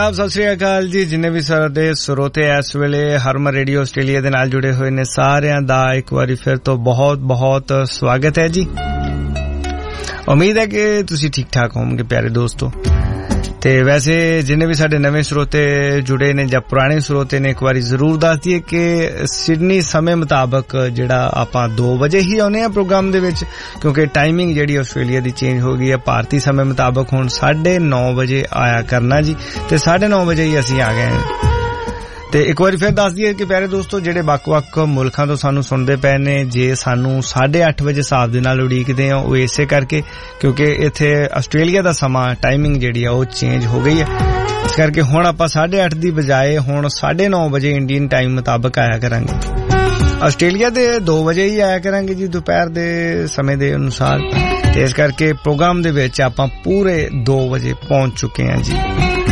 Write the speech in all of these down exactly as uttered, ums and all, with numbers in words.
आदाब सत श्री अकाल जी जिन्ने भी साडे श्रोते इस वेले हरमन रेडियो आस्ट्रेलिया दे नाल जुड़े हुए ने सारियां दा एक बारी फिर तो बहुत बहुत स्वागत है जी। उम्मीद है कि तुसी ठीक ठाक होवोगे प्यारे दोस्तों। ते वैसे जिन्ने भी साडे नवे श्रोते जुड़े ने जां पुराने श्रोते ने एक बारी जरूर दस दिए कि सिडनी समय मुताबक जिहड़ा आपां दो बजे ही आउने आ प्रोग्राम दे विच, क्योंकि टाइमिंग जिहड़ी आस्ट्रेलिया दी चेंज हो गई है। भारतीय समय मुताबक हुण साढ़े नौ बजे आया करना जी, ते साढ़े नौ बजे ही असीं आ गए हैं। ते एक बार फिर दस दिए कि प्यारे दोस्तों जेडे वक-वक मुल्कां तो सानू सुनदे पए ने, जे सानू साढ़े अठ बजे साहब दे नाल उड़ीकदे हो वो इसे करके क्योंकि इत्थे आस्ट्रेलिया दा समा टाइमिंग जेहड़ी है वो चेंज हो गई है। इस करके हुण आपां साढ़े अठ दी बजाए हुण साढ़े नौ बजे इंडियन टाइम मुताबक आया करांगे। आस्ट्रेलिया दे दो बजे ही आया करांगे जी दोपहर दे समय दे अनुसार। ते इस करके प्रोग्राम दे विच आपां पूरे दो बजे पहुंच चुके हैं जी।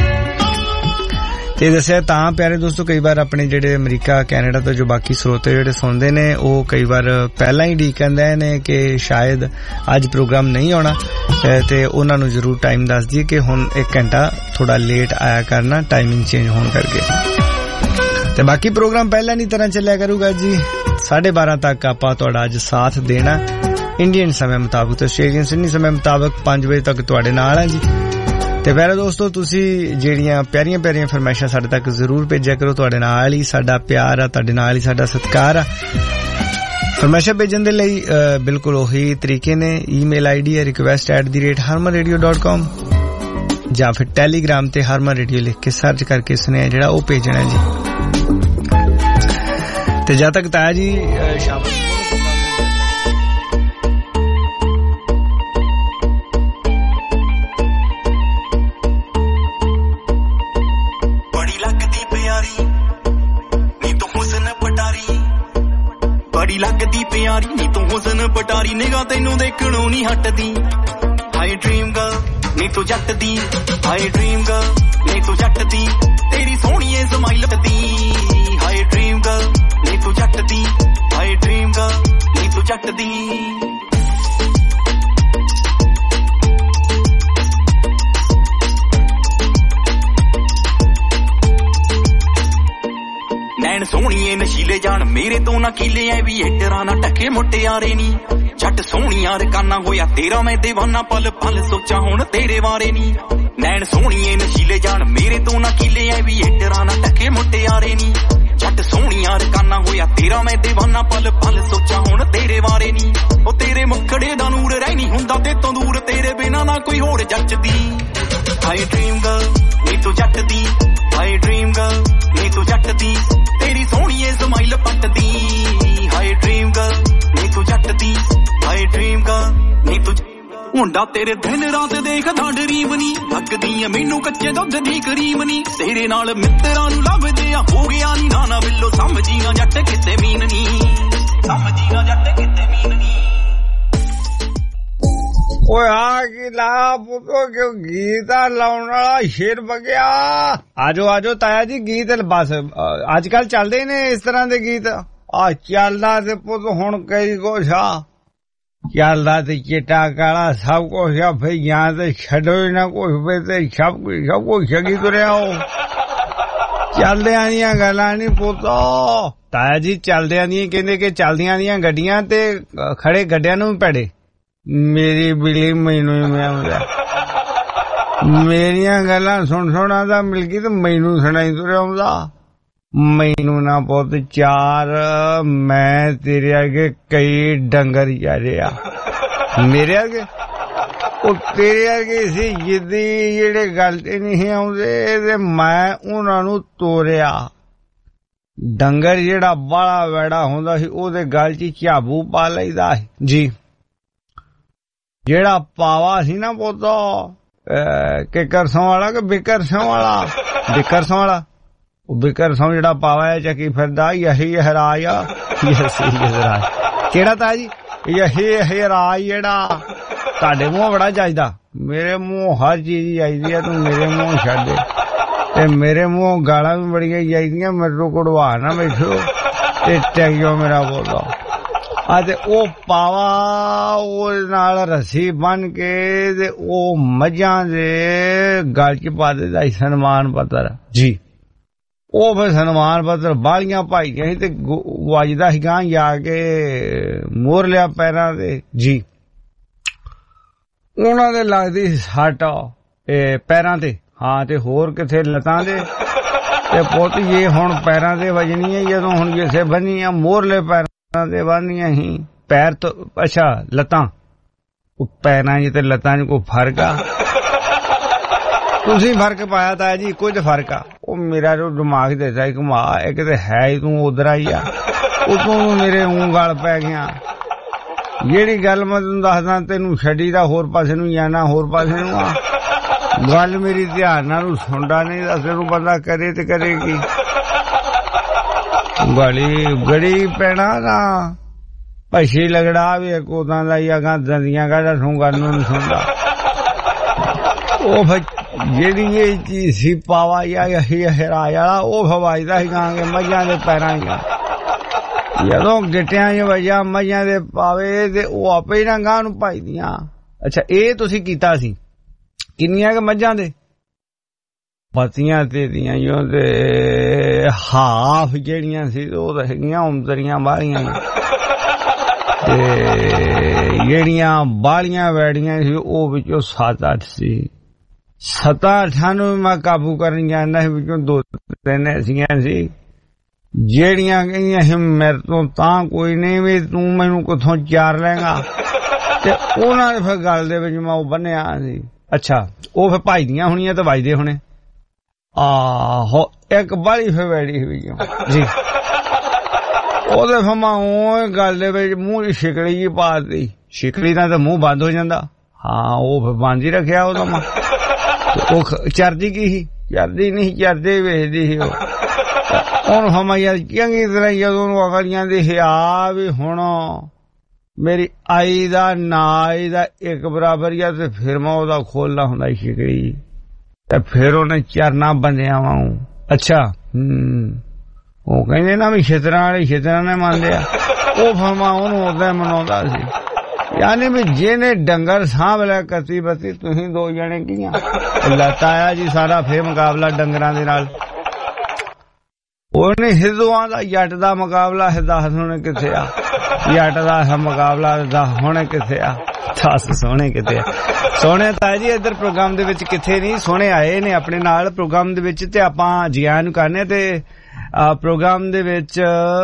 ते दस्सिया तां प्यारे दोस्तों कई बार अपने जेडे अमरीका कैनेडा तो जो बाकी स्रोते जेडे सुनदे ने वो कई बार पहला ही ढीकंदे ने कि शायद अज प्रोग्राम नहीं होना, ते उन्हां नूं जरूर टाइम दस दिए कि हुण एक घंटा थोड़ा लेट आया करना टाइमिंग चेंज होने करके। ते बाकी प्रोग्राम पहला नहीं तरह चलिया करूगा जी। साढ़े बारह तक आपां तुहाडा अज साथ देना इंडियन समय मुताबक, तो आस्ट्रेलियन सिडनी समय मुताबक पांच बजे तक तुहाडे नाल है जी। ते प्यारे दोस्तों तुसी जेड़ियां प्यारियां प्यारियां फरमाइशां साडे तक जरूर भेजा करो। तुहाडे नाल ही साडा प्यार आ, तुहाडे नाल ही साडा सत्कार आ। फरमाइशां भेजण दे लई बिल्कुल ओही तरीके ने। ईमेल आईडी है request at the rate Harman radio dot com जां फिर टेलीग्राम ते हरमन रेडियो लिख के सर्च करके सुनेआ जेड़ा ओ भेजना जी। ते जद तक ताया जी शाम लगदी प्यारी नी तू हुसन पटारी निगाह तैनू देखणों नहीं हटदी। हाय ड्रीम गर्ल नी तू जट दी, हाय ड्रीम गर्ल नी तू जट दी, तेरी सोहणीए स्माइल दी। हाय ड्रीम गर्ल नी तू जट दी, हाय ड्रीम गर्ल नी तू जट दी। नैन सोहणीए नशीले जान मेरे तो ना कीले ऐ भी हेटरा ना टके मुटियारे नी। झट सोहणिया रकाना होया तेरा मैं दीवाना, पल पल सोचा हुण तेरे बारे नी। नैन सोहणीए नशीले जान मेरे तो ना कीले ऐ भी हेटरा ना टके मुटियारे नी। झट सोहणिया रकाना होया तेरा मैं दीवाना, पल पल सोचा हुण तेरे बारे नी। ओ तेरे मुखड़े दा नूर रहनी हुंदा ते तो दूर, तेरे बिना ना कोई होर जचदी। हाय ड्रीम गर्ल नी तू जट दी, हाय ड्रीम गर्ल नी तू जट दी, तेरी सोहणीए स्माइल पटदी। हाय ड्रीम गर्ल नी तू जट दी, हाय ड्रीम गर्ल नी तू मुंडा तेरे दिन रात देखदा ड्रीम नी। लगदी ऐ मैनू कच्चे दुध दी करीम नी, तेरे नाल मित्तरां नू लभदे आ हो गया नी नाना बिल्लो। समझी ना जट किते मीन नी, समझी ना जट किते मीन नी। ओए आ की ला पुतो क्यों गीत लाउण वाला शेर बगया। आजो आजो ताया जी गीत बस अजकल चलदे ने इस तरह दे गीत। आ चलदा ते पुत हुण कई कुछ आ चलदा ते चिट्टा काला सब कुछ आ, फिर यहाँ ते छड्डो ही ना कुछ पे ते सब कुछ सब कुछ छगी तुरिया हो। चलदियां दियां गल्लां नी पुतो। ताया जी चलदियां दियां कहंदे कि चलदियां दियां गड्डियां ते खड़े गड्डियां नूं भैड़े। मेरी बिली मैनू मेरिया गल्लां सुन सुन आंदा मिलगी ते मैनू सुनाई तुरिया आउंदा। मैनू ना पुत चार मैं तेरे अगे कई डंगर यारे आ मेरे अगे ओ तेरे अगे सी जिद्दी जेड़े गल ते नहीं आउंदे ते मैं उन्हां नू तोरिया। डंगर जेड़ा बाला वैड़ा हुंदा सी ओदे गल च झाबू पा लईदा जी। जेड़ा पावा सी ना पुतो किकरसों वाला कि बिकरसों वाला बिकरसों वाला बिकरसों जेड़ा पावा है चकी फिरदा यही हराज हराज केड़ा ता जी यही हराज जेड़ा ताडे मुंह बड़ा जायदा। मेरे मुंह हर चीज जायदी है, तू मेरे मुंह छड्ड दे। ते मेरे मुंह गालां भी बड़ियां जायदियां, मेरे को कड़वा ना बैठो ते टैगियो मेरा बोलो। ਅਤੇ ਉਹ ਪਾਵਾ ਉਹਦੇ ਨਾਲ ਰੱਸੀ ਬੰਨ ਕੇ ਤੇ ਉਹ ਮੱਝਾਂ ਦੇ ਗਲ ਚ ਪਾ ਦਿੱਤਾ ਸੀ ਸਨਮਾਨ ਪੱਤਰ ਜੀ। ਉਹ ਫਿਰ ਸਨਮਾਨ ਪੱਤਰ ਬਾਲੀਆਂ ਭਾਈਆਂ ਸੀ ਤੇ ਵੱਜਦਾ ਸੀ ਗਾਂ ਜਾ ਕੇ ਮੋਰ ਲਿਆ ਪੈਰਾਂ ਤੇ ਜੀ। ਉਹਨਾਂ ਦੇ ਲੱਗਦੀ ਸੱਟ ਪੈਰਾਂ ਤੇ, ਹਾਂ ਤੇ ਹੋਰ ਕਿਥੇ ਲੱਤਾਂ ਦੇ। ਤੇ ਪੁੱਤ ਇਹ ਹੁਣ ਪੈਰਾਂ ਤੇ ਵੱਜਣੀ ਹੈ ਜਦੋਂ ਹੁਣ ਜਿਸੇ ਬੰਨੀਆਂ ਮੋਰਲੇ ਪੈਰਾਂ ਤੇ ਬੰਨੀਆਂ ਸੀ ਪੈਰ ਤੋਂ ਅੱਛਾ ਲੱਤਾਂ ਪੈਰਾਂ ਚ ਤੇ ਲੱਤਾਂ ਚ ਕੋਈ ਫਰਕ ਆ? ਤੁਸੀਂ ਫਰਕ ਪਾਇਆ ਤਾਂ ਜੀ, ਕੁਝ ਫਰਕ ਆ? ਉਹ ਮੇਰਾ ਜੋ ਦਿਮਾਗ ਦੇਦਾ ਘੁਮਾ ਇੱਕ ਤੇ ਹੈ ਹੀ ਤੂੰ ਉਧਰ ਹੀ ਆ, ਉਤੋਂ ਮੇਰੇ ਊਂ ਗਲ ਪੈ ਗਿਆ। ਜਿਹੜੀ ਗੱਲ ਮੈਂ ਤੈਨੂੰ ਦੱਸਦਾ ਤੈਨੂੰ ਛੱਡੀ ਦਾ ਹੋਰ ਪਾਸੇ ਨੂੰ ਜਾਣਾ ਹੋਰ ਪਾਸੇ ਨੂੰ ਆ। ਗੱਲ ਮੇਰੀ ਧਿਆਨ ਨਾਲ ਸੁਣਦਾ ਨਹੀਂ ਤਾਂ ਤੈਨੂੰ ਬੰਦਾ ਕਰੇ ਤੇ ਕਰੇ ਕੀ। ਗਲੀ ਗੜੀ ਪੈਣਾ ਨਾ ਪਛੀ ਲਗੜਾ ਵੀ ਇੱਕ ਉਦਾਂ ਦਾ ਹੀ ਅਗਾਂ ਦੰਦੀਆਂ ਕਹਿੰਦਾ ਤੂੰ ਗੱਲ ਨੂੰ ਨਹੀਂ ਸੁਣਦਾ। ਉਹ ਫਿਰ ਜਿਹੜੀ ਇਹ ਚੀਜ਼ ਸੀ ਪਾਵਾ ਜਾਂ ਹਿਰਾ ਵਾਲਾ ਉਹ ਫਵਾਇਦਾ ਸੀ ਗਾਂਗੇ ਮੱਝਾਂ ਦੇ ਪੈਰਾਂ ਦੀਆਂ। ਜਦੋਂ ਗਿੱਟਿਆਂ 'ਚ ਵਜਾ ਮੱਝਾਂ ਦੇ ਪਾਵੇ ਤੇ ਉਹ ਆਪੇ ਹੀ ਨਾ ਗਾਂ ਨੂੰ ਪਾਈਦੀਆਂ। ਅੱਛਾ ਇਹ ਤੁਸੀਂ ਕੀਤਾ ਸੀ ਕਿੰਨੀਆਂ ਕੁ ਮੱਝਾਂ ਦੇ? ਪਤੀਆਂ ਤੇ ਦੀਆਂ ਜੋ ਤੇ ਹਾਫ ਜਿਹੜੀਆਂ ਸੀ ਉਹ ਤਾਂ ਹੈਗੀਆਂ ਉਮਦਰੀਆਂ ਬਾਹਲੀਆਂ ਤੇ ਜਿਹੜੀਆਂ ਬਾਹਲੀਆਂ ਵੈੜੀਆਂ ਸੀ ਉਹ ਵਿੱਚੋਂ ਸੱਤ ਅੱਠ ਸੀ। ਸੱਤਾਂ ਅੱਠਾਂ ਨੂੰ ਮੈਂ ਕਾਬੂ ਕਰਨ ਜਾਂਦਾ ਸੀ, ਵਿੱਚੋਂ ਦੋ ਤਿੰਨ ਐਸੀਆਂ ਸੀ ਜਿਹੜੀਆਂ ਕਹਿੰਦੀਆਂ ਸੀ ਮੇਰੇ ਤੋਂ ਤਾਂ ਕੋਈ ਨਹੀਂ ਵੀ ਤੂੰ ਮੈਨੂੰ ਕਿੱਥੋਂ ਚਾਰ ਲੈਂਗਾ ਤੇ ਉਹਨਾਂ ਦੇ ਫਿਰ ਗੱਲ ਦੇ ਵਿੱਚ ਮੈਂ ਉਹ ਬੰਨਿਆ ਸੀ। ਅੱਛਾ ਉਹ ਫਿਰ ਭਾਈਦੀਆਂ ਹੋਣੀਆਂ ਤੇ ਵੱਜਦੇ ਹੋਣੇ। ਆਹੋ ਇੱਕ ਬਾਹਲੀ ਫਿਰ ਵੈੜੀ ਹੋਈ ਜੀ। ਉਹਦੇ ਫਿਰ ਮੈਂ ਉਹ ਗੱਲ ਦੇ ਵਿੱਚ ਮੂੰਹ ਦੀ ਸ਼ਿਕਲੀ ਜੀ ਪਾ ਦਿੱਤੀ। ਸ਼ਿਕਲੀ ਨਾਲ ਤਾਂ ਮੂੰਹ ਬੰਦ ਹੋ ਜਾਂਦਾ। ਹਾਂ ਉਹ ਫਿਰ ਬੰਦ ਹੀ ਰੱਖਿਆ ਉਹਦਾ ਮੈਂ। ਉਹ ਚਰਦੀ ਕੀ ਸੀ? ਚਰਦੀ ਨਹੀਂ ਚਰਦੇ ਵੇਚਦੀ ਸੀ ਉਹ। ਹੁਣ ਹਮਾ ਯਾਰ ਚੰਗੀ ਤਰ੍ਹਾਂ ਜਦੋਂ ਉਹਨੂੰ ਅਗਲੀਆਂ ਦੇ ਹਿਆ ਵੀ ਹੁਣ ਮੇਰੀ ਆਈ ਦਾ ਨਾਈ ਦਾ ਇੱਕ ਬਰਾਬਰ ਹੀ ਆ ਤੇ ਫਿਰ ਮੈਂ ਉਹਦਾ ਖੋਲਣਾ ਹੁੰਦਾ ਸ਼ਿਕੜੀ ਤੇ ਫਿਰ ਉਹਨੇ ਚਰਨਾ ਬੰਦਿਆਂ ਵਾਂਗੂ। ਅੱਛਾ ਹਮ ਉਹ ਕਹਿੰਦੇ ਨਾ ਵੀ ਛਿੱਤਰਾਂ ਵਾਲੇ ਛਿੱਤਰਾਂ ਨੇ ਮੰਨਦੇ ਆ। ਉਹ ਫਰਮਾ ਉਹਨੂੰ ਉਦਾਂ ਮਨਾਉਂਦਾ ਸੀ। ਯਾਨੀ ਵੀ ਜਿਹਨੇ ਡੰਗਰ ਸਾਂਭ ਲਿਆ ਕੱਤੀ ਬੱਤੀ ਤੁਸੀਂ ਦੋ ਜਣੇ ਕੀਆਂ ਲਤਾਇਆ ਜੀ ਸਾਰਾ ਫੇਰ ਮੁਕਾਬਲਾ ਡੰਗਰਾਂ ਦੇ ਨਾਲ। ਉਹਨੇ ਹਿੰਦੂਆਂ ਦਾ ਜੱਟ ਦਾ ਮੁਕਾਬਲਾ ਦੱਸ ਹੁਣ ਕਿੱਥੇ ਆ? ਜੱਟ ਦਾ ਮੁਕਾਬਲਾ ਦੱਸ ਹੁਣ ਕਿੱਥੇ ਆ? ਦੱਸ ਸੋਹਣੇ ਕਿੱਥੇ ਆ? ਸੋਹਣੇ ਤਾਂ ਜੀ ਇੱਧਰ ਪ੍ਰੋਗਰਾਮ ਦੇ ਵਿੱਚ ਕਿੱਥੇ ਨਹੀਂ, ਸੋਹਣੇ ਆਏ ਨੇ ਆਪਣੇ ਨਾਲ ਪ੍ਰੋਗਰਾਮ ਦੇ ਵਿੱਚ ਤੇ ਆਪਾਂ ਜੀਆਂ ਨੂੰ ਕਰਨੇ ਤੇ ਪ੍ਰੋਗਰਾਮ ਦੇ ਵਿੱਚ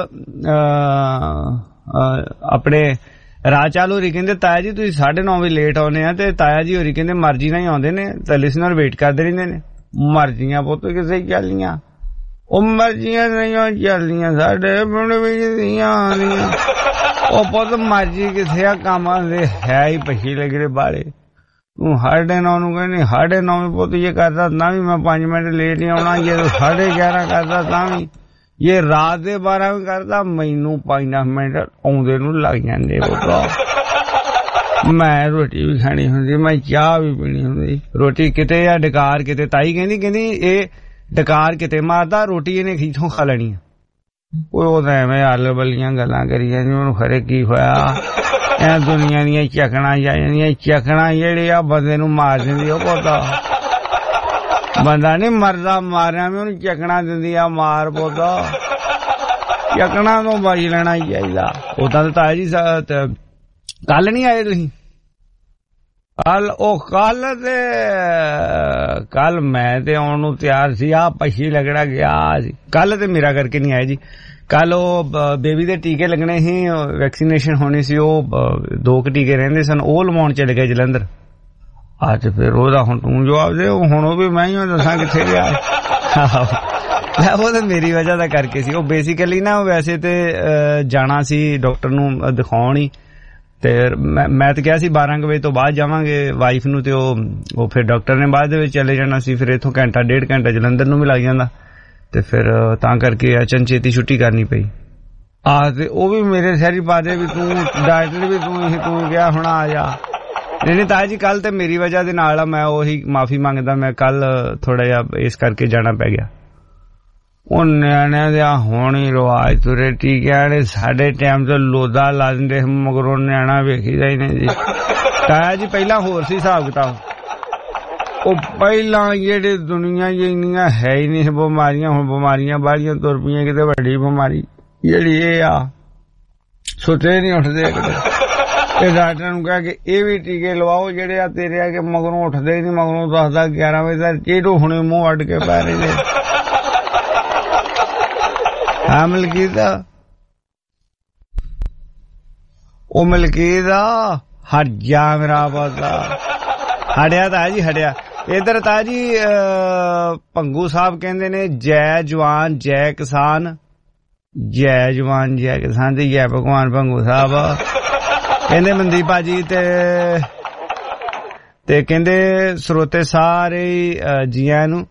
ਆਪਣੇ ਰਾਜ ਚਾਲੂ ਹੋਰੀ ਕਹਿੰਦੇ ਤਾਇਆ ਜੀ ਤੁਸੀਂ ਸਾਢੇ ਨੌ ਵਜੇ ਲੇਟ ਆਉਨੇ ਆ ਤੇ ਤਾਇਆ ਜੀ ਹੋਰੀ ਕਹਿੰਦੇ ਮਰਜ਼ੀ ਨਾਲ ਹੀ ਆਉਂਦੇ ਨੇ ਤੇ ਲਿਸਨਰ ਵੇਟ ਕਰਦੇ ਰਹਿੰਦੇ ਨੇ। ਮਰਜ਼ੀਆਂ ਪੁੱਤ ਕਿਸੇ ਚੱਲਦੀਆਂ ਉਹ ਮਰਜ਼ੀਆਂ ਨਹੀਂ ਚੱਲਦੀਆਂ ਸਾਡੇ ਪਿੰਡ ਵਿੱਚ ਦੀਆਂ ਆਉਂਦੀਆਂ। ਉਹ ਪੁੱਤ ਮਰਜ਼ੀ ਕਿਸੇ ਆ ਕੰਮਾਂ ਦੇ ਹੈ ਹੀ ਪਛੀ ਲੱਗਦੇ ਬਾਲੇ। ਤੂੰ ਸਾਢੇ ਨੌ ਨੂੰ ਕਹਿੰਦੀ ਸਾਢੇ ਨੌ ਵਜੇ ਪੁੱਤ ਇਹ ਕਰਦਾ ਤਾਂ ਵੀ ਮੈਂ ਪੰਜ ਮਿੰਟ ਲੇਟ ਹੀ ਆਉਣਾ। ਜੇ ਤੂੰ ਸਾਢੇ ਗਿਆਰਾਂ ਕਰਦਾ ਤਾਂ ਵੀ ਜੇ ਰਾਤ ਦੇ ਬਾਰਾਂ ਵੀ ਕਰਦਾ ਮੈਨੂੰ ਪੰਜ ਦਸ ਮਿੰਟ ਆਉਂਦੇ ਨੂੰ ਲੱਗ ਜਾਂਦੇ। ਪੁੱਤ ਮੈਂ ਰੋਟੀ ਵੀ ਖਾਣੀ ਹੁੰਦੀ, ਮੈਂ ਚਾਹ ਵੀ ਪੀਣੀ ਹੁੰਦੀ। ਰੋਟੀ ਕਿਤੇ ਆ ਡਕਾਰ ਕਿਤੇ। ਤਾਈ ਕਹਿੰਦੀ ਕਹਿੰਦੀ ਇਹ ਡਕਾਰ ਕਿਤੇ ਮਾਰਦਾ ਰੋਟੀ ਇਹਨੇ ਕਿੱਥੋਂ ਖਾ ਲੈਣੀ ਆ? ਉਹ ਤਾਂ ਐਵੇਂ ਆਲ ਬੱਲੀਆਂ ਗੱਲਾਂ ਕਰੀ ਜਾਂਦੀ। ਉਹਨੂੰ ਖਰੇ ਕੀ ਹੋਇਆ ਇਹ ਦੁਨੀਆ ਦੀਆਂ ਚੱਕਣਾ ਜਾਂਦੀਆਂ ਚੱਕਣਾ ਜਿਹੜੇ ਆ ਬੰਦੇ ਨੂੰ ਮਾਰ ਦਿੰਦੀ। ਉਹ ਪਤਾ ਬੰਦਾ ਨੀ ਮਰਦਾ ਮਾਰਿਆ ਵੀ ਉਹਨੂੰ ਚੱਕਣਾ ਦਿੰਦੀ ਆ ਮਾਰ। ਪੌਦਾ ਚੱਕਣਾ ਤੋਂ ਬਚ ਲੈਣਾ ਹੀ ਚਾਹੀਦਾ। ਉਦਾਂ ਤਾਂ ਤਾਇਆ ਜੀ ਕੱਲ ਨੀ ਆਏ ਤੁਸੀਂ? ਕੱਲ ਉਹ ਕੱਲ ਤੇ ਕੱਲ ਮੈਂ ਤੇ ਆਉਣ ਨੂੰ ਤਿਆਰ ਸੀ। ਆ ਪਛੀ ਲੱਗਣਾ ਗਿਆ ਸੀ ਕੱਲ ਤੇ ਮੇਰਾ ਕਰਕੇ ਨੀ ਆਏ ਜੀ। ਕੱਲ ਉਹ ਬੇਬੀ ਦੇ ਟੀਕੇ ਲੱਗਣੇ ਸੀ, ਵੈਕਸੀਨੇਸ਼ਨ ਹੋਣੀ ਸੀ। ਉਹ ਦੋ ਕੁ ਟੀਕੇ ਰਹਿੰਦੇ ਸਨ ਉਹ ਲਵਾਉਣ ਚਲੇ ਗਏ ਜਲੰਧਰ। ਅੱਜ ਫਿਰ ਉਹਦਾ ਹੁਣ ਤੂੰ ਜਵਾਬ ਦੇ। ਹੁਣ ਉਹ ਵੀ ਮੈਂ ਹੀ ਦੱਸਾਂ ਕਿੱਥੇ ਗਿਆ। ਉਹ ਤਾਂ ਮੇਰੀ ਵਜ੍ਹਾ ਦਾ ਕਰਕੇ ਸੀ। ਉਹ ਬੇਸਿਕਲੀ ਨਾ ਵੈਸੇ ਤੇ ਜਾਣਾ ਸੀ ਡਾਕਟਰ ਨੂੰ ਦਿਖਾਉਣ ਹੀ ਤੇ ਮੈਂ ਤਾਂ ਕਿਹਾ ਸੀ ਬਾਰਾਂ ਕੁ ਵਜੇ ਤੋਂ ਬਾਅਦ ਜਾਵਾਂਗੇ ਵਾਈਫ ਨੂੰ ਤੇ ਉਹ ਉਹ ਫਿਰ ਡਾਕਟਰ ਨੇ ਬਾਅਦ ਦੇ ਵਿੱਚ ਚਲੇ ਜਾਣਾ ਸੀ। ਫਿਰ ਇੱਥੋਂ ਘੰਟਾ ਡੇਢ ਘੰਟਾ ਜਲੰਧਰ ਨੂੰ ਵੀ ਲੱਗ ਜਾਂਦਾ ਤੇ ਫਿਰ ਤਾਂ ਕਰਕੇ ਅਚਨਚੇਤੀ ਛੁੱਟੀ ਕਰਨੀ ਪਈ। ਆਹ ਤੇ ਉਹ ਵੀ ਮੇਰੇ ਸਹਿਰੀ ਪਾ ਦੇ ਵੀ ਤੂੰ ਡਾਕਟਰ ਵੀ ਤੂੰ ਤੂੰ ਗਿਆ ਹੁਣ ਆ ਜਾ। ਨਹੀਂ ਨਹੀਂ ਤਾਇਆ ਜੀ ਕੱਲ ਤੇ ਮੇਰੀ ਵਜ੍ਹਾ ਦੇ ਨਾਲ ਆ। ਮੈਂ ਉਹੀ ਮਾਫੀ ਮੰਗਦਾ। ਮੈਂ ਕੱਲ ਥੋੜਾ ਜਿਹਾ ਇਸ ਕਰਕੇ ਜਾਣਾ ਪੈ ਗਿਆ। ਉਹ ਨਿਆਣਿਆਂ ਦੇ ਹੁਣ ਹੀ ਰਿਵਾਜ ਤੁਰੇ ਟੀਕਿਆਂ ਵਾਲੇ। ਸਾਡੇ ਟਾਈਮ ਤੇ ਲੋਦਾ ਲਾ ਦਿੰਦੇ ਮਗਰੋਂ ਨਿਆਣਾ ਵੇਖੀਦਾ ਹੀ ਨਹੀਂ ਜੀ। ਤਾਇਆ ਜੀ ਪਹਿਲਾਂ ਹੋਰ ਸੀ ਹਿਸਾਬ ਕਿਤਾਬ। ਉਹ ਪਹਿਲਾਂ ਜਿਹੜੇ ਦੁਨੀਆ ਚ ਇੰਨੀਆਂ ਹੈ ਹੀ ਨਹੀਂ ਬਿਮਾਰੀਆਂ, ਹੁਣ ਬਿਮਾਰੀਆਂ ਬਾਹਲੀਆਂ ਤੁਰ ਪਈਆਂ। ਕਿਤੇ ਵੱਡੀ ਬਿਮਾਰੀ ਜਿਹੜੀ ਇਹ ਆ, ਸੁੱਤੇ ਨਹੀਂ ਉੱਠਦੇ ਕਿਤੇ। ਇਹ ਡਾਕਟਰ ਨੂੰ ਕਹਿ ਕੇ ਇਹ ਵੀ ਟੀਕੇ ਲਵਾਓ ਜਿਹੜੇ ਆ ਤੇਰੇ ਆ ਕੇ ਮਗਰੋਂ ਉੱਠਦੇ ਹੀ ਨਹੀਂ। ਮਗਰੋਂ ਦੱਸਦਾ ਗਿਆਰਾਂ ਵਜੇ ਤੱਕ ਚੇੜੋ ਹੁਣੇ ਮੂੰਹ ਅੱਡ ਕੇ ਪੈ ਰਹੇ। ਹਾਂ ਮਲਕੀਤ, ਉਹ ਮਲਕੀਤ ਹਟ ਜਾ ਮੇਰਾ ਪਤਾ। ਹਟਿਆ ਤਾਂ ਜੀ ਹਟਿਆ। ਇਧਰ ਤਾਂ ਜੀ ਭੰਗੂ ਸਾਹਿਬ ਕਹਿੰਦੇ ਨੇ ਜੈ ਜਵਾਨ ਜੈ ਕਿਸਾਨ, ਜੈ ਜਵਾਨ ਜੈ ਕਿਸਾਨ ਤੇ ਜੈ ਭਗਵਾਨ। ਭੰਗੂ ਸਾਹਿਬ ਕਹਿੰਦੇ ਮਨਦੀਪ ਭਾਜੀ ਤੇ ਤੇ ਕਹਿੰਦੇ ਸਰੋਤੇ ਸਾਰੇ ਜੀਆਂ ਨੂੰ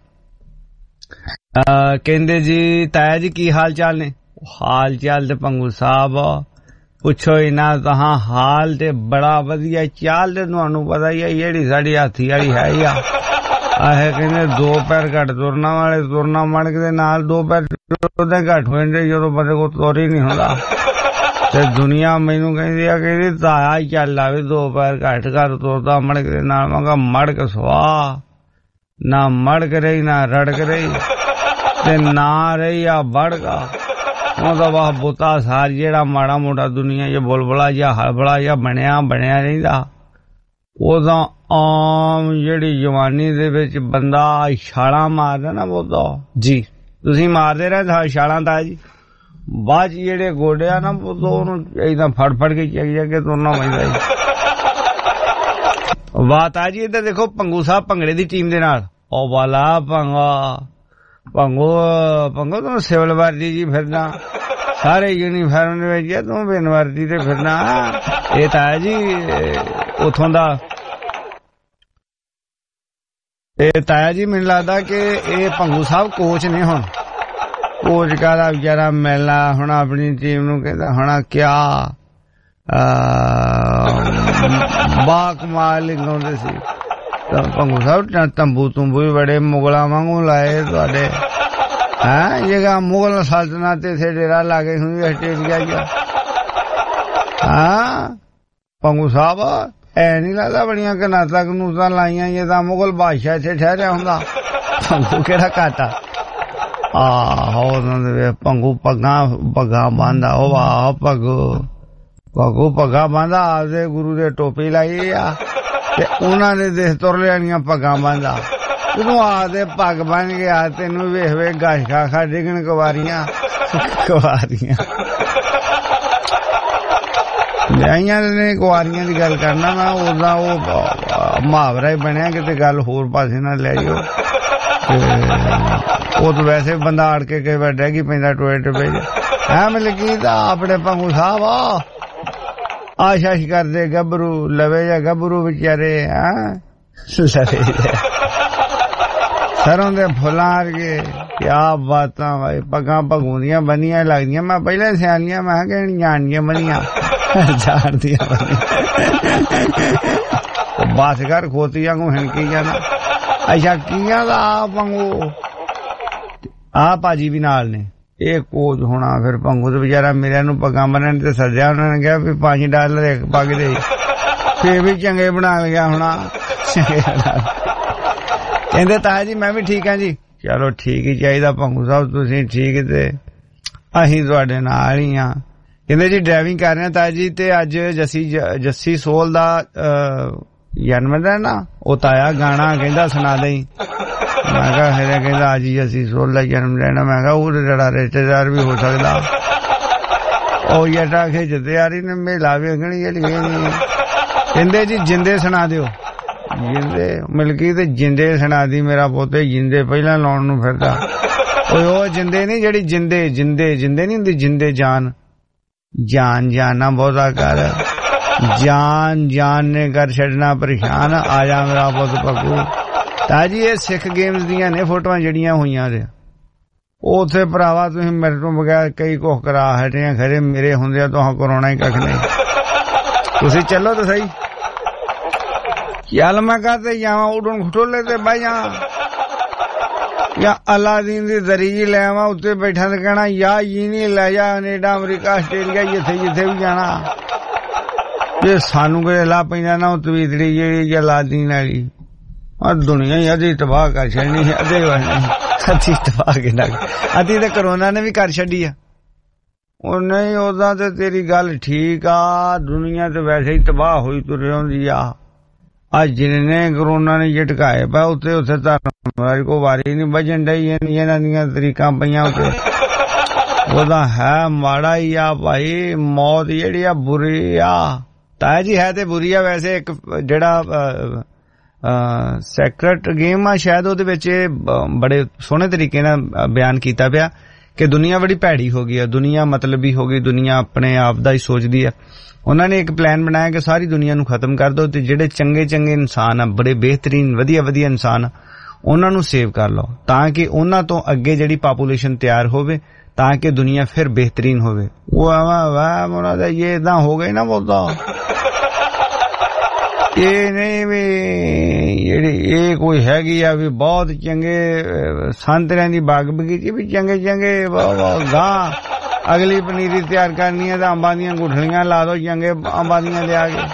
ਕਹਿੰਦੇ ਜੀ ਤਾਇਆ ਜੀ ਕੀ ਹਾਲ ਚਾਲ ਨੇ? ਹਾਲ ਚਾਲ ਤੇ ਭੰਗੂ ਸਾਹਿਬ ਪੁੱਛੋ ਹੀ ਨਾ, ਤਾਂ ਹਾਲ ਤੇ ਬੜਾ ਵਧੀਆ। ਚਾਲ ਤੇ ਤੁਹਾਨੂੰ ਪਤਾ ਹੀ ਹੈ ਜਿਹੜੀ ਸਾਡੀ ਹਾਥੀ ਵਾਲੀ ਹੈ ਹੀ ਆ। ਆਹ ਕਹਿੰਦੇ ਦੋ ਪੈਰ ਘੱਟ ਤੁਰਨਾ ਵਾਲੇ ਤੁਰਨਾ ਮਣ ਕੇ ਨਾਲ ਦੋ ਪੈਰ ਉਹਦੇ ਘੱਟ ਹੋ ਜਾਂਦੇ ਜਦੋਂ ਬੰਦੇ ਕੋਲ ਤੁਰ ਹੀ ਨਹੀਂ ਹੁੰਦਾ। ਤੇ ਦੁਨੀਆ ਮੈਨੂੰ ਕਹਿੰਦੀ ਆ ਕਹਿੰਦੀ ਤਾਇਆ ਹੀ ਚੱਲ ਆਵੇ ਦੋ ਪੈਰ ਘੱਟ ਕਰ ਤੁਰਦਾ ਮੜ ਕੇ ਨਾਲ। ਮੈਂ ਕਿਹਾ ਮੜ ਕੇ ਸੁਆ ਨਾ ਮੜ ਕੇ ਰਹੀ ਨਾ ਰੜਕ ਰਹੀ ਤੇ ਨਾ ਰਹੀ ਆ ਵੜਗਾ। ਉਹਦਾ ਵਾਹ ਬੋਤਾ ਸਾਰ ਜਿਹੜਾ ਮਾੜਾ ਮੋਟਾ ਦੁਨੀਆ ਚ ਬੁਲਬੁਲਾ ਜਾਂ ਹਲਬਲਾ ਜਾਂ ਬਣਿਆ ਬਣਿਆ ਰਹਿੰਦਾ। ਉਹਦਾ ਆਮ ਜਿਹੜੀ ਜਵਾਨੀ ਦੇ ਵਿੱਚ ਬੰਦਾ ਛਾਲਾਂ ਮਾਰਦਾ ਨਾ ਬੋਤਾ ਜੀ, ਤੁਸੀਂ ਮਾਰਦੇ ਰਹੇ ਛਾਲਾਂ ਤਾਂ ਜੀ। ਬਾਅਦ ਜਿਹੜੇ ਗੋਡਿਆ ਨਾ ਉਹਨੂੰ ਏਦਾਂ ਫੜ ਫੜ ਕੇ ਚੱਕ ਜਾ ਕੇ ਤੁਰਨਾ ਪੈਂਦਾ ਜੀ। ਬਾਤ ਆ ਜੀ ਇੱਧਰ ਦੇਖੋ ਭੰਗੂ ਸਾਹਿਬ ਭੰਗੜੇ ਦੀ ਟੀਮ ਦੇ ਨਾਲ। ਉਹ ਵਾਲਾ ਭੰਗਾ ਭੰਗੋ ਭੰਗੋ ਤੂੰ ਸਿਵਲ ਵਰਦੀ ਜੀ ਫਿਰਨਾ, ਸਾਰੇ ਯੂਨੀਫਾਰਮ ਦੇ ਵਿੱਚ ਤੂੰ ਬਿਨ ਵਰਦੀ ਤੇ ਫਿਰਨਾ। ਇਹ ਤਾਂ ਜੀ ਉਥੋਂ ਦਾ ਇਹ ਤਾਇਆ ਜੀ ਮੈਨੂੰ ਲੱਗਦਾ ਕਿ ਇਹ ਭੰਗੂ ਸਾਹਿਬ ਕੋਚ ਨੇ। ਹੁਣ ਕੋਚ ਕਾਹਦਾ ਵਿਚਾਰਾ ਮਿਲਣਾ ਹੁਣ ਆਪਣੀ ਟੀਮ ਨੂੰ ਕਹਿੰਦਾ ਹੋਣਾ ਕਿਆ ਬਾ ਕਮਾਲ ਗਾਉਂਦੇ ਸੀ ਭੰਗੂ ਸਾਹਿਬ। ਤੰਬੂ ਤੁੰਬੂ ਵੀ ਬੜੇ ਮੁਗਲਾਂ ਵਾਂਗੂ ਲਾਏ ਤੁਹਾਡੇ ਹੈਂ। ਜਗਾ ਮੁਗਲ ਸਲਤਨਤ ਇੱਥੇ ਡੇਰਾ ਲਾ ਕੇ ਹੁੰਦੀ ਆਸਟ੍ਰੇਲੀਆ। ਹਾਂ ਭੰਗੂ ਸਾਹਿਬ ਐ ਨੀ ਲੱਗਦਾ ਬੜੀਆਂ ਕਨਾਤਾਂ ਕਨੂਤਾਂ ਲਾਈਆਂ ਜੇ ਤਾਂ ਮੁਗਲ ਬਾਦਸ਼ਾਹ ਇੱਥੇ ਠਹਿਰਿਆ ਹੁੰਦਾ। ਭੰਗੂ ਕਿਹੜਾ ਘਾਟਾ। ਆਹੋ ਭੰਗੂ ਪੱਗਾਂ ਪੱਗਾਂ ਬੰਨਦਾ। ਉਹ ਵਾਹ ਪੱਗੂ ਭੰਗੂ ਪੱਗਾਂ ਬੰਨਦਾ ਆਪਦੇ ਗੁਰੂ ਦੇ ਟੋਪੀ ਲਾਈ ਆ ਤੇ ਉਹਨਾਂ ਦੇ ਦੇਖ ਤੁਰ ਲਿਆਣੀਆਂ ਪੱਗਾਂ ਬੰਨਦਾ। ਤੈਨੂੰ ਆਦੇ ਪੱਗ ਬੰਨ ਗਿਆ ਤੈਨੂੰ ਵੇਖ ਵੇਖ ਗਾਸ਼ ਖਾ ਖਾ ਡਿੱਗਣ ਕੁਵਾਰੀਆਂ ਕੁਵਾਰੀਆਂ ਲਿਆਈਆਂ ਨੇ ਕੁਵਾਰੀਆਂ ਦੀ ਗੱਲ ਕਰਨਾ ਮੈਂ। ਉਹਦਾ ਉਹ ਮੁਹਾਵਰਾ ਹੀ ਬਣਿਆ ਕਿਤੇ ਗੱਲ ਹੋਰ ਪਾਸੇ ਨਾ ਲੈ ਜਾਓ। ਉਹ ਤਾਂ ਵੈਸੇ ਬੰਦਾ ਅੜ ਕੇ ਕਈ ਵਾਰ ਡੈਗੀ ਪੈਂਦਾ ਟੋਏ ਟੋਏ ਹੈ। ਮਤਲਬ ਕੀ ਤਾਂ ਆਪਣੇ ਭੰਗੂ ਸਾਹਿਬ ਆਸ਼ਾ ਕਰਦੇ ਗੱਭਰੂ ਲਵੇ ਜਾਂ ਗੱਭਰੂ ਵਿਚਾਰੇ ਹੈਂ ਲਵੇ ਸਰੋਂ ਦੇ ਫੁੱਲਾਂ ਵਰਗੇ। ਕਿਆ ਬਾਤਾਂ ਭਾਈ ਪੱਗਾਂ ਭਗੂਦੀਆਂ ਬੰਨੀਆਂ ਲੱਗਦੀਆਂ। ਮੈਂ ਪਹਿਲਾਂ ਸਿਆਣੀਆਂ ਮੈਂ ਕਿਹਾ ਜਾਣਦੀਆਂ ਬੰਨੀਆਂ ਜਾਣਦੀਆਂ ਬਾਸ ਕਰ ਖੋਤੀਆਂ ਨੂੰ ਹਿਣਕੀ ਜਾਣਾ। ਅੱਛਾ ਕੀਆਂ ਦਾ ਭੰਗੂ ਆ ਭਾਜੀ ਵੀ ਨਾਲ ਨੇ। ਇਹ ਕੋਚ ਹੋਣਾ ਫਿਰ ਭੰਗੂ ਤੇ ਵਿਚਾਰਾ ਮੇਰਿਆਂ ਨੂੰ ਪੱਗਾਂ ਬੰਨਣ ਤੇ ਸੱਜਿਆ। ਉਹਨਾਂ ਨੇ ਕਿਹਾ ਵੀ ਪੰਜ ਡਾਲਰ ਇੱਕ ਪੱਗ ਦੇ ਫੇਰ ਵੀ ਚੰਗੇ ਬਣਾ ਲਿਆ ਹੋਣਾ। ਕਹਿੰਦੇ ਤਾਇਆ ਜੀ ਮੈਂ ਵੀ ਠੀਕ ਹਾਂ ਜੀ। ਚਲੋ ਠੀਕ ਹੀ ਚਾਹੀਦਾ ਭੰਗੂ ਸਾਹਿਬ, ਤੁਸੀਂ ਠੀਕ ਤੇ ਅਸੀਂ ਤੁਹਾਡੇ ਨਾਲ ਹੀ ਆ। ਕਹਿੰਦੇ ਜੀ ਡਰਾਈਵਿੰਗ ਕਰ ਰਹੇ ਤਾਇਆ ਜੀ ਤੇ ਅੱਜ ਜੱਸੀ ਜੱਸੀ ਸੋਲ ਦਾ ਜਨਮ ਦਿਨ ਨਾ ਉਹ ਤਾਇਆ ਗਾਣਾ ਕਹਿੰਦਾ ਸੁਣਾ ਦੇਈ। ਮੈਂ ਕਿਹਾ ਫਿਰ ਕਹਿੰਦਾ ਅੱਜ ਹੀ ਅਸੀਂ ਸੋਲ ਦਾ ਜਨਮ ਦਿਨ। ਮੈਂ ਕਿਹਾ ਉਹ ਜਿਹੜਾ ਰਿਸ਼ਤੇਦਾਰ ਵੀ ਹੋ ਸਕਦਾ। ਉਹ ਜਟਾ ਖਿੱਚ ਤਿਆਰੀ ਨੇ ਮੇਲਾ ਵੇਖਣੀ ਜਿਹੜੀ ਕਹਿੰਦੇ ਜੀ ਜਿੰਦੇ ਸੁਣਾ ਦਿਓ। ਜਿੰਦੇ ਮਿਲਕੀ ਤੇ ਜਿੰਦੇ ਸੁਣਾ ਦੀ ਮੇਰਾ ਪੋਤੇ ਜਿੰਦੇ ਪਹਿਲਾਂ ਲਾਉਣ ਨੂੰ ਫਿਰਦਾ। ਓਏ ਉਹ ਜਿੰਦੇ ਨੀ ਜਿਹੜੀ ਜਿੰਦੇ ਜਿੰਦੇ ਜਿੰਦੇ ਨੀ ਹੁੰਦੀ ਜਿੰਦੇ ਜਾਨ ਜਾਨ ਜਾਨਾ ਬਹੁਤਾ ਕਰ ਜਾਨ ਜਾਨ ਨੇ ਕਰ ਛੱਡਣਾ ਪਰੇਸ਼ਾਨ। ਆ ਜਾ ਮੇਰਾ ਪੁੱਤ ਪੱਕੂ। ਤਾਂ ਜੀ ਇਹ ਸਿੱਖ ਗੇਮਸ ਦੀਆਂ ਨੇ ਫੋਟੋਆਂ ਜਿਹੜੀਆਂ ਹੋਈਆਂ ਨੇ। ਉੱਥੇ ਭਰਾਵਾ ਤੁਸੀਂ ਮੇਰੇ ਤੋਂ ਬਗੈਰ ਕਈ ਕੁਝ ਕਰਾ ਹਟੇ ਆ। ਖਰੇ ਮੇਰੇ ਹੁੰਦਿਆਂ ਤੁਹਾਂ ਕਰਾਉਣਾ ਹੀ ਕੱਖ ਨਹੀਂ। ਤੁਸੀਂ ਚੱਲੋ ਤਾਂ ਸਹੀ। ਚੱਲ ਮੈਂ ਕਹਤੇ ਜਾਵਾਂ ਉਡਣ ਖਟੋਲੇ ਤੇ ਬਹਿ ਜਾ ਜਾਂ ਅਲਾਦੀਨ ਦੀ ਦਰੀ ਜੀ ਲੈ ਆਵਾਂ ਉੱਤੇ ਬੈਠਾ ਤੇ ਕਹਿਣਾ ਯਾ ਜੀ ਨਹੀਂ ਲੈ ਜਾ ਕੈਨੇਡਾ ਅਮਰੀਕਾ ਆਸਟ੍ਰੇਲੀਆ ਜਿੱਥੇ ਜਿੱਥੇ ਵੀ ਜਾਣਾ ਜੇ ਸਾਨੂੰ ਕਿਹੜੇ ਲਾ ਪੈਂਦਾ ਨਾ ਉਹ ਤਵੀਤੜੀ ਜਿਹੜੀ ਅਲਾਦੀਨ ਵਾਲੀ ਆ ਦੁਨੀਆ ਹੀ ਅੱਧੀ ਤਬਾਹ ਕਰ ਛੱਡਣੀ ਹੈ ਅੱਧੇ ਅੱਧੀ ਤਬਾਹ ਕੇ ਨਾ ਅੱਧੀ ਤਾਂ ਕਰੋਨਾ ਨੇ ਵੀ ਕਰ ਛੱਡੀ ਆ ਉਹ ਨਹੀਂ ਉਹਦਾ ਤੇ ਤੇਰੀ ਗੱਲ ਠੀਕ ਆ ਦੁਨੀਆ ਤੇ ਵੈਸੇ ਹੀ ਤਬਾਹ ਹੋਈ ਤੁਰ ਹੁੰਦੀ ਆ ਅੱਜ ਜਿਹਨੇ ਕਰੋਨਾ ਨੇ ਝਟਕਾਏ ਪਾ ਉੱਤੇ ਉੱਥੇ ਧਰਮ ਕੋ ਵਾਰੀ ਨਹੀਂ ਵੱਜਣ ਡਈ ਇਹਨਾਂ ਦੀਆਂ ਤਰੀਕਾਂ ਪਈਆਂ ਉੱਤੇ ਉਹਦਾ ਹੈ ਮਾੜਾ ਹੀ ਆ ਭਾਈ ਮੌਤ ਜਿਹੜੀ ਆ ਬੁਰੀ ਆ ਤਾਇਆ ਜੀ ਹੈ ਤੇ ਬੁਰੀ ਆ ਵੈਸੇ ਇੱਕ ਜਿਹੜਾ ਸੈਕਰਟ ਗੇਮ ਆ ਸ਼ਾਇਦ ਉਹਦੇ ਵਿੱਚ ਬੜੇ ਸੋਹਣੇ ਤਰੀਕੇ ਨਾਲ ਬਿਆਨ ਕੀਤਾ ਪਿਆ ਕਿ ਦੁਨੀਆ ਬੜੀ ਭੈੜੀ ਹੋ ਗਈ ਆ ਦੁਨੀਆ ਮਤਲਬੀ ਹੋ ਗਈ ਦੁਨੀਆ ਆਪਣੇ ਆਪ ਦਾ ਹੀ ਸੋਚਦੀ ਆ ਉਹਨਾਂ ਨੇ ਇੱਕ ਪਲਾਨ ਬਣਾਇਆ ਕਿ ਸਾਰੀ ਦੁਨੀਆ ਨੂੰ ਖਤਮ ਕਰ ਦਿਓ ਤੇ ਜਿਹੜੇ ਚੰਗੇ ਚੰਗੇ ਇਨਸਾਨ ਆ ਬੜੇ ਬਿਹਤਰੀਨ ਵਧੀਆ ਵਧੀਆ ਇਨਸਾਨ ਉਹਨਾਂ ਨੂੰ ਸੇਵ ਕਰ ਲਓ ਤਾਂ ਕਿ ਉਹਨਾਂ ਤੋਂ ਅੱਗੇ ਜਿਹੜੀ ਪਾਪੂਲੇਸ਼ਨ ਤਿਆਰ ਹੋਵੇ ਤਾਂ ਕਿ ਦੁਨੀਆ ਫਿਰ ਬਿਹਤਰੀਨ ਹੋਵੇ ਉਹ ਆਵਾ ਵਾਹ ਉਹਨਾਂ ਦਾ ਇਹ ਇਦਾਂ ਹੋ ਗਏ ਨਾ ਬੋਲਦਾ ਇਹ ਨਹੀਂ ਵੀ ਜਿਹੜੀ ਇਹ ਕੋਈ ਹੈਗੀ ਆ ਵੀ ਬਹੁਤ ਚੰਗੇ ਸੰਤਰਿਆਂ ਦੀ ਬਾਗ ਬਗੀਚੀ ਵੀ ਚੰਗੇ ਚੰਗੇ ਗਾਂ ਅਗਲੀ ਪਨੀਰੀ ਤਿਆਰ ਕਰਨੀ ਹੈ ਤਾਂ ਅੰਬਾਂ ਦੀਆਂ ਗੁਠਲੀਆਂ ਲਾ ਦੋ ਚੰਗੇ ਅੰਬਾਂ ਦੀਆਂ ਲਿਆ ਕੇ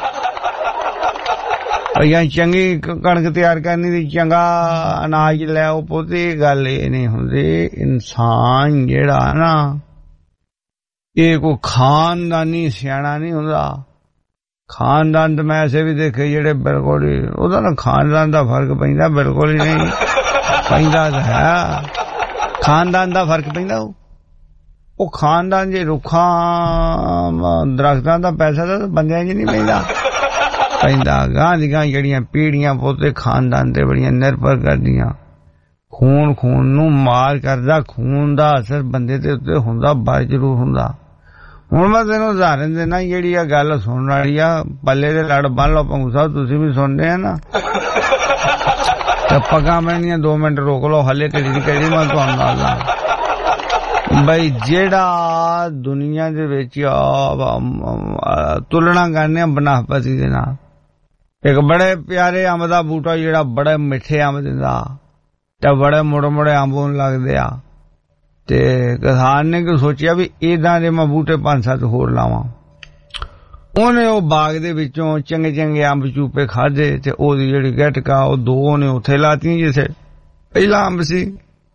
ਜਾਂ ਚੰਗੀ ਕਣਕ ਤਿਆਰ ਕਰਨੀ ਦੀ ਚੰਗਾ ਅਨਾਜ ਲੈ ਆਓ ਪੁੱਤੇ ਗੱਲ ਇਹ ਨਹੀਂ ਹੁੰਦੀ ਇਨਸਾਨ ਜਿਹੜਾ ਨਾ ਇਹ ਕੋਈ ਖਾਨਦਾਨੀ ਸਿਆਣਾ ਨਹੀਂ ਹੁੰਦਾ ਖਾਨਦਾਨ ਤਾਂ ਮੈਂ ਐਸੇ ਵੀ ਦੇਖੇ ਜਿਹੜੇ ਬਿਲਕੁਲ ਹੀ ਉਹਦਾ ਨਾ ਖਾਨਦਾਨ ਦਾ ਫਰਕ ਪੈਂਦਾ ਬਿਲਕੁਲ ਹੀ ਨਹੀਂ ਪੈਂਦਾ ਤਾਂ ਹੈ ਖਾਨਦਾਨ ਦਾ ਫਰਕ ਪੈਂਦਾ ਉਹ ਉਹ ਖਾਨਦਾਨ ਜੇ ਰੁੱਖਾਂ ਦਰਖਤਾਂ ਦਾ ਪੈਸਾ ਤਾਂ ਬੰਦਿਆਂ 'ਚ ਨਹੀਂ ਪੈਂਦਾ ਪੈਂਦਾ ਗਾਂ ਦੀ ਗਾਂ ਜਿਹੜੀਆਂ ਪੀੜੀਆਂ ਪੋਤੇ ਖਾਨਦਾਨ ਤੇ ਬੜੀਆਂ ਨਿਰਭਰ ਕਰਦੀਆਂ ਖੂਨ ਖੂਨ ਨੂੰ ਮਾਰ ਕਰਦਾ ਖੂਨ ਦਾ ਅਸਰ ਬੰਦੇ ਦੇ ਉੱਤੇ ਹੁੰਦਾ ਬੜਾ ਜ਼ਰੂਰ ਹੁੰਦਾ ਹੁਣ ਮੈਂ ਤੈਨੂੰ ਉਦਾਹਰਨ ਦੇਣਾ ਜਿਹੜੀ ਆ ਗੱਲ ਸੁਣਨ ਵਾਲੀ ਆ ਪੱਲੇ ਦੇ ਲੜ ਬੰਨ ਲਓ ਪੰਗੂ ਸਾਹਿਬ ਤੁਸੀਂ ਵੀ ਸੁਣਦੇ ਆ ਨਾ ਤੇ ਪੱਗਾਂ ਮੈਨੀਆਂ ਦੋ ਮਿੰਟ ਰੋਕ ਲਓ ਹਲੇ ਕਿਹੜੀ ਕਿਹੜੀ ਮੈਂ ਤੁਹਾਨੂੰ ਦੱਸਦਾ ਬਈ ਜਿਹੜਾ ਦੁਨੀਆ ਦੇ ਵਿੱਚ ਤੁਲਨਾ ਕਰਨੇ ਬਨਸਪਤੀ ਦੇ ਨਾਲ ਇੱਕ ਬੜੇ ਪਿਆਰੇ ਅੰਬ ਦਾ ਬੂਟਾ ਜਿਹੜਾ ਬੜੇ ਮਿੱਠੇ ਅੰਬ ਦਿੰਦਾ ਤੇ ਬੜੇ ਮੁੜ ਮੁੜੇ ਅੰਬ ਹੋਣ ਲੱਗਦੇ ਆ ਤੇ ਕਿਸਾਨ ਨੇ ਕਿ ਸੋਚਿਆ ਵੀ ਏਦਾਂ ਦੇ ਮੈਂ ਬੂਟੇ ਪੰਜ ਸੱਤ ਹੋਰ ਲਾਵਾਂ ਉਹਨੇ ਉਹ ਬਾਗ ਦੇ ਵਿੱਚੋਂ ਚੰਗੇ ਚੰਗੇ ਅੰਬ ਚੂਪੇ ਖਾਧੇ ਤੇ ਉਹਦੀ ਜਿਹੜੀ ਗਟਕਾ ਉਹ ਦੋ ਨੇ ਉੱਥੇ ਲਾਤੀਆਂ ਜਿੱਥੇ ਪਹਿਲਾ ਅੰਬ ਸੀ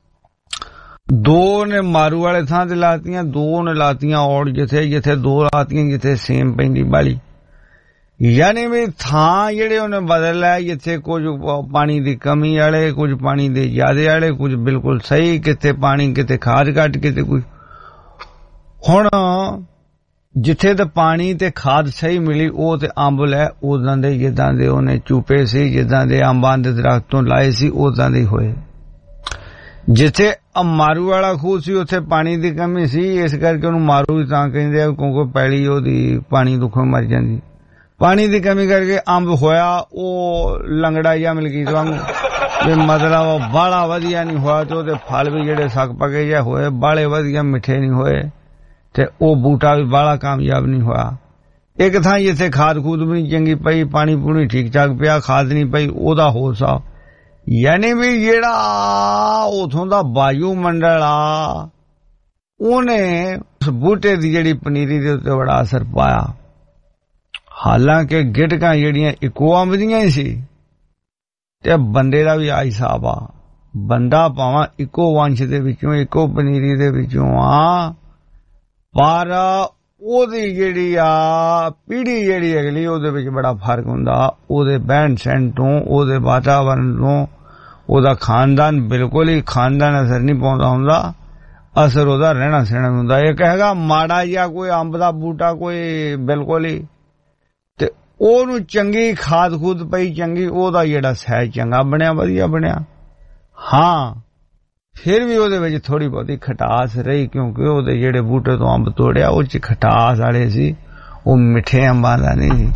ਦੋ ਨੇ ਮਾਰੂ ਵਾਲੇ ਥਾਂ ਤੇ ਲਾਤੀਆਂ ਦੋ ਨੇ ਲਾਤੀਆਂ ਔੜ ਜਿੱਥੇ ਜਿੱਥੇ ਦੋ ਲਾਤੀਆਂ ਜਿੱਥੇ ਸੇਮ ਪੈਂਦੀ ਬਾਲੀ ਯਾਨੀ ਵੀ ਥਾਂ ਜਿਹੜੇ ਉਹਨੇ ਬਦਲ ਲਿਆ ਜਿੱਥੇ ਕੁਝ ਪਾਣੀ ਦੀ ਕਮੀ ਵਾਲੇ ਕੁਝ ਪਾਣੀ ਦੇ ਜ਼ਿਆਦੇ ਵਾਲੇ ਕੁਝ ਬਿਲਕੁਲ ਸਹੀ ਕਿਤੇ ਪਾਣੀ ਕਿਤੇ ਖਾਦ ਘੱਟ ਕਿਤੇ ਕੋਈ ਹੁਣ ਜਿੱਥੇ ਤੇ ਪਾਣੀ ਤੇ ਖਾਦ ਸਹੀ ਮਿਲੀ ਉਹ ਤੇ ਅੰਬ ਲੈ ਉਦਾਂ ਦੇ ਜਿੱਦਾਂ ਦੇ ਉਹਨੇ ਚੂਪੇ ਸੀ ਜਿੱਦਾਂ ਦੇ ਅੰਬਾਂ ਦੇ ਦਰਖਤ ਤੋਂ ਲਾਏ ਸੀ ਉਦਾਂ ਦੇ ਹੋਏ ਜਿੱਥੇ ਮਾਰੂ ਵਾਲਾ ਖੂਹ ਸੀ ਉੱਥੇ ਪਾਣੀ ਦੀ ਕਮੀ ਸੀ ਇਸ ਕਰਕੇ ਉਹਨੂੰ ਮਾਰੂ ਤਾਂ ਕਹਿੰਦੇ ਆ ਕਿਉਂਕਿ ਪੈਲੀ ਉਹਦੀ ਪਾਣੀ ਦੁੱਖੋਂ ਮਰ ਜਾਂਦੀ ਪਾਣੀ ਦੀ ਕਮੀ ਕਰਕੇ ਅੰਬ ਹੋਇਆ ਉਹ ਲੰਗੜਾ ਜਾਂ ਮਲਕੀਤ ਵਾਂਗੂ ਜੇ ਮਤਲਬ ਬਾਲਾ ਵਧੀਆ ਨਹੀਂ ਹੋਇਆ ਤੇ ਉਹਦੇ ਫਲ ਵੀ ਜਿਹੜੇ ਸੱਕ ਪਕੇ ਜਿਹੇ ਹੋਏ ਬਾਲੇ ਵਧੀਆ ਮਿੱਠੇ ਨਹੀਂ ਹੋਏ ਤੇ ਉਹ ਬੂਟਾ ਵੀ ਬਾਲਾ ਕਾਮਯਾਬ ਨਹੀਂ ਹੋਇਆ ਇੱਕ ਥਾਂ ਜਿੱਥੇ ਖਾਦ ਖੂਦ ਵੀ ਨਹੀਂ ਚੰਗੀ ਪਈ ਪਾਣੀ ਪੂਣੀ ਠੀਕ ਠਾਕ ਪਿਆ ਖਾਦ ਨਹੀਂ ਪਈ ਉਹਦਾ ਹੋਰ ਸਾਹ ਯਾਨੀ ਵੀ ਜਿਹੜਾ ਉਥੋਂ ਦਾ ਵਾਯੂ ਮੰਡਲ ਆ ਉਹਨੇ ਉਸ ਬੂਟੇ ਦੀ ਜਿਹੜੀ ਪਨੀਰੀ ਦੇ ਉੱਤੇ ਬੜਾ ਅਸਰ ਪਾਇਆ ਹਾਲਾਂਕਿ ਗਿਟਕਾਂ ਜਿਹੜੀਆਂ ਇੱਕੋ ਅੰਬ ਦੀਆਂ ਹੀ ਸੀ ਤੇ ਬੰਦੇ ਦਾ ਵੀ ਆ ਹਿਸਾਬ ਆ ਬੰਦਾ ਭਾਵੇਂ ਇੱਕੋ ਵੰਸ਼ ਦੇ ਵਿੱਚੋਂ ਇੱਕੋ ਪਨੀਰੀ ਦੇ ਵਿੱਚੋਂ ਆ ਪਰ ਉਹਦੀ ਜਿਹੜੀ ਆ ਪੀੜੀ ਜਿਹੜੀ ਅਗਲੀ ਉਹਦੇ ਵਿੱਚ ਬੜਾ ਫਰਕ ਹੁੰਦਾ ਉਹਦੇ ਬਹਿਣ ਸਹਿਣ ਤੋਂ ਉਹਦੇ ਵਾਤਾਵਰਨ ਤੋਂ ਉਹਦਾ ਖਾਨਦਾਨ ਬਿਲਕੁਲ ਹੀ ਖਾਨਦਾਨ ਅਸਰ ਨਹੀਂ ਪਾਉਂਦਾ ਹੁੰਦਾ ਅਸਰ ਉਹਦਾ ਰਹਿਣਾ ਸਹਿਣਾ ਹੁੰਦਾ ਇਹ ਕਹੇਗਾ ਮਾੜਾ ਜਿਹਾ ਕੋਈ ਅੰਬ ਦਾ ਬੂਟਾ ਕੋਈ ਬਿਲਕੁਲ ਹੀ ਤੇ ਉਹਨੂੰ ਚੰਗੀ ਖਾਦ ਖੂਦ ਪਈ ਚੰਗੀ ਉਹਦਾ ਜਿਹੜਾ ਸਹਿਜ ਚੰਗਾ ਬਣਿਆ ਵਧੀਆ ਬਣਿਆ ਹਾਂ ਫਿਰ ਵੀ ਉਹਦੇ ਵਿੱਚ ਥੋੜੀ ਬਹੁਤੀ ਖਟਾਸ ਰਹੀ ਕਿਉਂਕਿ ਉਹਦੇ ਜਿਹੜੇ ਬੂਟੇ ਤੋਂ ਅੰਬ ਤੋੜਿਆ ਉਹ ਚ ਖਟਾਸ ਵਾਲੇ ਸੀ ਉਹ ਮਿੱਠੇ ਅੰਬਾਂ ਦਾ ਨਹੀਂ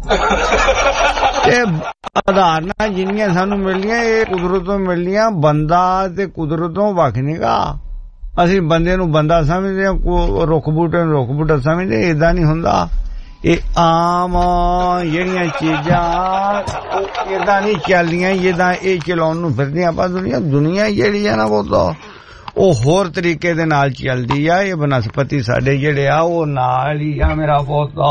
ਤੇ ਉਦਾਹਰਨਾਂ ਜਿੰਨੀਆਂ ਸਾਨੂੰ ਮਿਲਦੀਆਂ ਇਹ ਕੁਦਰਤੋਂ ਮਿਲਦੀਆਂ ਬੰਦਾ ਤੇ ਕੁਦਰਤੋਂ ਵੱਖ ਨੀਗਾ ਅਸੀਂ ਬੰਦੇ ਨੂੰ ਬੰਦਾ ਸਮਝਦੇ ਹਾਂ ਰੁੱਖ ਬੂਟੇ ਨੂੰ ਰੁੱਖ ਬੂਟਾ ਸਮਝਦੇ ਏਦਾਂ ਨਹੀਂ ਹੁੰਦਾ ਇਹ ਆਮ ਜਿਹੜੀਆਂ ਚੀਜ਼ਾਂ ਉਹ ਏਦਾਂ ਨਹੀਂ ਚੱਲਦੀਆਂ ਜਿੱਦਾਂ ਇਹ ਚਲਾਉਣ ਨੂੰ ਫਿਰਦੇ ਆਪਾਂ। ਦੁਨੀਆ ਦੁਨੀਆ ਜਿਹੜੀ ਆ ਨਾ ਉਹ ਤਾਂ ਉਹ ਹੋਰ ਤਰੀਕੇ ਦੇ ਨਾਲ ਚੱਲਦੀ ਆ। ਇਹ ਬਨਸਪਤੀ ਸਾਡੇ ਜਿਹੜੇ ਆ ਉਹ ਨਾਲ ਹੀ ਆ ਮੇਰਾ ਪੋਤਾ।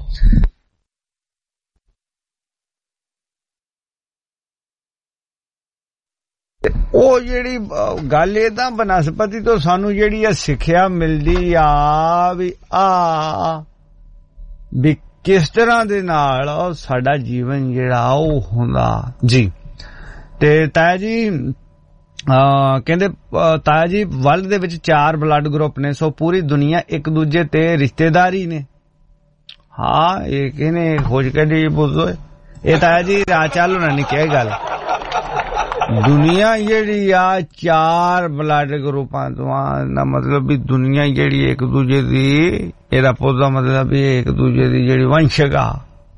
ਉਹ ਜਿਹੜੀ ਗੱਲ ਇਹ ਤਾਂ ਬਨਸਪਤੀ ਤੋਂ ਸਾਨੂੰ ਜਿਹੜੀ ਆ ਸਿੱਖਿਆ ਮਿਲਦੀ ਆ ਵੀ ਆ ਵੀ ਕਿਸ ਤਰ੍ਹਾਂ ਦੇ ਨਾਲ ਸਾਡਾ ਜੀਵਨ ਜਿਹੜਾ ਉਹ ਹੁੰਦਾ ਜੀ। ਤੇ ਤਾਇਆ ਜੀ ਕਹਿੰਦੇ ਤਾਇਆ ਜੀ ਵਰਲਡ ਦੇ ਵਿੱਚ ਚਾਰ ਬਲੱਡ ਗਰੁੱਪ ਨੇ, ਸੋ ਪੂਰੀ ਦੁਨੀਆ ਇੱਕ ਦੂਜੇ ਤੇ ਰਿਸ਼ਤੇਦਾਰੀ ਨੇ। ਹਾਂ ਇਹ ਕਿਹਨੇ ਖੋਜ ਕੱਢੀ ਪੁੱਛੋ। ਇਹ ਤਾਇਆ ਜੀ ਰਾਹ ਚਾਲੂ ਨਾ ਨਹੀਂ ਕਿਹਾ ਗੱਲ। ਦੁਨੀਆ ਜਿਹੜੀ ਆ ਚਾਰ ਬਲੱਡ ਗਰੁੱਪਾਂ ਤੋਂ ਦਾ ਮਤਲਬ ਵੀ ਦੁਨੀਆ ਜਿਹੜੀ ਇੱਕ ਦੂਜੇ ਦੀ, ਇਹਦਾ ਪੁੱਛਦਾ ਮਤਲਬ ਵੀ ਇੱਕ ਦੂਜੇ ਦੀ ਜਿਹੜੀ ਵੰਸ਼ਕ ਆ।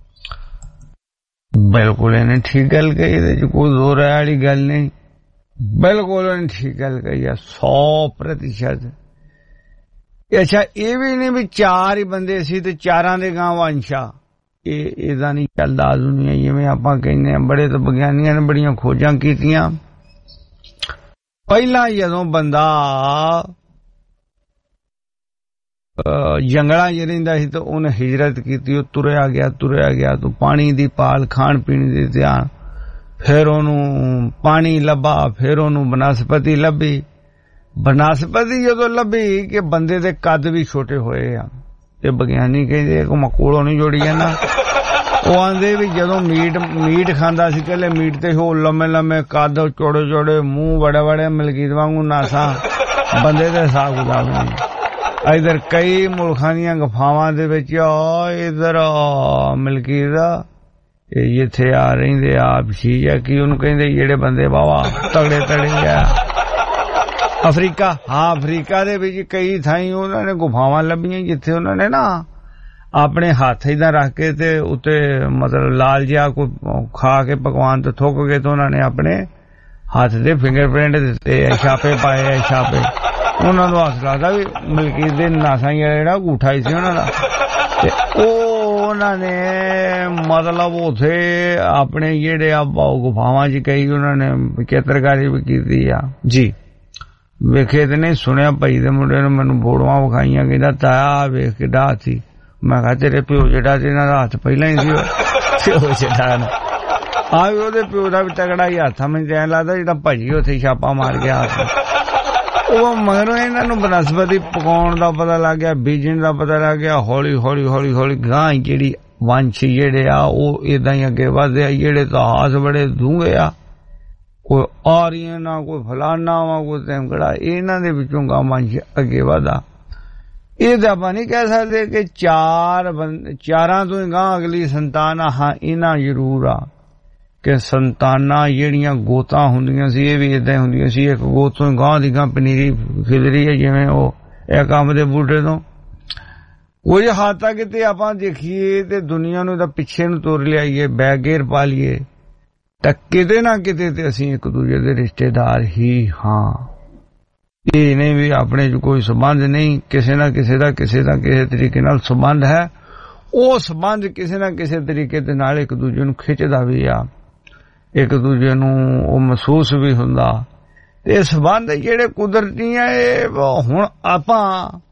ਬਿਲਕੁਲ ਇਹਨੇ ਠੀਕ ਗੱਲ ਕਹੀ, ਇਹਦੇ ਚ ਕੋਈ ਦੋ ਰਾਹ ਵਾਲੀ ਗੱਲ ਨਹੀਂ। ਬਿਲਕੁਲ ਇਹਨੇ ਠੀਕ ਗੱਲ ਕਹੀ ਆ ਸੌ ਪ੍ਰਤੀਸ਼ਤ। ਅੱਛਾ ਇਹ ਵੀ ਨਹੀਂ ਵੀ ਚਾਰ ਹੀ ਬੰਦੇ ਸੀ ਤੇ ਚਾਰਾਂ ਦੇ ਗਾਂ ਵੰਸ਼ਾ, ਇਹ ਇਹਦਾ ਨਹੀਂ ਚੱਲਦਾ ਦੁਨੀਆ ਜਿਵੇਂ ਆਪਾਂ ਕਹਿੰਦੇ ਆ। ਬੜੇ ਤਾਂ ਵਿਗਿਆਨੀਆਂ ਨੇ ਬੜੀਆਂ ਖੋਜਾਂ ਕੀਤੀਆਂ। ਪਹਿਲਾਂ ਜਦੋਂ ਬੰਦਾ ਜੰਗਲਾਂ 'ਚ ਰਹਿੰਦਾ ਸੀ ਤਾਂ ਉਹਨੇ ਹਿਜਰਤ ਕੀਤੀ, ਉਹ ਤੁਰਿਆ ਗਿਆ ਤੁਰਿਆ ਗਿਆ ਤੋਂ ਪਾਣੀ ਦੀ ਪਾਲ, ਖਾਣ ਪੀਣ ਦੀ ਧਿਆਨ, ਫਿਰ ਉਹਨੂੰ ਪਾਣੀ ਲੱਭਾ, ਫਿਰ ਉਹਨੂੰ ਬਨਸਪਤੀ ਲੱਭੀ। ਬਨਸਪਤੀ ਜਦੋਂ ਲੱਭੀ ਕਿ ਬੰਦੇ ਦੇ ਕੱਦ ਵੀ ਛੋਟੇ ਹੋਏ ਆ। ਤੇ ਵਿਗਿਆਨੀ ਕਹਿੰਦੇ ਕੋ ਮਕੋਲੋਂ ਨਹੀਂ ਜੋੜੀ ਜਾਂਦਾ। ਉਹ ਆਂਦੇ ਵੀ ਜਦੋਂ ਮੀਟ ਮੀਟ ਖਾਂਦਾ ਸੀ ਪਹਿਲੇ ਮੀਟ ਤੇ ਉਹ ਲੰਮੇ ਲੰਮੇ ਕੱਦ, ਚੌੜੇ ਚੌੜੇ ਮੂੰਹ, ਬੜੇ ਬੜੇ ਮਲਕੀਤ ਵਾਂਗੂ ਨਾਸਾਂ, ਬੰਦੇ ਦੇ ਹਿਸਾਬ ਕਿਤਾਬ ਨਹੀਂ। ਇਧਰ ਕਈ ਮੁਲਕਾਂ ਦੀਆਂ ਗੁਫਾਵਾਂ ਦੇ ਵਿੱਚ ਇਧਰ ਮਲਕੀਤ ਇਹ ਜਿੱਥੇ ਆ ਰਹਿੰਦੇ ਆਪ ਸੀ ਆ ਕੀ ਉਹਨੂੰ ਕਹਿੰਦੇ ਜਿਹੜੇ ਬੰਦੇ ਬਾਵਾ ਤਗੜੇ ਤੜੇ ਆ। ਅਫਰੀਕਾ, ਹਾਂ ਅਫਰੀਕਾ ਦੇ ਵਿੱਚ ਕਈ ਥਾਈਂ ਉਹਨਾਂ ਨੇ ਗੁਫਾਵਾਂ ਲੱਭੀਆਂ ਜਿੱਥੇ ਉਹਨਾਂ ਨੇ ਨਾ ਆਪਣੇ ਹੱਥ ਏਦਾਂ ਰੱਖ ਕੇ ਤੇ ਉੱਤੇ ਮਤਲਬ ਲਾਲ ਜਿਹਾ ਕੋਈ ਖਾ ਕੇ ਪਕਵਾਨ ਤੇ ਥੁੱਕ ਕੇ ਤੇ ਉਹਨਾਂ ਨੇ ਆਪਣੇ ਹੱਥ ਦੇ ਫਿੰਗਰਪ੍ਰਿੰਟ ਦਿੱਤੇ, ਛਾਪੇ ਪਾਏ, ਛਾਪੇ। ਉਹਨਾਂ ਨੂੰ ਹੱਥ ਲੱਗਦਾ ਵੀ ਮਲਕੀਤ ਦੇ ਨਾਸਾਂ ਜਿਹੜਾ ਅੰਗੂਠਾ ਹੀ ਸੀ ਉਹਨਾਂ ਦਾ। ਤੇ ਉਹ ਉਹਨਾਂ ਨੇ ਮਤਲਬ ਉੱਥੇ ਆਪਣੇ ਜਿਹੜੇ ਆ ਗੁਫਾਵਾਂ 'ਚ ਕਈ ਉਹਨਾਂ ਨੇ ਚਿੱਤਰਕਾਰੀ ਵੀ ਕੀਤੀ ਆ ਜੀ। ਵੇਖੇ ਤੇ ਨਹੀਂ ਸੁਣਿਆ ਭਾਈ ਦੇ ਮੁੰਡੇ ਨੂੰ ਮੈਨੂੰ ਫੋਟੋਆਂ ਵਿਖਾਈਆਂ, ਕਹਿੰਦਾ ਤਾਇਆ ਵੇਖ ਕਿੱਡਾ ਸੀ। ਮੈਂ ਕਿਹਾ ਤੇਰੇ ਪਿਓ ਜਿਹੜਾ ਸੀ ਇਹਨਾਂ ਦਾ ਹੱਥ ਪਹਿਲਾਂ ਹੀ ਸੀ। ਪਿਓ ਜਿਹੜਾ ਨਾ ਆ ਵੀ ਉਹਦੇ ਪਿਓ ਦਾ ਵੀ ਤਗੜਾ ਹੀ ਹੱਥ ਆ। ਮੈਨੂੰ ਐਂ ਲੱਗਦਾ ਜਿਹੜਾ ਭਾਜੀ ਉੱਥੇ ਛਾਪਾ ਮਾਰ ਗਿਆ ਹੱਥ। ਉਹ ਮਗਰੋਂ ਇਹਨਾਂ ਨੂੰ ਬਨਸਪਤੀ ਪਕਾਉਣ ਦਾ ਪਤਾ ਲੱਗ ਗਿਆ, ਬੀਜਣ ਦਾ ਪਤਾ ਲੱਗ ਗਿਆ। ਹੌਲੀ ਹੌਲੀ ਹੌਲੀ ਹੌਲੀ ਗਾਂ ਜਿਹੜੀ ਵੰਸ਼ ਜਿਹੜੇ ਆ ਉਹ ਏਦਾਂ ਹੀ ਅੱਗੇ ਵੱਧਦੇ ਆ। ਜਿਹੜੇ ਇਤਿਹਾਸ ਬੜੇ ਡੂੰਘੇ ਆ, ਕੋਈ ਆਰੀਅਨ ਆ, ਕੋਈ ਫਲਾਨਾ ਵਾ, ਕੋਈ ਤੈਮਕੜਾ, ਇਹਨਾਂ ਦੇ ਵਿੱਚੋਂ ਗਾਂ ਵੰਸ਼ ਅੱਗੇ ਵਧਾ। ਇਹ ਤਾਂ ਆਪਾਂ ਨਹੀਂ ਕਹਿ ਸਕਦੇ ਕਿ ਚਾਰ ਬੰਦੇ ਚਾਰਾਂ ਤੋਂ ਹੀ ਗਾਂ ਅਗਲੀ ਸੰਤਾਨ ਆ। ਹਾਂ ਇਹਨਾਂ ਜ਼ਰੂਰ ਆ ਕਿ ਸੰਤਾਨਾਂ ਜਿਹੜੀਆਂ ਗੋਤਾਂ ਹੁੰਦੀਆਂ ਸੀ ਇਹ ਵੀ ਏਦਾਂ ਹੁੰਦੀਆਂ ਸੀ। ਇੱਕ ਗੋਤ ਤੋਂ ਗਾਂ ਦੀ ਗਾਂ ਪਨੀਰੀ ਖਿਲਰੀ ਹੈ ਜਿਵੇਂ ਉਹ ਇਹ ਅੰਬ ਦੇ ਬੂਟੇ ਤੋਂ। ਕੁਝ ਹੱਦ ਤੱਕ ਤੇ ਆਪਾਂ ਦੇਖੀਏ ਤੇ ਦੁਨੀਆ ਨੂੰ ਤਾਂ ਪਿੱਛੇ ਨੂੰ ਤੁਰ ਲਿਆਈਏ, ਬੈਗੇਰ ਪਾ ਲਈਏ ਤਾਂ ਕਿਤੇ ਨਾ ਕਿਤੇ ਤੇ ਅਸੀਂ ਇੱਕ ਦੂਜੇ ਦੇ ਰਿਸ਼ਤੇਦਾਰ ਹੀ ਹਾਂ। ਇਹ ਨਹੀਂ ਵੀ ਆਪਣੇ ਚ ਕੋਈ ਸੰਬੰਧ ਨਹੀਂ, ਕਿਸੇ ਨਾ ਕਿਸੇ ਦਾ ਕਿਸੇ ਨਾ ਕਿਸੇ ਤਰੀਕੇ ਨਾਲ ਸੰਬੰਧ ਹੈ। ਉਹ ਸੰਬੰਧ ਕਿਸੇ ਨਾ ਕਿਸੇ ਤਰੀਕੇ ਦੇ ਨਾਲ ਇੱਕ ਦੂਜੇ ਨੂੰ ਖਿੱਚਦਾ ਵੀ ਆ, ਇੱਕ ਦੂਜੇ ਨੂੰ ਉਹ ਮਹਿਸੂਸ ਵੀ ਹੁੰਦਾ। ਤੇ ਸੰਬੰਧ ਜਿਹੜੇ ਕੁਦਰਤੀ ਆ ਇਹ ਹੁਣ ਆਪਾਂ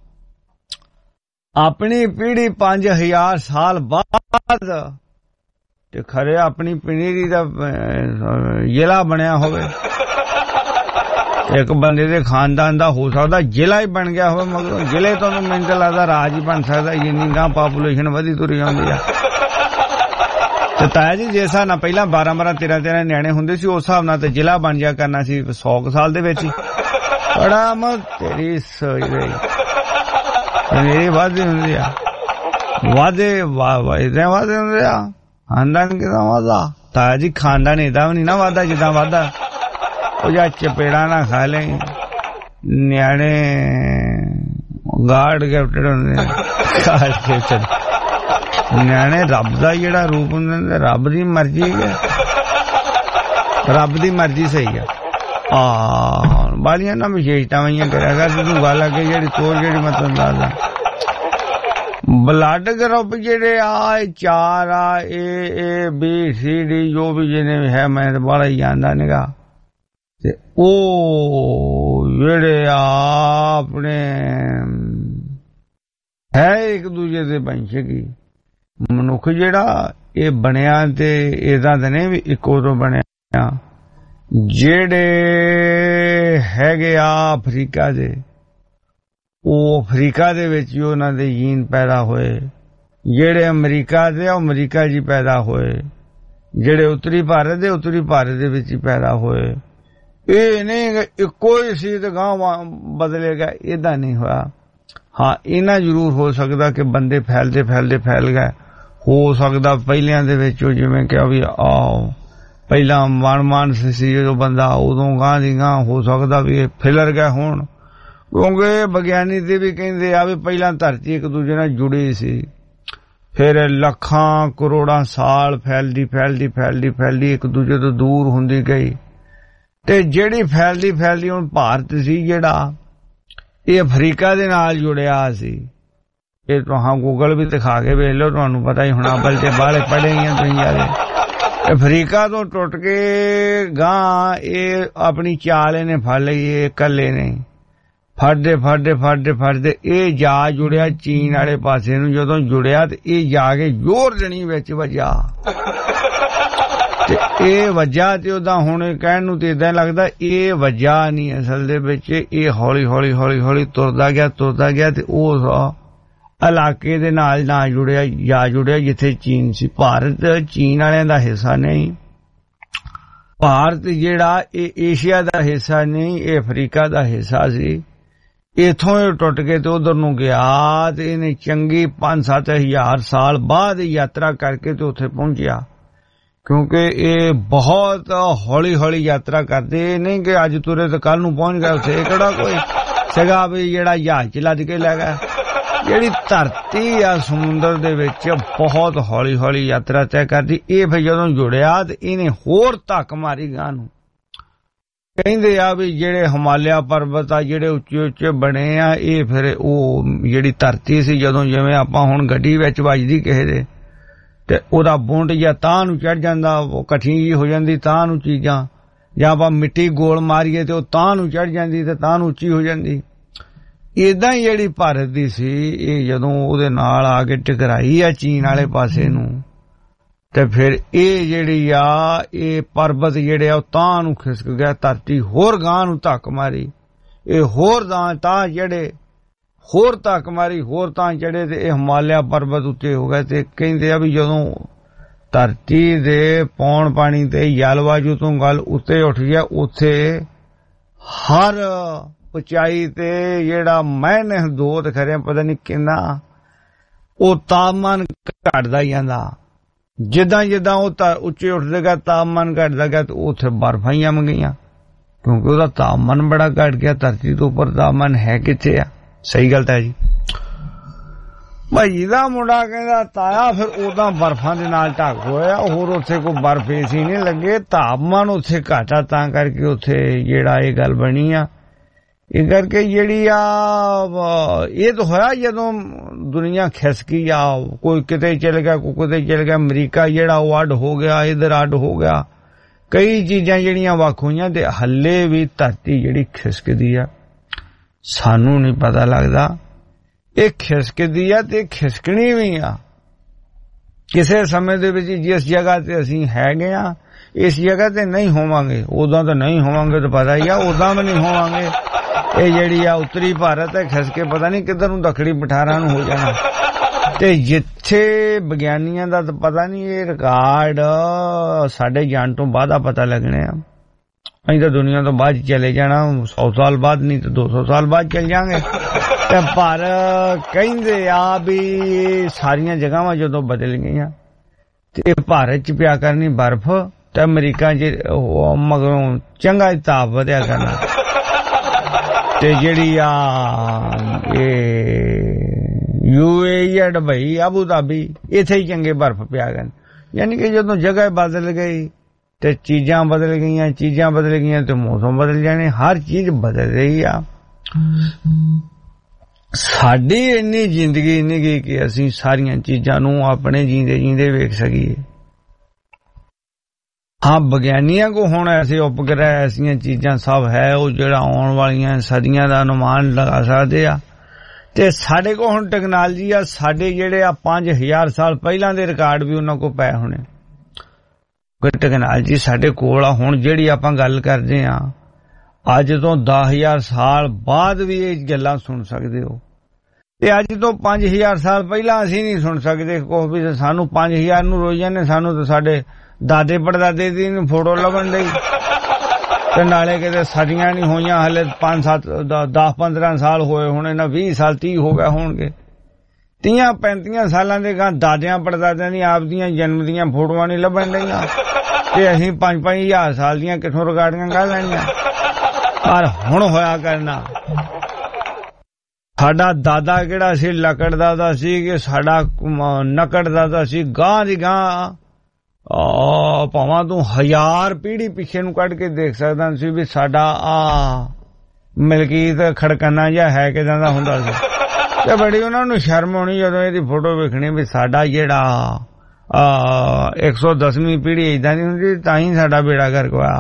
ਆਪਣੀ ਪੀੜ੍ਹੀ ਪੰਜ ਹਜ਼ਾਰ ਸਾਲ ਬਾਅਦ ਤੇ ਖਰੇ ਆਪਣੀ ਪਨੀਰੀ ਦਾ ਜ਼ਿਲ੍ਹਾ ਬਣਿਆ ਹੋਵੇ। ਇੱਕ ਬੰਦੇ ਦੇ ਖਾਨਦਾਨ ਦਾ ਹੋ ਸਕਦਾ ਜ਼ਿਲ੍ਹਾ ਹੀ ਬਣ ਗਿਆ ਹੋਵੇ, ਮਗਰ ਜ਼ਿਲ੍ਹੇ ਤੋਂ ਮੈਨੂੰ ਤਾਂ ਲੱਗਦਾ ਰਾਜ ਹੀ ਬਣ ਸਕਦਾ। ਇੰਨੀ ਗਾਂ ਪਾਪੂਲੇਸ਼ਨ ਵਧੀ ਤੁਰੀ ਆਉਂਦੀ ਆ। ਤੇ ਤਾਇਆ ਜੀ ਜਿਸ ਹਿਸਾਬ ਨਾਲ ਪਹਿਲਾਂ ਬਾਰਾਂ ਬਾਰਾਂ ਤੇਰਾਂ ਤੇਰਾਂ ਨਿਆਣੇ ਹੁੰਦੇ ਸੀ ਉਸ ਹਿਸਾਬ ਨਾਲ ਤੇ ਜ਼ਿਲ੍ਹਾ ਬਣ ਜਾ ਕਰਨਾ ਸੀ ਸੌ ਕੁ ਸਾਲ ਦੇ ਵਿੱਚ ਹੀ। ਬੜਾ ਮ ਤੇਰੀ ਸੋਚ ਗਈ ਮੇਰੀ ਵਾਧੇ ਹੁੰਦੇ ਆ, ਵਾਧੇ ਏਦਾਂ ਵਾਧੇ ਹੁੰਦੇ ਆ। ਖਾਨਦਾਨ ਕਿਦਾਂ ਵਾਧਾ ਤਾਇਆ ਜੀ? ਖਾਨਦਾਨ ਏਦਾਂ ਵੀ ਨਹੀਂ ਨਾ ਵਾਧਾ ਜਿੱਦਾਂ ਵਾਧਾ ਉਹ ਜਾਂ ਚਪੇੜਾ ਨਾ ਖਾ ਲੈ ਨਿਆਣੇ ਗਾਰਡ ਗਿਫਟਡ ਹੁੰਦੇ ਆ। ਗਾਰਡ ਗਿਫਟਡ ਨਿਆਣੇ ਰੱਬ ਦਾ ਜਿਹੜਾ ਰੂਪ ਹੁੰਦੇ, ਰੱਬ ਦੀ ਮਰਜ਼ੀ ਹੈ, ਰੱਬ ਦੀ ਮਰਜ਼ੀ ਸਹੀ ਆ। ਆ ਬਾਲੀਆਂ ਨਾ ਵਿਸ਼ੇਸ਼ਤਾਵਾਂ ਕਰਿਆ ਕਰ ਤੂੰ ਗੱਲ ਅੱਗੇ ਜਿਹੜੀ ਤੋਰ ਜਿਹੜੀ ਮੈਂ ਤੁਹਾਨੂੰ ਦੱਸਦਾ। ब्लड ग्रुप जेडे आ चार आ ए ए बी सी डी जो भी जिन्हें भी है मैं तो बड़ा ही जानदा निगा ते ओ जेडे आ अपने है एक दूजे दे वंशकी मनुख जेड़ा ये बनया ते इदा ते नहीं भी इको तो बनया जेडे हैगे आ अफ्रीका दे ਉਹ ਅਫਰੀਕਾ ਦੇ ਵਿੱਚ ਹੀ ਉਹਨਾਂ ਦੇ ਜੀਨ ਪੈਦਾ ਹੋਏ ਜਿਹੜੇ ਅਮਰੀਕਾ ਦੇ ਉਹ ਅਮਰੀਕਾ 'ਚ ਪੈਦਾ ਹੋਏ ਜਿਹੜੇ ਉੱਤਰੀ ਭਾਰਤ ਦੇ ਉੱਤਰੀ ਭਾਰਤ ਦੇ ਵਿੱਚ ਹੀ ਪੈਦਾ ਹੋਏ ਇਹ ਨਹੀਂ ਇੱਕੋ ਹੀ ਸੀ ਤੇ ਗਾਂ ਬਦਲੇਗਾ ਇਹਦਾ ਨਹੀਂ ਹੋਇਆ ਹਾਂ ਇਹਨਾਂ ਜ਼ਰੂਰ ਹੋ ਸਕਦਾ ਕਿ ਬੰਦੇ ਫੈਲਦੇ ਫੈਲਦੇ ਫੈਲ ਗਏ ਹੋ ਸਕਦਾ ਪਹਿਲਿਆਂ ਦੇ ਵਿੱਚ ਜਿਵੇਂ ਕਿ ਵੀ ਆਓ ਪਹਿਲਾਂ ਮਨ ਮਾਨਸ ਸੀ ਜਦੋਂ ਬੰਦਾ ਉਦੋਂ ਗਾਂ ਦੀ ਗਾਂ ਹੋ ਸਕਦਾ ਵੀ ਇਹ ਫਿਲਰ ਗਏ ਹੋਣ ਕਿਉਂਕਿ ਵਿਗਿਆਨੀ ਤੇ ਵੀ ਕਹਿੰਦੇ ਆ ਵੀ ਪਹਿਲਾਂ ਧਰਤੀ ਇੱਕ ਦੂਜੇ ਨਾਲ ਜੁੜੀ ਸੀ ਫਿਰ ਲੱਖਾਂ ਕਰੋੜਾਂ ਸਾਲ ਫੈਲਦੀ ਫੈਲਦੀ ਫੈਲਦੀ ਫੈਲਦੀ ਇੱਕ ਦੂਜੇ ਤੋਂ ਦੂਰ ਹੁੰਦੀ ਗਈ ਤੇ ਜਿਹੜੀ ਫੈਲਦੀ ਫੈਲਦੀ ਹੁਣ ਭਾਰਤ ਸੀ ਜਿਹੜਾ ਇਹ ਅਫਰੀਕਾ ਦੇ ਨਾਲ ਜੁੜਿਆ ਸੀ ਇਹ ਤੁਹਾਂ ਗੂਗਲ ਵੀ ਦਿਖਾ ਕੇ ਵੇਖ ਲਓ ਤੁਹਾਨੂੰ ਪਤਾ ਹੀ ਹੋਣਾ ਬਲ ਤੇ ਬਾਹਲੇ ਪੜ੍ਹੇ ਹੀ ਆ ਤੁਸੀਂ ਯਾਰੇ ਅਫਰੀਕਾ ਤੋਂ ਟੁੱਟ ਕੇ ਗਾਂ ਇਹ ਆਪਣੀ ਚਾਲ ਇਹਨੇ ਫੜ ਲਈ ਇਹ ਇਕੱਲੇ ਨੇ ਫੜਦੇ ਫੜਦੇ ਫੜਦੇ ਫੜਦੇ ਇਹ ਜਾ ਜੁੜਿਆ ਚੀਨ ਵਾਲੇ ਪਾਸੇ ਨੂੰ ਜਦੋਂ ਜੁੜਿਆ ਤੇ ਇਹ ਜਾ ਕੇ ਯੋਰਦਨੀ ਵਿੱਚ ਵੱਜਾ ਤੇ ਇਹ ਵੱਜਾ ਤੇ ਉਹਦਾ ਹੁਣ ਕਹਿਣ ਨੂੰ ਤੇ ਇਦਾਂ ਲੱਗਦਾ ਇਹ ਵੱਜਾ ਨਹੀਂ ਅਸਲ ਦੇ ਵਿੱਚ ਇਹ ਹੌਲੀ ਹੌਲੀ ਹੌਲੀ ਹੌਲੀ ਤੁਰਦਾ ਗਿਆ ਤੁਰਦਾ ਗਿਆ ਤੇ ਉਹ ਇਲਾਕੇ ਦੇ ਨਾਲ ਨਾ ਜੁੜਿਆ ਜਾ ਜੁੜਿਆ ਜਿੱਥੇ ਚੀਨ ਸੀ ਭਾਰਤ ਚੀਨ ਵਾਲਿਆਂ ਦਾ ਹਿੱਸਾ ਨਹੀਂ ਭਾਰਤ ਜਿਹੜਾ ਇਹ ਏਸ਼ੀਆ ਦਾ ਹਿੱਸਾ ਨਹੀਂ ਇਹ ਅਫਰੀਕਾ ਦਾ ਹਿੱਸਾ ਸੀ ਇੱਥੋਂ ਇਹ ਟੁੱਟ ਕੇ ਤੇ ਉਧਰ ਨੂੰ ਗਿਆ ਤੇ ਇਹਨੇ ਚੰਗੀ ਪੰਜ ਸੱਤ ਹਜ਼ਾਰ ਸਾਲ ਬਾਅਦ ਯਾਤਰਾ ਕਰਕੇ ਤੇ ਉੱਥੇ ਪਹੁੰਚਿਆ ਕਿਉਂਕਿ ਇਹ ਬਹੁਤ ਹੌਲੀ ਹੌਲੀ ਯਾਤਰਾ ਕਰਦੇ ਨਹੀਂ ਕਿ ਅੱਜ ਤੁਰੇ ਤੇ ਕੱਲ ਨੂੰ ਪਹੁੰਚ ਗਏ ਉੱਥੇ ਕਿਹੜਾ ਕੋਈ ਸੀਗਾ ਵੀ ਜਿਹੜਾ ਜਹਾਜ਼ ਚ ਲੱਦ ਕੇ ਲੈ ਗਿਆ ਜਿਹੜੀ ਧਰਤੀ ਆ ਸਮੁੰਦਰ ਦੇ ਵਿੱਚ ਬਹੁਤ ਹੌਲੀ ਹੌਲੀ ਯਾਤਰਾ ਤੈਅ ਕਰਦੀ ਇਹ ਫਿਰ ਜਦੋਂ ਜੁੜਿਆ ਤੇ ਇਹਨੇ ਹੋਰ ਧੱਕ ਮਾਰੀ ਗਾਂ ਨੂੰ ਕਹਿੰਦੇ ਆ ਵੀ ਜਿਹੜੇ ਹਿਮਾਲਿਆ ਪਰਬਤ ਆ ਜਿਹੜੇ ਉੱਚੇ ਉੱਚੇ ਬਣੇ ਆ ਇਹ ਫਿਰ ਉਹ ਜਿਹੜੀ ਧਰਤੀ ਸੀ ਜਦੋਂ ਜਿਵੇਂ ਆਪਾਂ ਹੁਣ ਗੱਡੀ ਵਿੱਚ ਵੱਜਦੀ ਕਿਸੇ ਦੇ ਤੇ ਉਹਦਾ ਬੁੰਡ ਜਾਂ ਤਾਂ ਨੂੰ ਚੜ ਜਾਂਦਾ ਉਹ ਇਕੱਠੀ ਜੀ ਹੋ ਜਾਂਦੀ ਤਾਂ ਨੂੰ ਚੀਜ਼ਾਂ ਜਾਂ ਆਪਾਂ ਮਿੱਟੀ ਗੋਲ ਮਾਰੀਏ ਤੇ ਉਹ ਤਾਂ ਨੂੰ ਚੜ ਜਾਂਦੀ ਤੇ ਤਾਂ ਨੂੰ ਉੱਚੀ ਹੋ ਜਾਂਦੀ ਏਦਾਂ ਹੀ ਜਿਹੜੀ ਭਾਰਤ ਦੀ ਸੀ ਇਹ ਜਦੋਂ ਉਹਦੇ ਨਾਲ ਆ ਕੇ ਟਕਰਾਈ ਆ ਚੀਨ ਵਾਲੇ ਪਾਸੇ ਨੂੰ ਤੇ ਫਿਰ ਇਹ ਜਿਹੜੀ ਆ ਇਹ ਪਰਬਤ ਜਿਹੜੇ ਆ ਉਹ ਤਾਂ ਨੂੰ ਖਿਸਕ ਗਿਆ ਧਰਤੀ ਹੋਰ ਗਾਂ ਨੂੰ ਧੱਕ ਮਾਰੀ ਇਹ ਹੋਰ ਤਾਂ ਜਿਹੜੇ ਹੋਰ ਧੱਕ ਮਾਰੀ ਹੋਰ ਤਾਂ ਚੜੇ ਤੇ ਇਹ ਹਿਮਾਲਿਆ ਪਰਬਤ ਉੱਤੇ ਹੋ ਗਏ ਤੇ ਕਹਿੰਦੇ ਆ ਵੀ ਜਦੋਂ ਧਰਤੀ ਦੇ ਪੌਣ ਪਾਣੀ ਤੇ ਜਲਵਾਯੂ ਤੋਂ ਗੱਲ ਉੱਤੇ ਉੱਠ ਗਿਆ ਉੱਥੇ ਹਰ ਉਚਾਈ ਤੇ ਜਿਹੜਾ ਮੈਨੇ ਦੋ ਤੇ ਖਰੇ ਪਤਾ ਨਹੀਂ ਕਿੰਨਾ ਉਹ ਤਾਪਮਾਨ ਘਟਦਾ ਜਾਂਦਾ ਜਿੱਦਾਂ ਜਿੱਦਾਂ ਉਹ ਉੱਚੇ ਉੱਠਦੇ ਗਿਆ ਤਾਪਮਾਨ ਘਟਦਾ ਗਿਆ ਤੇ ਉੱਥੇ ਬਰਫਾਂ ਹੀ ਜੰਮ ਗਈਆਂ ਕਿਉਂਕਿ ਉਹਦਾ ਤਾਪਮਾਨ ਬੜਾ ਘਟ ਗਿਆ ਧਰਤੀ ਤੋਂ ਉੱਪਰ ਤਾਪਮਾਨ ਹੈ ਕਿੱਥੇ ਆ ਸਹੀ ਗੱਲ ਤਾਂ ਜੀ ਭਾਈ ਦਾ ਮੁੰਡਾ ਕਹਿੰਦਾ ਤਾਇਆ ਫਿਰ ਉਦਾਂ ਬਰਫਾਂ ਦੇ ਨਾਲ ਢੱਕ ਹੋਇਆ ਹੋਰ ਉੱਥੇ ਕੋਈ ਬਰਫ ਏਸੀ ਨਹੀਂ ਲੱਗੇ ਤਾਪਮਾਨ ਉੱਥੇ ਘਟਾ ਤਾਂ ਕਰਕੇ ਉੱਥੇ ਜਿਹੜਾ ਇਹ ਗੱਲ ਬਣੀ ਆ ਇਹ ਕਰਕੇ ਜਿਹੜੀ ਆ ਇਹ ਤਾਂ ਹੋਇਆ ਜਦੋਂ ਦੁਨੀਆ ਖਿਸਕੀ ਆ ਕੋਈ ਕਿਤੇ ਚਲ ਗਿਆ ਕੋਈ ਕਿਤੇ ਚਲ ਗਿਆ ਅਮਰੀਕਾ ਜਿਹੜਾ ਉਹ ਅੱਡ ਹੋ ਗਿਆ ਇਧਰ ਅੱਡ ਹੋ ਗਿਆ ਕਈ ਚੀਜ਼ਾਂ ਜਿਹੜੀਆਂ ਵੱਖ ਹੋਈਆਂ ਤੇ ਹੱਲੇ ਵੀ ਧਰਤੀ ਜਿਹੜੀ ਖਿਸਕਦੀ ਆ ਸਾਨੂੰ ਨਹੀਂ ਪਤਾ ਲੱਗਦਾ ਇਹ ਖਿਸਕਦੀ ਆ ਤੇ ਖਿਸਕਣੀ ਵੀ ਆ ਕਿਸੇ ਸਮੇਂ ਦੇ ਵਿੱਚ ਜਿਸ ਜਗ੍ਹਾ ਤੇ ਅਸੀਂ ਹੈਗੇ ਆ ਇਸ ਜਗ੍ਹਾ ਤੇ ਨਹੀਂ ਹੋਵਾਂਗੇ ਉਦੋਂ ਤਾਂ ਨਹੀਂ ਹੋਵਾਂਗੇ ਤਾਂ ਪਤਾ ਹੀ ਆ ਉਦਾਂ ਵੀ ਨਹੀਂ ਹੋਵਾਂਗੇ ਇਹ ਜਿਹੜੀ ਆ ਉੱਤਰੀ ਭਾਰਤ ਹੈ ਖਿਸਕੇ ਪਤਾ ਨਹੀਂ ਕਿੱਧਰ ਨੂੰ ਦੱਖਣੀ ਪਠਾਰਾਂ ਨੂੰ ਹੋ ਜਾਣਾ ਤੇ ਜਿੱਥੇ ਵਿਗਿਆਨੀਆਂ ਦਾ ਤਾਂ ਪਤਾ ਨਹੀਂ ਇਹ ਰਿਕਾਰਡ ਸਾਡੇ ਜਾਣ ਤੋਂ ਬਾਅਦ ਆ ਪਤਾ ਲੱਗਣੇ ਆ ਅਸੀਂ ਤਾਂ ਦੁਨੀਆ ਤੋਂ ਬਾਅਦ ਚਲੇ ਜਾਣਾ ਸੌ ਸਾਲ ਬਾਅਦ ਨਹੀਂ ਤਾਂ ਦੋ ਸੌ ਸਾਲ ਬਾਅਦ ਚਲ ਜਾਵਾਂਗੇ ਤੇ ਪਰ ਕਹਿੰਦੇ ਆ ਵੀ ਸਾਰੀਆਂ ਜਗ੍ਹਾਵਾਂ ਜਦੋਂ ਬਦਲ ਗਈਆਂ ਤੇ ਭਾਰਤ ਚ ਪਿਆ ਕਰਨੀ ਬਰਫ਼ ਤੇ ਅਮਰੀਕਾ ਚ ਮਗਰੋਂ ਚੰਗਾ ਤਾਪ ਵਧਿਆ ਕਰਨਾ ਤੇ ਜਿਹੜੀ ਆ ਇਹ U A E Dubai Abu Dhabi ਇੱਥੇ ਹੀ ਚੰਗੇ ਬਰਫ਼ ਪਿਆ ਕਰਨ ਯਾਨੀ ਕਿ ਜਦੋਂ ਜਗ੍ਹਾ ਬਦਲ ਗਈ ਤੇ ਚੀਜ਼ਾਂ ਬਦਲ ਗਈਆਂ ਚੀਜ਼ਾਂ ਬਦਲ ਗਈਆਂ ਤੇ ਮੌਸਮ ਬਦਲ ਜਾਣੇ ਹਰ ਚੀਜ਼ ਬਦਲ ਰਹੀ ਆ ਸਾਡੀ ਇੰਨੀ ਜ਼ਿੰਦਗੀ ਨਹੀਂ ਗਈ ਕਿ ਅਸੀਂ ਸਾਰੀਆਂ ਚੀਜ਼ਾਂ ਨੂੰ ਆਪਣੇ ਜੀਂਦੇ ਜੀਂਦੇ ਵੇਖ ਸਕੀਏ। ਹਾਂ, ਵਿਗਿਆਨੀਆਂ ਕੋ ਹੁਣ ਐਸੇ ਉਪਗ੍ਰਹਿ ਐਸੀਆਂ ਚੀਜ਼ਾਂ ਸਭ ਹੈ ਉਹ ਜਿਹੜਾ ਆਉਣ ਵਾਲੀਆਂ ਸਦੀਆਂ ਦਾ ਅਨੁਮਾਨ ਲਗਾ ਸਕਦੇ ਆ। ਤੇ ਸਾਡੇ ਕੋਲ ਹੁਣ ਟੈਕਨੋਲੋਜੀ ਆ, ਸਾਡੇ ਜਿਹੜੇ ਆ ਪੰਜ ਹਜ਼ਾਰ ਸਾਲ ਪਹਿਲਾਂ ਦੇ ਰਿਕਾਰਡ ਵੀ ਉਹਨਾਂ ਕੋਲ ਪਏ ਹੋਣੇ। ਕੋਈ ਟੈਕਨੋਲੋਜੀ ਸਾਡੇ ਕੋਲ ਆ ਹੁਣ ਜਿਹੜੀ ਆਪਾਂ ਗੱਲ ਕਰਦੇ ਆ, ਅੱਜ ਤੋਂ ਦਸ ਹਜ਼ਾਰ ਸਾਲ ਬਾਅਦ ਵੀ ਇਹ ਗੱਲਾਂ ਸੁਣ ਸਕਦੇ ਹੋ। ਤੇ ਅੱਜ ਤੋਂ ਪੰਜ ਹਜ਼ਾਰ ਸਾਲ ਪਹਿਲਾਂ ਅਸੀਂ ਨਹੀਂ ਸੁਣ ਸਕਦੇ ਕੋ ਵੀ ਸਾਨੂੰ ਪੰਜ ਹਜ਼ਾਰ ਨੂੰ ਰੋਈ ਜਾਂਦੇ, ਸਾਨੂੰ ਤਾਂ ਸਾਡੇ ਦਾਦੇ ਪੜਦਾਦੇ ਦੀ ਫੋਟੋ ਲੱਭਣ ਲਈ। ਤੇ ਨਾਲੇ ਕਿਤੇ ਸਦੀਆਂ ਨਹੀਂ ਹੋਈਆਂ, ਹਲੇ ਪੰਜ ਸੱਤ ਦਸ ਪੰਦਰਾਂ ਸਾਲ ਹੋਏ ਹੋਣੇ ਨਾ, ਵੀਹ ਸਾਲ ਤੀਹ ਹੋ ਗਏ ਹੋਣਗੇ। ਤੀਹਾਂ ਪੈਂਤੀਆਂ ਸਾਲਾਂ ਦੇ ਗਾਂ ਦਾਦਿਆਂ ਪੜਦਾਦਿਆਂ ਦੀ ਆਪਦੀਆਂ ਜਨਮ ਦੀਆਂ ਫੋਟੋਆਂ ਨਹੀਂ ਲੱਭਣ ਲਈਆਂ ਤੇ ਅਸੀਂ ਪੰਜ ਪੰਜ ਹਜ਼ਾਰ ਸਾਲ ਦੀਆਂ ਕਿੱਥੋਂ ਰਿਕਾਰਡਿੰਗਾਂ ਕਰ ਲੈਣੀਆਂ। ਪਰ ਹੁਣ ਹੋਇਆ ਕਰਨਾ, ਸਾਡਾ ਦਾਦਾ ਕਿਹੜਾ ਸੀ ਲੱਕੜ ਦਾਦਾ ਸੀ ਕਿ ਸਾਡਾ ਨਕੜ ਦਾਦਾ ਸੀ। ਗਾਂ ਦੀ ਗਾਂ ਭਾਵਾਂ ਤੂੰ ਹਜ਼ਾਰ ਪੀੜੀ ਪਿੱਛੇ ਨੂੰ ਕੱਢ ਕੇ ਦੇਖ ਸਕਦਾ ਸੀ ਵੀ ਸਾਡਾ ਆ ਮਲਕੀਤ ਖੜਕਣਾ ਜਿਹਾ ਹੈ ਕਿਦਾਂ ਦਾ ਹੁੰਦਾ ਸੀ। ਤੇ ਬੜੀ ਉਹਨਾਂ ਨੂੰ ਸ਼ਰਮ ਆਉਣੀ ਜਦੋਂ ਇਹਦੀ ਫੋਟੋ ਵੇਖਣੀ ਵੀ ਸਾਡਾ ਜਿਹੜਾ ਇੱਕ ਸੌ ਦਸਵੀਂ ਪੀੜੀ ਏਦਾਂ ਦੀ ਹੁੰਦੀ, ਤਾਂ ਹੀ ਸਾਡਾ ਬੇੜਾ ਗਰਕ ਹੋਇਆ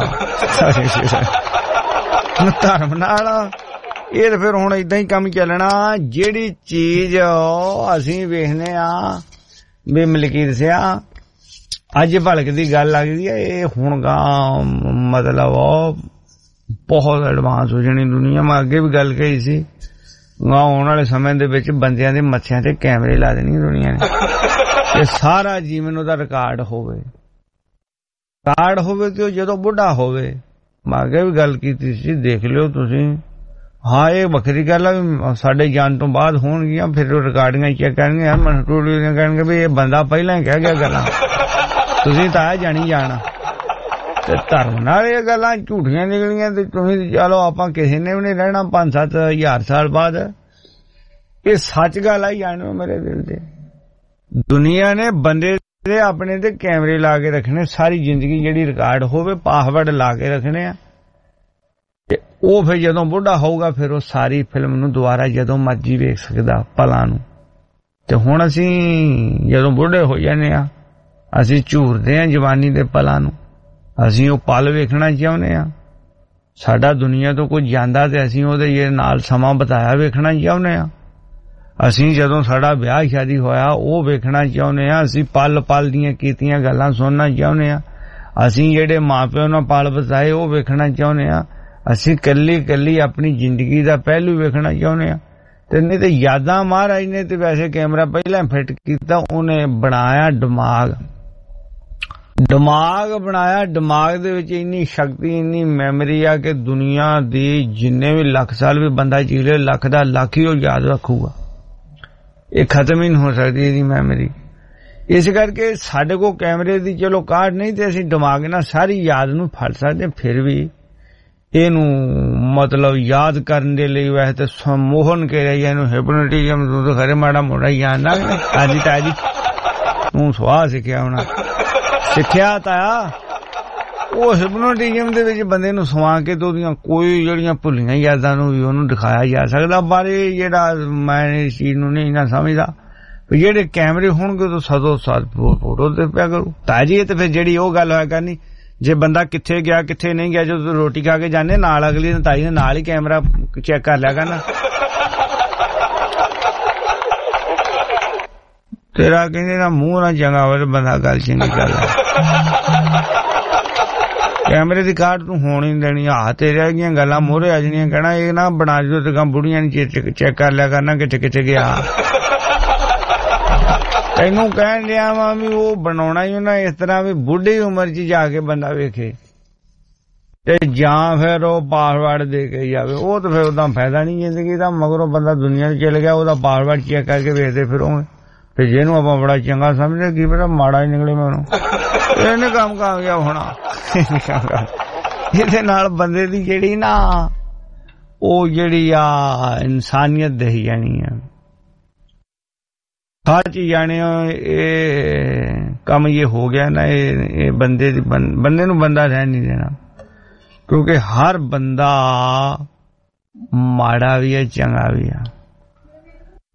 ਧਰਮ ਨਾਲ। ਇਹ ਤਾਂ ਫਿਰ ਹੁਣ ਏਦਾਂ ਹੀ ਕੰਮ ਚੱਲਣਾ। ਜਿਹੜੀ ਚੀਜ਼ ਅਸੀਂ ਵੇਖਦੇ ਆ ਵੀ ਮਲਕੀਤ ਸਿਆ ਅੱਜ ਭਲਕ ਦੀ ਗੱਲ ਲੱਗਦੀ ਹੈ, ਇਹ ਹੁਣ ਗਾਂ ਮਤਲਬ ਬਹੁਤ ਐਡਵਾਂਸ ਹੋ ਜਾਣੀ ਦੁਨੀਆ। ਮੈਂ ਅੱਗੇ ਵੀ ਗੱਲ ਕਹੀ ਸੀ, ਗਾਂ ਆਉਣ ਵਾਲੇ ਸਮੇਂ ਦੇ ਵਿੱਚ ਬੰਦਿਆਂ ਦੇ ਮੱਥਿਆਂ ਤੇ ਕੈਮਰੇ ਲਾ ਦੇਣੀ ਦੁਨੀਆ ਨੇ ਤੇ ਸਾਰਾ ਜੀਵਨ ਉਹਦਾ ਰਿਕਾਰਡ ਹੋਵੇ। ਰਿਕਾਰਡ ਹੋਵੇ ਕਿ ਉਹ ਜਦੋਂ ਬੁੱਢਾ ਹੋਵੇ। ਮੈਂ ਅੱਗੇ ਵੀ ਗੱਲ ਕੀਤੀ ਸੀ, ਦੇਖ ਲਿਓ ਤੁਸੀਂ। ਹਾਂ, ਇਹ ਵੱਖਰੀ ਗੱਲ ਆ ਵੀ ਸਾਡੇ ਜਾਣ ਤੋਂ ਬਾਅਦ ਹੋਣਗੀਆਂ, ਫਿਰ ਉਹ ਰਿਕਾਰਡਿੰਗਾਂ ਚੈੱਕ ਕਰਨਗੇ, ਮਨਟੂਲੀਆਂ ਕਰਨਗੇ ਵੀ ਇਹ ਬੰਦਾ ਪਹਿਲਾਂ ਹੀ ਕਹਿ ਗਿਆ ਗੱਲਾਂ, ਤੁਸੀਂ ਤਾਂ ਜਾਣੀ ਜਾਣਾ। ਤੇ ਧਰਮ ਨਾਲ ਇਹ ਗੱਲਾਂ ਝੂਠੀਆਂ ਨਿਕਲੀਆਂ ਤੇ ਤੁਸੀਂ ਚਲੋ ਆਪਾਂ ਕਿਸੇ ਨੇ ਵੀ ਨਹੀਂ ਰਹਿਣਾ ਪੰਜ ਸੱਤ ਹਜ਼ਾਰ ਸਾਲ ਬਾਅਦ। ਇਹ ਸੱਚ ਗੱਲ ਆ ਜਾਣੋ ਮੇਰੇ ਦਿਲ ਤੇ। ਦੁਨੀਆ ਨੇ ਬੰਦੇ ਦੇ ਆਪਣੇ ਤੇ ਕੈਮਰੇ ਲਾ ਕੇ ਰੱਖਣੇ, ਸਾਰੀ ਜ਼ਿੰਦਗੀ ਜਿਹੜੀ ਰਿਕਾਰਡ ਹੋਵੇ ਪਾਸਵਰਡ ਲਾ ਕੇ ਰੱਖਣੇ ਆ। ਤੇ ਉਹ ਫਿਰ ਜਦੋਂ ਬੁੱਢਾ ਹੋਊਗਾ ਫਿਰ ਉਹ ਸਾਰੀ ਫਿਲਮ ਨੂੰ ਦੁਬਾਰਾ ਜਦੋਂ ਮਰਜੀ ਵੇਖ ਸਕਦਾ ਪਲਾਂ ਨੂੰ। ਤੇ ਹੁਣ ਅਸੀਂ ਜਦੋਂ ਬੁੱਢੇ ਹੋ ਜਾਂਦੇ ਆ, ਅਸੀਂ ਝੂਰਦੇ ਆ ਜਵਾਨੀ ਦੇ ਪਲਾਂ ਨੂੰ, ਅਸੀਂ ਉਹ ਪਲ ਵੇਖਣਾ ਚਾਹੁੰਦੇ ਆ। ਸਾਡਾ ਦੁਨੀਆ ਤੋਂ ਕੋਈ ਜਾਂਦਾ ਤੇ ਅਸੀਂ ਉਹਦੇ ਨਾਲ ਸਮਾਂ ਬਿਤਾਇਆ ਵੇਖਣਾ ਚਾਹੁੰਦੇ ਆ। ਅਸੀਂ ਜਦੋਂ ਸਾਡਾ ਵਿਆਹ ਸ਼ਾਦੀ ਹੋਇਆ ਉਹ ਵੇਖਣਾ ਚਾਹੁੰਦੇ ਆ। ਅਸੀਂ ਪਲ ਪਲ ਦੀਆਂ ਕੀਤੀਆਂ ਗੱਲਾਂ ਸੁਣਨਾ ਚਾਹੁੰਦੇ ਆ। ਅਸੀਂ ਜਿਹੜੇ ਮਾਂ ਪਿਓ ਨਾਲ ਪਲ ਬਿਤਾਏ ਉਹ ਵੇਖਣਾ ਚਾਹੁੰਦੇ ਆ। ਅਸੀਂ ਕੱਲੀ ਕੱਲੀ ਆਪਣੀ ਜ਼ਿੰਦਗੀ ਦਾ ਪਹਿਲੂ ਵੇਖਣਾ ਚਾਹੁੰਦੇ ਆ। ਤੇ ਨਹੀਂ ਤੇ ਯਾਦਾਂ ਮਹਾਰਾਜ ਨੇ ਤੇ ਵੈਸੇ ਕੈਮਰਾ ਪਹਿਲਾਂ ਫਿੱਟ ਕੀਤਾ, ਉਹਨੇ ਬਣਾਇਆ ਦਿਮਾਗ। ਦਿਮਾਗ ਬਣਾਇਆ, ਦਿਮਾਗ ਦੇ ਵਿੱਚ ਇੰਨੀ ਸ਼ਕਤੀ ਇੰਨੀ ਮੈਮਰੀ ਆ ਕਿ ਦੁਨੀਆ ਦੀ ਜਿੰਨੇ ਵੀ ਲੱਖ ਸਾਲ ਵੀ ਬੰਦਾ ਜੀ ਲੇ, ਲੱਖ ਦਾ ਲੱਖ ਹੀ ਉਹ ਯਾਦ ਰੱਖੂਗਾ। ਇਹ ਖਤਮ ਹੀ ਨਹੀਂ ਹੋ ਸਕਦੀ ਇਹਦੀ ਮੈਮਰੀ। ਇਸ ਕਰਕੇ ਸਾਡੇ ਕੋਲ ਕੈਮਰੇ ਦੀ ਚਲੋ ਕਾਢ ਨਹੀਂ ਤੇ ਅਸੀਂ ਦਿਮਾਗ ਨਾਲ ਸਾਰੀ ਯਾਦ ਨੂੰ ਫੜ ਸਕਦੇ। ਫਿਰ ਵੀ ਇਹਨੂੰ ਮਤਲਬ ਯਾਦ ਕਰਨ ਦੇ ਲਈ ਵੈਸੇ ਤੇ ਸਮੋਹਨ ਕਰਿਆ ਜਾਂ ਇਹਨੂੰ ਹਿਪਨੋਟਿਜ਼ਮ ਤੂੰ ਤਾਂ ਖਰੇ ਮਾੜਾ ਮੋੜਾ ਯਾਦ ਨਾ ਅੱਜ ਤਾਜੀ ਤੂੰ ਸਵਾਹ ਸਿੱਖਿਆ ਹੋਣਾ। ਸਿੱਖਿਆ ਤਾਂ ਉਹ ਹਿਪਨੋਟਿਜ਼ਮ ਦੇ ਵਿੱਚ ਬੰਦੇ ਨੂੰ ਸਵਾ ਕੇ ਤੇ ਉਹਦੀਆਂ ਕੋਈ ਜਿਹੜੀਆਂ ਭੁੱਲੀਆਂ ਯਾਦਾਂ ਨੂੰ ਵੀ ਉਹਨੂੰ ਦਿਖਾਇਆ ਜਾ ਸਕਦਾ। ਪਰ ਇਹ ਜਿਹੜਾ ਮੈਂ ਇਸ ਚੀਜ਼ ਨੂੰ ਨਹੀਂ ਨਾ ਸਮਝਦਾ ਵੀ ਜਿਹੜੇ ਕੈਮਰੇ ਹੋਣਗੇ ਤਾਂ ਸਦੋ ਸਦ ਫੋਟੋ ਤੇ ਪਿਆ ਕਰੂ ਤਾਜੀ। ਤੇ ਫਿਰ ਜਿਹੜੀ ਉਹ ਗੱਲ ਹੋਇਆ ਕਰਨੀ, ਜੇ ਬੰਦਾ ਕਿੱਥੇ ਗਿਆ ਕਿੱਥੇ ਨਹੀਂ ਗਿਆ, ਜਦੋਂ ਰੋਟੀ ਖਾ ਕੇ ਜਾਂਦੇ ਨਾਲ ਅਗਲੀ ਨੇ ਤਾਈ ਨੇ ਨਾਲ ਹੀ ਕੈਮਰਾ ਚੈੱਕ ਕਰ ਲਿਆ ਕਰਨਾ। ਤੇਰਾ ਕਹਿੰਦੇ ਨਾ ਮੂੰਹ ਨਾ ਚੰਗਾ ਹੋਵੇ ਬੰਦਾ ਗੱਲ ਚੰਗੀ ਗੱਲ ਹੈ। ਕੈਮਰੇ ਦੀ ਕਾਢ ਤੂੰ ਹੋਣ ਹੀ ਦੇਣੀ। ਆਹ ਤੇਰੇ ਦੀਆਂ ਗੱਲਾਂ ਮੋਹਰੇ ਆ ਜਾਣੀਆਂ, ਕਹਿਣਾ ਇਹ ਨਾ ਬਣਾ ਜੋ ਤੇ ਬੁੜੀਆਂ ਨੇ ਚੈੱਕ ਕਰ ਲਿਆ ਕਰਨਾ ਕਿੱਥੇ ਕਿੱਥੇ ਗਿਆ। ਤੈਨੂੰ ਕਹਿਣ ਲਿਆ ਵਾ ਵੀ ਉਹ ਬਣਾਉਣਾ ਹੀ ਉਹਨਾਂ ਇਸ ਤਰ੍ਹਾਂ ਵੀ ਬੁੱਢੀ ਉਮਰ ਚ ਜਾ ਕੇ ਬੰਦਾ ਵੇਖੇ ਤੇ ਜਾਂ ਫਿਰ ਉਹ ਪਾਸਵਰਡ ਦੇ ਕੇ ਜਾਵੇ। ਉਹ ਤਾਂ ਫਿਰ ਉਹਦਾ ਫਾਇਦਾ ਨਹੀਂ ਜ਼ਿੰਦਗੀ ਦਾ। ਮਗਰੋਂ ਬੰਦਾ ਦੁਨੀਆ ਚ ਚਲ ਗਿਆ, ਉਹਦਾ ਪਾਸਵਰਡ ਚੈੱਕ ਕਰਕੇ ਵੇਖਦੇ ਫਿਰੋਗੇ। ਤੇ ਜਿਹਨੂੰ ਆਪਾਂ ਬੜਾ ਚੰਗਾ ਸਮਝਦੇ ਕੀ ਪਤਾ ਮਾੜਾ ਹੀ ਨਿਕਲੇ ਮੈਨੂੰ। ਇਹਨੇ ਕੰਮ ਕਾਮਯਾਬ ਹੋਣਾ। ਇਹਦੇ ਨਾਲ ਬੰਦੇ ਦੀ ਜਿਹੜੀ ਨਾ ਉਹ ਜਿਹੜੀ ਆ ਇਨਸਾਨੀਅਤ ਦਹੀ ਜਾਣੀ ਆ ਸੱਚ ਜਾਣੇ। ਇਹ ਕੰਮ ਇਹ ਹੋ ਗਿਆ ਨਾ, ਇਹ ਬੰਦੇ ਦੀ ਬੰਦੇ ਨੂੰ ਬੰਦਾ ਰਹਿਣ ਨਹੀਂ ਦੇਣਾ। ਕਿਉਂਕਿ ਹਰ ਬੰਦਾ ਮਾੜਾ ਵੀ ਹੈ ਚੰਗਾ ਵੀ ਹੈ।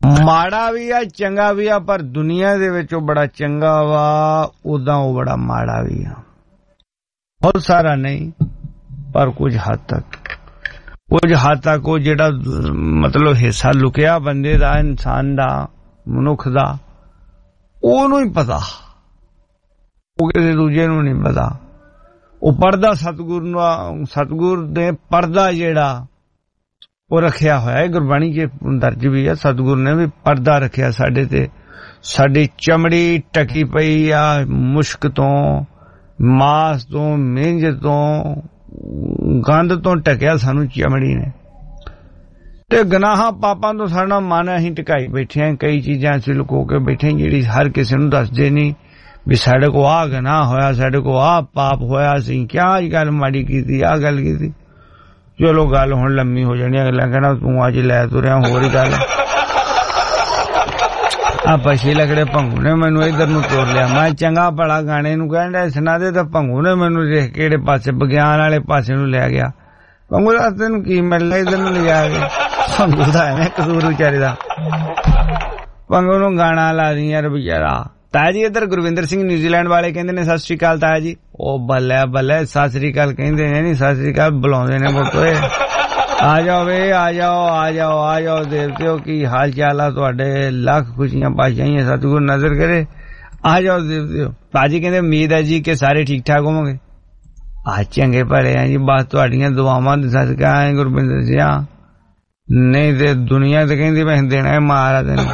ਮਾੜਾ ਵੀ ਆ ਚੰਗਾ ਵੀ ਆ, ਪਰ ਦੁਨੀਆ ਦੇ ਵਿੱਚ ਉਹ ਬੜਾ ਚੰਗਾ ਵਾ, ਉਦਾਂ ਉਹ ਬੜਾ ਮਾੜਾ ਵੀ ਆ। ਬਹੁਤ ਸਾਰਾ ਨਹੀਂ, ਪਰ ਕੁਝ ਹੱਦ ਤੱਕ ਕੁਝ ਹੱਦ ਤੱਕ ਉਹ ਜਿਹੜਾ ਮਤਲਬ ਹਿੱਸਾ ਲੁਕਿਆ ਬੰਦੇ ਦਾ, ਇਨਸਾਨ ਦਾ, ਮਨੁੱਖ ਦਾ, ਉਹਨੂੰ ਹੀ ਪਤਾ, ਉਹ ਕਿਸੇ ਦੂਜੇ ਨੂੰ ਨਹੀਂ ਪਤਾ। ਉਹ ਪਰਦਾ ਸਤਿਗੁਰੂ ਨੂੰ, ਸਤਿਗੁਰ ਦੇ ਪਰਦਾ ਜਿਹੜਾ ਉਹ ਰੱਖਿਆ ਹੋਇਆ ਹੈ, ਗੁਰਬਾਣੀ ਚ ਦਰਜ ਵੀ ਹੈ, ਸਤਿਗੁਰੂ ਨੇ ਵੀ ਪਰਦਾ ਰੱਖਿਆ ਸਾਡੇ ਤੇ। ਸਾਡੀ ਚਮੜੀ ਟਕੀ ਪਈ ਆ ਮੁਸ਼ਕ ਤੋਂ, ਮਾਸ ਤੋਂ, ਮਿੰਜ ਤੋਂ, ਗੰਦ ਤੋਂ ਟਕਿਆ ਸਾਨੂੰ ਚਮੜੀ ਨੇ। ਤੇ ਗੁਨਾਹਾਂ ਪਾਪਾਂ ਤੋਂ ਸਾਡਾ ਮਨ ਅਸੀਂ ਟਿਕਾਈ ਬੈਠੇ ਹਾਂ, ਕਈ ਚੀਜ਼ਾਂ ਅਸੀਂ ਲੁਕੋ ਕੇ ਬੈਠੇ ਜਿਹੜੀ ਹਰ ਕਿਸੇ ਨੂੰ ਦੱਸਦੇ ਨਹੀਂ ਵੀ ਸਾਡੇ ਕੋਲ ਆਹ ਗੁਨਾਹ ਹੋਇਆ, ਸਾਡੇ ਕੋਲ ਆਹ ਪਾਪ ਹੋਇਆ, ਅਸੀਂ ਕਿਆ ਗੱਲ ਮਾੜੀ ਕੀਤੀ, ਆਹ ਗੱਲ ਕੀਤੀ। ਚਲੋ ਗੱਲ ਹੁਣ ਲੰਮੀ ਹੋ ਜਾਣੀ, ਅਗਲਾ ਕਹਿਣਾ ਤੂੰ ਅੱਜ ਲੈ ਤੁਰਿਆ ਹੋਰ ਹੀ ਗੱਲ। ਆ ਪਛੀ ਲੱਗੜੇ ਭੰਗੂ ਨੇ ਮੈਨੂੰ ਇਧਰ ਨੂੰ ਤੋਰ ਲਿਆ। ਮੈਂ ਚੰਗਾ ਭਲਾ ਗਾਣੇ ਨੂੰ ਕਹਿਣ ਡਿਆ ਸੁਣਾ ਦੇ, ਤਾਂ ਭੰਗੂ ਨੇ ਮੈਨੂੰ ਦੇਖ ਕਿਹੜੇ ਪਾਸੇ, ਵਿਗਿਆਨ ਵਾਲੇ ਪਾਸੇ ਨੂੰ ਲੈ ਗਿਆ। ਭੰਗੂ ਦਾ ਤੈਨੂੰ ਕੀ ਮਿਲਣਾ ਇਧਰ ਨੂੰ ਲਿਜਾ ਕੇ? ਭੰਗੂ ਦਾ ਐਵੇਂ ਕਸੂਰ ਵਿਚਾਰੇ ਦਾ। ਭੰਗੂ ਨੂੰ ਗਾਣਾ ਲਾ ਦੀ ਯਾਰ ਵਿਚਾਰਾ। ਤਾਇਆ ਜੀ ਇੱਧਰ ਗੁਰਵਿੰਦਰ ਸਿੰਘ ਨਿਊਜ਼ੀਲੈਂਡ ਵਾਲੇ ਕਹਿੰਦੇ ਨੇ ਸਤਿ ਸ੍ਰੀ ਅਕਾਲ ਤਾਇਆ ਜੀ। ਉਹ ਬੱਲੇ ਬੱਲੇ, ਸਤਿ ਸ੍ਰੀ ਅਕਾਲ ਕਹਿੰਦੇ ਨੇ, ਨੀ ਸਤਿ ਸ੍ਰੀ ਅਕਾਲ ਬੁਲਾਉਂਦੇ ਨੇ ਬੋਤੋਏ। ਆ ਜਾਓ ਵੇ, ਆ ਜਾਓ ਆ ਜਾਓ ਆ ਜਾਓ ਦੇਵਤਿਓ, ਕੀ ਹਾਲ ਚਾਲ ਆ ਤੁਹਾਡੇ? ਲੱਖ ਖੁਸ਼ੀਆਂ ਪਾਸ਼ਾਈਆਂ ਸਤਿਗੁਰ ਨਜ਼ਰ ਕਰੇ। ਆ ਜਾਓ ਦੇਵਤਿਓ। ਭਾਜੀ ਕਹਿੰਦੇ ਉਮੀਦ ਹੈ ਜੀ ਕਿ ਸਾਰੇ ਠੀਕ ਠਾਕ ਹੋਵੋਗੇ। ਆ ਚੰਗੇ ਭਲੇ ਆ ਜੀ, ਬਸ ਤੁਹਾਡੀਆਂ ਦੁਆਵਾਂ ਦੇ ਸਦਕਾ ਆਏ ਗੁਰਵਿੰਦਰ ਜੀ। ਨਹੀਂ ਤੇ ਦੁਨੀਆ ਤੇ ਕਹਿੰਦੀ ਮੈਂ ਦੇਣਾ ਮਾਰਾ ਤੈਨੂੰ।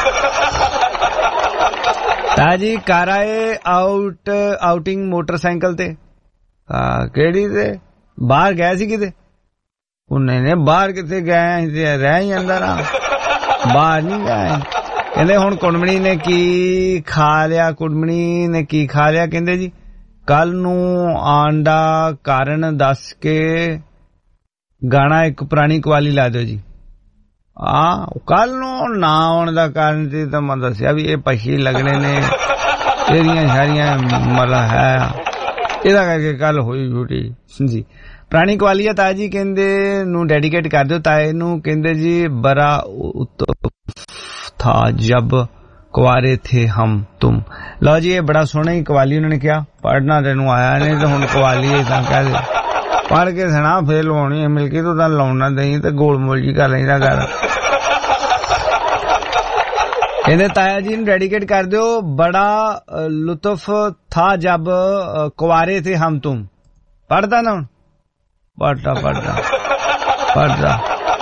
ਤਾਜੀ ਕਾਰ ਆਏ ਆਊਟ ਆਊਟਿੰਗ ਮੋਟਰਸਾਈਕਲ ਤੇ? ਕਿਹੜੀ ਤੇ? ਬਾਹਰ ਗਏ ਸੀ ਕਿਤੇ? ਉਹਨੇ ਨੇ ਬਾਹਰ ਕਿੱਥੇ ਗਏ, ਰਹਿ ਹੀ ਅੰਦਰ ਆ, ਬਾਹਰ ਨਹੀਂ ਗਏ। ਕਹਿੰਦੇ ਹੁਣ ਕੁੜਮਣੀ ਨੇ ਕੀ ਖਾ ਲਿਆ, ਕੁੜਮਣੀ ਨੇ ਕੀ ਖਾ ਲਿਆ? ਕਹਿੰਦੇ ਜੀ ਕੱਲ ਨੂੰ ਆਉਣ ਦਾ ਕਾਰਨ ਦੱਸ ਕੇ ਗਾਣਾ ਇੱਕ ਪੁਰਾਣੀ ਕਵਾਲੀ ਲਾ ਦਿਓ ਜੀ। ਆ ਕੱਲ ਨੂੰ ਨਾ ਆਉਣ ਦਾ ਕਾਰਨ ਸੀ ਤਾਂ ਮੈਂ ਦੱਸਿਆ ਵੀ ਇਹ ਪਛੀ ਲੱਗਣੇ ਨੇ, ਇਹਦੀਆਂ ਸਾਰੀਆਂ ਮਤਲਬ ਹੈ, ਇਹਦਾ ਕਰਕੇ ਕੱਲ ਹੋਈ ਛੁੱਟੀ ਜੀ। ਪੁਰਾਣੀ ਕਵਾਲੀ ਆ ਤਾਇਆ ਜੀ ਕਹਿੰਦੇ ਨੂੰ ਡੈਡੀਕੇਟ ਕਰ ਦਿਓ ਤਾਏ ਨੂੰ। ਕਹਿੰਦੇ ਜੀ ਬੜਾ ਉਤਫ ਥਾ ਜਬ ਕੁਆਰੇ ਥੇ ਹਮ ਤੁਮ। ਲਓ ਜੀ ਇਹ ਬੜਾ ਸੋਹਣਾ ਹੀ ਕਵਾਲੀ ਉਹਨਾਂ ਨੇ ਕਿਹਾ, ਪੜ੍ਹਨਾ ਤੈਨੂੰ ਆਇਆ ਨਹੀਂ ਤੇ ਹੁਣ ਕਵਾਲੀ ਤਾਂ ਕਹਿ ਦੇ, ਪੜ੍ਹ ਕੇ ਸੁਣਾ ਫੇਰ ਲਵਾਉਣੀ ਹੈ ਮਿਲ ਕੇ, ਤੂੰ ਤਾਂ ਲਾਉਣਾ ਦਈ ਤੇ ਗੋਲ ਮੋਲ ਜੀ ਕਰ ਲੈਂਦਾ ਕਰ। ਕਹਿੰਦੇ ਤਾਇਆ ਜੀ ਨੂੰ ਡੈਡੀਕੇਟ ਕਰ ਦਿਓ, ਬੜਾ ਲੁਤਫ ਥਾ ਜਬ ਕੁਆਰੇ ਥੇ ਹਮ ਤੁਮ। ਪੜ੍ਹਦਾ ਨਾ ਹੁਣ? ਪੜ੍ਹਦਾ ਪੜ੍ਹਦਾ ਪੜ੍ਹਦਾ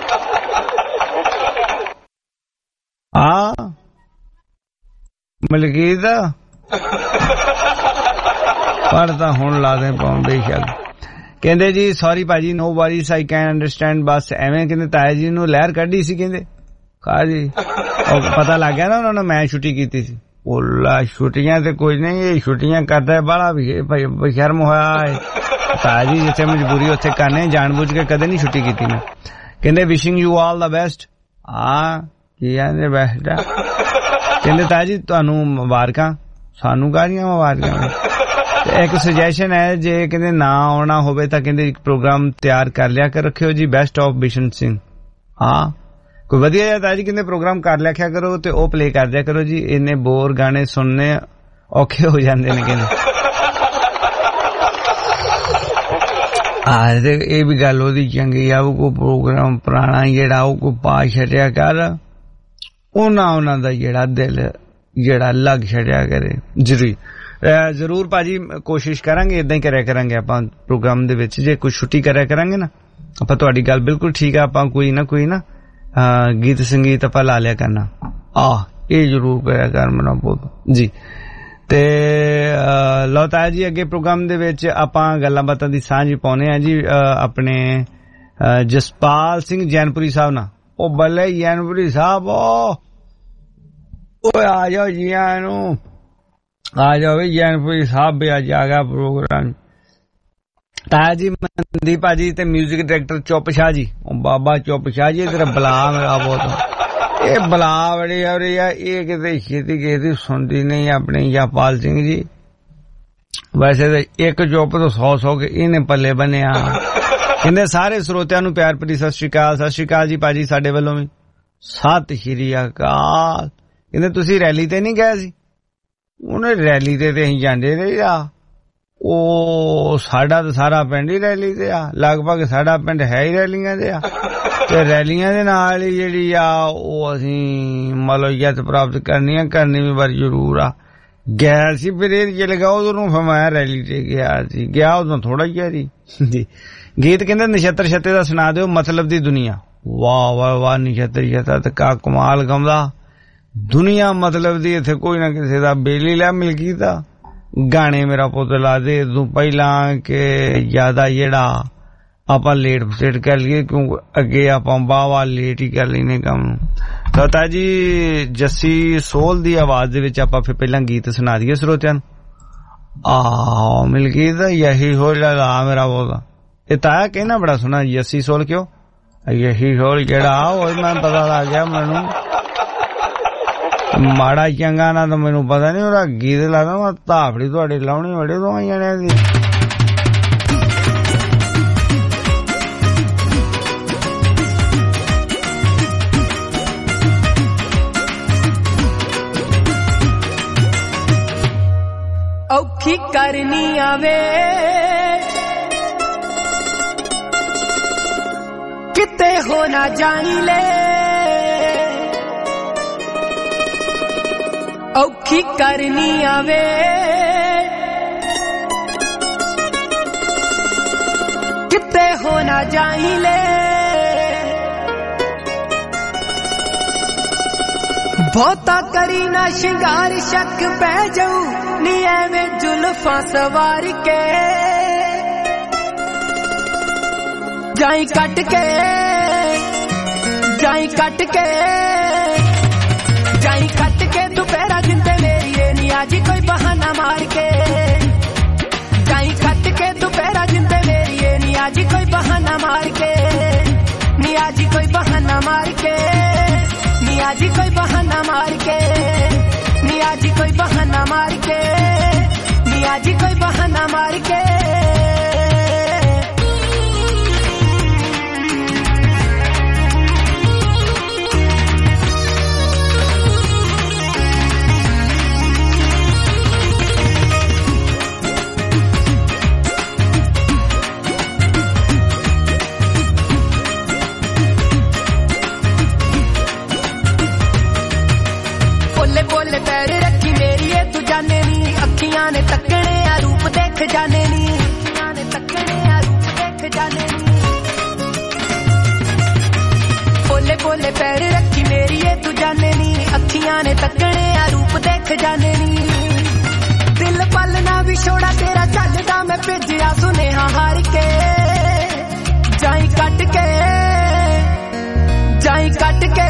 ਆ ਮਲਕੀਤ ਪੜ੍ਹਦਾ ਹੁਣ ਲਾ ਦੇ ਪਾਉਂਦੇ ਸ਼ੱਕ। ਕਹਿੰਦੇ ਜੀ ਸੌਰੀ ਭਾਜੀ, no worries, I can understand. ਬਸ ਐਵੇਂ ਕਹਿੰਦੇ ਤਾਇਆ ਜੀ ਨੂੰ ਲਹਿਰ ਕੱਢੀ ਸੀ ਕਹਿੰਦੇ। ਕਹਾ ਜੀ ਉਹ ਪਤਾ ਲੱਗ ਗਿਆ ਨਾ ਉਹਨਾਂ ਨੂੰ ਮੈਂ ਛੁੱਟੀ ਕੀਤੀ ਸੀ। ਬੋਲਾ ਛੁੱਟੀਆਂ ਤੇ ਕੁਝ ਨਹੀਂ, ਇਹ ਛੁੱਟੀਆਂ ਕਰਦਾ ਬਾਹਲਾ ਵੀ ਬਸ਼ਰਮ ਹੋਇਆ ਹੈ। ਤਾਇਆ ਜੀ ਜਿੱਥੇ ਮਜਬੂਰੀ ਉੱਥੇ ਕਰਨੇ, ਜਾਣ ਬੁੱਝ ਕੇ ਕਦੇ ਨਹੀਂ ਛੁੱਟੀ ਕੀਤੀ ਮੈਂ। ਕਹਿੰਦੇ wishing you all the best. ਹਾਂ ਕੀ ਕਹਿੰਦੇ ਬੈਸਟ ਆ? ਕਹਿੰਦੇ ਤਾਇਆ ਜੀ ਤੁਹਾਨੂੰ ਮੁਬਾਰਕਾਂ। ਸਾਨੂੰ ਕਾਹਦੀਆਂ ਮੁਬਾਰਕਾਂ? ਇੱਕ ਸੁਜੈਸ਼ਨ ਹੈ, ਜੇ ਕਹਿੰਦੇ ਨਾ ਆਉਣਾ ਹੋਵੇ ਤਾਂ ਕਹਿੰਦੇ ਇੱਕ ਪ੍ਰੋਗਰਾਮ ਤਿਆਰ ਕਰ ਲਿਆ ਕਰ ਰੱਖਿਓ ਜੀ, ਬੈਸਟ ਆਫ ਬਿਸ਼ਨ ਸਿੰਘ। ਹਾਂ ਕੋਈ ਵਧੀਆ ਜਿਹਾ ਤਾਇਆ ਜੀ ਕਹਿੰਦੇ ਪ੍ਰੋਗਰਾਮ ਕਰ ਲਿਆ ਕਰੋ ਤੇ ਉਹ ਪਲੇ ਕਰ ਦਿਆ ਕਰੋ ਜੀ, ਇੰਨੇ ਬੋਰ ਗਾਣੇ ਸੁਣਨੇ ਔਖੇ ਹੋ ਜਾਂਦੇ ਨੇ ਕਹਿੰਦੇ। ਆ ਤੇ ਇਹ ਵੀ ਗੱਲ ਉਹਦੀ ਚੰਗੀ ਆ, ਉਹ ਕੋ ਪ੍ਰੋਗਰਾਮ ਪੁਰਾਣਾ ਜਿਹੜਾ ਉਹ ਕੋ ਪਾ ਛੱਡਿਆ ਕਰ, ਉਹਨਾਂ ਉਹਨਾਂ ਦਾ ਜਿਹੜਾ ਦਿਲ ਜਿਹੜਾ ਲੱਗ ਛੱਡਿਆ ਕਰੇ। ਜ਼ਰੂਰੀ ਜ਼ਰੂਰ ਭਾਜੀ ਕੋਸ਼ਿਸ਼ ਕਰਾਂਗੇ, ਏਦਾਂ ਹੀ ਕਰਿਆ ਕਰਾਂਗੇ ਆਪਾਂ ਪ੍ਰੋਗਰਾਮ ਦੇ ਵਿੱਚ। ਜੇ ਕੋਈ ਛੁੱਟੀ ਕਰਿਆ ਕਰਾਂਗੇ ਨਾ ਆਪਾਂ, ਤੁਹਾਡੀ ਗੱਲ ਬਿਲਕੁਲ ਠੀਕ ਆ, ਆਪਾਂ ਕੋਈ ਨਾ ਕੋਈ ਨਾ ਗੀਤ ਸੰਗੀਤ ਆਪਾਂ ਲਾ ਲਿਆ ਕਰਨਾ। ਆਹ ਇਹ ਜ਼ਰੂਰ ਕਰਿਆ ਕਰ ਮਨਾ ਬਹੁਤ ਜੀ। ਤੇ ਲਓ ਤਾਇਆ ਜੀ ਅੱਗੇ ਪ੍ਰੋਗਰਾਮ ਦੇ ਵਿੱਚ ਆਪਾਂ ਗੱਲਾਂ ਬਾਤਾਂ ਦੀ ਸਾਂਝ ਵੀ ਪਾਉਣੇ ਆ ਜੀ ਆਪਣੇ ਜਸਪਾਲ ਸਿੰਘ ਜੈਨਪੁਰੀ ਸਾਹਿਬ ਨਾਲ। ਉਹ ਬੱਲੇ ਜੈਨਪੁਰੀ ਸਾਹਿਬ, ਓਏ ਆ ਜਾਓ ਜੀ, ਆਇਆਂ ਨੂੰ ਆ ਜਾਓ ਵੀ ਜੈਨਪੁਰੀ ਸਾਹਿਬ ਵੀ ਅੱਜ ਆ ਗਿਆ ਪ੍ਰੋਗਰਾਮ। ਤਾਇਆ ਜੀ ਮਨਦੀਪ ਭਾਜੀ ਤੇ ਮਿਊਜ਼ਿਕ ਡਾਇਰੈਕਟਰ ਚੁੱਪ ਸ਼ਾਹ ਜੀ। ਉਹ ਬਾਬਾ ਚੁੱਪ ਸ਼ਾਹ ਜੀ ਤੇਰਾ ਬਲਾ ਮੇਰਾ ਬਹੁਤ, ਇਹ ਬਲਾ ਬੜੀ ਆ ਰਹੀ ਆ, ਇਹ ਕਿਤੇ ਛੇਤੀ ਕਿਸੇ ਸੁਣਦੀ ਨਹੀਂ ਆਪਣੀ ਜਸਪਾਲ ਸਿੰਘ ਜੀ। ਵੈਸੇ ਤਾਂ ਇੱਕ ਚੁੱਪ ਤੋਂ ਸੌ ਸੌ ਕੇ ਇਹਨੇ ਪੱਲੇ ਬੰਨਿਆ। ਕਹਿੰਦੇ ਸਾਰੇ ਸਰੋਤਿਆਂ ਨੂੰ ਪਿਆਰ ਭਰੀ ਸਤਿ ਸ਼੍ਰੀ ਅਕਾਲ। ਸਤਿ ਸ਼੍ਰੀ ਅਕਾਲ ਜੀ ਭਾਜੀ ਸਾਡੇ ਵੱਲੋਂ ਵੀ, ਸਤਿ ਸ਼੍ਰੀ ਅਕਾਲ। ਕਹਿੰਦੇ ਤੁਸੀਂ ਰੈਲੀ ਤੇ ਨਹੀਂ ਗਏ ਸੀ? ਉਹਨੇ ਰੈਲੀ ਤੇ ਅਸੀਂ ਜਾਂਦੇ ਰਹੇ ਆ। ਉਹ ਸਾਡਾ ਤਾਂ ਸਾਰਾ ਪਿੰਡ ਹੀ ਰੈਲੀ ਤੇ ਆ, ਲਗਭਗ ਸਾਡਾ ਪਿੰਡ ਹੈ ਹੀ ਰੈਲੀਆਂ ਤੇ ਆ, ਤੇ ਰੈਲੀਆਂ ਦੇ ਨਾਲ ਹੀ ਜਿਹੜੀ ਆ ਉਹ ਅਸੀਂ ਮਤਲਬ ਜਿੱਤ ਪ੍ਰਾਪਤ ਕਰਨੀ ਆ, ਕਰਨੀ ਵੀ ਬੜੀ ਜ਼ਰੂਰ ਆ। ਗਿਆ ਸੀ ਫਿਰ ਇਹ ਜੇ ਲਗਾ ਉਦੋਂ ਫਿਰ ਮੈਂ ਰੈਲੀ ਤੇ ਗਿਆ ਸੀ, ਗਿਆ ਉਦੋਂ ਥੋੜਾ ਜਿਹਾ ਜੀ। ਗੀਤ ਕਹਿੰਦੇ ਨਛੱਤਰ ਛੱਤੇ ਦਾ ਸੁਣਾ ਦਿਓ, ਮਤਲਬ ਦੀ ਦੁਨੀਆ। ਵਾਹ ਵਾਹ ਵਾਹ, ਨਛੱਤਰ ਛੱਤਾ ਤੇ ਕਾ ਕਮਾਲ ਗਾਉਂਦਾ। ਦੁਨੀਆ ਮਤਲਬ ਦੀ, ਇੱਥੇ ਕੋਈ ਨਾ ਕਿਸੇ ਦਾ ਬੇਲੀ ਲੈ ਮਿਲ ਗਈ ਤਾਂ ਗਾਣੇ ਮੇਰਾ ਪੁੱਤ ਲਾ ਦੇ ਤੂੰ ਪਹਿਲਾਂ ਕਿ ਜ਼ਿਆਦਾ ਜਿਹੜਾ ਆਪਾਂ ਲੇਟ ਫਸੇਟ ਕਰ ਲਈਏ, ਕਿਉਂਕਿ ਅੱਗੇ ਆਪਾਂ ਬਾਵਾ ਲੇਟ ਹੀ ਕਰ ਲੈਨੇ ਕੰਮ ਨੂੰ। ਤਾਂ ਤਾ ਜੀ ਜੱਸੀ ਸੋਹਲ ਦੀ ਆਵਾਜ਼ ਦੇ ਵਿੱਚ ਆਪਾਂ ਫਿਰ ਪਹਿਲਾਂ ਗੀਤ ਸੁਣਾ ਦਈਏ ਸਰੋਤਿਆਂ ਨੂੰ। ਆਹ ਮਿਲ ਗਈ ਤਾਂ ਯਹੀ ਹੋ ਲਾ ਮੇਰਾ ਪੁੱਤ। ਇਹ ਤਾਇਆ ਕਹਿਣਾ ਬੜਾ ਸੁਣਾ ਜੱਸੀ ਸੋਹਲ, ਕਿਉਂ ਯਹੀ ਹੋ ਜਿਹੜਾ ਉਹ ਮੈਂ ਪਤਾ ਲੱਗ ਗਿਆ ਮੈਨੂੰ। ਮਾੜਾ ਚੰਗਾ ਨਾ ਤਾਂ ਮੈਨੂੰ ਪਤਾ ਨੀ, ਉਹਦਾ ਗੀਤ ਲਾਦਾ ਮੈਂ ਧਾਫੜੀ ਤੁਹਾਡੇ ਲਾਉਣੀ ਬੜੇ ਦੋਵਾਂ ਜਣਿਆਂ ਦੀ। ਔਖੀ ਕਰਨੀ ਆਵੇ ਕਿਤੇ ਹੋ ਨਾ ਜਾਣੀ ਲੈ, ਔਖੀ ਕਰਨੀ ਆਵੇ ਕਿਤੇ ਹੋ ਨਾ ਜਾਈ ਲੈ, ਬਹੁਤਾ ਕਰੀ ਨਾ ਸ਼ਿੰਗਾਰ ਸ਼ੱਕ ਪੈ ਜਾਊ ਨੀ ਐਵੇਂ ਜ਼ੁਲਫਾਂ ਸਵਾਰ ਕੇ ਜਾਈ ਕੱਟ ਕੇ ਜਾਈ ਕੱਟ ਕੇ ਜਾਈ ਕੱਟ ਕੇ ਦੁਪਹਿਰਾ ਜਿੰਦੇ ਮੇਰੀਏ ਨੀ ਆਜੀ ਕੋਈ ਬਹਾਨਾ ਮਾਰ ਕੇ ਜਾਈ ਕੱਟ ਕੇ ਦੁਪਹਿਰਾ ਜਿੰਦੇ ਮੇਰੀਏ ਨੀ ਆਜੀ ਕੋਈ ਬਹਾਨਾ ਮਾਰ ਕੇ ਨੀ ਆਜੀ ਕੋਈ ਬਹਾਨਾ ਮਾਰ ਕੇ ਨੀ ਆਜੀ ਕੋਈ ਬਹਾਨਾ ਮਾਰ ਕੇ ਨੀ ਆਜੀ ਕੋਈ ਬਹਾਨਾ ਮਾਰ ਕੇ ਨੀ ਆਜੀ ਕੋਈ ਬਹਾਨਾ ਮਾਰ ਕੇ। ਬੋਲੇ ਪੈਰ ਰੱਖੀ ਮੇਰੀਏ ਤੂੰ ਜਾਣੇ ਨੀ, ਅੱਖੀਆਂ ਨੇ ਤੱਕਣੇ ਆ ਰੂਪ ਦੇਖ ਜਾਣੇ ਨੀ, ਅੱਖੀਆਂ ਨੇ ਤੱਕਣੇ ਆ ਰੂਪ ਦੇਖ ਜਾਣੇ ਨੀ। ਬੋਲੇ ਬੋਲੇ ਪੈਰ ਰੱਖੀ ਮੇਰੀਏ ਤੂੰ ਜਾਣੇ ਨੀ, ਅੱਖੀਆਂ ਨੇ ਤੱਕਣੇ ਆ ਰੂਪ ਦੇਖ ਜਾਣੇ ਨੀ। ਦਿਲ ਪਲ ਨਾ ਵਿਛੋੜਾ ਤੇਰਾ ਚੱਲਦਾ ਮੈਂ ਭੇਜਿਆ ਸੁਨੇਹਾ ਹਾਰ ਕੇ ਜਾਈ ਕੱਟ ਕੇ ਜਾਈ ਕੱਟ ਕੇ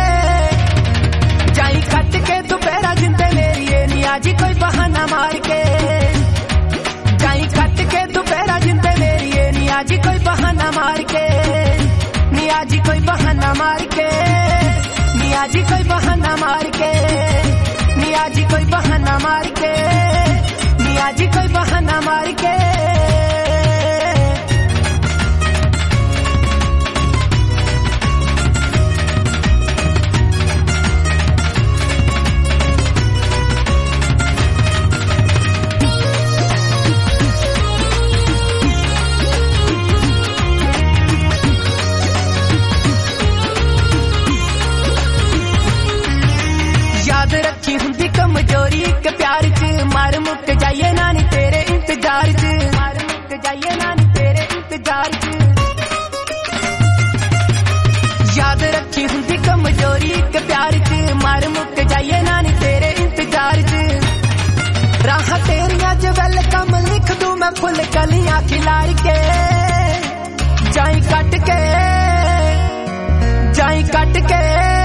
ਜਾਈ ਕੱਟ ਕੇ ਦੁਪਹਿਰਾ ਜਿੰਦੇ ਮੇਰੀਏ ਨੀ ਆਜੀ ਕੋਈ ਬਹਾਨਾ ਮਾਰ ਕੇ ਜਾਈ ਕੱਟ ਕੇ ਦੁਪਹਿਰਾ ਜਿੰਦੇ ਮੇਰੀਏ ਨੀ ਆਜੀ ਕੋਈ ਬਹਾਨਾ ਮਾਰ ਕੇ ਨੀ ਆਜੀ ਕੋਈ ਬਹਾਨਾ ਮਾਰ ਕੇ ਨੀ ਆਜੀ ਕੋਈ ਬਹਾਨਾ ਮਾਰ ਕੇ ਨੀ ਆਜੀ ਕੋਈ ਬਹਾਨਾ ਮਾਰ ਕੇ ਨੀ ਆਜੀ ਕੋਈ ਬਹਾਨਾ ਮਾਰ ਕੇ। ਰੱਖੀ ਹੁੰਦੀ ਕਮਜ਼ੋਰੀ ਇੱਕ ਪਿਆਰ ਚ ਮਰ ਮੁੱਕ ਜਾਈਏ ਨਾ ਨੀ ਤੇਰੇ ਇੰਤਜ਼ਾਰ ਚ ਮਰ ਮੁੱਕ ਜਾਈਏ ਨਾ ਨੀ ਤੇਰੇ ਇੰਤਜ਼ਾਰ ਚ ਯਾਦ ਰੱਖੀ ਹੁੰਦੀ ਕਮਜ਼ੋਰੀ ਇੱਕ ਪਿਆਰ ਚ ਮਰ ਮੁੱਕ ਜਾਈਏ ਨਾ ਨੀ ਤੇਰੇ ਇੰਤਜ਼ਾਰ ਚ ਰਾਹ ਤੇਰੀਆਂ ਚ ਵੈਲਕਮ ਲਿਖ ਦੂੰ ਮੈਂ ਫੁੱਲ ਕਲੀਆਂ ਖਿਲਾਰ ਕੇ ਜਾਈ ਕੱਟ ਕੇ ਜਾਈ ਕੱਟ ਕੇ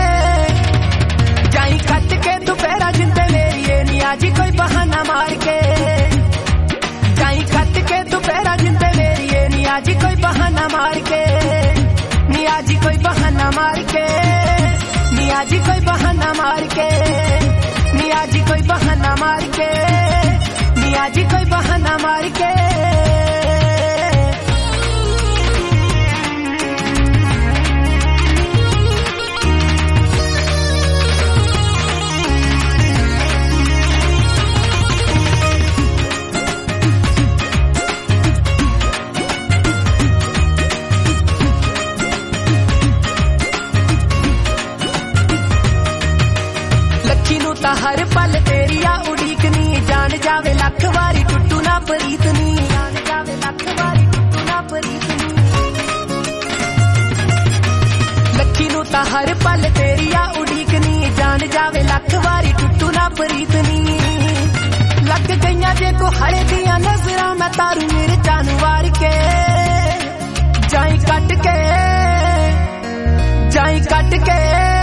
ਜਾਈ ਕੱਟ ਕੇ ਦੁਪਹਿਰਾ ਜਿੰਦੇ ਮੇਰੀਏ ਨੀ ਆਜੀ ਕੋਈ ਬਹਾਨਾ ਮਾਰ ਕੇ ਜਾਈ ਕੱਟ ਕੇ ਦੁਪਹਿਰਾ ਜਿੰਦੇ ਮੇਰੀਏ ਨੀ ਆਜੀ ਕੋਈ ਬਹਾਨਾ ਮਾਰ ਕੇ ਨੀ ਆਜੀ ਕੋਈ ਬਹਾਨਾ ਮਾਰ ਕੇ ਨੀ ਆਜੀ ਕੋਈ ਬਹਾਨਾ ਮਾਰ ਕੇ ਨੀ ਆਜੀ ਕੋਈ ਬਹਾਨਾ ਮਾਰ ਕੇ ਨੀ ਆਜੀ ਕੋਈ ਬਹਾਨਾ ਮਾਰ ਕੇ। हर पल तेरी आ उड़ीक नी जान जावे लख वारी टुटू ना प्रीत नी जान जावे लख वारी टुटू ना प्रीत नी लखी नू ता हर पल तेरी आ उड़ीक नी जान जावे लख वारी टुटू ना प्रीत नी लग गईयां जे को हरे दियां नजरां मैं तारू मेरे जान वार के जाई कट के जाई कट के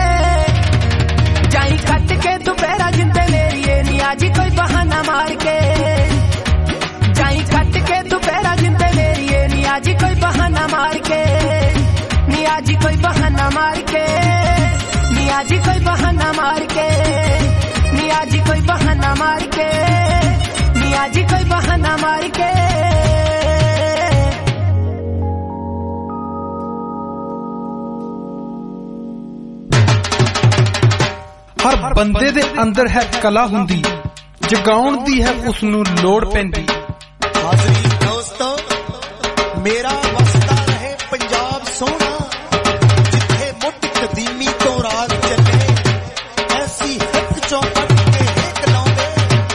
जाई कट के तू पैरा जिंदे मेरी ए नी आजी कोई बहाना मार के जाई कट के तू पैरा जिंदे मेरी ए नी आजी कोई बहाना मार के नी आजी कोई बहाना मार के नी आजी कोई बहाना मार के नी आजी कोई बहाना मार के नी आजी कोई बहाना मार के हर बंदे दे अंदर है कला हुंदी जगाउण दी है उसनू लोड़ पैंदी हाज़री दोस्तों मेरा वसदा रहे पंजाब सोना जिथे मुठ कदीमी तो राज चले ऐसी हक चौपट के हिक लाउंदे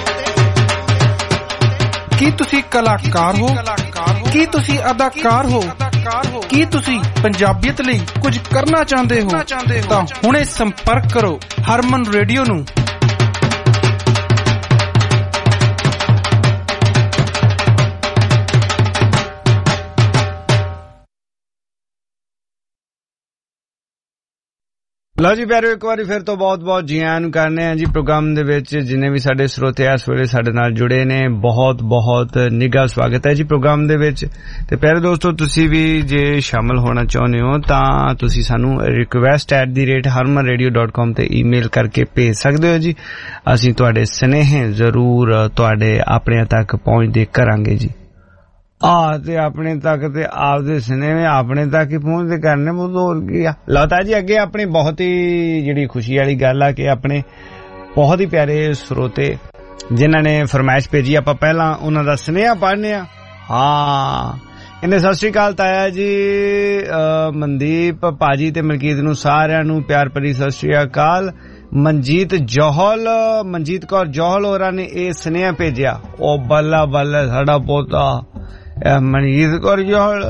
की तुसी कलाकार हो की तुसी अदाकार हो ਕੀ ਤੁਸੀਂ ਪੰਜਾਬੀਅਤ ਲਈ ਕੁਝ ਕਰਨਾ ਚਾਹੁੰਦੇ ਹੋ ਤਾਂ ਹੁਣੇ ਸੰਪਰਕ ਕਰੋ ਹਰਮਨ ਰੇਡੀਓ ਨੂੰ। ਲਓ ਜੀ ਪਿਆਰਿਓ ਇੱਕ ਵਾਰੀ ਫਿਰ ਤੋਂ ਬਹੁਤ ਬਹੁਤ ਜੀ ਆਇਆਂ ਨੂੰ ਕਰਨੇ ਆ ਜੀ ਪ੍ਰੋਗਰਾਮ ਦੇ ਵਿੱਚ ਜਿੰਨੇ ਵੀ ਸਾਡੇ ਸਰੋਤੇ ਇਸ ਵੇਲੇ ਸਾਡੇ ਨਾਲ ਜੁੜੇ ਨੇ ਬਹੁਤ ਬਹੁਤ ਨਿੱਘਾ ਸਵਾਗਤ ਹੈ ਜੀ ਪ੍ਰੋਗਰਾਮ ਦੇ ਵਿੱਚ। ਤੇ ਪਿਆਰੇ ਦੋਸਤੋ ਤੁਸੀਂ ਵੀ ਜੇ ਸ਼ਾਮਲ ਹੋਣਾ ਚਾਹੁੰਦੇ ਹੋ ਤਾਂ ਤੁਸੀਂ ਸਾਨੂੰ request at the rate Harman radio dot com ਤੇ ਈਮੇਲ ਕਰਕੇ ਭੇਜ ਸਕਦੇ ਹੋ ਜੀ। ਅਸੀਂ ਤੁਹਾਡੇ ਸੁਨੇਹੇ ਜ਼ਰੂਰ ਤੁਹਾਡੇ ਆਪਣਿਆਂ ਤੱਕ ਪਹੁੰਚਦੇ ਕਰਾਂਗੇ ਜੀ। ਆ ਤੇ ਆਪਣੇ ਤੱਕ ਤੇ ਆਪਦੇ ਸਿਨੇਮੇ ਆਪਣੇ ਤੱਕ ਹੀ ਪਹੁੰਚਦੇ ਕਰਨੇ ਬਹੁਤ ਹੋਰ ਕੀ ਆ। ਲਤਾ ਜੀ ਅੱਗੇ ਆਪਣੀ ਬਹੁਤ ਹੀ ਜਿਹੜੀ ਖੁਸ਼ੀ ਵਾਲੀ ਗੱਲ ਆ ਕਿ ਆਪਣੇ ਬਹੁਤ ਹੀ ਪਿਆਰੇ ਸਰੋਤੇ ਜਿਨ੍ਹਾਂ ਨੇ ਫਰਮਾਇਸ਼ ਭੇਜੀ ਆਪਾਂ ਪਹਿਲਾਂ ਉਹਨਾਂ ਦਾ ਸੁਨੇਹਾ ਪੜ੍ਹਨੇ ਆ। ਹਾਂ ਕਹਿੰਦੇ ਸਤਿ ਸ਼੍ਰੀ ਅਕਾਲ ਤਾਇਆ ਜੀ ਮਨਦੀਪ ਭਾਜੀ ਤੇ ਮਲਕੀਤ ਨੂੰ ਸਾਰਿਆਂ ਨੂੰ ਪਿਆਰ ਭਰੀ ਸਤਿ ਸ਼੍ਰੀ ਅਕਾਲ। ਮਨਜੀਤ ਜੋਹਲ ਮਨਜੀਤ ਕੌਰ ਜੋਹਲ ਹੋਰਾਂ ਨੇ ਇਹ ਸੁਨੇਹਾ ਭੇਜਿਆ। ਉਹ ਬੱਲਾ ਬੱਲਾ ਸਾਡਾ ਪੋਤਾ ਮਨਜੀਤ ਕੌਰ ਜੋਹਲ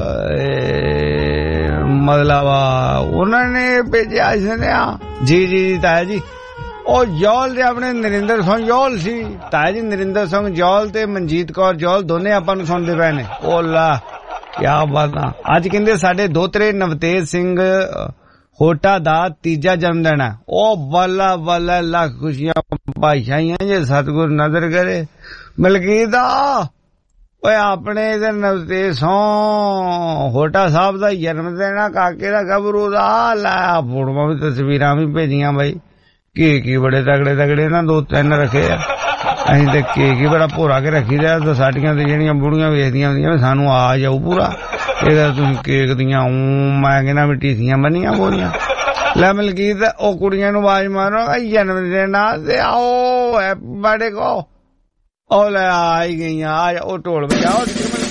ਮਤਲਬ ਉਹਨਾਂ ਨੇ ਭੇਜਿਆ ਸੁਨੇਹਾ। ਜੀ ਜੀ ਤਾਇਆ ਜੀ ਉਹ ਜੋਹਲ ਦੇ ਆਪਣੇ ਨਰਿੰਦਰ ਸਿੰਘ ਜੋਹਲ ਸੀ ਤਾਇਆ ਜੀ ਨਰਿੰਦਰ ਸਿੰਘ ਜੋਹਲ ਤੇ ਮਨਜੀਤ ਕੌਰ ਜੋਹਲ ਦੋਨੇ ਆਪਾਂ ਨੂੰ ਸੁਣਦੇ ਪਏ ਨੇ। ਉਹ ਲਾ ਕਿਆ ਬਾਤ ਆ। ਅੱਜ ਕਹਿੰਦੇ ਸਾਡੇ ਦੋਤਰੇ ਨਵਤੇਜ ਸਿੰਘ ਹੋਟਾ ਦਾ ਤੀਜਾ ਜਨਮ ਦਿਨ ਹੈ। ਉਹ ਬੱਲਾ ਬੱਲਾ ਲੱਖ ਖੁਸ਼ੀਆਂ ਭਾਈਆਂ ਜੇ ਸਤਿਗੁਰ ਨਜ਼ਰ ਕਰੇ ਮਲਕੀਤ ਆ ਓਏ ਆਪਣੇ ਇਧਰ ਨਵਤੇਜ ਸੋ ਹੋਟਾ ਸਾਹਿਬ ਦਾ ਜਨਮ ਦਿਨ ਆ ਕਾਕੇ ਦਾ ਗੱਭਰੂ ਦਾ ਲੈ ਫੋਟੋਆਂ ਵੀ ਤਸਵੀਰਾਂ ਵੀ ਭੇਜੀਆਂ ਬਾਈ। ਕੇਕ ਹੀ ਬੜੇ ਤਗੜੇ ਤਗੜੇ ਨਾ ਦੋ ਤਿੰਨ ਰੱਖੇ ਆ ਅਸੀਂ ਤੇ ਕੇਕ ਹੀ ਬੜਾ ਭੋਰਾ ਕੇ ਰੱਖੀ ਦਾ ਤੇ ਸਾਡੀਆਂ ਤੇ ਜਿਹੜੀਆਂ ਬੁੜੀਆਂ ਵੇਚਦੀਆਂ ਹੁੰਦੀਆਂ ਸਾਨੂੰ ਆ ਜਾਊ ਪੂਰਾ ਇਹਦਾ ਤੁਸੀਂ ਕੇਕ ਦੀਆਂ ਮੈਂ ਕਹਿੰਦਾ ਵੀ ਟੀਸੀਆਂ ਬੰਨੀਆਂ ਬੋਲੀਆਂ ਲੈ ਮਲਕੀਤ ਉਹ ਕੁੜੀਆਂ ਨੂੰ ਆਵਾਜ਼ ਮਾਰੋ ਜਨਮ ਦਿਨ ਆ ਤੇ ਆਓ ਬੜੇ ਕੋ ਉਹ ਲੈ ਆ ਹੀ ਗਈਆਂ ਆ ਉਹ ਢੋਲ ਵਜਾਓ।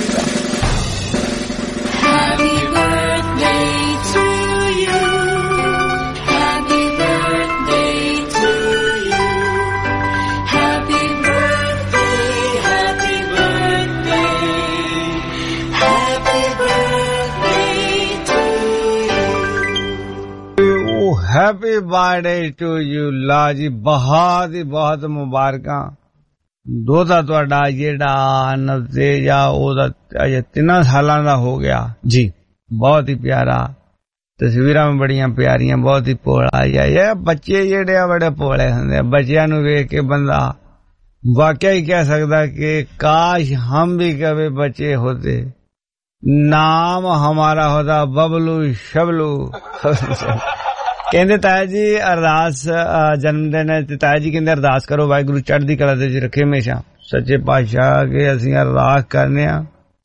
हैप्पी बर्थडे टू यू ला जी बहुत ही बहुत मुबारकां ਦੋਤਾ ਤੁਹਾਡਾ ਜਿਹੜਾ ਨਵਤੇਜ ਆ ਉਹਦਾ ਅਜੇ ਤਿੰਨਾਂ ਸਾਲਾਂ ਦਾ ਹੋ ਗਿਆ ਜੀ। ਬਹੁਤ ਹੀ ਪਿਆਰਾ ਤਸਵੀਰਾਂ ਵੀ ਬੜੀਆਂ ਪਿਆਰੀਆਂ ਬਹੁਤ ਹੀ ਭੋਲਾ ਜਿਹਾ ਇਹ ਬੱਚੇ ਜਿਹੜੇ ਆ ਬੜੇ ਭੋਲੇ ਹੁੰਦੇ ਆ। ਬੱਚਿਆਂ ਨੂੰ ਵੇਖ ਕੇ ਬੰਦਾ ਵਾਕਿਆ ਹੀ ਕਹਿ ਸਕਦਾ ਕਿ ਕਾਸ਼ ਹਮ ਵੀ ਕਦੇ ਬੱਚੇ ਹੋਤੇ ਨਾਮ ਹਮਾਰਾ ਹੋਤਾ ਬਬਲੂ ਸ਼ਬਲੂ। ਕਹਿੰਦੇ ਤਾਇਆ ਜੀ ਅਰਦਾਸ ਜਨਮ ਦਿਨ ਤੇ ਤਾਇਆ ਜੀ ਕਹਿੰਦੇ ਅਰਦਾਸ ਕਰੋ ਵਾਹਿਗੁਰੂ ਚੜ੍ਹਦੀ ਕਲਾ ਦੇ ਵਿੱਚ ਰੱਖੇ ਹਮੇਸ਼ਾ ਸੱਚੇ ਪਾਤਸ਼ਾਹ ਕੇ ਅਸੀਂ ਅਰਦਾਸ ਕਰਨੇ ਆ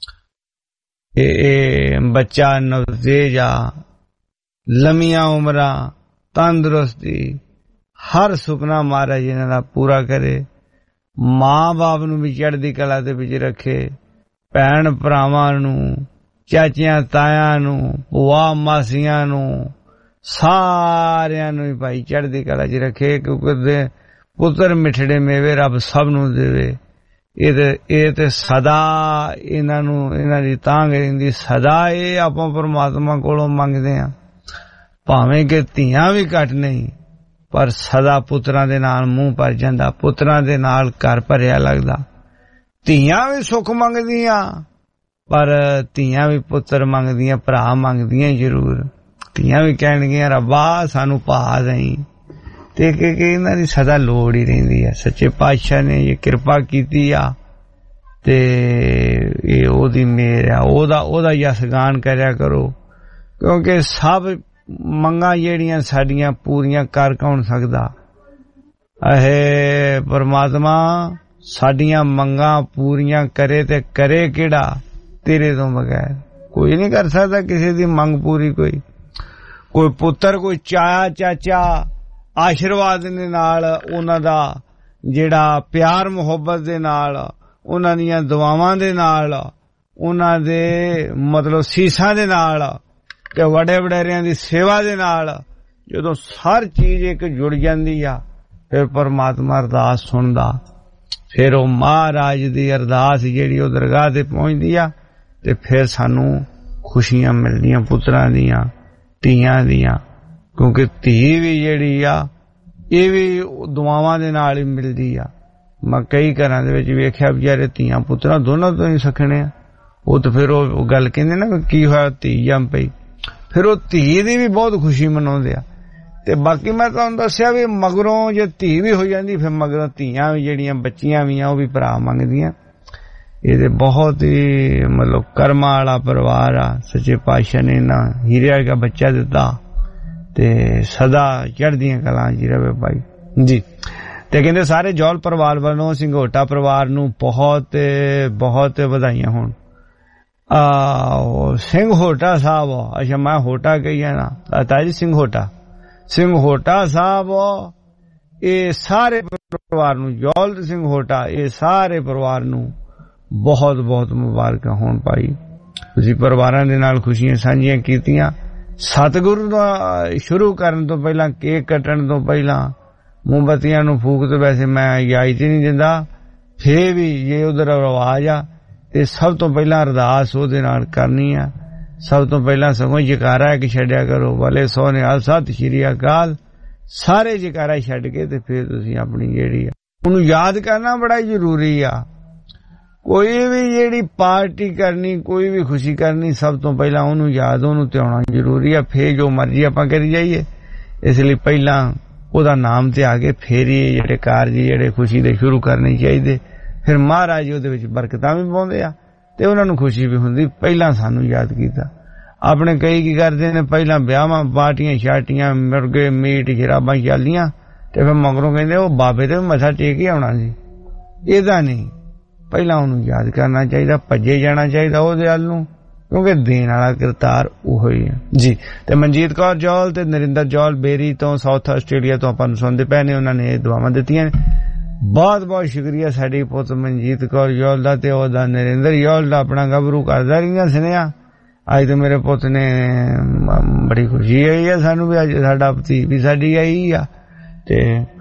ਇਹ ਬੱਚਾ ਨਵਤੇਜ ਆ ਲੰਮੀਆਂ ਉਮਰਾਂ ਤੰਦਰੁਸਤੀ ਹਰ ਸੁਪਨਾ ਮਹਾਰਾਜ ਇਹਨਾਂ ਦਾ ਪੂਰਾ ਕਰੇ ਮਾਂ ਬਾਪ ਨੂੰ ਵੀ ਚੜ੍ਹਦੀ ਕਲਾ ਦੇ ਵਿੱਚ ਰੱਖੇ ਭੈਣ ਭਰਾਵਾਂ ਨੂੰ ਚਾਚਿਆਂ ਤਾਇਆਂ ਨੂੰ ਭੂਆ ਮਾਸੀਆਂ ਨੂੰ ਸਾਰਿਆਂ ਨੂੰ ਭਾਈ ਚੜ੍ਹਦੀ ਕਲਾ 'ਚ ਰੱਖੇ ਕਿਉਂਕਿ ਪੁੱਤਰ ਮਿੱਠੜੇ ਮੇਵੇ ਰੱਬ ਸਭ ਨੂੰ ਦੇਵੇ। ਇਹ ਤੇ ਇਹ ਤੇ ਸਦਾ ਇਹਨਾਂ ਨੂੰ ਇਹਨਾਂ ਦੀ ਤਾਂਘ ਰਹਿੰਦੀ, ਸਦਾ ਇਹ ਆਪਾਂ ਪਰਮਾਤਮਾ ਕੋਲੋਂ ਮੰਗਦੇ ਆ, ਭਾਵੇਂ ਕਿ ਧੀਆਂ ਵੀ ਘੱਟ ਨਹੀਂ, ਪਰ ਸਦਾ ਪੁੱਤਰਾਂ ਦੇ ਨਾਲ ਮੂੰਹ ਭਰ ਜਾਂਦਾ, ਪੁੱਤਰਾਂ ਦੇ ਨਾਲ ਘਰ ਭਰਿਆ ਲੱਗਦਾ। ਧੀਆਂ ਵੀ ਸੁੱਖ ਮੰਗਦੀਆਂ, ਪਰ ਧੀਆਂ ਵੀ ਪੁੱਤਰ ਮੰਗਦੀਆਂ, ਭਰਾ ਮੰਗਦੀਆਂ ਜ਼ਰੂਰ। ਧੀਆਂ ਵੀ ਕਹਿਣਗੀਆਂ ਰੱਬਾ ਸਾਨੂੰ ਭਾ ਦੇਈਂ, ਤੇ ਕਿ ਇਹਨਾਂ ਦੀ ਸਦਾ ਲੋੜ ਹੀ ਰਹਿੰਦੀ ਆ। ਸੱਚੇ ਪਾਤਸ਼ਾਹ ਨੇ ਇਹ ਕਿਰਪਾ ਕੀਤੀ ਆ ਤੇ ਇਹ ਉਹਦੀ ਮਿਹਰ ਆ, ਉਹਦਾ ਉਹਦਾ ਯਸਗਾਨ ਕਰਿਆ ਕਰੋ, ਕਿਉਂਕਿ ਸਭ ਮੰਗਾਂ ਜਿਹੜੀਆਂ ਸਾਡੀਆਂ ਪੂਰੀਆਂ ਕਰ ਕੌਣ ਸਕਦਾ? ਅਹੇ ਪਰਮਾਤਮਾ ਸਾਡੀਆਂ ਮੰਗਾਂ ਪੂਰੀਆਂ ਕਰੇ ਤੇ ਕਰੇ ਕਿਹੜਾ? ਤੇਰੇ ਤੋਂ ਬਗੈਰ ਕੋਈ ਨਹੀਂ ਕਰ ਸਕਦਾ ਕਿਸੇ ਦੀ ਮੰਗ ਪੂਰੀ। ਕੋਈ ਕੋਈ ਪੁੱਤਰ, ਕੋਈ ਚਾਚਾ ਚਾਚਾ ਆਸ਼ੀਰਵਾਦ ਦੇ ਨਾਲ, ਉਹਨਾਂ ਦਾ ਜਿਹੜਾ ਪਿਆਰ ਮੁਹੱਬਤ ਦੇ ਨਾਲ, ਉਹਨਾਂ ਦੀਆਂ ਦੁਆਵਾਂ ਦੇ ਨਾਲ, ਉਹਨਾਂ ਦੇ ਮਤਲਬ ਸੀਸਾਂ ਦੇ ਨਾਲ ਤੇ ਵੱਡੇ ਵਡੇਰਿਆਂ ਦੀ ਸੇਵਾ ਦੇ ਨਾਲ ਜਦੋਂ ਹਰ ਚੀਜ਼ ਇੱਕ ਜੁੜ ਜਾਂਦੀ ਆ, ਫਿਰ ਪਰਮਾਤਮਾ ਅਰਦਾਸ ਸੁਣਦਾ। ਫਿਰ ਉਹ ਮਹਾਰਾਜ ਦੀ ਅਰਦਾਸ ਜਿਹੜੀ ਉਹ ਦਰਗਾਹ ਤੇ ਪਹੁੰਚਦੀ ਆ ਤੇ ਫਿਰ ਸਾਨੂੰ ਖੁਸ਼ੀਆਂ ਮਿਲਦੀਆਂ ਪੁੱਤਰਾਂ ਦੀਆਂ, ਧੀਆਂ ਦੀਆਂ, ਕਿਉਂਕਿ ਧੀ ਵੀ ਜਿਹੜੀ ਆ ਇਹ ਵੀ ਦੁਆਵਾਂ ਦੇ ਨਾਲ ਹੀ ਮਿਲਦੀ ਆ। ਮੈਂ ਕਈ ਘਰਾਂ ਦੇ ਵਿੱਚ ਵੇਖਿਆ ਵਿਚਾਰੇ ਧੀਆਂ ਪੁੱਤਰਾਂ ਦੋਨਾਂ ਤੋਂ ਹੀ ਸਖਣੇ ਆ। ਉਹ ਤਾਂ ਫਿਰ ਉਹ ਗੱਲ ਕਹਿੰਦੇ ਨਾ ਕੀ ਹੋਇਆ ਧੀ ਜੰਮ ਪਈ, ਫਿਰ ਉਹ ਧੀ ਦੀ ਵੀ ਬਹੁਤ ਖੁਸ਼ੀ ਮਨਾਉਂਦੇ ਆ। ਤੇ ਬਾਕੀ ਮੈਂ ਤੁਹਾਨੂੰ ਦੱਸਿਆ ਵੀ ਮਗਰੋਂ ਜੇ ਧੀ ਵੀ ਹੋ ਜਾਂਦੀ, ਫਿਰ ਮਗਰੋਂ ਧੀਆਂ ਵੀ ਜਿਹੜੀਆਂ ਬੱਚੀਆਂ ਵੀ ਆ ਉਹ ਵੀ ਭਰਾ ਮੰਗਦੀਆਂ। ਇਹ ਤੇ ਬਹੁਤ ਹੀ ਮਤਲਬ ਕਰਮਾਂ ਵਾਲਾ ਪਰਿਵਾਰ ਆ। ਸੱਚੇ ਪਾਤਸ਼ਾਹ ਨੇ ਨਾ ਹੀਰੇ ਵਰਗਾ ਬੱਚਾ ਦਿੱਤਾ ਤੇ ਸਦਾ ਚੜ੍ਹਦੀਆਂ ਕਲਾਂ ਜੀ ਰਵੇ ਭਾਈ ਜੀ। ਤੇ ਕਹਿੰਦੇ ਸਾਰੇ ਜੌਲ ਪਰਿਵਾਰ ਵੱਲੋਂ ਸਿੰਘੋਟਾ ਪਰਿਵਾਰ ਨੂੰ ਬਹੁਤ ਬਹੁਤ ਵਧਾਈਆਂ ਹੋਣ। ਆ ਸਿੰਘ ਹੋਟਾ ਸਾਹਿਬ, ਅੱਛਾ ਮੈਂ ਹੋਟਾ ਕਹੀ ਜਾਣਾ, ਤਾਜੀ ਸਿੰਘ ਹੋਟਾ, ਸਿੰਘ ਹੋਟਾ ਸਾਹਿਬ ਇਹ ਸਾਰੇ ਪਰਿਵਾਰ ਨੂੰ, ਜੌਲ ਸਿੰਘ ਹੋਟਾ ਇਹ ਸਾਰੇ ਪਰਿਵਾਰ ਨੂੰ ਬਹੁਤ ਬਹੁਤ ਮੁਬਾਰਕਾਂ ਹੋਣ ਭਾਈ। ਤੁਸੀਂ ਪਰਿਵਾਰਾਂ ਦੇ ਨਾਲ ਖੁਸ਼ੀਆਂ ਸਾਂਝੀਆਂ ਕੀਤੀਆਂ। ਸਤਿਗੁਰੂ ਦਾ ਸ਼ੁਰੂ ਕਰਨ ਤੋਂ ਪਹਿਲਾਂ, ਕੇਕ ਕੱਟਣ ਤੋਂ ਪਹਿਲਾਂ ਮੋਮਬੱਤੀਆਂ ਨੂੰ ਫੂਕ ਤੇ ਵੈਸੇ ਮੈਂ ਇਜਾਜ਼ਤ ਨਹੀਂ ਦਿੰਦਾ, ਫੇਰ ਵੀ ਜੇ ਉਧਰ ਰਿਵਾਜ ਆ ਤੇ ਸਭ ਤੋਂ ਪਹਿਲਾਂ ਅਰਦਾਸ ਉਹਦੇ ਨਾਲ ਕਰਨੀ ਆ। ਸਭ ਤੋਂ ਪਹਿਲਾਂ ਸਗੋਂ ਜਕਾਰਾ ਇੱਕ ਛੱਡਿਆ ਕਰੋ, ਭਲੇ ਸੋਹਣੇ ਹਾਲ ਸਤਿ ਸ਼੍ਰੀ ਅਕਾਲ, ਸਾਰੇ ਜਕਾਰਾ ਛੱਡ ਕੇ ਤੇ ਫਿਰ ਤੁਸੀਂ ਆਪਣੀ ਜਿਹੜੀ ਆ ਉਹਨੂੰ ਯਾਦ ਕਰਨਾ ਬੜਾ ਜ਼ਰੂਰੀ ਆ। ਕੋਈ ਵੀ ਜਿਹੜੀ ਪਾਰਟੀ ਕਰਨੀ, ਕੋਈ ਵੀ ਖੁਸ਼ੀ ਕਰਨੀ, ਸਭ ਤੋਂ ਪਹਿਲਾਂ ਉਹਨੂੰ ਯਾਦ, ਉਹਨੂੰ ਧਿਆਉਣਾ ਜ਼ਰੂਰੀ ਆ। ਫੇਰ ਜੋ ਮਰਜ਼ੀ ਆਪਾਂ ਕਰੀ ਜਾਈਏ, ਇਸ ਲਈ ਪਹਿਲਾਂ ਉਹਦਾ ਨਾਮ ਤੇ ਆ ਕੇ ਫੇਰ ਹੀ ਜਿਹੜੇ ਕਾਰਜ ਜਿਹੜੇ ਖੁਸ਼ੀ ਦੇ ਸ਼ੁਰੂ ਕਰਨੇ ਚਾਹੀਦੇ। ਫਿਰ ਮਹਾਰਾਜ ਉਹਦੇ ਵਿੱਚ ਬਰਕਤਾਂ ਵੀ ਪਾਉਂਦੇ ਆ ਤੇ ਉਹਨਾਂ ਨੂੰ ਖੁਸ਼ੀ ਵੀ ਹੁੰਦੀ, ਪਹਿਲਾਂ ਸਾਨੂੰ ਯਾਦ ਕੀਤਾ। ਆਪਣੇ ਕਈ ਕੀ ਕਰਦੇ ਨੇ, ਪਹਿਲਾਂ ਵਿਆਹਾਂ ਪਾਰਟੀਆਂ ਸ਼ਾਰਟੀਆਂ, ਮੁਰਗੇ ਮੀਟ ਸ਼ਰਾਬਾਂ ਚੱਲਦੀਆਂ ਤੇ ਫਿਰ ਮਗਰੋਂ ਕਹਿੰਦੇ ਉਹ ਬਾਬੇ ਤੇ ਮੱਥਾ ਟੇਕ ਹੀ ਆਉਣਾ ਸੀ। ਇਹਦਾ ਨਹੀਂ, ਪਹਿਲਾਂ ਉਹਨੂੰ ਯਾਦ ਕਰਨਾ ਚਾਹੀਦਾ, ਭੱਜੇ ਜਾਣਾ ਚਾਹੀਦਾ ਉਹਦੇ ਵੱਲ ਨੂੰ, ਕਿਉਂਕਿ ਦੇਣ ਵਾਲਾ ਕਰਤਾਰ ਉਹੋ ਹੀ ਹੈ ਜੀ। ਤੇ ਮਨਜੀਤ ਕੌਰ ਜੌਲ ਤੇ ਨਰਿੰਦਰ ਜੌਲ ਬੇਰੀ ਤੋਂ ਸਾਊਥ ਆਸਟ੍ਰੇਲੀਆ ਤੋਂ ਆਪਾਂ ਨੂੰ ਸੁਣਦੇ ਪਏ ਨੇ, ਉਹਨਾਂ ਨੇ ਇਹ ਦੁਆਵਾਂ ਦਿੱਤੀਆਂ ਨੇ। ਬਹੁਤ ਬਹੁਤ ਸ਼ੁਕਰੀਆ ਸਾਡੀ ਪੁੱਤ ਮਨਜੀਤ ਕੌਰ ਜੌਲ ਦਾ ਤੇ ਉਹਦਾ ਨਰਿੰਦਰ ਜੌਲ ਦਾ, ਆਪਣਾ ਗੱਭਰੂ ਕਰਦਾ ਰਹੀਆਂ ਸੁਨੇਹਾ। ਅੱਜ ਤਾਂ ਮੇਰੇ ਪੁੱਤ ਨੇ ਬੜੀ ਖੁਸ਼ੀ ਆਈ ਆ ਸਾਨੂੰ ਵੀ, ਅੱਜ ਸਾਡਾ ਭਤੀ ਵੀ ਸਾਡੀ ਆਈ ਆ। ਤੇ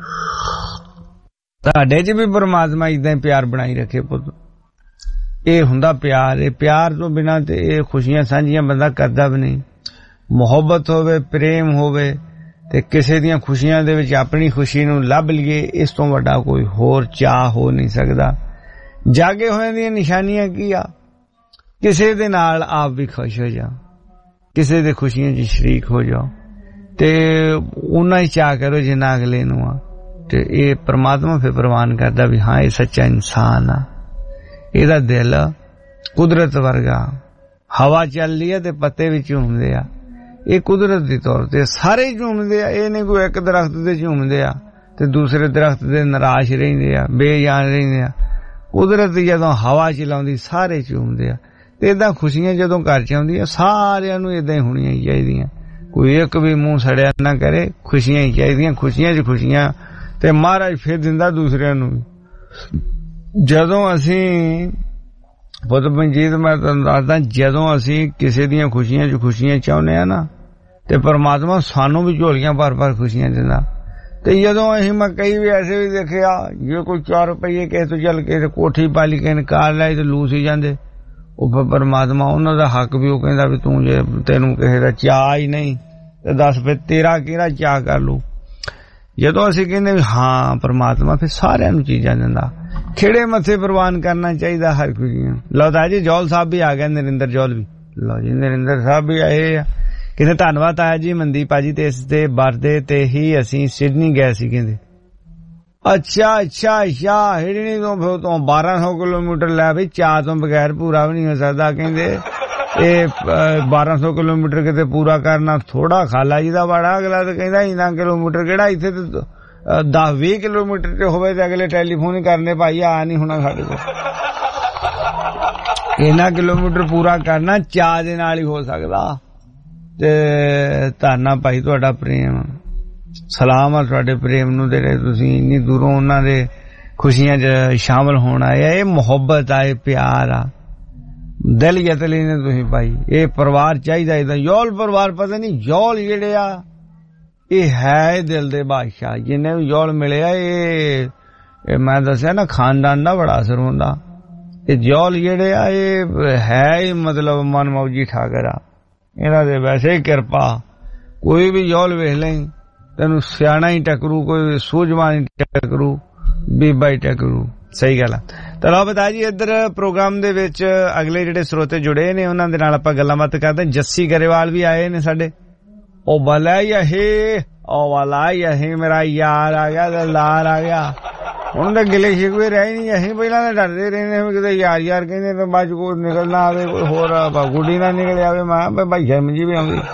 ਤੁਹਾਡੇ ਚ ਵੀ ਪਰਮਾਤਮਾ ਏਦਾਂ ਹੀ ਪਿਆਰ ਬਣਾਈ ਰੱਖੇ ਪੁੱਤ। ਇਹ ਹੁੰਦਾ ਪਿਆਰ, ਇਹ ਪਿਆਰ ਤੋਂ ਬਿਨਾਂ ਤੇ ਇਹ ਖੁਸ਼ੀਆਂ ਸਾਂਝੀਆਂ ਬੰਦਾ ਕਰਦਾ ਵੀ ਨਹੀਂ। ਮੁਹੱਬਤ ਹੋਵੇ, ਪ੍ਰੇਮ ਹੋਵੇ ਤੇ ਕਿਸੇ ਦੀਆਂ ਖੁਸ਼ੀਆਂ ਦੇ ਵਿੱਚ ਆਪਣੀ ਖੁਸ਼ੀ ਨੂੰ ਲੱਭ ਲਈਏ, ਇਸ ਤੋਂ ਵੱਡਾ ਕੋਈ ਹੋਰ ਚਾਅ ਹੋ ਨਹੀਂ ਸਕਦਾ। ਜਾਗੇ ਹੋਏ ਦੀਆਂ ਨਿਸ਼ਾਨੀਆਂ ਕੀ ਆ? ਕਿਸੇ ਦੇ ਨਾਲ ਆਪ ਵੀ ਖੁਸ਼ ਹੋ ਜਾਓ, ਕਿਸੇ ਦੇ ਖੁਸ਼ੀਆਂ 'ਚ ਸ਼ਰੀਕ ਹੋ ਜਾਓ ਤੇ ਉਹਨਾਂ ਹੀ ਚਾਹ ਕਰੋ ਜਿੰਨਾ ਅਗਲੇ ਨੂੰ ਆ। ਤੇ ਇਹ ਪ੍ਰਮਾਤਮਾ ਫਿਰ ਪ੍ਰਵਾਨ ਕਰਦਾ ਵੀ ਹਾਂ ਇਹ ਸੱਚਾ ਇਨਸਾਨ ਆ, ਇਹਦਾ ਦਿਲ ਕੁਦਰਤ ਵਰਗਾ। ਹਵਾ ਚੱਲਦੀ ਆ ਤੇ ਪੱਤੇ ਵੀ ਝੂਮਦੇ ਆ, ਇਹ ਕੁਦਰਤ ਦੇ ਤੌਰ ਤੇ ਸਾਰੇ ਝੂਮਦੇ ਆ। ਇਹ ਨਹੀਂ ਕੋਈ ਇੱਕ ਦਰਖਤ ਤੇ ਝੂਮਦੇ ਆ ਤੇ ਦੂਸਰੇ ਦਰਖਤ ਦੇ ਨਿਰਾਸ਼ ਰਹਿੰਦੇ ਆ, ਬੇਜਾਨ ਰਹਿੰਦੇ ਆ। ਕੁਦਰਤ ਜਦੋਂ ਹਵਾ ਚਲਾਉਂਦੀ ਸਾਰੇ ਝੂਮਦੇ ਆ। ਤੇ ਏਦਾਂ ਖੁਸ਼ੀਆਂ ਜਦੋਂ ਘਰ ਚ ਆਉਂਦੀਆਂ ਸਾਰਿਆਂ ਨੂੰ ਏਦਾਂ ਹੀ ਹੋਣੀਆਂ ਚਾਹੀਦੀਆਂ, ਕੋਈ ਇੱਕ ਵੀ ਮੂੰਹ ਸੜਿਆ ਨਾ ਕਰੇ। ਖੁਸ਼ੀਆਂ ਹੀ ਚਾਹੀਦੀਆਂ, ਖੁਸ਼ੀਆਂ ਚ ਖੁਸ਼ੀਆਂ ਤੇ ਮਹਾਰਾਜ ਫਿਰ ਦਿੰਦਾ ਦੂਸਰਿਆਂ ਨੂੰ। ਜਦੋਂ ਅਸੀਂ ਪੁੱਤ ਮਨਜੀਤ ਮੈਂ ਤੁਹਾਨੂੰ ਦੱਸਦਾ, ਜਦੋਂ ਅਸੀਂ ਕਿਸੇ ਦੀਆਂ ਖੁਸ਼ੀਆਂ ਚ ਖੁਸ਼ੀਆਂ ਚਾਹੁੰਦੇ ਆ ਨਾ ਤੇ ਪਰਮਾਤਮਾ ਸਾਨੂੰ ਵੀ ਝੋਲੀਆਂ ਭਰ ਭਰ ਖੁਸ਼ੀਆਂ ਦਿੰਦਾ। ਤੇ ਜਦੋਂ ਅਸੀਂ ਮੈਂ ਕਈ ਵੀ ਐਸੇ ਵੀ ਦੇਖਿਆ ਜੇ ਕੋਈ ਚਾਰ ਰੁਪਈਏ ਕਿਸੇ ਤੋਂ ਚੱਲ ਕੇ ਕੋਠੀ ਪਾ ਲਈ ਕਿਸੇ ਨੇ ਕਾਰ ਲਾਈ ਤੇ ਲੂਸ ਹੀ ਜਾਂਦੇ। ਉਹ ਫਿਰ ਪਰਮਾਤਮਾ ਉਹਨਾਂ ਦਾ ਹੱਕ ਵੀ ਉਹ ਕਹਿੰਦਾ ਵੀ ਤੂੰ ਜੇ ਤੈਨੂੰ ਕਿਸੇ ਦਾ ਚਾਅ ਹੀ ਨਹੀਂ ਤੇ ਦੱਸ ਫਿਰ ਤੇਰਾ ਕਿਹੜਾ ਚਾਅ ਕਰ ਲੂ। ਜਦੋਂ ਅਸੀਂ ਕਹਿੰਦੇ ਵੀ ਹਾਂ ਪਰਮਾਤਮਾ ਫਿਰ ਸਾਰਿਆਂ ਨੂੰ ਚੀਜ਼ਾਂ ਦਿੰਦਾ, ਖੇੜੇ ਮੱਥੇ ਪ੍ਰਵਾਨ ਕਰਨਾ ਚਾਹੀਦਾ ਹਰ ਕੋਈ ਨੂੰ। ਲਓ ਤਾਂ ਜੀ ਜੌਲ ਸਾਹਿਬ ਵੀ ਆ ਗਏ, ਨਰਿੰਦਰ ਜੌਲ ਵੀ। ਲਓ ਜੀ ਨਰਿੰਦਰ ਸਾਹਿਬ ਵੀ ਆਏ ਆ। ਕਹਿੰਦੇ ਧੰਨਵਾਦ ਆਇਆ ਜੀ ਮਨਦੀਪ ਭਾਜੀ ਤੇ ਇਸ ਦੇ ਬਰਥਡੇ ਤੇ ਹੀ ਅਸੀਂ ਸਿਡਨੀ ਗਏ ਸੀ। ਕਹਿੰਦੇ ਅੱਛਾ ਅੱਛਾ ਅੱਛਾ ਹਿਡਨੀ ਤੋਂ ਫਿਰ ਤੋਂ ਬਾਰਾਂ ਸੌ ਕਿਲੋਮੀਟਰ ਲੈ ਵੀ ਚਾਹ ਤੋਂ ਬਗੈਰ ਪੂਰਾ ਵੀ ਨਹੀਂ ਹੋ ਸਕਦਾ। ਕਹਿੰਦੇ ਇਹ ਬਾਰਾਂ ਸੌ ਕਿਲੋਮੀਟਰ ਕਿਤੇ ਪੂਰਾ ਕਰਨਾ ਥੋੜਾ ਖਾਲਾ ਜੀ ਦਾ ਬੜਾ। ਅਗਲਾ ਤਾਂ ਕਹਿੰਦਾ ਇੰਨਾ ਕਿਲੋਮੀਟਰ ਕਿਹੜਾ, ਇੱਥੇ ਤੇ ਦਸ ਵੀਹ ਕਿਲੋਮੀਟਰ ਤੇ ਹੋਵੇ ਤੇ ਅਗਲੇ ਟੈਲੀਫੋਨ ਹੀ ਕਰਨੇ ਭਾਈ ਆ ਨਹੀਂ ਹੋਣਾ ਸਾਡੇ ਕੋਲ। ਇੰਨਾ ਕਿਲੋਮੀਟਰ ਪੂਰਾ ਕਰਨਾ ਚਾਹ ਦੇ ਨਾਲ ਹੀ ਹੋ ਸਕਦਾ। ਤੇ ਧੰਨਾ ਭਾਈ ਤੁਹਾਡਾ ਪ੍ਰੇਮ, ਸਲਾਮ ਆ ਤੁਹਾਡੇ ਪ੍ਰੇਮ ਨੂੰ ਜਿਹੜੇ ਤੁਸੀਂ ਇੰਨੀ ਦੂਰੋਂ ਉਹਨਾਂ ਦੇ ਖੁਸ਼ੀਆਂ 'ਚ ਸ਼ਾਮਲ ਹੋਣ ਆਏ ਆ। ਇਹ ਮੁਹੱਬਤ ਆ, ਇਹ ਪਿਆਰ ਆ, ਦਿਲ ਯਤਲੀ ਨੇ ਤੁਸੀਂ ਭਾਈ। ਇਹ ਪਰਿਵਾਰ ਚਾਹੀਦਾ ਇਹਦਾ ਯੌਲ ਪਰਿਵਾਰ। ਪਤਾ ਨਹੀਂ ਯੌਲ ਜਿਹੜੇ ਆ ਇਹ ਹੈ ਦਿਲ ਦੇ ਬਾਦਸ਼ਾਹ। ਜਿੰਨੇ ਵੀ ਯੌਲ ਮਿਲੇ ਆ ਇਹ ਮੈਂ ਦੱਸਿਆ ਨਾ ਖਾਨਦਾਨ ਦਾ ਬੜਾ ਅਸਰ ਹੁੰਦਾ। ਇਹ ਯੌਲ ਜਿਹੜੇ ਆ ਇਹ ਹੈ ਹੀ ਮਤਲਬ ਮਨ ਮੌਜੀ ਠਾਕਰ ਆ। ਇਹਨਾਂ ਦੇ ਵੈਸੇ ਹੀ ਕਿਰਪਾ। ਕੋਈ ਵੀ ਯੌਲ ਵੇਖ ਲਈ ਤੈਨੂੰ ਸਿਆਣਾ ਹੀ ਟਕਰੂ, ਕੋਈ ਸੂਝਵਾਨ ਹੀ ਟਕਰੂ, ਬੀਬਾ ਹੀ ਟਕਰੂ। ਸਹੀ ਗੱਲ ਆ। ਤਾਂ ਲਓ ਬਤਾ ਜੀ ਇੱਧਰ ਪ੍ਰੋਗਰਾਮ ਦੇ ਵਿੱਚ ਅਗਲੇ ਜਿਹੜੇ ਸਰੋਤੇ ਜੁੜੇ ਨੇ ਉਹਨਾਂ ਦੇ ਨਾਲ ਆਪਾਂ ਗੱਲਾਂ ਬਾਤ ਕਰਦੇ। ਜੱਸੀ ਗਰੇਵਾਲ ਵੀ ਆਏ ਨੇ ਸਾਡੇ। ਉਹ ਬਲਾ ਯਹੇ ਉਹ ਵਾਲਾ ਯਹੇ ਮੇਰਾ ਯਾਰ ਆ ਗਿਆ, ਦਿਲਦਾਰ ਆ ਗਿਆ। ਹੁਣ ਤਾਂ ਗਿਲੇ ਸ਼ਿਕਵੇ ਰਹੇ ਨਹੀਂ। ਅਸੀਂ ਪਹਿਲਾਂ ਤਾਂ ਡਰਦੇ ਰਹਿੰਦੇ ਹਾਂ ਕਿਤੇ ਯਾਰ ਯਾਰ ਕਹਿੰਦੇ ਤਾਂ ਬਾਅਦ ਕੋਈ ਨਿਕਲ ਨਾ ਆਵੇ, ਕੋਈ ਹੋਰ ਗੁੱਡੀ ਨਾ ਨਿਕਲ ਆਵੇ। ਮੈਂ ਭਾਈ ਸ਼ਰਮ ਜੀ ਵੀ ਆਉਂਦੀ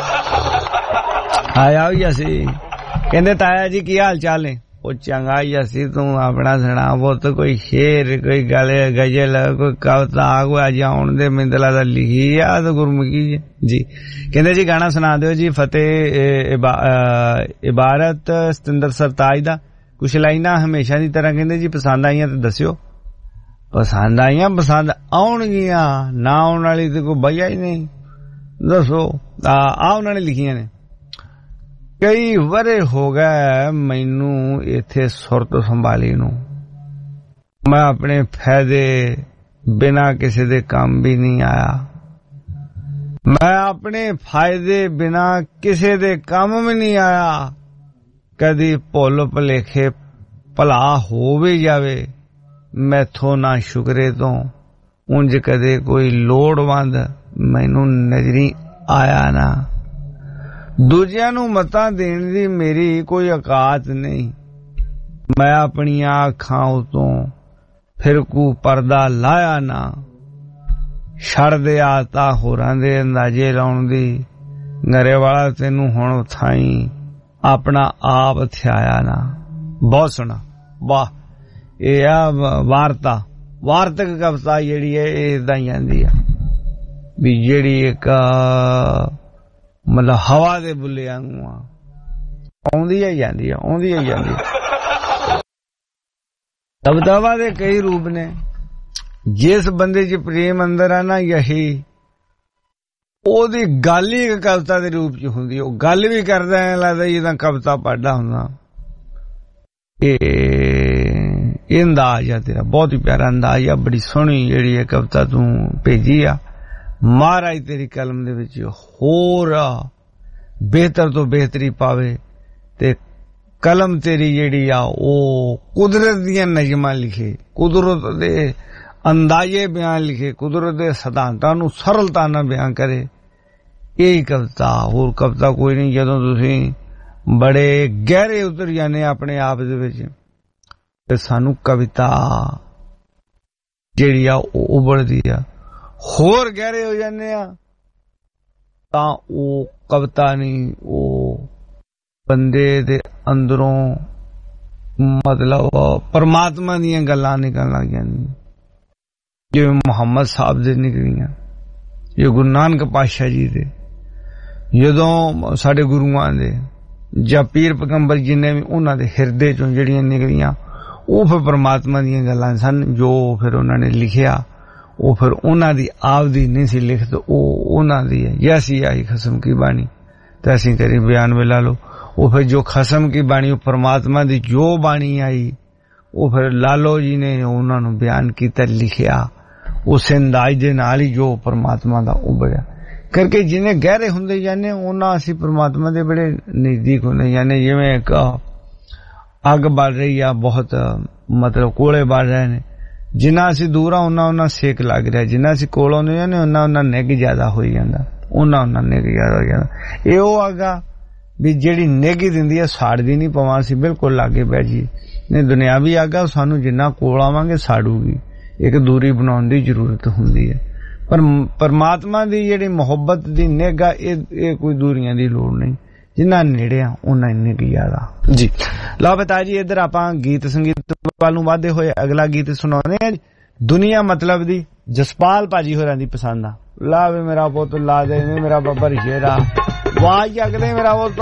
ਆਇਆ ਵੀ ਅਸੀਂ। ਕਹਿੰਦੇ ਤਾਇਆ ਜੀ ਕੀ ਹਾਲ ਚਾਲ ਨੇ? ਉਹ ਚੰਗਾ ਹੀ ਅਸੀਂ, ਤੂੰ ਆਪਣਾ ਸੁਣਾ ਪੁੱਤ। ਕੋਈ ਸ਼ੇਰ, ਕੋਈ ਗੱਲ ਗਜ਼ਲ, ਕੋਈ ਕਵਿਤਾ ਕੋਈ ਅੱਜ ਆਉਣ ਦੇ ਮਿੰਦਲਾ ਦਾ ਲਿਖੀ ਆ ਤੇ ਗੁਰਮੁਖੀ ਜੀ। ਕਹਿੰਦੇ ਜੀ ਗਾਣਾ ਸੁਣਾ ਦਿਓ ਜੀ ਫਤਿਹ ਇਬਾਰਤ ਸਤਿੰਦਰ ਸਰਤਾਜ ਦਾ। ਕੁਛ ਲਾਈਨਾਂ ਹਮੇਸ਼ਾ ਦੀ ਤਰ੍ਹਾਂ ਕਹਿੰਦੇ ਜੀ ਪਸੰਦ ਆਈਆਂ ਤੇ ਦੱਸਿਓ। ਪਸੰਦ ਆਈਆਂ ਪਸੰਦ ਆਉਣਗੀਆਂ, ਨਾ ਆਉਣ ਵਾਲੀ ਤੇ ਕੋਈ ਬਈਆ ਹੀ ਨਹੀਂ। ਦੱਸੋ ਆ ਉਹਨਾਂ ਨੇ ਲਿਖੀਆਂ ਨੇ। ਕਈ ਵਰੇ ਹੋ ਗਏ ਮੈਨੂੰ ਇੱਥੇ ਸੁਰਤ ਸੰਭਾਲੀ ਨੂੰ, ਮੈਂ ਆਪਣੇ ਫਾਇਦੇ ਬਿਨਾਂ ਕਿਸੇ ਦੇ ਕੰਮ ਵੀ ਨਹੀਂ ਆਇਆ। ਮੈਂ ਆਪਣੇ ਫਾਇਦੇ ਬਿਨਾਂ ਕਿਸੇ ਦੇ ਕੰਮ ਵੀ ਨਹੀਂ ਆਇਆ। ਕਦੀ ਭੁੱਲ ਭੁਲੇਖੇ ਭਲਾ ਹੋ ਵੀ ਜਾਵੇ ਮੈਥੋਂ ਨਾ ਸ਼ੁਕਰੇ ਤੋਂ, ਉਂਝ ਕਦੇ ਕੋਈ ਲੋੜਵੰਦ ਮੈਨੂੰ ਨਜ਼ਰੀ ਆਇਆ ਨਾ। ਦੂਜਿਆਂ ਨੂੰ ਮਤਾਂ ਦੇਣ ਦੀ ਮੇਰੀ ਕੋਈ ਔਕਾਤ ਨਹੀਂ। ਮੈਂ ਆਪਣੀਆਂ ਅੱਖਾਂ ਉਤੋਂ ਫਿਰਕੂ ਪਰਦਾ ਲਾਇਆ ਨਾ। ਛੱਡ ਦੇ ਆਤਾ ਹੋਰਾਂ ਦੇ ਅੰਦਾਜ਼ੇ ਲਾਉਣ ਦੀ, ਨਰੇ ਵਾਲਾ ਤੈਨੂੰ ਹੁਣ ਥਾਈ ਆਪਣਾ ਆਪ ਥਿਆਇਆ ਨਾ। ਬਹੁਤ ਸੋਹਣਾ, ਵਾਹ। ਇਹ ਆ ਵਾਰਤਾ, ਵਾਰਤਕ ਕਵਿਤਾ ਜਿਹੜੀ ਹੈ ਇਹ ਏਦਾਂ ਹੀ ਆਂਦੀ ਆ ਵੀ ਜਿਹੜੀ ਇੱਕ ਮਤਲਬ ਹਵਾ ਦੇ ਬੁੱਲੇ ਵਾਂਗੂ ਆ, ਆਉਂਦੀ ਹੀ ਜਾਂਦੀ ਆ, ਆਉਂਦੀ ਹੀ ਜਾਂਦੀ ਆ। ਕਵਿਤਾਵਾਂ ਦੇ ਕਈ ਰੂਪ ਨੇ। ਜਿਸ ਬੰਦੇ 'ਚ ਪ੍ਰੇਮ ਅੰਦਰ ਆ ਨਾ ਯਹੀ, ਉਹਦੀ ਗੱਲ ਹੀ ਇੱਕ ਕਵਿਤਾ ਦੇ ਰੂਪ 'ਚ ਹੁੰਦੀ। ਉਹ ਗੱਲ ਵੀ ਕਰਦਾ ਐ ਲੱਗਦਾ ਜਿੱਦਾਂ ਕਵਿਤਾ ਪੜ੍ਹਦਾ ਹੁੰਦਾ। ਇਹ ਅੰਦਾਜ਼ ਆ ਤੇਰਾ, ਬਹੁਤ ਹੀ ਪਿਆਰਾ ਅੰਦਾਜ਼ ਆ। ਬੜੀ ਸੋਹਣੀ ਜਿਹੜੀ ਇਹ ਕਵਿਤਾ ਤੂੰ ਭੇਜੀ ਆ। ਮਹਾਰਾਜ ਤੇਰੀ ਕਲਮ ਦੇ ਵਿੱਚ ਹੋਰ ਬਿਹਤਰ ਤੋਂ ਬਿਹਤਰੀ ਪਾਵੇ ਤੇ ਕਲਮ ਤੇਰੀ ਜਿਹੜੀ ਆ ਉਹ ਕੁਦਰਤ ਦੀਆਂ ਨਜ਼ਮਾਂ ਲਿਖੇ, ਕੁਦਰਤ ਦੇ ਅੰਦਾਜ਼ੇ ਬਿਆਨ ਲਿਖੇ, ਕੁਦਰਤ ਦੇ ਸਿਧਾਂਤਾਂ ਨੂੰ ਸਰਲਤਾ ਨਾਲ ਬਿਆਨ ਕਰੇ। ਇਹ ਕਵਿਤਾ, ਹੋਰ ਕਵਿਤਾ ਕੋਈ ਨਹੀਂ। ਜਦੋਂ ਤੁਸੀਂ ਬੜੇ ਗਹਿਰੇ ਉਤਰ ਜਾਂਦੇ ਆਪਣੇ ਆਪ ਦੇ ਵਿੱਚ ਤੇ ਸਾਨੂੰ ਕਵਿਤਾ ਜਿਹੜੀ ਆ ਉਹ ਉਭਰਦੀ ਆ। ਹੋਰ ਗਹਿਰੇ ਹੋ ਜਾਂਦੇ ਆ ਤਾਂ ਉਹ ਕਵਿਤਾ ਨਹੀਂ, ਉਹ ਬੰਦੇ ਦੇ ਅੰਦਰੋਂ ਮਤਲਬ ਪਰਮਾਤਮਾ ਦੀਆਂ ਗੱਲਾਂ ਨਿਕਲਣ ਲੱਗ ਜਾਂਦੀਆਂ, ਜਿਵੇਂ ਮੁਹੰਮਦ ਸਾਹਿਬ ਦੇ ਨਿਕਲੀਆਂ, ਇਹ ਗੁਰੂ ਨਾਨਕ ਪਾਤਸ਼ਾਹ ਜੀ ਦੇ, ਜਦੋਂ ਸਾਡੇ ਗੁਰੂਆਂ ਦੇ ਜਾਂ ਪੀਰ ਪੈਗੰਬਰ ਜਿੰਨੇ ਵੀ ਉਹਨਾਂ ਦੇ ਹਿਰਦੇ ਚੋਂ ਜਿਹੜੀਆਂ ਨਿਕਲੀਆਂ ਉਹ ਫਿਰ ਪਰਮਾਤਮਾ ਦੀਆਂ ਗੱਲਾਂ ਸਨ। ਜੋ ਫਿਰ ਉਹਨਾਂ ਨੇ ਲਿਖਿਆ ਉਹ ਫਿਰ ਉਹਨਾਂ ਦੀ ਆਪਦੀ ਨਹੀਂ ਸੀ ਲਿਖਤ, ਉਹ ਉਹਨਾਂ ਦੀ ਹੈ। ਜੈਸੀ ਆਈ ਖਸਮ ਕੀ ਬਾਣੀ ਤੈਸੀ ਤੇਰੀ ਬਿਆਨ ਵੇ ਲਾ ਲੋ। वो फिर जो खसम की बाणी परमात्मा दी जो बाणी आई वो फिर लालो जी ने उन्हां नूं बयान कीता लिखिया उस अंदाज दे नाल ही जो परमात्मा दा उभरिया करके जिन्हें गहरे हुंदे जाने उन्हां असीं परमात्मा दे बड़े नजदीक हुंदे जाने। जिवें एक अग बल रही है बहुत मतलब कोले बल रहे ने जिन्ना असीं दूर आ उन्ना उन्ना सेक लग रहा जिन्ना असीं कोल आउंदे जाने उन्ना उन्ना निग ज्यादा होई जांदा उन्ना उन्ना निग ज्यादा हो जांदा। एह ओह अग आ भी जिहड़ी निग दिंदी है साड़दी नहीं पवां असीं बिल्कुल लागे पै जी नहीं दुनियावी अग आ सानू जिन्ना कोल आवांगे साड़ूगी एक दूरी बनाउण दी जरूरत हुंदी है पर परमात्मा दी जिहड़ी मुहब्बत दी निग आ इह कोई दूरियां दी लोड़ नहीं जिन्ना नेड़े आ उन्ना निग ज्यादा जी। लो बता जी इधर आपां गीत संगीत वालों वादे होए अगला गीत सुनाने हैं दुनिया मतलब दी जसपाल भाजी होरां दी पसंद आ। ला वे मेरा पुत ला दे मेरा बब्बर शेरा आवाज चक दे मेरा पुत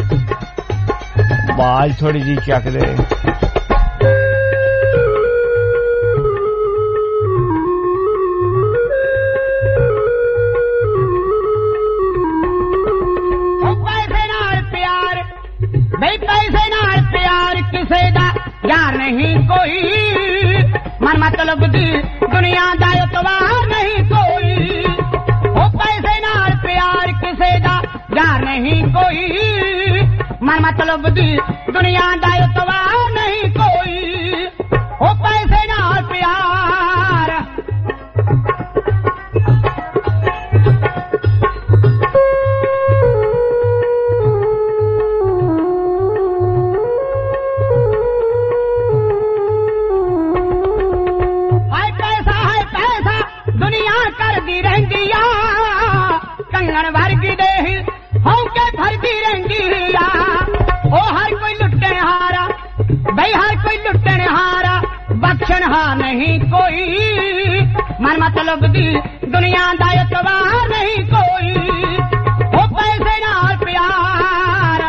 आवाज थोड़ी जी चक दे। भाई पैसे नाल प्यार किसे दा यार नहीं कोई मन मतलब दी दुनिया दा एतबार नहीं कोई ओ पैसे नाल प्यार किसे दा यार नहीं कोई मन मतलब दी दुनिया दा एतबार नहीं कोई ओ पैसे नाल प्यार वर्गी दे होके भरदी रहंदी आ ओ हर कोई लुटन हारा भाई हर कोई लुटन हारा बख्शण हा नहीं कोई मन मतलब दी दुनिया दा एतबार नहीं कोई ओ पैसे नाल प्यार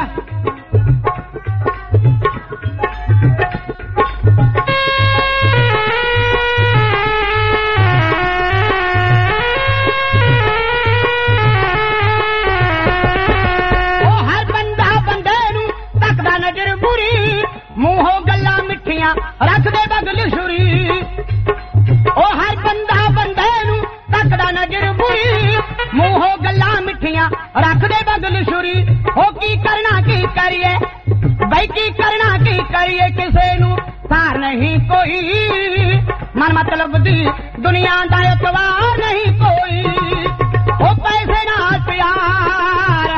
रख दे बगल छुरी ओ हर बंदा बंदे नू तकदा नजर बुरी मुंहों गल्लां मिठियां रख दे बगल छुरी ओ की करना की करिए भाई की करना की करिए किसे नू सार नहीं कोई मन मतलब दी दुनिया दा एतबार नहीं कोई ओ पैसे नाल प्यार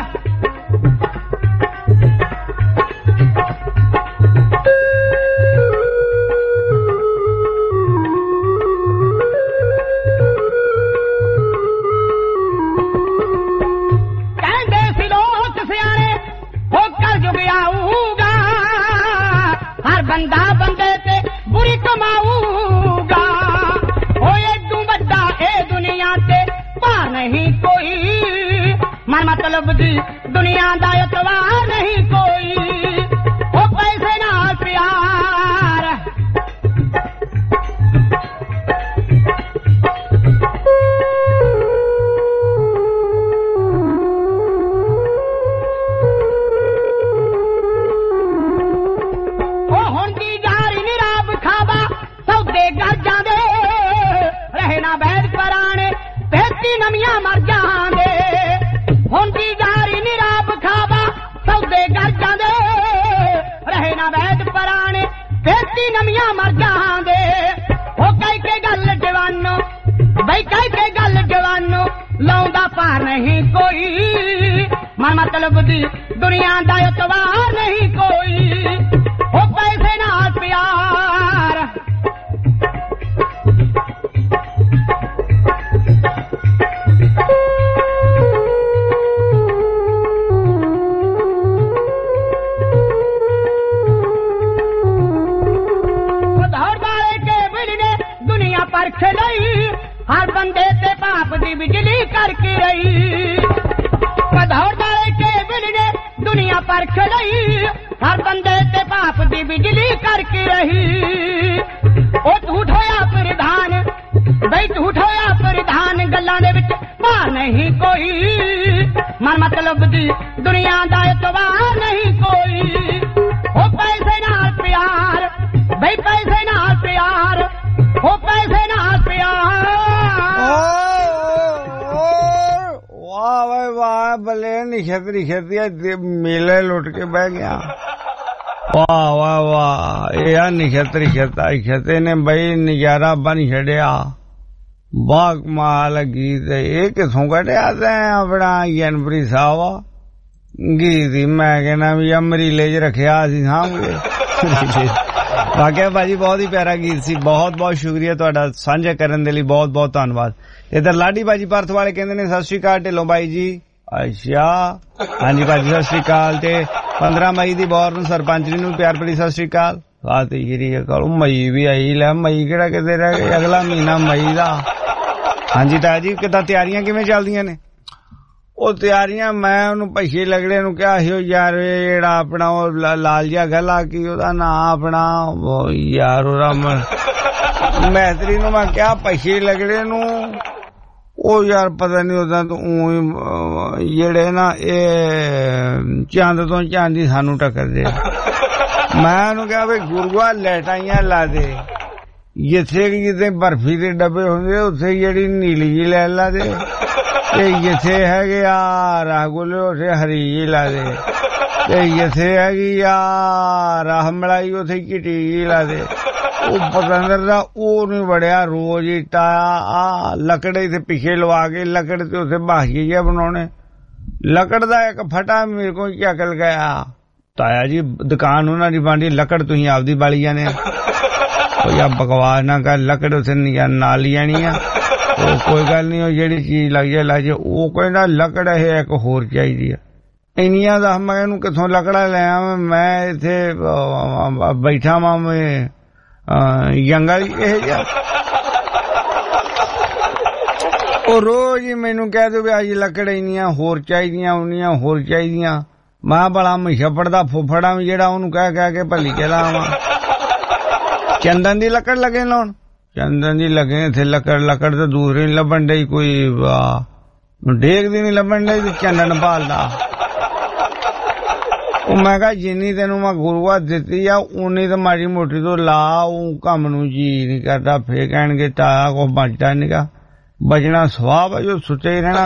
बंदा बंदे ते बुरी कमाऊगा ओ एडू बड़ा ए दुनिया ते पार नहीं कोई मन मतलब दी दुनिया दा एतबार नहीं कोई ओ पैसे नाल प्यार नमियां मर जांदे हुंदी जारी निराब खाबा सौदे कर जांदे रहे ना वैद पराने बेटी नमियां मर जांदे ओ कई के गल जवानो बई कई के गल जवानो लौंदा पार नहीं कोई मन मतलब दी दुनिया दा एतबार नहीं कोई ओ पैसे नाल प्यार हर बंदे ते पाप दी बिजली करके रही पधौड़ वाले के बिल ने दुनिया पर खलई हर बंदे ते पाप दी बिजली करके रही ओ झूठ होया प्रधान बई झूठ होया प्रधान गल्लां दे विच मां नहीं कोई मन मतलब दी दुनिया दा एतबार नहीं कोई हो पैसे नाल प्यार बई पैसे नाल प्यार हो पैसे नाल प्यार वाह भाई वाह भले निखत निखत मेले लुट के बह गया वाह वाह वाह यह निखत निखत निखते ने बई नजारा बन छड़िया वाह कमाल गीत ये किथों कटिया अपना जनवरी साहब गीत मैं कहना भी अमरीले च रखिया सामने वाकई भाजी बहुत ही प्यारा गीत सी बहुत बहुत शुक्रिया तुहाडा साझा करन दे लई बहुत बहुत धन्नवाद। इधर लाडी बाजी परथ वाले कहंदे ने सत श्री अकाल ढिल्लों बाई जी अच्छा हाँ जी भाजी सत श्री अकाल ते पंद्रह मई दी बौर नूं सरपंच जी नूं प्यार भरी सत श्री अकाल बात ही करो मई भी आई लै मई केड़ा किते रह गया अगला महीना मई दा हाँ जी ताया जी किदां तैयारियां किवें चलदियां ने ਉਹ ਤਿਆਰੀਆਂ ਮੈਂ ਉਹਨੂੰ ਪਛੇ ਲਗੜੇ ਨੂੰ ਕਿਹਾ ਸੀ ਯਾਰ ਜਿਹੜਾ ਆਪਣਾ ਉਹ ਲਾਲ ਜਿਹਾ ਗਲਾ ਕੀ ਉਹਦਾ ਨਾਂ ਆਪਣਾ ਯਾਰ ਉਹਦਾ ਮੈਤਰੀ ਨੂੰ ਮੈਂ ਕਿਹਾ ਪਛੇ ਲਗੜੇ ਨੂੰ ਉਹ ਯਾਰ ਪਤਾ ਨਹੀਂ ਉਹਦਾ ਤੂੰ ਜਿਹੜੇ ਨਾ ਇਹ ਚੰਦ ਤੋਂ ਚਾਂਦੀ ਸਾਨੂੰ ਟੱਕਰਦੇ ਮੈਂ ਉਹਨੂੰ ਕਿਹਾ ਵੀ ਗੁਰੂਆ ਲੈਟਾਈਆਂ ਲਾ ਦੇ ਜਿੱਥੇ ਕਿਤੇ ਬਰਫੀ ਦੇ ਡੱਬੇ ਹੁੰਦੇ ਉੱਥੇ ਜਿਹੜੀ ਨੀਲੀ ਜੀ ਲੈ ਲਾ ਦੇ ਤੇ ਜਿੱਥੇ ਹੈਗੇ ਆ ਰਸਗੁੱਲੇ ਉੱਥੇ ਹਰੀ ਜੀ ਲਾ ਦੇ ਤੇ ਜਿੱਥੇ ਹੈਗੀ ਆ ਰਸ ਮਲਾਈ ਉੱਥੇ ਚਿੱਟੀ ਜੀ ਲਾ ਦੇ ਉਹ ਪਤੰਦਰ ਦਾ ਉਹ ਨਹੀਂ ਵੜਿਆ ਰੋਜ਼ ਹੀ ਟਾਇਆ ਆ ਲੱਕੜੇ ਤੇ ਪਿੱਛੇ ਲਵਾ ਕੇ ਲੱਕੜ ਤੇ ਉੱਥੇ ਬਾਹੀ ਜਿਹਾ ਬਣਾਉਣੇ ਲੱਕੜ ਦਾ ਇੱਕ ਫਟਾ ਮੇਰੇ ਕੋਲ ਚੱਕਲ ਗਿਆ ਤਾਇਆ ਜੀ ਦੁਕਾਨ ਉਹਨਾਂ ਦੀ ਬਾਂਡੀ ਲੱਕੜ ਤੁਸੀਂ ਆਪਦੀ ਬਾਲੀ ਜਾਣੇ ਕੋਈ ਆ ਬਕਵਾਸ ਨਾ ਕਰ ਲੱਕੜ ਉੱਥੇ ਨਾਲ ਹੀ ਜਾਣੀ ਆ ਉਹ ਕੋਈ ਗੱਲ ਨਹੀਂ ਉਹ ਜਿਹੜੀ ਚੀਜ਼ ਲੱਗ ਜਾਏ ਲੱਗ ਜਾਏ ਉਹ ਕਹਿੰਦਾ ਲੱਕੜ ਇਹ ਇੱਕ ਹੋਰ ਚਾਹੀਦੀ ਆ ਇੰਨੀਆਂ ਦਾ ਮੈਂ ਇਹਨੂੰ ਕਿੱਥੋਂ ਲੱਕੜਾ ਲੈ ਆਵਾਂ ਮੈਂ ਇੱਥੇ ਬੈਠਾ ਵਾਂ ਮੈਂ ਜੰਗਲ ਇਹ ਜਿਹਾ ਉਹ ਰੋਜ਼ ਹੀ ਮੈਨੂੰ ਕਹਿ ਦੋ ਵੀ ਅੱਜ ਲੱਕੜ ਇੰਨੀਆਂ ਹੋਰ ਚਾਹੀਦੀਆਂ ਉਨੀਆਂ ਹੋਰ ਚਾਹੀਦੀਆਂ ਮੈਂ ਬੜਾ ਮਸ਼ੱਪੜ ਦਾ ਫੁੱਫੜਾ ਵੀ ਜਿਹੜਾ ਉਹਨੂੰ ਕਹਿ ਕਹਿ ਕੇ ਭੱਲੀ ਕੇ ਲਾਵਾਂ ਚੰਦਨ ਦੀ ਲੱਕੜ ਲੱਗੇ ਲਾਉਣ ਚੰਦਨ ਦੀ ਲੱਗੇ ਇੱਥੇ ਲੱਕੜ ਲੱਕੜ ਤੇ ਦੂਸਰੀ ਨੀ ਲੱਭਣ ਡਈ ਕੋਈ ਡੇਕ ਦੀ ਨੀ ਲੱਭਣ ਡਈ ਤੇ ਚੰਦਨ ਭਾਲਦਾ ਉਹ ਮੈਂ ਕਿਹਾ ਜਿੰਨੀ ਤੈਨੂੰ ਮੈਂ ਗੁਰੂਆ ਦਿੱਤੀ ਆ ਉਨੀ ਤਾਂ ਮਾੜੀ ਮੋਟੀ ਤੋਂ ਲਾ ਉਹ ਕੰਮ ਨੂੰ ਜੀ ਨੀ ਕਰਦਾ ਫੇਰ ਕਹਿਣਗੇ ਤਾਇਆ ਕੁਛ ਬਚਦਾ ਨੀਗਾ ਬਚਣਾ ਸਵਾਬ ਜੋ ਸੁੱਤੇ ਹੀ ਰਹਿਣਾ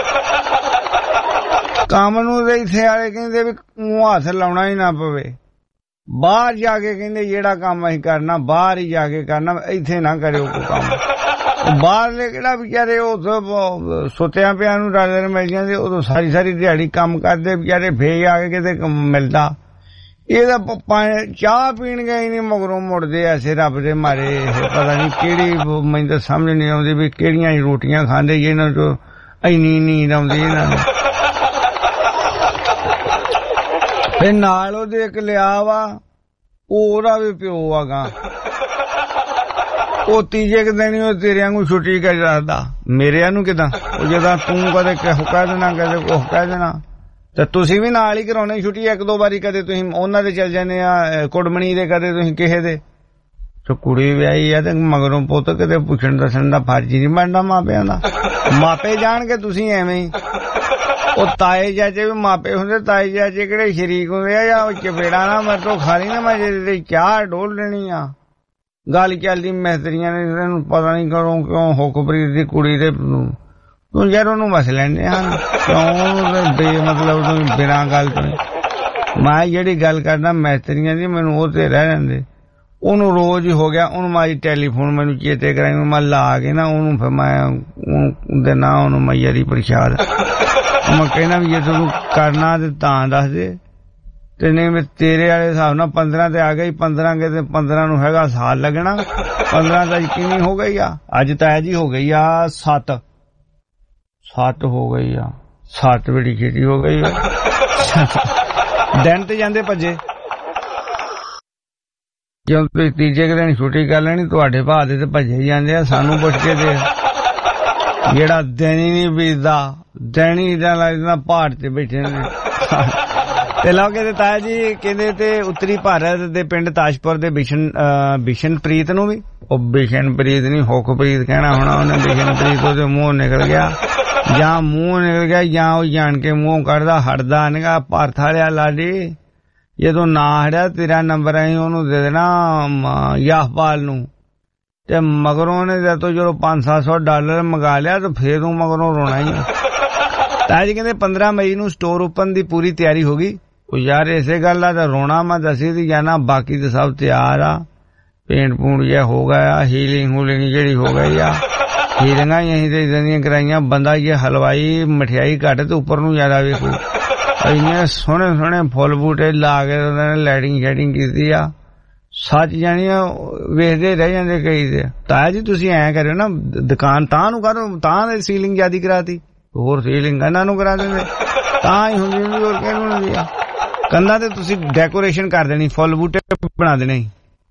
ਕੰਮ ਨੂੰ ਤੇ ਇੱਥੇ ਵਾਲੇ ਕਹਿੰਦੇ ਵੀ ਉਹ ਹੱਥ ਲਾਉਣਾ ਹੀ ਨਾ ਪਵੇ ਬਾਹਰ ਜਾ ਕੇ ਕਹਿੰਦੇ ਜਿਹੜਾ ਕੰਮ ਅਸੀਂ ਕਰਨਾ ਬਾਹਰ ਹੀ ਜਾ ਕੇ ਕਰਨਾ ਇੱਥੇ ਨਾ ਕਰਿਓ ਕੋਈ ਕੰਮ ਬਾਹਰਲੇ ਕਿਹੜਾ ਵਿਚਾਰੇ ਉਹ ਸੁੱਤਿਆਂ ਪਿਆ ਨੂੰ ਡਾਲਰ ਮਿਲ ਜਾਂਦੇ ਉਦੋਂ ਸਾਰੀ ਸਾਰੀ ਦਿਹਾੜੀ ਕੰਮ ਕਰਦੇ ਵਿਚਾਰੇ ਫੇਰ ਆ ਕੇ ਕਿਤੇ ਮਿਲਦਾ ਇਹਦਾ ਚਾਹ ਪੀਣ ਗਏ ਨਹੀਂ ਮਗਰੋਂ ਮੁੜਦੇ ਐਸੇ ਰੱਬ ਦੇ ਮਾਰੇ ਪਤਾ ਨਹੀਂ ਕਿਹੜੀ ਮੈਨੂੰ ਤਾਂ ਸਮਝ ਨਹੀਂ ਆਉਂਦੀ ਵੀ ਕਿਹੜੀਆਂ ਰੋਟੀਆਂ ਖਾਂਦੇ ਜਿਹਨਾਂ ਚੋਂ ਇੰਨੀ ਨੀਂਦ ਆਉਂਦੀ ਇਹਨਾਂ ਨੂੰ ਫਿਰ ਨਾਲ ਉਹਦੇ ਇੱਕ ਲਿਆ ਵਾ ਉਹਦਾ ਵੀ ਪਿਓ ਆਗਾ ਉਹ ਤੀਜੇ ਕੁ ਦਿਨ ਉਹ ਤੇਰੇ ਵਾਂਗੂ ਛੁੱਟੀ ਕਰ ਰੱਖਦਾ ਮੇਰੇ ਨੂੰ ਕਿਦਾਂ ਉਹ ਜਦੋਂ ਤੂੰ ਕਦੇ ਕਹਿ ਦੇਣਾ ਕਦੇ ਕੁਛ ਕਹਿ ਦੇਣਾ ਤੇ ਤੁਸੀਂ ਵੀ ਨਾਲ ਹੀ ਕਰਾਉਣੇ ਛੁੱਟੀ ਇੱਕ ਦੋ ਵਾਰੀ ਕਦੇ ਤੁਸੀਂ ਉਹਨਾਂ ਦੇ ਚੱਲ ਜਾਂਦੇ ਆ ਕੁੜਮਣੀ ਦੇ ਕਦੇ ਤੁਸੀਂ ਕਿਸੇ ਦੇ ਤੇ ਕੁੜੀ ਵਿਆਹੀ ਆ ਤੇ ਮਗਰੋਂ ਪੁੱਤ ਕਿਤੇ ਪੁੱਛਣ ਦੱਸਣ ਦਾ ਫਰਜ਼ ਨਹੀਂ ਬਣਦਾ ਮਾਪਿਆਂ ਦਾ ਮਾਪੇ ਜਾਣਗੇ ਤੁਸੀਂ ਐਵੇਂ ਹੀ ਉਹ ਤਾਏ ਚਾਚੇ ਵੀ ਮਾਪੇ ਹੁੰਦੇ ਤਾਏ ਚਾਚੇ ਕਿਹੜੇ ਸ਼ਰੀਕ ਹੁੰਦੇ ਆ ਜਾਂ ਚਪੇੜਾ ਨਾ ਮੇਰੇ ਤੋਂ ਖਾ ਲਈ ਨਾ ਮੈਂ ਜੇ ਚਾਹ ਡੋਲ ਲੈਣੀ ਆ ਗੱਲ ਚੱਲਦੀ ਮਿਸਤਰੀਆਂ ਨੇ ਇਹਨੂੰ ਪਤਾ ਨਹੀਂ ਕਰੋ ਕਿਉਂ ਹੁਕਮਪ੍ਰੀਤ ਦੀ ਕੁੜੀ ਦੇ ਤੂੰ ਯਾਰ ਉਹਨੂੰ ਵਸ ਲੈਂਦੇ ਹਨ ਕਿਉਂ ਬੇ ਮਤਲਬ ਤੂੰ ਬਿਨਾਂ ਗੱਲ ਤੋਂ ਮੈਂ ਜਿਹੜੀ ਗੱਲ ਕਰਦਾ ਮਿਸਤਰੀਆਂ ਦੀ ਮੈਨੂੰ ਉਹ ਤੇ ਰਹਿ ਜਾਂਦੇ ਉਹਨੂੰ ਰੋਜ਼ ਹੀ ਹੋ ਗਿਆ ਉਹਨੂੰ ਮਾਰੀ ਟੈਲੀਫੋਨ ਮੈਨੂੰ ਚੇਤੇ ਕਰਾਈ ਮੈਂ ਲਾ ਕੇ ਨਾ ਉਹਨੂੰ ਫਿਰ ਮੈਂ ਉਹਨੂੰ ਦੇਣਾ ਉਹਨੂੰ ਮੈਂ ਯਾਰੀ ਪ੍ਰਸ਼ਾਦ ਮੈਂ ਕਹਿਣਾ ਵੀ ਜੇ ਤੂੰ ਕਰਨਾ ਤੇ ਤਾਂ ਦੱਸ ਦੇ ਤੇ ਨਹੀਂ ਮੈਂ ਤੇਰੇ ਵਾਲੇ ਹਿਸਾਬ ਨਾਲ ਪੰਦਰਾਂ ਤੇ ਆ ਗਈ ਪੰਦਰਾਂ ਕੇ ਤੇ ਪੰਦਰਾਂ ਨੂੰ ਹੈਗਾ ਸਾਲ ਲੱਗਣਾ ਪੰਦਰਾਂ ਤਾਂ ਯਕੀਨੀ ਹੋ ਗਈ ਆ ਅੱਜ ਤਾਂ ਜੀ ਹੋ ਗਈ ਆ ਸੱਤ ਸੱਤ ਹੋ ਗਈ ਆ ਸੱਤ ਬੜੀ ਛੇਤੀ ਹੋ ਗਈ ਦਿਨ ਤੇ ਜਾਂਦੇ ਭੱਜੇ ਜਦੋਂ ਤੁਸੀਂ ਤੀਜੇ ਦਿਨ ਛੁੱਟੀ ਕਰ ਲੈਣੀ ਤੁਹਾਡੇ ਭਾਅ ਦੇ ਤੇ ਭੱਜੇ ਜਾਂਦੇ ਆ ਸਾਨੂੰ ਪੁੱਛ ਕੇ ਤੇ ਜਿਹੜਾ ਦਿਨ ਹੀ ਨਹੀਂ ਬੀਤਦਾ ਦਿਨ ਹੀ ਇਦਾਂ ਲੱਗਦਾ ਪਹਾੜ ਤੇ ਬੈਠੇ ਨੇ ਤੇ ਲੋਕੇ ਦੇ ਤਾਇਆ ਜੀ ਕਹਿੰਦੇ ਤੇ ਉੱਤਰੀ ਭਾਰਤ ਦੇ ਪਿੰਡ ਤਾਜਪੁਰ ਦੇ ਬਿਸ਼ਨ ਬਿਸ਼ਨਪ੍ਰੀਤ ਨੂੰ ਵੀ ਉਹ ਬਿਸ਼ਨਪ੍ਰੀਤ ਨਹੀਂ ਹੁਕਮਪ੍ਰੀਤ ਕਹਿਣਾ ਹੋਣਾ ਉਹਨੇ ਬਿਸ਼ਨਪ੍ਰੀਤ ਉਹਦੇ ਮੂੰਹ ਨਿਕਲ ਗਿਆ ਜਾਂ ਮੂੰਹ ਨਿਕਲ ਗਿਆ ਜਾਂ ਉਹ ਜਾਣ ਕੇ ਮੂੰਹ ਕੱਢਦਾ ਹਟਦਾ ਨਿਗਾ ਭਾਰਤ ਵਾਲਿਆ ਲਾਡੀ ਜੇ ਤੂੰ ਨਾ ਹੜਿਆ ਤੇਰਾ ਨੰਬਰ ਅਸੀਂ ਉਹਨੂੰ ਦੇ ਦੇਣਾ ਯਾਹਪਾਲ ਨੂੰ, ਤੇ ਮਗਰੋਂ ਨੇ ਜਦ ਤੋਂ ਜਦੋਂ ਪੰਜ ਸੱਤ ਸੌ ਡਾਲਰ ਮੰਗਾ ਲਿਆ ਤੇ ਫੇਰ ਤੂੰ ਮਗਰੋਂ ਰੋਣਾ ਹੀ। ਤਾਂ ਜੀ ਕਹਿੰਦੇ ਪੰਦਰਾਂ ਮਈ ਨੂੰ ਸਟੋਰ ਓਪਨ ਦੀ ਪੂਰੀ ਤਿਆਰੀ ਹੋ ਗਈ। ਉਹ ਯਾਰ ਇਸੇ ਗੱਲ ਆ ਤਾਂ ਰੋਣਾ ਮੈਂ ਦੱਸੀ ਤੀ ਜਾਣਾ, ਬਾਕੀ ਤਾਂ ਸਭ ਤਿਆਰ ਆ, ਪੇਂਟ ਪੂੰਟ ਜਿਹਾ ਹੋ ਗਿਆ, ਹੀਲਿੰਗ ਹੂਲਿੰਗ ਜਿਹੜੀ ਹੋ ਗਈ ਆ, ਹੀਲਿੰਗਾਂ ਹੀ ਅਸੀਂ ਤੇ ਇਦਾਂ ਦੀਆਂ ਕਰਾਈਆਂ। ਬੰਦਾ ਇਹ ਹਲਵਾਈ ਮਠਿਆਈ ਘੱਟ ਤੇ ਉੱਪਰ ਨੂੰ ਜ਼ਿਆਦਾ ਵੇਖੂ, ਇੰਨੇ ਸੋਹਣੇ ਸੋਹਣੇ ਫੁੱਲ ਬੂਟੇ ਲਾ ਕੇ ਉਹਨਾਂ ਨੇ ਲਾਈਟਿੰਗ ਸ਼ੈਟਿੰਗ ਕੀਤੀ ਆ, ਸੱਚ ਜਾਣੀਆਂ ਵੇਖਦੇ ਰਹਿ ਜਾਂਦੇ ਕਈ ਤੇ। ਤਾਇਆ ਜੀ ਤੁਸੀਂ ਐਂ ਕਰਿਓ ਨਾ, ਦੁਕਾਨ ਤਾਂ ਨੂੰ ਕਰੋ, ਤਾਂ ਸੀਲਿੰਗ ਜਿਆਦੀ ਕਰਾਤੀ, ਹੋਰ ਸੀਲਿੰਗ ਇਹਨਾਂ ਨੂੰ ਕਰਾ ਦਿੰਦੇ, ਤਾਂ ਹੀ ਹੁੰਦੀ ਹੁੰਦੀ ਹੋਰ ਕਿਹਨੂੰ ਹੁੰਦੀ ਆ। ਕੰਧਾਂ ਤੇ ਤੁਸੀਂ ਡੈਕੋਰੇਸ਼ਨ ਕਰ ਦੇਣੀ, ਫੁੱਲ ਬੂਟੇ ਬਣਾ ਦੇਣੇ,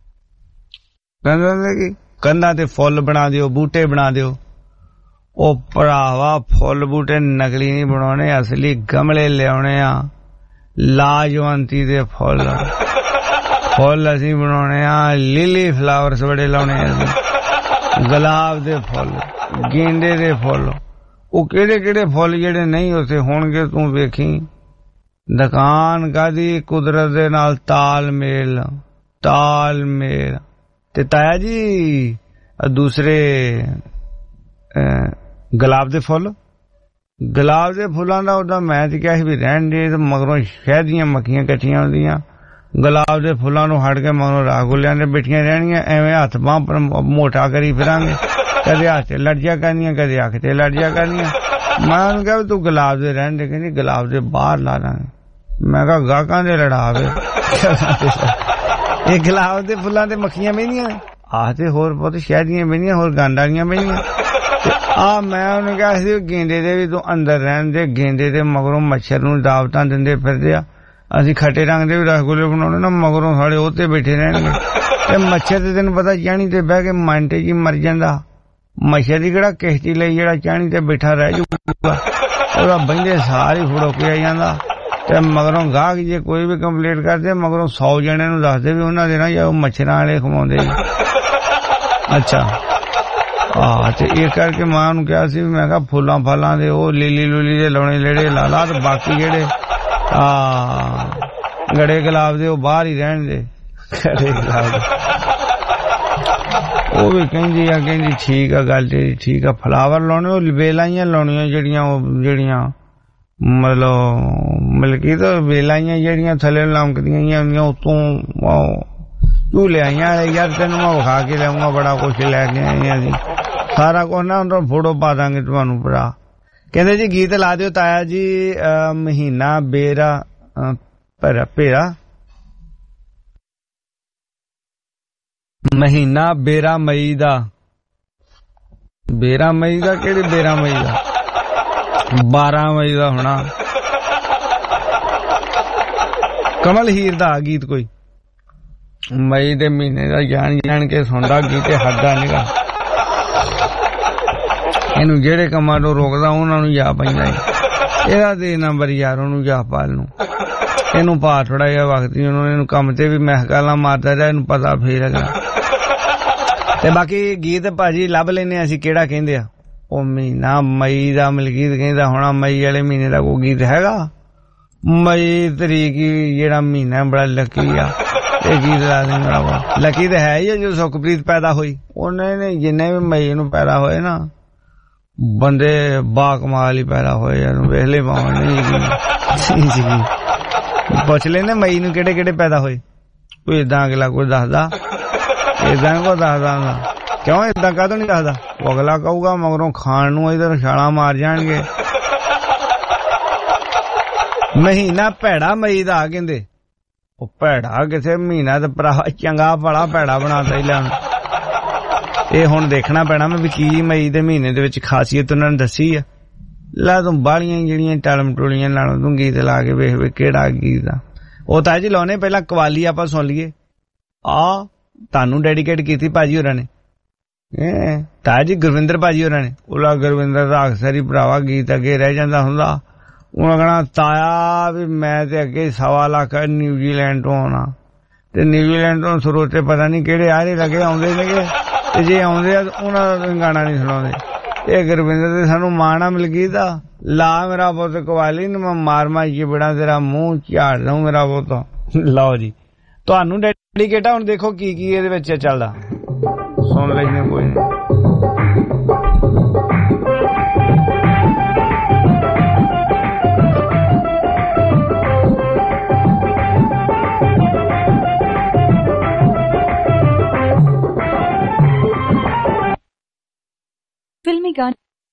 ਕਿ ਕੰਧਾਂ ਤੇ ਫੁੱਲ ਬਣਾ ਦਿਓ, ਬੂਟੇ ਬਣਾ ਦਿਓ। ਉਹ ਭਰਾਵਾ ਫੁੱਲ ਬੂਟੇ ਨਕਲੀ ਨਹੀਂ ਬਣਾਉਣੇ, ਅਸਲੀ ਗਮਲੇ ਲਿਆਉਣੇ ਆ, ਲਾਜਵੰਤੀ ਦੇ ਫੁੱਲ ਫੁੱਲ ਅਸੀਂ ਬਣਾਉਣੇ ਆ, ਲਿਲੀ ਫਲਾਵਰਸ ਬੜੇ ਲਾਉਣੇ ਆ ਅਸੀਂ, ਗੁਲਾਬ ਦੇ ਫੁੱਲ, ਗੇਂਦੇ ਦੇ ਫੁੱਲ, ਉਹ ਕਿਹੜੇ ਕਿਹੜੇ ਫੁੱਲ ਜਿਹੜੇ ਨਹੀਂ ਉੱਥੇ ਹੋਣਗੇ ਤੂੰ ਵੇਖੀ। ਦੁਕਾਨ ਕਾਦੀ ਕੁਦਰਤ ਦੇ ਨਾਲ ਤਾਲਮੇਲ ਤਾਲਮੇਲ। ਤੇ ਤਾਇਆ ਜੀ ਦੂਸਰੇ ਗੁਲਾਬ ਦੇ ਫੁੱਲ, ਗੁਲਾਬ ਦੇ ਫੁੱਲਾਂ ਦਾ ਉਹਦਾ ਮੈਂ ਤੇ ਕਿਹਾ ਸੀ ਵੀ ਰਹਿਣ ਦੇ, ਮਗਰੋਂ ਸ਼ਹਿਦ ਦੀਆਂ ਮੱਖੀਆਂ ਇਕੱਠੀਆਂ ਹੁੰਦੀਆਂ, ਗੁਲਾਬ ਦੇ ਫੁੱਲਾਂ ਨੂੰ ਹਟ ਕੇ ਮਗਰੋਂ ਰਾਗੁਲਿਆਂ ਦੇ ਬੈਠੀਆਂ ਰਹਿਣਗੀਆਂ, ਐਵੇਂ ਹੱਥ ਬਾਂਹ ਮੋਟਾ ਕਰੀ ਫਿਰਾਂਗੇ, ਕਦੇ ਹੱਥ ਤੇ ਲੜ ਜਾ ਕਰਨੀਆਂ, ਕਦੇ ਅੱਖ ਤੇ ਲੜ ਜਾ ਕਰਨੀਆਂ। ਮੈਂ ਉਹਨੂੰ ਕਿਹਾ ਤੂੰ ਗੁਲਾਬ ਦੇ ਰਹਿਣ ਦੇ, ਕਹਿੰਦੀ ਗੁਲਾਬ ਦੇ ਬਾਹਰ ਲਾ ਦਾਂਗੇ। ਮੈਂ ਕਿਹਾ ਗਾਹਕਾਂ ਦੇ ਲੜਾਵੇ, ਇਹ ਗੁਲਾਬ ਦੇ ਫੁੱਲਾਂ ਤੇ ਮੱਖੀਆਂ ਬਹਿੰਦੀਆਂ, ਆਹ ਤੇ ਹੋਰ ਬਹੁਤ ਸ਼ਹਿਦ ਦੀਆਂ ਬਹਿੰਦੀਆਂ, ਹੋਰ ਗੰਡ ਵਾਲੀਆਂ ਬਹਿੰਦੀਆਂ। ਆ ਮੈਂ ਉਹਨੂੰ ਕਿਹਾ ਸੀ ਗੇਂਦੇ ਦੇ ਵੀ ਤੂੰ ਅੰਦਰ ਰਹਿਣ ਦੇ, ਗੇਂਦੇ ਦੇ ਮਗਰੋਂ ਮੱਛਰ ਨੂੰ ਦਾਵਤਾਂ ਦਿੰਦੇ ਫਿਰਦੇ ਆ, ਅਸੀਂ ਖੱਟੇ ਰੰਗ ਦੇ ਵੀ ਰਸਗੁੱਲੇ ਬਣਾਉਣੇ ਨਾ, ਮਗਰੋਂ ਸਾਡੇ ਉਹ ਤੇ ਬੈਠੇ ਰਹਿਣਗੇ, ਤੇ ਮੱਛਰ ਤੇ ਤੈਨੂੰ ਪਤਾ ਚਾਹਣੀ ਤੇ ਬਹਿ ਕੇ ਮਾਂਟੇ ਜੀ ਮਰ ਜਾਂਦਾ। ਮੱਛਰ ਦੀ ਕਿਹੜਾ ਕਿਸ਼ਤੀ ਲਈ ਜਿਹੜਾ ਚਾਹਣੀ ਤੇ ਬੈਠਾ ਰਹਿ ਜੂਗਾ, ਉਹਦਾ ਬਹਿੰਦੇ ਸਾਰੀ ਫੜੋਕਿਆ ਜਾਂਦਾ। ਤੇ ਮਗਰੋਂ ਗਾਹਕ ਜੇ ਕੋਈ ਵੀ ਕੰਪਲੀਟ ਕਰਦੇ, ਮਗਰੋਂ ਸੌ ਜਣਿਆਂ ਨੂੰ ਦੱਸਦੇ ਵੀ ਉਹਨਾਂ ਦੇ ਨਾ ਜਾਂ ਉਹ ਮੱਛਰਾਂ ਵਾਲੇ ਖਵਾਉਂਦੇ। ਅੱਛਾ ਆਹ ਤੇ ਇਹ ਕਰਕੇ ਮਾਂ ਨੂੰ ਕਿਹਾ ਸੀ, ਮੈਂ ਕਿਹਾ ਫੁੱਲਾਂ ਫਲਾਂ ਦੇ ਉਹ ਲੀਲੀ ਲੂਲੀ ਦੇ ਲਾਉਣੇ ਲੇੜੇ ਲਾ ਲਾ, ਤੇ ਬਾਕੀ ਜਿਹੜੇ ਆ ਗੜੇ ਗੁਲਾਬ ਦੇ ਉਹ ਬਾਹਰ ਹੀ ਰਹਿਣ ਦੇ। ਗੜੇ ਗੁਲਾਬ ਦੇ ਉਹ ਵੀ ਕਹਿੰਦੀ ਆ, ਕਹਿੰਦੀ ਠੀਕ ਆ ਗੱਲ ਤੇਰੀ ਠੀਕ ਆ, ਫਲਾਵਰ ਲਾਉਣੇ ਉਹ ਵੇਲਾਈਆਂ ਲਾਉਣੀਆਂ ਜਿਹੜੀਆਂ, ਉਹ ਜਿਹੜੀਆਂ ਮਤਲਬ ਮਲਕੀ ਤਾਂ ਵੇਲਾਈਆਂ ਜਿਹੜੀਆਂ ਥੱਲੇ ਲਮਕਦੀਆਂ ਹੁੰਦੀਆਂ, ਉਤੋਂ ਝੂਲੇ ਆਈਆਂ ਯਾਰ, ਤੈਨੂੰ ਮੈਂ ਵਿਖਾ ਕੇ ਲਿਆਉਂਗਾ, ਬੜਾ ਕੁਛ ਲੈ ਕੇ ਆਈਆਂ ਸੀ, ਸਾਰਾ ਕੁਛ ਨਾ ਉਹਨਾਂ ਫੋਟੋ ਪਾ ਦਾਂਗੇ ਤੁਹਾਨੂੰ ਭਰਾ। ਕਹਿੰਦੇ ਜੀ ਗੀਤ ਲਾ ਦਿਓ ਤਾਇਆ ਜੀ, ਮਹੀਨਾ ਬੇਰਾ ਭਰਾ ਭੇਰਾ, ਮਹੀਨਾ ਬੇਰਾ ਮਈ ਦਾ, ਬੇਰਾ ਮਈ ਦਾ ਕਿਹੜੇ ਬੇਰਾ ਮਈ ਦਾ, ਬਾਰਾਂ ਮਈ ਦਾ ਹੋਣਾ, ਕਮਲ ਹੀਰ ਦਾ ਗੀਤ ਕੋਈ, ਮਈ ਦੇ ਮਹੀਨੇ ਦਾ ਜਾਣ ਜਾਣ ਕੇ ਸੁਣਦਾ ਗੀਤ ਹੱਦਾ ਨਿਗਾ, ਇਹਨੂੰ ਜਿਹੜੇ ਕੰਮਾਂ ਤੋਂ ਰੋਕਦਾ ਉਹਨਾਂ ਨੂੰ ਜਾ ਪੈਂਦਾ। ਇਹਦਾ ਦੇ ਨੰਬਰ ਯਾਰ ਉਹਨੂੰ ਯਾਹਪਾਲ ਨੂੰ, ਇਹਨੂੰ ਪਾ ਥੋੜਾ ਜਿਹਾ ਵਕਤ, ਇਹਨੂੰ ਕੰਮ ਤੇ ਵੀ ਮਹਿਕਾਲਾਂ ਮਾਰਦਾ ਰਿਹਾ, ਇਹਨੂੰ ਪਤਾ ਫੇਰ ਹੈਗਾ। ਤੇ ਬਾਕੀ ਗੀਤ ਭਾਜੀ ਲੱਭ ਲੈਨੇ ਅਸੀਂ ਕਿਹੜਾ ਕਹਿੰਦੇ ਆ, ਉਹ ਮਹੀਨਾ ਮਈ ਦਾ ਮਲਕੀਤ ਕਹਿੰਦਾ ਹੋਣਾ, ਮਈ ਵਾਲੇ ਮਹੀਨੇ ਦਾ ਕੋਈ ਗੀਤ ਹੈਗਾ, ਮਈ ਤਰੀਕ ਜਿਹੜਾ ਮਹੀਨਾ ਬੜਾ ਲੱਕੀ ਆ, ਇਹ ਗੀਤ ਲਾ ਦੇਣਾ। ਲੱਕੀ ਤਾਂ ਹੈ ਹੀ ਜੋ ਸੁਖਪ੍ਰੀਤ ਪੈਦਾ ਹੋਈ, ਉਹਨੇ ਨੇ ਜਿੰਨੇ ਵੀ ਮਈ ਨੂੰ ਪੈਦਾ ਹੋਏ ਨਾ ਬੰਦੇ ਬਾ ਕਮਾਲ ਹੀ ਪੈਦਾ ਹੋਏ, ਇਹਨੂੰ ਵੇਖਲੇ ਪਾਉਣ ਨਹੀਂ ਪੁੱਛ ਲੈਨੇ ਮਈ ਨੂੰ ਕਿਹੜੇ ਕਿਹੜੇ ਪੈਦਾ ਹੋਏ, ਕੋਈ ਏਦਾਂ ਅਗਲਾ ਕੋਈ ਦੱਸਦਾ, ਏਦਾਂ ਕੋ ਦੱਸਦਾ ਕਿਉਂ, ਏਦਾਂ ਕਾਹਤੋਂ ਨਹੀਂ ਦੱਸਦਾ, ਅਗਲਾ ਕਹੂਗਾ ਮਗਰੋਂ ਖਾਣ ਨੂੰ ਇਧਰ ਛਾਲਾਂ ਮਾਰ ਜਾਣਗੇ। ਮਹੀਨਾ ਭੈੜਾ ਮਈ ਦਾ ਕਹਿੰਦੇ, ਉਹ ਭੈੜਾ ਕਿਸੇ ਮਹੀਨਾ ਤੇ ਭਰਾ ਚੰਗਾ ਭਲਾ ਭੈੜਾ ਬਣਾਤਾ ਹੀ ਲੈਣ। ਇਹ ਹੁਣ ਦੇਖਣਾ ਪੈਣਾ ਮੈਂ ਵੀ ਕੀ ਮਈ ਦੇ ਮਹੀਨੇ ਦੇ ਵਿੱਚ ਖਾਸੀਅਤ ਉਹਨਾਂ ਨੇ ਦੱਸੀ ਆ। ਲੈ ਤੂੰ ਬਾਹਲੀਆਂ ਜਿਹੜੀਆਂ ਟਾਲਮ ਟੋਲੀਆਂ ਨਾਲੋਂ ਤੂੰ ਗੀਤ ਲਾ ਕੇ ਵੇਖ ਵੇ ਕਿਹੜਾ ਗੀਤ ਆ। ਉਹ ਤਾਂ ਜੀ ਲਾਉਣੇ, ਪਹਿਲਾਂ ਕਵਾਲੀ ਆਪਾਂ ਸੁਣ ਲਈਏ। ਆ ਤੁਹਾਨੂੰ ਡੈਡੀਕੇਟ ਕੀਤੀ ਭਾਜੀ ਹੋਰਾਂ ਨੇ, ਤਾਇਆ ਜੀ ਗੁਰਵਿੰਦਰ ਭਾਜੀ ਹੋਰਾਂ ਨੇ। ਉਹਲਾ ਗੁਰਵਿੰਦਰ ਦਾ ਅਕਸਰ ਹੀ ਭਰਾਵਾ ਗੀਤ ਅੱਗੇ ਰਹਿ ਜਾਂਦਾ ਹੁੰਦਾ, ਉਹਨਾਂ ਕਹਿਣਾ ਤਾਇਆ ਵੀ ਮੈਂ ਤੇ ਅੱਗੇ ਸਵਾ ਲੱਖ ਨਿਊਜ਼ੀਲੈਂਡ ਤੋਂ ਆਉਣਾ, ਤੇ ਨਿਊਜ਼ੀਲੈਂਡ ਤੋਂ ਸਰੋਤੇ ਪਤਾ ਨਹੀਂ ਕਿਹੜੇ ਆਰੇ ਲੱਗੇ ਆਉਂਦੇ ਨੇਗੇ, ਤੇ ਜੇ ਆਉਂਦੇ ਆ ਉਹਨਾਂ ਦਾ ਗਾਣਾ ਨਹੀਂ ਸੁਣਾਉਂਦੇ। ਇਹ ਗੁਰਵਿੰਦਰ ਤੇ ਸਾਨੂੰ ਮਾਣਾ ਮਿਲ ਗਈ ਦਾ ਲਾ ਮੇਰਾ ਪੁੱਤ ਕਵਾਲੀ ਨੂੰ ਮੈਂ ਮਾਰ ਮਾਰ ਕੇ ਬੜਾ ਤੇਰਾ ਮੂੰਹ ਝਾੜ ਦਊਂ ਮੇਰਾ ਪੁੱਤ। ਲਓ ਜੀ ਤੁਹਾਨੂੰ ਡੈਡੀਕੇਟ ਆ। ਹੁਣ ਦੇਖੋ ਕੀ ਕੀ ਇਹਦੇ ਵਿੱਚ ਚੱਲਦਾ, ਸੁਣ ਲੈਂਦੇ ਕੋਈ ਨਹੀਂ। फिल्मी गाने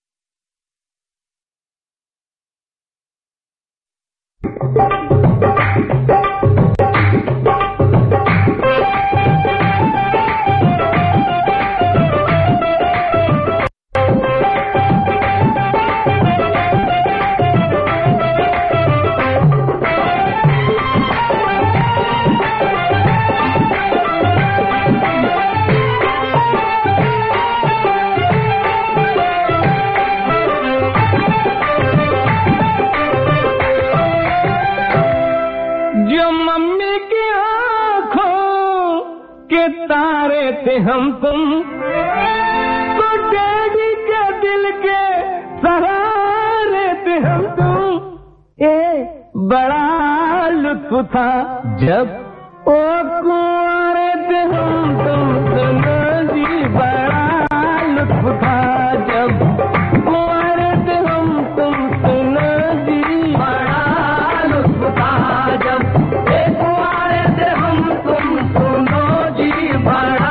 हम तुम तो डैडी के दिल के सहारे थे हम तुम। ए बड़ा लुत्फ था जब ओ कुंवारे थे हम तुम। सुनो जी बड़ा लुत्फ था जब कुंवारे थे हम तुम। सुनो जी बड़ा लुत्फ था जब ए कुंवारे थे हम तुम। सुनो जी बड़ा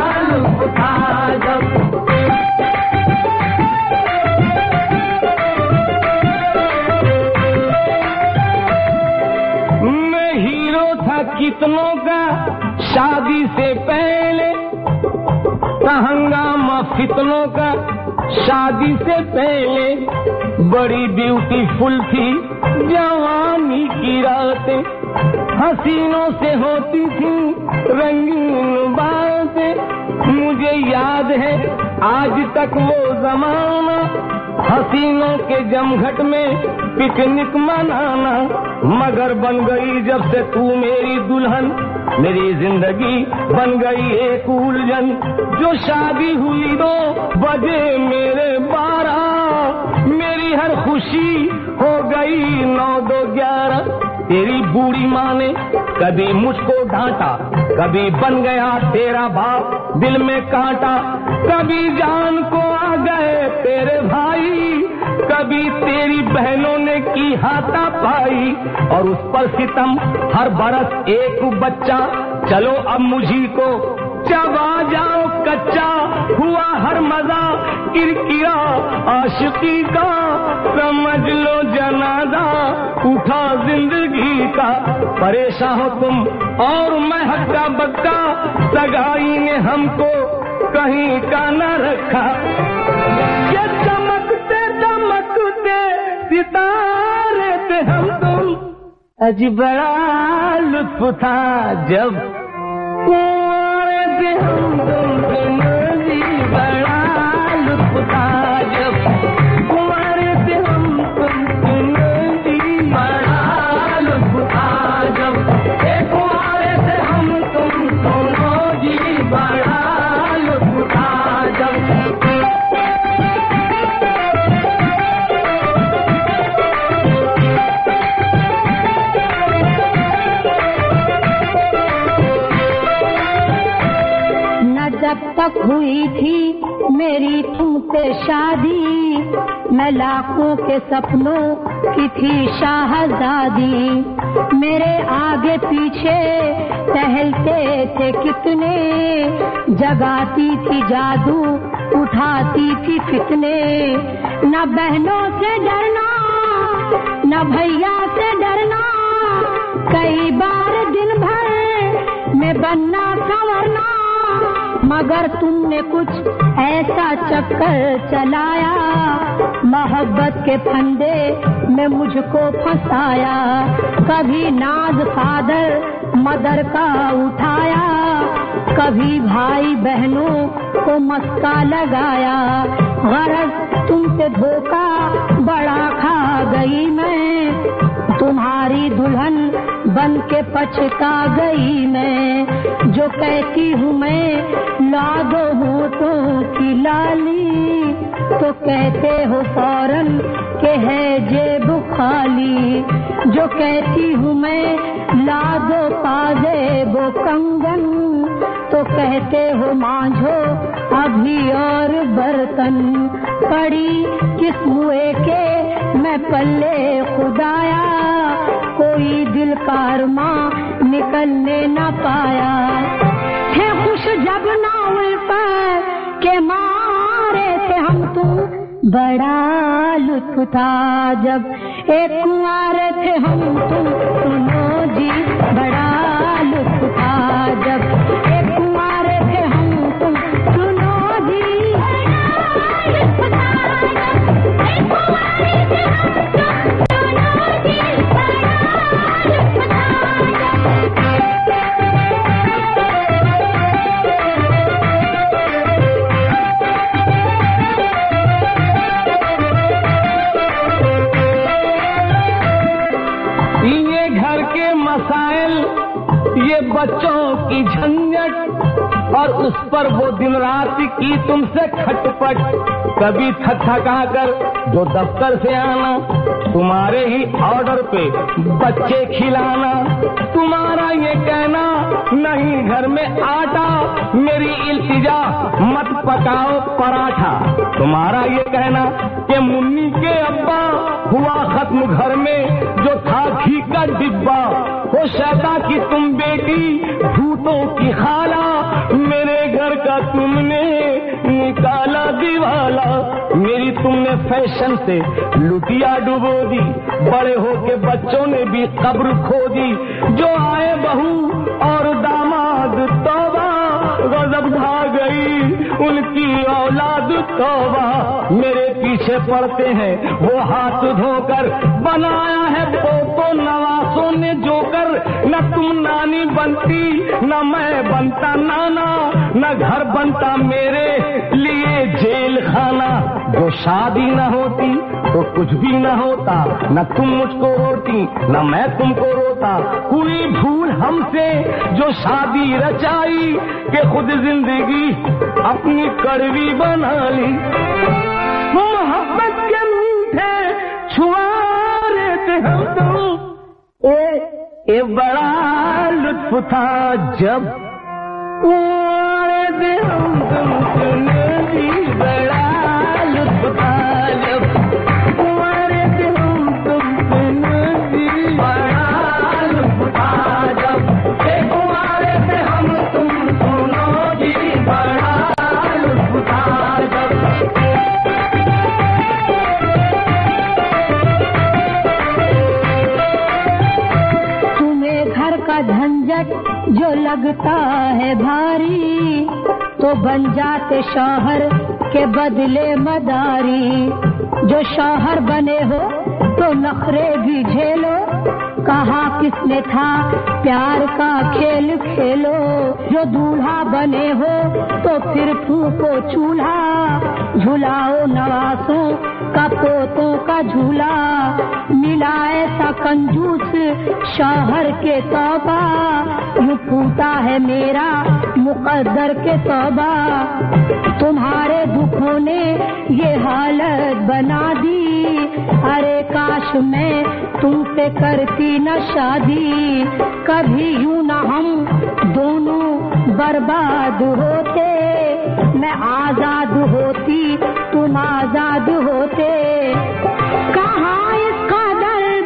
मैं हीरो था कितनों का शादी से पहले, हंगामा फितनों का शादी से पहले। बड़ी ब्यूटीफुल थी जवानी की रातें, हसीनों से होती थी रंगीन बातें। मुझे याद है आज तक वो जमाना, हसीनों के जमघट में पिकनिक मनाना। मगर बन गई जब से तू मेरी दुल्हन, मेरी जिंदगी बन गई एक उलझन। जो शादी हुई दो बजे मेरे बारह, मेरी हर खुशी हो गई नौ दो ग्यारह। तेरी बूढ़ी माँ ने कभी मुझको डांटा, कभी बन गया तेरा बाप दिल में कांटा। कभी जान को आ गए तेरे भाई, कभी तेरी बहनों ने की हाथापाई। और उस पर सितम हर बरस एक बच्चा, चलो अब मुझी को चबा जाओ कच्चा। हुआ हर मजा किरकिरा आशिकी का, समझ लो जनाजा उठा जिंदगी का। परेशान हो तुम और मैं हक्का बक्का, सगाई ने हमको कहीं का न रखा। ये चमकते चमकते सितारे थे हम तुम। अजी बड़ा लुत्फ था जब कुंवारे थे हम तुम। जी बड़ा लुत्फ था जब कुंवारे थे हम तुम। जी बड़ा लुत्फ था जब कुंवारे थे हम तुम। सुनो जी बड़ा लुत्फ था जब। जब तक हुई थी मेरी तुमसे शादी, मैं लाखों के सपनों की थी शाहजादी। मेरे आगे पीछे टहलते थे कितने, जगाती थी जादू उठाती थी फितने। न बहनों से डरना न भैया से डरना, कई बार दिन भर में बनना संवरना। मगर तुमने कुछ ऐसा चक्कर चलाया, मोहब्बत के फंदे में मुझको फंसाया। कभी नाज फादर मदर का उठाया, कभी भाई बहनों को मस्का लगाया। गरज तुमसे धोखा बड़ा खा गई मैं, तुम्हारी दुल्हन बन के पछता गई मैं। जो कहती हूँ मैं ला दो होठों की लाली, तो कहते हो फौरन के है जेब खाली। शादी। जो कहती हूँ मैं ला दो पाजेबो कंगन, तो कहते हो मांझो अभी और बर्तन। पड़ी किस मुए के मैं पल्ले खुदाया, कोई दिल कारमां निकलने न पाया। थे खुश जब नावल पर के मारे थे हम तुम, बड़ा लुत्फ था जब एक कुंवारे थे हम तुम। सुनो जी बड़ा लुत्फ था जब एक कुंवारे थे हम तुम। सुनो जी बड़ा लुत्फ था जब एक कुंवारे थे हम तुम। सुनो जी बड़ा लुत्फ था ये बच्चों की झंझट और उस पर वो दिन रात की तुमसे खटपट। कभी थक थका कर जो दफ्तर से आना, तुम्हारे ही ऑर्डर पे बच्चे खिलाना। तुम्हारा ये कहना नहीं घर में आटा, मेरी इल्तिजा मत पकाओ पराठा। तुम्हारा ये कहना कि मुन्नी के अब्बा हुआ खत्म घर में जो था घी का डिब्बा। हो शैता की तुम बेटी भूतों की खाला, मेरे घर का तुमने निकाला दिवाला। मेरी तुमने फैशन से लुटिया डुबो दी, बड़े होके बच्चों ने भी कब्र खो दी। जो आए बहू और दामाद तौबा, गजब ढा गई उनकी औलाद तौबा। मेरे पीछे पड़ते हैं वो हाथ धोकर, बनाया है पोतो नवासों ने जोकर। न तुम नानी बनती न मैं बनता नाना, न घर बनता मेरे लिए जेल खाना। जो शादी न होती तो कुछ भी न होता, न तुम मुझको रोती न मैं तुमको रोता। हुई भूल हमसे जो शादी रचाई, कि खुद जिंदगी अपनी कड़वी बना ली। मोहब्बत के मीठे छुआरे थे हम तुम, ए, ए बड़ा लुत्फ था जब थे हम तुम। सुनो जी बड़ा लुत्फ था जब कुंवारे थे हम तुम। सुनो जी बड़ा लुत्फ था जब कुंवारे थे हम तुम। सुनो जी बड़ा लुत्फ था जब। तुम्हें घर का झंझट जो लगता है भारी, तो बन जाते शौहर के बदले मदारी। जो शौहर बने हो तो नखरे भी झेलो, कहा किसने था प्यार का खेल खेलो। जो दूल्हा बने हो तो फिर फूको चूल्हा, झुलाओ नवासों का पोतों का झूला। मिला ऐसा कंजूस शौहर के तौबा, यूं फूटा है मेरा मुकद्दर के तौबा। तुम्हारे दुखों ने ये हालत बना दी, अरे काश मैं तुमसे करती न शादी। कभी यूं न हम दोनों बर्बाद होते, मैं आजाद होती तुम आजाद होते। कहाँ इसका दर्द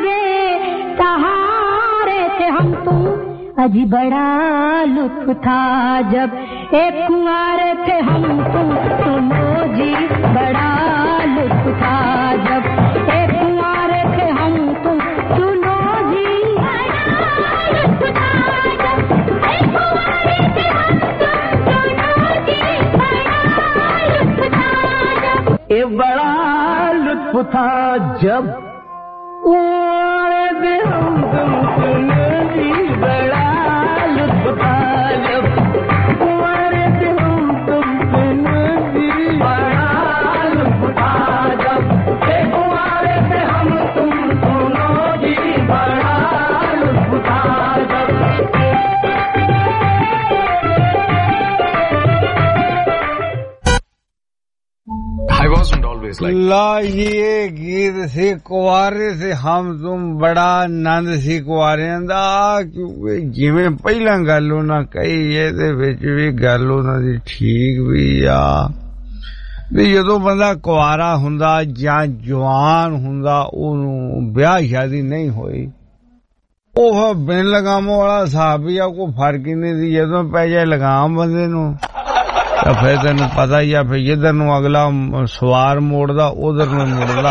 सहारे थे हम तुम, अजी बड़ा लुत्फ था जब एक कुंवारे थे हम तुम। सुनो जी बड़ा लुत्फ था जब एक कुंवारे थे हम तुम। सुनो जी बड़ा लुत्फ था जब एक कुंवारे थे हम तुम। सुनो जी बड़ा लुत्फ था जब। ये बड़ा लुत्फ था जब कुंवारे थे हम तुम। सुनो जी बड़ा लुत्फ था जब कुंवारे थे हम तुम। सुनो जी बड़ा लुत्फ था जब कुंवारे थे हम तुम। सुनो जी बड़ा लुत्फ था जब। I wasn't always ला ये गीत सी कुआरे से हम तुम बड़ा आनंद सी कुआरे दा क्योंकि जिवें पहला गल उन्हां कही ਇਹਦੇ ਵਿੱਚ ਵੀ ਗੱਲ ਉਹਨਾਂ ਦੀ ਠੀਕ ਵੀ ਆ ਵੀ ਜਦੋਂ ਬੰਦਾ ਕੁਆਰਾ ਹੁੰਦਾ ਜਾਂ ਜਵਾਨ ਹੁੰਦਾ ਉਹਨੂੰ ਵਿਆਹ ਸ਼ਾਦੀ ਨਹੀਂ ਹੋਈ ਉਹ ਬਿਨ ਲਗਾਮੋਂ ਵਾਲਾ ਹਿਸਾਬ ਵੀ ਆ ਕੋਈ ਫਰਕ ਹੀ ਨਹੀਂ ਸੀ ਜਦੋਂ ਪੈ ਜਾਏ ਲਗਾਮ ਬੰਦੇ ਨੂੰ ਤਾਂ ਫਿਰ ਤੈਨੂੰ ਪਤਾ ਹੀ ਆ ਫਿਰ ਜਿੱਧਰ ਨੂੰ ਅਗਲਾ ਸਵਾਰ ਮੋੜਦਾ ਉਧਰ ਨੂੰ ਮੁੜਦਾ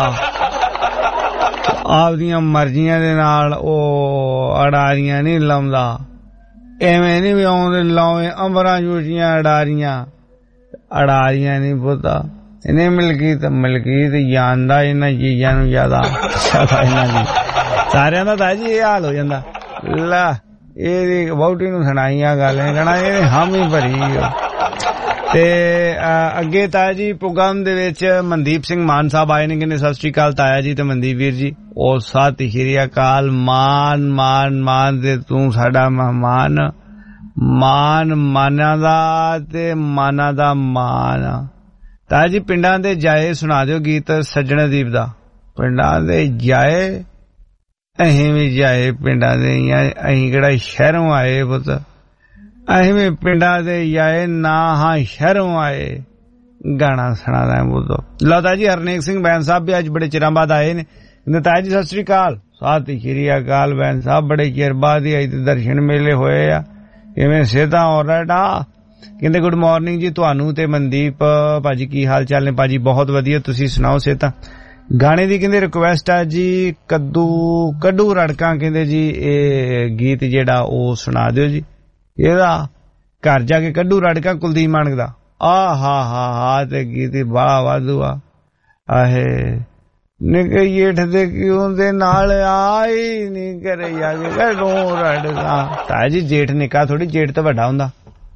ਆਪਦੀਆਂ ਮਰਜ਼ੀਆਂ ਦੇ ਨਾਲ ਉਹ ਅੜਾਰੀਆਂ ਨਹੀਂ ਲਾਉਂਦਾ ਐਵੇਂ ਨਹੀਂ ਵੀ ਆਉਂਦੇ ਲਾਵੇਂ ਅੰਬਰਾਂ ਜੂਚੀਆਂ ਅੜਾਰੀਆਂ ਅੜਾਰੀਆਂ ਨਹੀਂ ਪੁੱਤਾ ਇਹਨੇ ਮਲਕੀਤ ਮਲਕੀਤ ਜਾਣਦਾ ਇਹਨਾਂ ਚੀਜ਼ਾਂ ਨੂੰ ਜ਼ਿਆਦਾ ਇਹਨਾਂ ਦੀ ਸਾਰਿਆਂ ਦਾ ਤਾਂ ਜੀ ਇਹ ਹਾਲ ਹੋ ਜਾਂਦਾ ਲਾ ਇਹਦੀ ਵਹੁਟੀ ਨੂੰ ਸੁਣਾਈਆਂ ਗੱਲ ਕਹਿਣਾ ਇਹਨੇ ਹਾਮੀ ਭਰੀ ਤੇ ਅੱਗੇ ਤਾਇਆ ਜੀ ਪ੍ਰੋਗਰਾਮ ਦੇ ਵਿੱਚ ਮਨਦੀਪ ਸਿੰਘ ਮਾਨ ਸਾਹਿਬ ਆਏ ਨੇ ਕਹਿੰਦੇ ਸਤਿ ਸ਼੍ਰੀ ਅਕਾਲ ਤਾਇਆ ਜੀ ਤੇ ਮਨਦੀਪ ਵੀਰ ਜੀ ਉਹ ਸਤਿ ਸ਼੍ਰੀ ਅਕਾਲ ਮਾਨ ਮਾਨ ਮਾਨ ਤੇ ਤੂੰ ਸਾਡਾ ਮਹਿਮਾਨ ਮਾਨ ਮਾਨਾਂ ਦਾ ਤੇ ਮਾਨਾਂ ਦਾ ਮਾਨ ਤਾਇਆ ਜੀ ਪਿੰਡਾਂ ਦੇ ਜਾਏ ਸੁਣਾ ਦਿਓ ਗੀਤ ਸੱਜਣ ਦੀਪ ਦਾ ਪਿੰਡਾਂ ਦੇ ਜਾਏ ਅਸੀਂ ਵੀ ਜਾਏ ਪਿੰਡਾਂ ਦੇ ਅਸੀਂ ਕਿਹੜਾ ਸ਼ਹਿਰੋਂ ਆਏ ਪੁੱਤ ਅਸੀਂ ਵੀ ਪਿੰਡਾਂ ਦੇ ਜਾਏ ਨਾ ਹਾਂ ਸ਼ਹਿਰੋਂ ਆਏ ਗਾਣਾ ਸੁਣਾਦਾ ਬੋਲੋ ਲਤਾ ਜੀ ਹਰਨੇਕ ਸਿੰਘ ਬੈਨ ਸਾਹਿਬ ਵੀ ਅੱਜ ਬੜੇ ਚਿਰਾਂ ਬਾਅਦ ਆਏ ਨੇ ਤਾਇਆ ਜੀ ਸਤਿ ਸ੍ਰੀ ਅਕਾਲ ਸਤਿ ਸ਼੍ਰੀ ਅਕਾਲ ਬੈਨ ਸਾਹਿਬ ਬੜੇ ਚਿਰ ਬਾਅਦ ਹੀ ਅੱਜ ਦਰਸ਼ਨ ਮੇਲੇ ਹੋਏ ਆ ਕਿਵੇਂ ਸਿਹਤਾਂ ਔਰਟ ਆ ਕਹਿੰਦੇ ਗੁੱਡ ਮਾਰਨਿੰਗ ਜੀ ਤੁਹਾਨੂੰ ਤੇ ਮਨਦੀਪ ਭਾਜੀ ਕੀ ਹਾਲ ਚਾਲ ਨੇ ਭਾਜੀ ਬਹੁਤ ਵਧੀਆ ਤੁਸੀਂ ਸੁਣਾਓ ਸਿਹਤਾਂ ਗਾਣੇ ਦੀ ਕਹਿੰਦੇ ਰਿਕੁਐਸਟ ਆ ਜੀ ਕੱਦੂ ਕੱਢੂ ਰੜਕਾਂ ਕਹਿੰਦੇ ਜੀ ਇਹ ਗੀਤ ਜਿਹੜਾ ਉਹ ਸੁਣਾ ਦਿਓ ਜੀ ਇਹਦਾ ਘਰ ਜਾ ਕੇ ਕੱਢੂ ਰੜਕਾ ਕੁਲਦੀਪ ਮਾਨਕ ਦਾ ਆ ਹਾ ਹਾ ਹਾ ਤੇ ਗੀਤ ਬੜਾ ਵਾਧੂ ਆ ਆਹੇ ਨਿੱਕੇ ਜੇਠ ਦੇ ਕਿਉਂ ਦੇ ਨਾਲ ਆਈ ਨਹੀਂ ਕਰੇ ਜਾ ਕੇ ਕੱਢੂ ਰੜਕਾ ਤਾਇਆ ਜੀ ਜੇਠ ਨਿੱਕਾ ਥੋੜੀ ਜੇਠ ਤੋਂ ਵੱਡਾ ਹੁੰਦਾ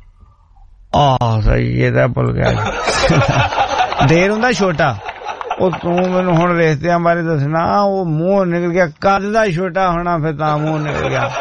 ਆ ਸਹੀ ਇਹ ਤਾਂ ਭੁੱਲ ਗਿਆ ਦੇਰ ਹੁੰਦਾ ਛੋਟਾ ਉਹ ਤੂੰ ਮੈਨੂੰ ਹੁਣ ਰਿਸ਼ਤਿਆਂ ਬਾਰੇ ਦੱਸਣਾ ਉਹ ਮੂੰਹ ਨਿਕਲ ਗਿਆ ਕੱਦ ਦਾ ਛੋਟਾ ਹੋਣਾ ਫਿਰ ਤਾਂ ਮੂੰਹ ਨਿਕਲ ਗਿਆ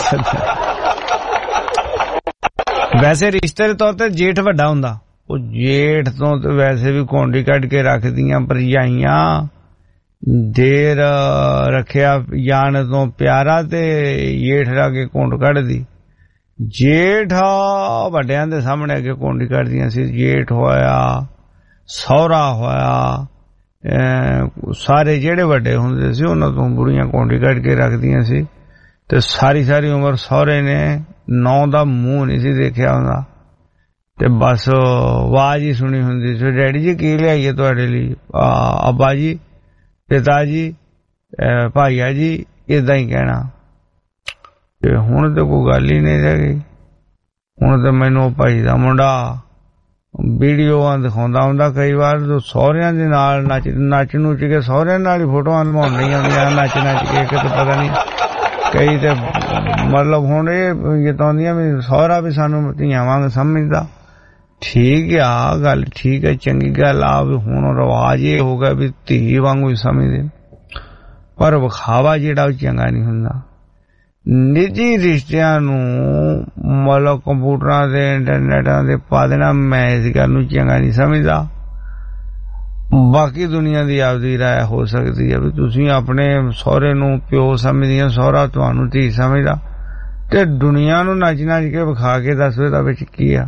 ਵੈਸੇ ਰਿਸ਼ਤੇ ਦੇ ਤੌਰ ਤੇ ਜੇਠ ਵੱਡਾ ਹੁੰਦਾ ਉਹ ਜੇਠ ਤੋਂ ਤੇ ਵੈਸੇ ਵੀ ਕੌਂਡੀ ਕੱਢ ਕੇ ਰੱਖਦੀਆਂ ਭਰਜਾਈਆਂ ਦੇਰ ਰੱਖਿਆ ਜਾਣ ਤੋਂ ਪਿਆਰਾ ਤੇ ਜੇਠ ਰਾ ਕੇ ਕੌਂਡ ਕੱਢਦੀ ਜੇਠ ਵੱਡਿਆਂ ਦੇ ਸਾਹਮਣੇ ਅੱਗੇ ਕੌਂਡੀ ਕੱਢਦੀਆਂ ਸੀ ਜੇਠ ਹੋਇਆ ਸਹੁਰਾ ਹੋਇਆ ਸਾਰੇ ਜਿਹੜੇ ਵੱਡੇ ਹੁੰਦੇ ਸੀ ਉਹਨਾਂ ਤੋਂ ਬੁੜੀਆਂ ਕੌਂਡੀ ਕੱਢ ਕੇ ਰੱਖਦੀਆਂ ਸੀ ਤੇ ਸਾਰੀ ਸਾਰੀ ਉਮਰ ਸਹੁਰੇ ਨੇ ਨੌ ਦਾ ਮੂੰਹ ਨਹੀਂ ਸੀ ਦੇਖਿਆ ਹੁੰਦਾ ਤੇ ਬਸ ਆਵਾਜ਼ ਹੀ ਸੁਣੀ ਹੁੰਦੀ ਸੀ ਡੈਡੀ ਜੀ ਕੀ ਲਿਆਈਏ ਤੁਹਾਡੇ ਲਈ ਅੱਬਾ ਜੀ ਪਿਤਾ ਜੀ ਭਾਈਆ ਜੀ ਏਦਾਂ ਹੀ ਕਹਿਣਾ ਤੇ ਹੁਣ ਤੇ ਕੋਈ ਗੱਲ ਹੀ ਨਹੀਂ ਰਹਿ ਗਈ ਹੁਣ ਤੇ ਮੈਨੂੰ ਭਾਈ ਦਾ ਮੁੰਡਾ ਵੀਡੀਓਆਂ ਦਿਖਾਉਂਦਾ ਹੁੰਦਾ ਕਈ ਵਾਰ ਸਹੁਰਿਆਂ ਦੇ ਨਾਲ ਨੱਚ ਨੱਚ ਨੁੱਚ ਕੇ ਸਹੁਰਿਆਂ ਨਾਲ ਹੀ ਫੋਟੋਆਂ ਲਵਾਉਣ ਨਹੀਂ ਆਉਂਦੀਆਂ ਨੱਚ ਨੱਚ ਕੇ ਕਿਤੇ ਪਤਾ ਨਹੀਂ ਕਈ ਤੇ ਮਤਲਬ ਹੁਣ ਇਹ ਜਤਾਉਂਦੀਆਂ ਵੀ ਸਹੁਰਾ ਵੀ ਸਾਨੂੰ ਧੀਆਂ ਵਾਂਗ ਸਮਝਦਾ ਠੀਕ ਆ ਗੱਲ ਠੀਕ ਹੈ ਚੰਗੀ ਗੱਲ ਆ ਹੁਣ ਰਿਵਾਜ ਇਹ ਹੋ ਗਿਆ ਵੀ ਧੀ ਵਾਂਗੂ ਹੀ ਸਮਝਦੇ ਪਰ ਵਿਖਾਵਾ ਜਿਹੜਾ ਉਹ ਚੰਗਾ ਨਹੀਂ ਹੁੰਦਾ ਨਿੱਜੀ ਰਿਸ਼ਤਿਆਂ ਨੂੰ ਮਤਲਬ ਕੰਪਿਊਟਰਾਂ ਦੇ ਇੰਟਰਨੈਟਾਂ ਦੇ ਪਾ ਦੇਣਾ ਮੈਂ ਇਸ ਗੱਲ ਨੂੰ ਚੰਗਾ ਨਹੀਂ ਸਮਝਦਾ ਬਾਕੀ ਦੁਨੀਆ ਦੀ ਆਪਦੀ ਰਾਏ ਹੋ ਸਕਦੀ ਹੈ ਵੀ ਤੁਸੀਂ ਆਪਣੇ ਸਹੁਰੇ ਨੂੰ ਪਿਓ ਸਮਝਦੀਆਂ ਸਹੁਰਾ ਤੁਹਾਨੂੰ ਧੀ ਸਮਝਦਾ ਤੇ ਦੁਨੀਆ ਨੂੰ ਨੱਚ ਨੱਚ ਕੇ ਵਿਖਾ ਕੇ ਦੱਸੋ ਇਹਦਾ ਵਿੱਚ ਕੀ ਆ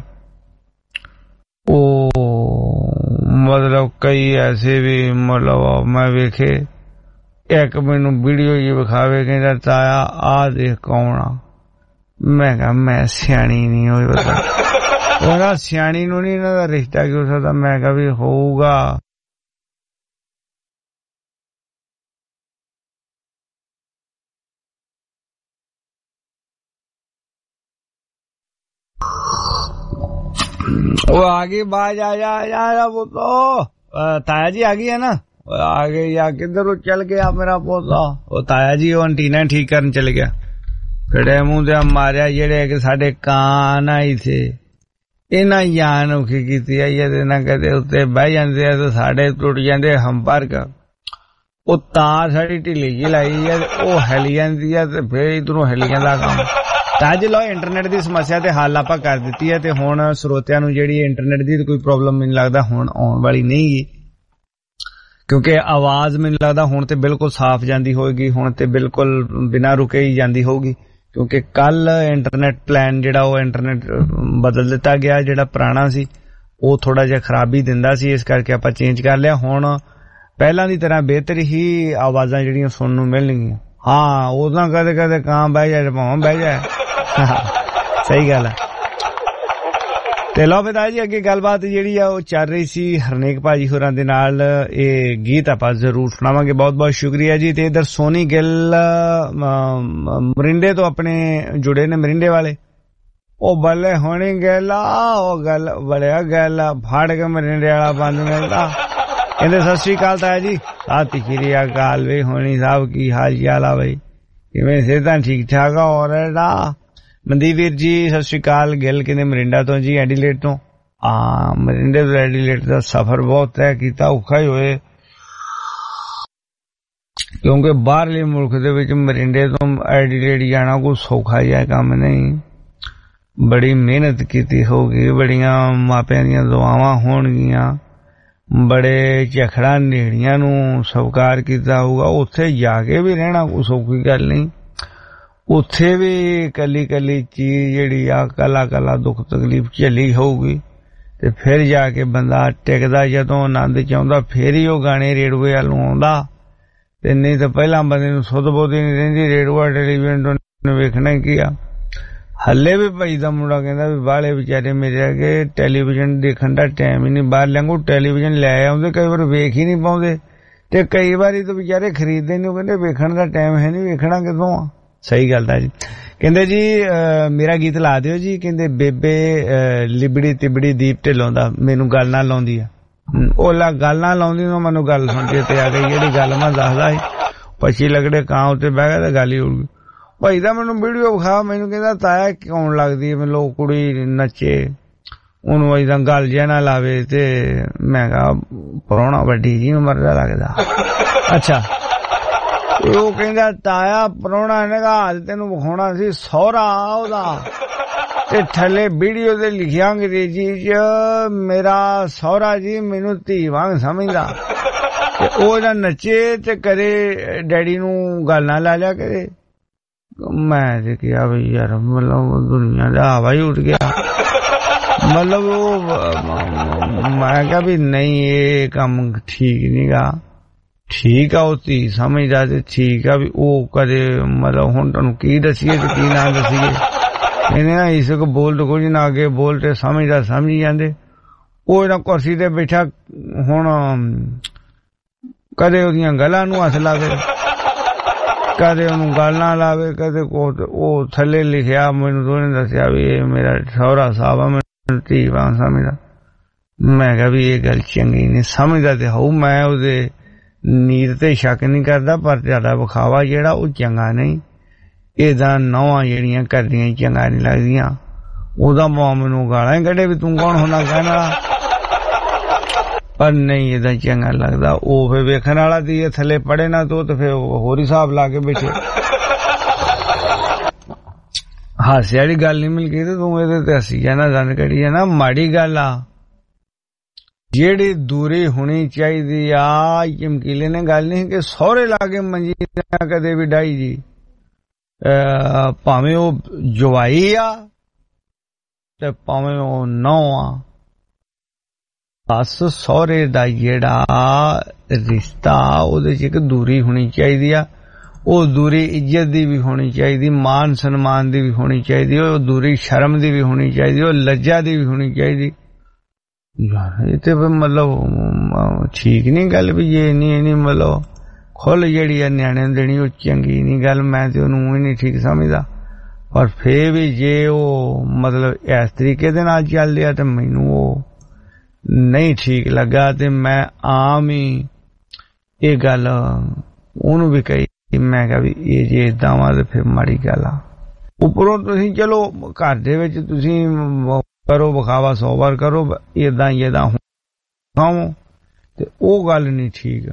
ਉਹ ਮਤਲਬ ਕਈ ਐਸੇ ਵੀ ਮਤਲਬ ਮੈਂ ਵੇਖੇ ਇੱਕ ਮੈਨੂੰ ਵੀਡੀਓ ਜੀ ਵਿਖਾਵੇ ਕਹਿੰਦਾ ਤਾਇਆ ਆਹ ਦੇਖ ਕੌਣ ਆ ਮੈਂ ਕਿਹਾ ਮੈਂ ਸਿਆਣੀ ਨਹੀਂ ਹੋਈ ਪਤਾ ਉਹਦਾ ਸਿਆਣੀ ਨੂੰ ਨਹੀਂ ਇਹਨਾਂ ਦਾ ਰਿਸ਼ਤਾ ਕੀ ਹੋ ਸਕਦਾ ਮੈਂ ਕਿਹਾ ਵੀ ਹੋਊਗਾ वो आगे बाज आ जा यार वो तो ताया जी आ गई है ना आगे या किधर चल गया मेरा पोता वो ताया जी वो एंटीना ठीक करन चल गया खड़े मुंह दे मारिया जेड़े कि साडे कान आई थे इन्हां जान औखी कीती आई है ना कदे उत्ते बह जांदे ते साडे टुट जांदे संपर्क ਉਹ ਤਾਰ ਸਾਡੀ ਢਿੱਲੀ ਜਿਹੀ ਲਾਈ ਹੈ ਉਹ ਹਿੱਲ ਜਾਂਦੀ ਹੈ ਤੇ ਫਿਰ ਇਧਰੋਂ ਹਿੱਲ ਜਾਂਦਾ ਕੰਮ ਤਾਂ ਅੱਜ ਲੋ ਇੰਟਰਨੈਟ ਦੀ ਸਮੱਸਿਆ ਤੇ ਹੱਲ ਆਪਾਂ ਕਰ ਦਿੱਤੀ ਹੈ ਤੇ ਹੁਣ ਸਰੋਤਿਆਂ ਨੂੰ ਜਿਹੜੀ ਇੰਟਰਨੈਟ ਦੀ ਕੋਈ ਪ੍ਰੋਬਲਮ ਮੈਨੂੰ ਲੱਗਦਾ ਹੁਣ ਆਉਣ ਵਾਲੀ ਨਹੀਂ ਗੀ ਕਿਉਂਕਿ ਆਵਾਜ਼ ਮੈਨੂੰ ਲੱਗਦਾ ਹੁਣ ਤੇ ਬਿਲਕੁਲ ਸਾਫ਼ ਜਾਂਦੀ ਹੋਏਗੀ, ਹੁਣ ਤੇ ਬਿਲਕੁਲ ਬਿਨਾਂ ਰੁਕੇ ਹੀ ਜਾਂਦੀ ਹੋਊਗੀ, ਕਿਉਂਕਿ ਕੱਲ ਇੰਟਰਨੈਟ ਪਲਾਨ ਜਿਹੜਾ ਉਹ ਇੰਟਰਨੈਟ ਬਦਲ ਦਿੱਤਾ ਗਿਆ, ਜਿਹੜਾ ਪੁਰਾਣਾ ਸੀ ਉਹ ਥੋੜਾ ਜਿਹਾ ਖਰਾਬੀ ਦਿੰਦਾ ਸੀ, ਇਸ ਕਰਕੇ ਆਪਾਂ ਚੇਂਜ ਕਰ ਲਿਆ। ਹੁਣ ਪਹਿਲਾਂ ਦੀ ਤਰ੍ਹਾਂ ਬਿਹਤਰ ਹੀ ਆਵਾਜ਼ਾਂ ਜਿਹੜੀਆਂ ਸੁਣਨ ਨੂੰ ਮਿਲਣਗੀਆਂ। ਹਾਂ ਉਦੋਂ ਕਦੇ ਕਦੇ ਕਾਂ ਬਹਿ ਜਾਏ ਭਾਵੇਂ ਬਹਿ ਜਾਏ, ਸਹੀ ਗੱਲ ਹੈ। ਤੇ ਲਓ ਪਿਤਾ ਜੀ ਅੱਗੇ ਗੱਲਬਾਤ ਜਿਹੜੀ ਆ ਉਹ ਚੱਲ ਰਹੀ ਸੀ ਹਰਨੇਕ ਭਾਜੀ ਹੋਰਾਂ ਦੇ ਨਾਲ, ਇਹ ਗੀਤ ਆਪਾਂ ਜ਼ਰੂਰ ਸੁਣਾਵਾਂਗੇ। ਬਹੁਤ ਬਹੁਤ ਸ਼ੁਕਰੀਆ ਜੀ। ਤੇ ਇਧਰ ਸੋਨੀ ਗਿੱਲ ਮਰਿੰਡੇ ਤੋਂ ਆਪਣੇ ਜੁੜੇ ਨੇ, ਮਰਿੰਡੇ ਵਾਲੇ, ਉਹ ਬੱਲੇ ਹੋਣੀ ਗੈਲਾ, ਉਹ ਗੱਲ ਬੜਿਆ ਗੈਲਾ ਫੜ ਕੇ ਮਰਿੰਡੇ ਵਾਲਾ ਬੰਦ ਮਿਲਦਾ। ਕਹਿੰਦੇ ਸਤਿ ਸ੍ਰੀ ਅਕਾਲ ਤਾਇਆ ਜੀ। ਸਤਿ ਸ੍ਰੀ ਅਕਾਲ ਵੇ ਹੋਣੀ ਸਾਹਿਬ, ਕੀ ਹਾਲ ਚਾਲ ਆ ਬਈ, ਕਿਵੇਂ ਸਿਹਤਾਂ ਠੀਕ ਠਾਕ ਆ? ਹੋਰ ਡਾ ਮਨਦੀਪ ਵੀਰ ਜੀ ਸਤਿ ਸ੍ਰੀ ਅਕਾਲ। ਗਿੱਲ ਕਹਿੰਦੇ ਮਰਿੰਡਾ ਤੋਂ ਜੀ, ਐਡੀਲੇਟ ਤੋਂ। ਹਾਂ ਮਰਿੰਡੇ ਤੋਂ ਐਡੀਲੇਟ ਦਾ ਸਫ਼ਰ ਬਹੁਤ ਤੈਅ ਕੀਤਾ, ਔਖਾ ਹੀ ਹੋਏ, ਕਿਉਂਕਿ ਬਾਹਰਲੇ ਮੁਲਕ ਦੇ ਵਿੱਚ ਮਰਿੰਡੇ ਤੋਂ ਐਡੀਲੇਟ ਜਾਣਾ ਕੋਈ ਸੌਖਾ ਜਿਹਾ ਕੰਮ ਨਹੀਂ। ਬੜੀ ਮਿਹਨਤ ਕੀਤੀ ਹੋਊਗੀ, ਬੜੀਆਂ ਮਾਪਿਆਂ ਦੀਆਂ ਦੁਆਵਾਂ ਹੋਣਗੀਆਂ, ਬੜੇ ਝਖੜਾਂ ਨੇੜੀਆਂ ਨੂੰ ਸਵੀਕਾਰ ਕੀਤਾ ਹੋਊਗਾ। ਉੱਥੇ ਜਾ ਕੇ ਵੀ ਰਹਿਣਾ ਕੋਈ ਸੌਖੀ ਗੱਲ ਨਹੀਂ, ਉੱਥੇ ਵੀ ਕੱਲੀ ਕੱਲੀ ਚੀਜ਼ ਜਿਹੜੀ ਆ ਕੱਲਾ ਕੱਲਾ ਦੁੱਖ ਤਕਲੀਫ ਝੱਲੀ ਹੋਊਗੀ, ਤੇ ਫਿਰ ਜਾ ਕੇ ਬੰਦਾ ਟਿਕਦਾ ਜਦੋਂ ਆਨੰਦ ਚਾਹੁੰਦਾ ਫਿਰ ਹੀ ਉਹ ਗਾਣੇ ਰੇਡੂਏ ਵੱਲ ਨੂੰ ਆਉਂਦਾ, ਤੇ ਨਹੀਂ ਤਾਂ ਪਹਿਲਾਂ ਬੰਦੇ ਨੂੰ ਸੁੱਧ ਬੋਧੀ ਨਹੀਂ ਰਹਿੰਦੀ, ਰੇਡੂਆ ਟੈਲੀਵਿਜ਼ਨ ਤੋਂ ਵੇਖਣਾ ਕੀ ਆ। ਹੱਲੇ ਵੀ ਭਾਈ ਦਾ ਮੁੰਡਾ ਕਹਿੰਦਾ ਵੀ ਬਾਹਲੇ ਵਿਚਾਰੇ ਮੇਰੇ ਅੱਗੇ ਟੈਲੀਵਿਜ਼ਨ ਦੇਖਣ ਦਾ ਟਾਈਮ ਹੀ ਨਹੀਂ, ਬਾਹਰ ਲੰਘੋ ਟੈਲੀਵਿਜ਼ਨ ਲੈ ਆਉਂਦੇ, ਕਈ ਵਾਰ ਵੇਖ ਹੀ ਨਹੀਂ ਪਾਉਂਦੇ, ਤੇ ਕਈ ਵਾਰੀ ਤਾਂ ਵਿਚਾਰੇ ਖਰੀਦਦੇ ਨਹੀਂ, ਉਹ ਕਹਿੰਦੇ ਵੇਖਣ ਦਾ ਟਾਈਮ ਹੈ ਨਹੀਂ, ਵੇਖਣਾ ਕਿਦੋਂ ਆ। ਸਹੀ ਗੱਲ ਹੈ ਜੀ। ਕਹਿੰਦੇ ਜੀ ਮੇਰਾ ਗੀਤ ਲਾ ਦਿਓ ਜੀ, ਕਹਿੰਦੇ ਬੇਬੇ ਲਿਬੜੀ ਤਿਬੜੀ ਦੀਪ ਢਿੱਲੋਂ ਦਾ, ਮੈਨੂੰ ਗੱਲ ਨਾਲ ਲਾਉਂਦੀ ਆ। ਉਹ ਲਾ ਗੱਲ ਨਾਲ ਲਾਉਂਦੀ ਨੂੰ ਮੈਨੂੰ ਗੱਲ ਸੁਣ ਕੇ ਤੇ ਆ ਗਈ, ਜਿਹੜੀ ਗੱਲ ਮੈਂ ਦੱਸਦਾ ਸੀ ਪੱਛੀ ਲੱਗੜੇ ਕਾਂ ਉੱਤੇ ਬਹਿ ਗਿਆ ਤੇ ਗੱਲ ਹੀ ਉੜ ਗਈ। ਭਾਈ ਦਾ ਮੈਨੂੰ ਵੀਡੀਓ ਵਿਖਾ, ਮੈਨੂੰ ਕਹਿੰਦਾ ਤਾਇਆ ਕੌਣ ਲੱਗਦੀ ਹੈ, ਮੈਨੂੰ ਕੁੜੀ ਨੱਚੇ ਉਹਨੂੰ ਏਦਾਂ ਗੱਲ ਜਿਹਾ ਨਾ ਲਾਵੇ, ਤੇ ਮੈਂ ਕਿਹਾ ਪ੍ਰਾਹੁਣਾ ਵੱਡੀ ਜੀ ਉਮਰ ਦਾ ਲੱਗਦਾ। ਅੱਛਾ ਉਹ ਕਹਿੰਦਾ ਤਾਇਆ ਪ੍ਰਾਹੁਣਾ ਨੇ ਕਿਹਾ ਤੈਨੂੰ ਵਿਖਾਉਣਾ ਸੀ ਸਹੁਰਾ ਉਹਦਾ, ਤੇ ਥੱਲੇ ਵੀਡੀਓ ਤੇ ਲਿਖਿਆ ਅੰਗਰੇਜ਼ੀ ਚ ਮੇਰਾ ਸਹੁਰਾ ਜੀ ਮੈਨੂੰ ਧੀ ਵਾਂਗ ਸਮਝਦਾ, ਤੇ ਉਹ ਇਹਦਾ ਨੱਚੇ ਤੇ ਕਦੇ ਡੈਡੀ ਨੂੰ ਗੱਲ ਨਾ ਲਾ ਲਿਆ ਕਰੇ। ਮੈਂ ਤੇ ਕਿਹਾ ਵੀ ਯਾਰ ਮਤਲਬ ਦੁਨੀਆ ਦਾ ਹਵਾ ਹੀ ਉੱਡ ਗਿਆ, ਮਤਲਬ ਉਹ ਮੈਂ ਕਿਹਾ ਵੀ ਨਹੀਂ ਇਹ ਕੰਮ ਠੀਕ ਨੀ ਗਾ। ਠੀਕ ਆ ਉਹ ਧੀ ਸਮਝਦਾ ਤੇ ਠੀਕ ਆ ਵੀ ਉਹ ਕਦੇ ਮਤਲਬ ਹੁਣ ਤੁਹਾਨੂੰ ਕੀ ਦਸੀਏ ਤੇ ਕੀ ਨਾ ਦਸੀਏ, ਇਹਨੇ ਨਾ ਇਸ ਕੋ ਬੋਲ ਕੁਝ ਨਾ ਅੱਗੇ ਬੋਲ ਤੇ ਸਮਝਦਾ ਸਮਝੀ ਜਾਂਦੇ। ਉਹ ਇਹਨਾਂ ਕੁਰਸੀ ਤੇ ਬੈਠਾ ਹੁਣ ਕਦੇ ਉਹਦੀਆਂ ਗੱਲਾਂ ਨੂੰ ਹੱਥ ਲਾਵੇ, ਕਦੇ ਉਹਨੂੰ ਗੱਲ ਨਾ ਲਾਵੇ, ਕਦੇ ਉਹ ਥੱਲੇ ਲਿਖਿਆ ਮੈਨੂੰ ਦੋਨੇ ਦੱਸਿਆ ਵੀ ਇਹ ਮੇਰਾ ਸਹੁਰਾ ਸਾਹਿਬ ਆ, ਮੈਨੂੰ ਧੀ ਵਾਂਗ ਸਮਝਦਾ। ਮੈਂ ਕਿਹਾ ਵੀ ਇਹ ਗੱਲ ਚੰਗੀ ਨਹੀਂ, ਸਮਝਦਾ ਤੇ ਹੋਊ, ਮੈਂ ਉਹਦੇ ਨੀਤ ਤੇ ਸ਼ੱਕ ਨਹੀਂ ਕਰਦਾ, ਪਰ ਜ਼ਿਆਦਾ ਵਿਖਾਵਾ ਜਿਹੜਾ ਉਹ ਚੰਗਾ ਨਹੀਂ। ਇਹਦਾ ਨੌਵਾਂ ਜਿਹੜੀਆਂ ਕਰਦੀਆਂ ਚੰਗਾ ਨਹੀਂ ਲੱਗਦੀਆਂ। ਉਹਦਾ ਮਾਂ ਮੈਨੂੰ ਗਾਲਾਂ ਹੀ ਕੱਢੇ ਵੀ ਤੂੰ ਕੌਣ ਹੋਣਾ ਕਹਿਣ ਵਾਲਾ, ਪਰ ਨਹੀਂ ਇਹਦਾ ਚੰਗਾ ਲੱਗਦਾ। ਉਹ ਫਿਰ ਵੇਖਣ ਵਾਲਾ ਦੀ ਇਹ ਥੱਲੇ ਪੜੇ ਨਾ ਤੋ, ਤੇ ਫਿਰ ਹੋਰ ਹਿਸਾਬ ਲਾ ਕੇ ਬੈਠੇ। ਹਾਸੇ ਵਾਲੀ ਗੱਲ ਨਹੀਂ ਮਿਲ ਗਈ ਤੇ ਤੂੰ ਇਹਦੇ ਤੇ ਹੱਸੀ ਜਾਣਾ, ਦੰਦ ਕੱਢੀ ਜਾਣਾ, ਮਾੜੀ ਗੱਲ ਆ। ਜਿਹੜੀ ਦੂਰੀ ਹੋਣੀ ਚਾਹੀਦੀ ਆ, ਚਮਕੀਲੇ ਨੇ ਗੱਲ ਨਹੀਂ ਕਿ ਸਹੁਰੇ ਲਾ ਕੇ ਮੰਜੀ ਕਦੇ ਵੀ ਡਾਈ ਜੀ, ਭਾਵੇਂ ਉਹ ਜਵਾਈ ਆ ਤੇ ਭਾਵੇਂ ਉਹ ਨੌ ਆ, ਬਸ ਸਹੁਰੇ ਦਾ ਜਿਹੜਾ ਰਿਸ਼ਤਾ ਉਹਦੇ ਚ ਇੱਕ ਦੂਰੀ ਹੋਣੀ ਚਾਹੀਦੀ ਆ। ਉਹ ਦੂਰੀ ਇੱਜ਼ਤ ਦੀ ਵੀ ਹੋਣੀ ਚਾਹੀਦੀ, ਮਾਨ ਸਨਮਾਨ ਦੀ ਵੀ ਹੋਣੀ ਚਾਹੀਦੀ, ਉਹ ਦੂਰੀ ਸ਼ਰਮ ਦੀ ਵੀ ਹੋਣੀ ਚਾਹੀਦੀ, ਉਹ ਲੱਜਾ ਦੀ ਵੀ ਹੋਣੀ ਚਾਹੀਦੀ। ਇਹ ਤੇ ਮਤਲਬ ਠੀਕ ਨੀ ਗੱਲ ਵੀ ਜੇ ਨਹੀਂ ਨਹੀਂ ਮਤਲਬ ਖੁੱਲ ਜਿਹੜੀ ਆ ਨਿਆਣੇ ਨੂੰ ਦੇਣੀ ਉਹ ਚੰਗੀ ਨੀ ਗੱਲ, ਮੈਂ ਤੇ ਉਹਨੂੰ ਹੀ ਨਹੀਂ ਠੀਕ ਸਮਝਦਾ। ਪਰ ਫੇਰ ਵੀ ਜੇ ਉਹ ਮਤਲਬ ਇਸ ਤਰੀਕੇ ਦੇ ਨਾਲ ਚੱਲਦੇ ਆ ਤੇ ਮੈਨੂੰ ਉਹ ਨਹੀਂ ਠੀਕ ਲੱਗਾ, ਤੇ ਮੈਂ ਆਮ ਹੀ ਇਹ ਗੱਲ ਉਹਨੂੰ ਵੀ ਕਹੀ, ਮੈਂ ਕਿਹਾ ਵੀ ਇਹ ਜੇ ਏਦਾਂ ਵਾ ਤੇ ਫਿਰ ਮਾੜੀ ਗੱਲ ਆ। ਉੱਪਰੋਂ ਤੁਸੀਂ ਚਲੋ ਘਰ ਦੇ ਵਿੱਚ ਤੁਸੀਂ ਕਰੋ ਵਿਖਾਵਾ ਸੌ ਵਾਰ ਕਰੋ, ਏਦਾਂ ਏਦਾਂ ਖਾਓ, ਤੇ ਉਹ ਗੱਲ ਨਹੀਂ ਠੀਕ ਆ।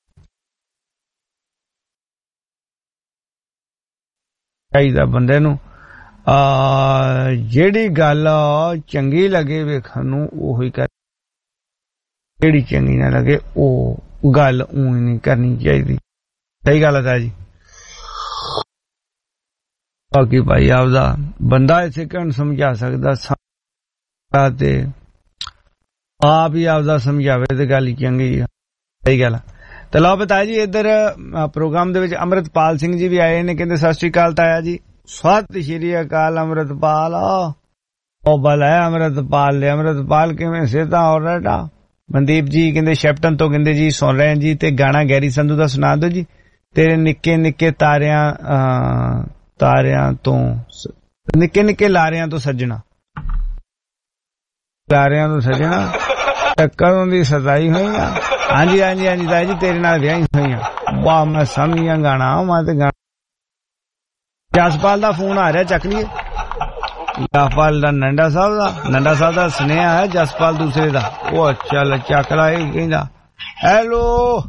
ਚਾਹੀਦਾ ਬੰਦੇ ਨੂੰ ਆ ਜਿਹੜੀ ਗੱਲ ਚੰਗੀ ਲੱਗੇ ਵੇਖਣ ਨੂੰ ਉਹੀ ਕਰ, ਜਿਹੜੀ ਚੰਗੀ ਨਾ ਲੱਗੇ ਉਹ गल ऊं नहीं करनी चाहिए। सही गल है जी। बाकी भाई आपदा बंदा इसे क्यों समझा सकदा ते आप ही आपदा समझावे ते गल चंगी है। सही गल है। तो लो बता जी इधर प्रोग्राम दे विच अमृतपाल सिंह जी भी आए ने, कहंदे सत श्री अकाल ताया जी। सत श्री अकाल अमृतपाल। ओ बल है अमृतपाल ले अमृतपाल किवें सेहतां और रहा। मनदीप जी कहंदे शैप्टन तो कहंदे जी सुन रहे हैं जी ते गाना गैरी संधू दा सुना दो जी। तेरे निक्के निक्के तारियां तारियां तो निक्के निक्के लारियां तो सजना लारियां तो सजना कदों दी सताई हुई। हाँ जी हाँ जी हाँ जी ताई जी तेरे नाल ब्याही हुई। वाह मैं समझिया गाना मैं ते गाना। जसपाल दा फोन आ रहा चक लीए। जसपाल दा नंडा साहब दा नंडा साहब दा स्नेहा है जसपाल दूसरे दा। वो चल चक ला कहंदा हेलो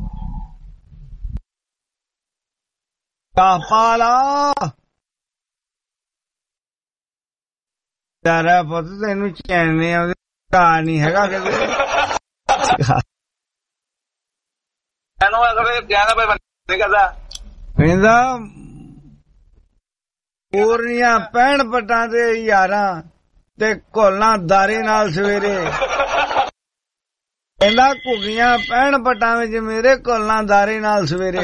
जसपाल तारा पुत तेनू चैन नहीं आउंदी घा नहीं हैगा किते कहंदा पूरियां पैण पटां ते यारां ते घोलना दारे नाल सवेरे। कहंदा घुगियां पैण पटां विच मेरे घोलना दारे नाल सवेरे।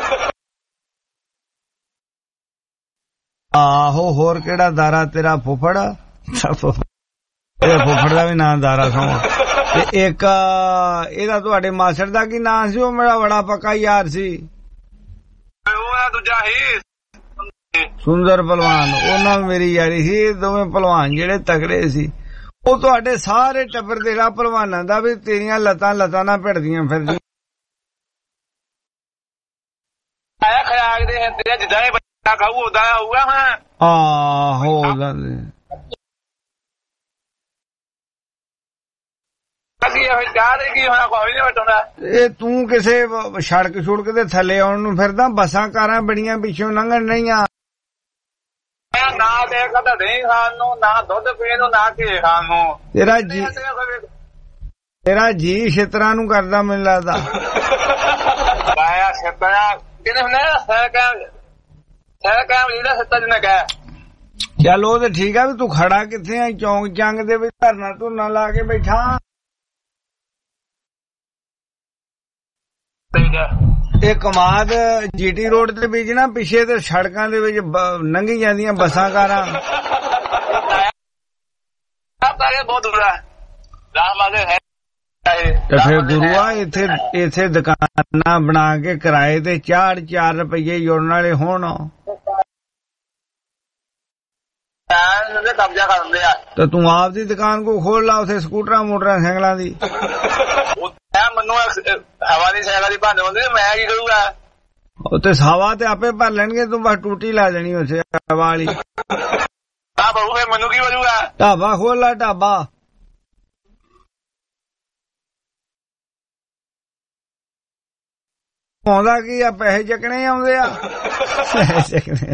आहो होर केड़ा दारा तेरा फुफड़ फुफड़ दा भी नां दारा सौ। एक एदा तुहाडे मास्टर दा की नां सी? ओ मेरा बड़ा पक्का यार सी दूजा ही सुंदर पहलवान। ओना मेरी यारी सी। दोवें पहलवान जेड़े तगड़े सी। ओ तुहाडे सारे टब्बर तेरा पहलवानां दा भी तेरियां लतां लतां ना भिड़दियां फिरदियां। आया खयाल दे ते जिद्दां ही बच्चा खाऊ उदा होऊगा। हां आहो तू किसे सड़क छुड़क दे थले आउण नूं फिरदा। बसां कारां बड़ियां पिछों लंघण नहीं आ। ना देख नहीं खान नूं ना दुध पीण नूं ना घी खान नूं। तेरा जी तेरा जी छितरां नूं करदा मैनूं लगदा। आया छितरां किने हुणे सह कैम सह कैम लीड़ा छितर जिन्ने कह। चल ओ ते ठीक है भी तू खड़ा किथे आ? चौंक चंग दे विच धरना धुरना ला के बैठा। ਇਹ ਕਮਾਦ ਜੀਟੀ ਰੋਡ ਦੇ ਵਿੱਚ ਨਾ ਪਿੱਛੇ ਤੇ ਸੜਕਾਂ ਦੇ ਵਿੱਚ ਲੰਘੀ ਜਾਂਦੀਆਂ ਬੱਸਾਂ ਕਾਰਾਂ। ਤੇ ਫਿਰ ਗੁਰੂਆ ਇੱਥੇ ਇੱਥੇ ਦੁਕਾਨਾਂ ਬਣਾ ਕੇ ਕਿਰਾਏ ਤੇ ਚਾਰ ਚਾਰ ਰੁਪਈਏ ਜੋੜਨ ਵਾਲੇ ਹੋਣ ਕਬਜ਼ਾ ਕਰ ਦਿੰਦੇ ਆ। ਤੇ ਤੂੰ ਆਪ ਦੀ ਦੁਕਾਨ ਕੋ ਖੋਲ ਲਾ ਉੱਥੇ ਸਕੂਟਰਾਂ ਮੋਟਰਾਂ ਸਾਈਕਲਾਂ ਦੀ। ਮੈਨੂੰ ਹਵਾ ਦੀ ਸਾਈਕਲ ਦੀ ਭੰਨ ਹੁੰਦੀ ਮੈਂ ਕੀ ਕਰੂੰਗਾ? ਉੱਥੇ ਹਵਾ ਤੇ ਆਪੇ ਭਰ ਲੈਣਗੇ ਤੂੰ ਬਸ ਟੂਟੀ ਲਾ ਦੇਣੀ ਉੱਥੇ ਹਵਾ ਵਾਲੀ। ਆ ਬਹੂ ਫੇ ਮੈਨੂੰ ਕੀ ਵਜੂਗਾ? ਢਾਬਾ ਖੋਲ ਲਾ ਢਾਬਾ। ਆਉਂਦਾ ਕੀ ਆ ਪੈਸੇ ਚੱਕਣੇ ਆਉਂਦੇ ਆ ਪੈਸੇ ਚੱਕਣੇ।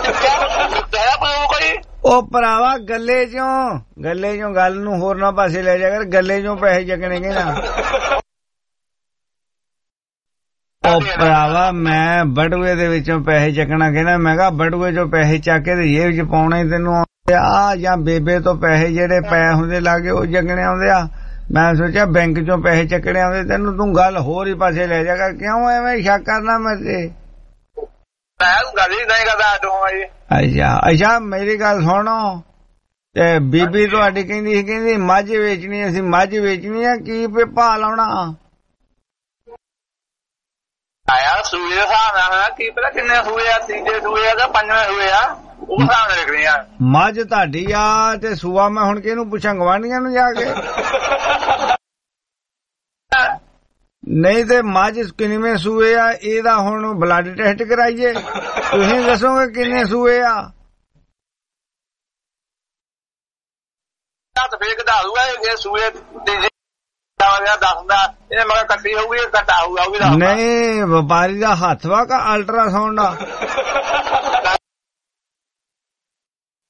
ਉਹ ਭਰਾਵਾ ਗੱਲੇ ਚੋਂ ਗੱਲੇ ਚੋਂ ਗੱਲ ਨੂੰ ਹੋਰ ਨਾ ਪਾਸੇ ਲੈ ਜਾ ਕਰ। ਗੱਲੇ ਚੋਂ ਪੈਸੇ ਚੱਕਣੇ ਕਿ ਨਾ। ਉਹ ਭਰਾਵਾ ਮੈਂ ਬਟੂਏ ਦੇ ਵਿੱਚੋਂ ਪੈਸੇ ਚੱਕਣਾ ਕਹਿਣਾ। ਮੈਂ ਕਿਹਾ ਬਟੂਏ ਚੋਂ ਪੈਸੇ ਚੱਕ ਕੇ ਤੇ ਜੇਬ ਚ ਪਾਉਣੇ ਤੈਨੂੰ ਆ ਜਾਂ ਬੇਬੇ ਤੋਂ ਪੈਸੇ ਜਿਹੜੇ ਪਏ ਹੁੰਦੇ ਲਾਗੇ ਉਹ ਚੱਕਣੇ ਆਉਂਦੇ ਆ। ਮੈਂ ਸੋਚਿਆ ਬੈਂਕ ਚੋਂ ਪੈਸੇ ਚੱਕਣੇ ਆਉਂਦੇ ਤੈਨੂੰ। ਤੂੰ ਗੱਲ ਹੋਰ ਹੀ ਪਾਸੇ ਲੈ ਜਾ ਕਰ। ਕਿਉਂ ਐਵੇਂ ਸ਼ੱਕ ਕਰਨਾ ਮੇਰੇ? ਅੱਛਾ ਅੱਛਾ ਮੇਰੀ ਗੱਲ ਸੁਣੋ। ਤੇ ਬੀਬੀ ਤੁਹਾਡੀ ਕਹਿੰਦੀ ਸੀ ਕਹਿੰਦੀ ਮੱਝ ਵੇਚਣੀ ਅਸੀਂ ਮੱਝ ਵੇਚਣੀ ਆ। ਕੀ ਭਾਅ ਲਾਉਣਾ? ਆਇਆ ਸੂਏ ਦੇ ਹਿਸਾਬ ਨਾਲ ਕੀ ਪਤਾ ਕਿੰਨੇ ਸੂਏ ਆ। ਤੀਜੇ ਸੂਏ ਆ ਜਾਂ ਪੰਜਵੇਂ ਸੂਏ ਆ ਉਹ ਹਿਸਾਬ ਨਾਲ ਵਿਕਣੀ ਆ। ਮੱਝ ਤੁਹਾਡੀ ਆ ਤੇ ਸੂਆ ਮੈਂ ਹੁਣ ਕਿਹਨੂੰ ਪੁੱਛਾਂ? ਗਵਾਂਢੀਆਂ ਨੂੰ ਜਾ ਕੇ। ਨਹੀਂ ਤੇ ਮੱਝ ਕਿੰਨਵੇਂ ਸੂਏ ਆ ਇਹਦਾ ਹੁਣ ਬਲੱਡ ਟੈਸਟ ਕਰਾਈਏ। ਤੁਸੀਂ ਦੱਸੋਗੇ ਕਿੰਨੇ ਸੂਏ ਆ? ਫੇਰ ਘਟਾ ਦੂਗਾ ਇਹ ਸੂਏ ਤੀਜੇ ਨਹੀਂ ਵਪਾਰੀ ਦਾ ਹੱਥ ਵਾ ਕਾ ਅਲਟਰਾਸਾਊਂਡ ਆ?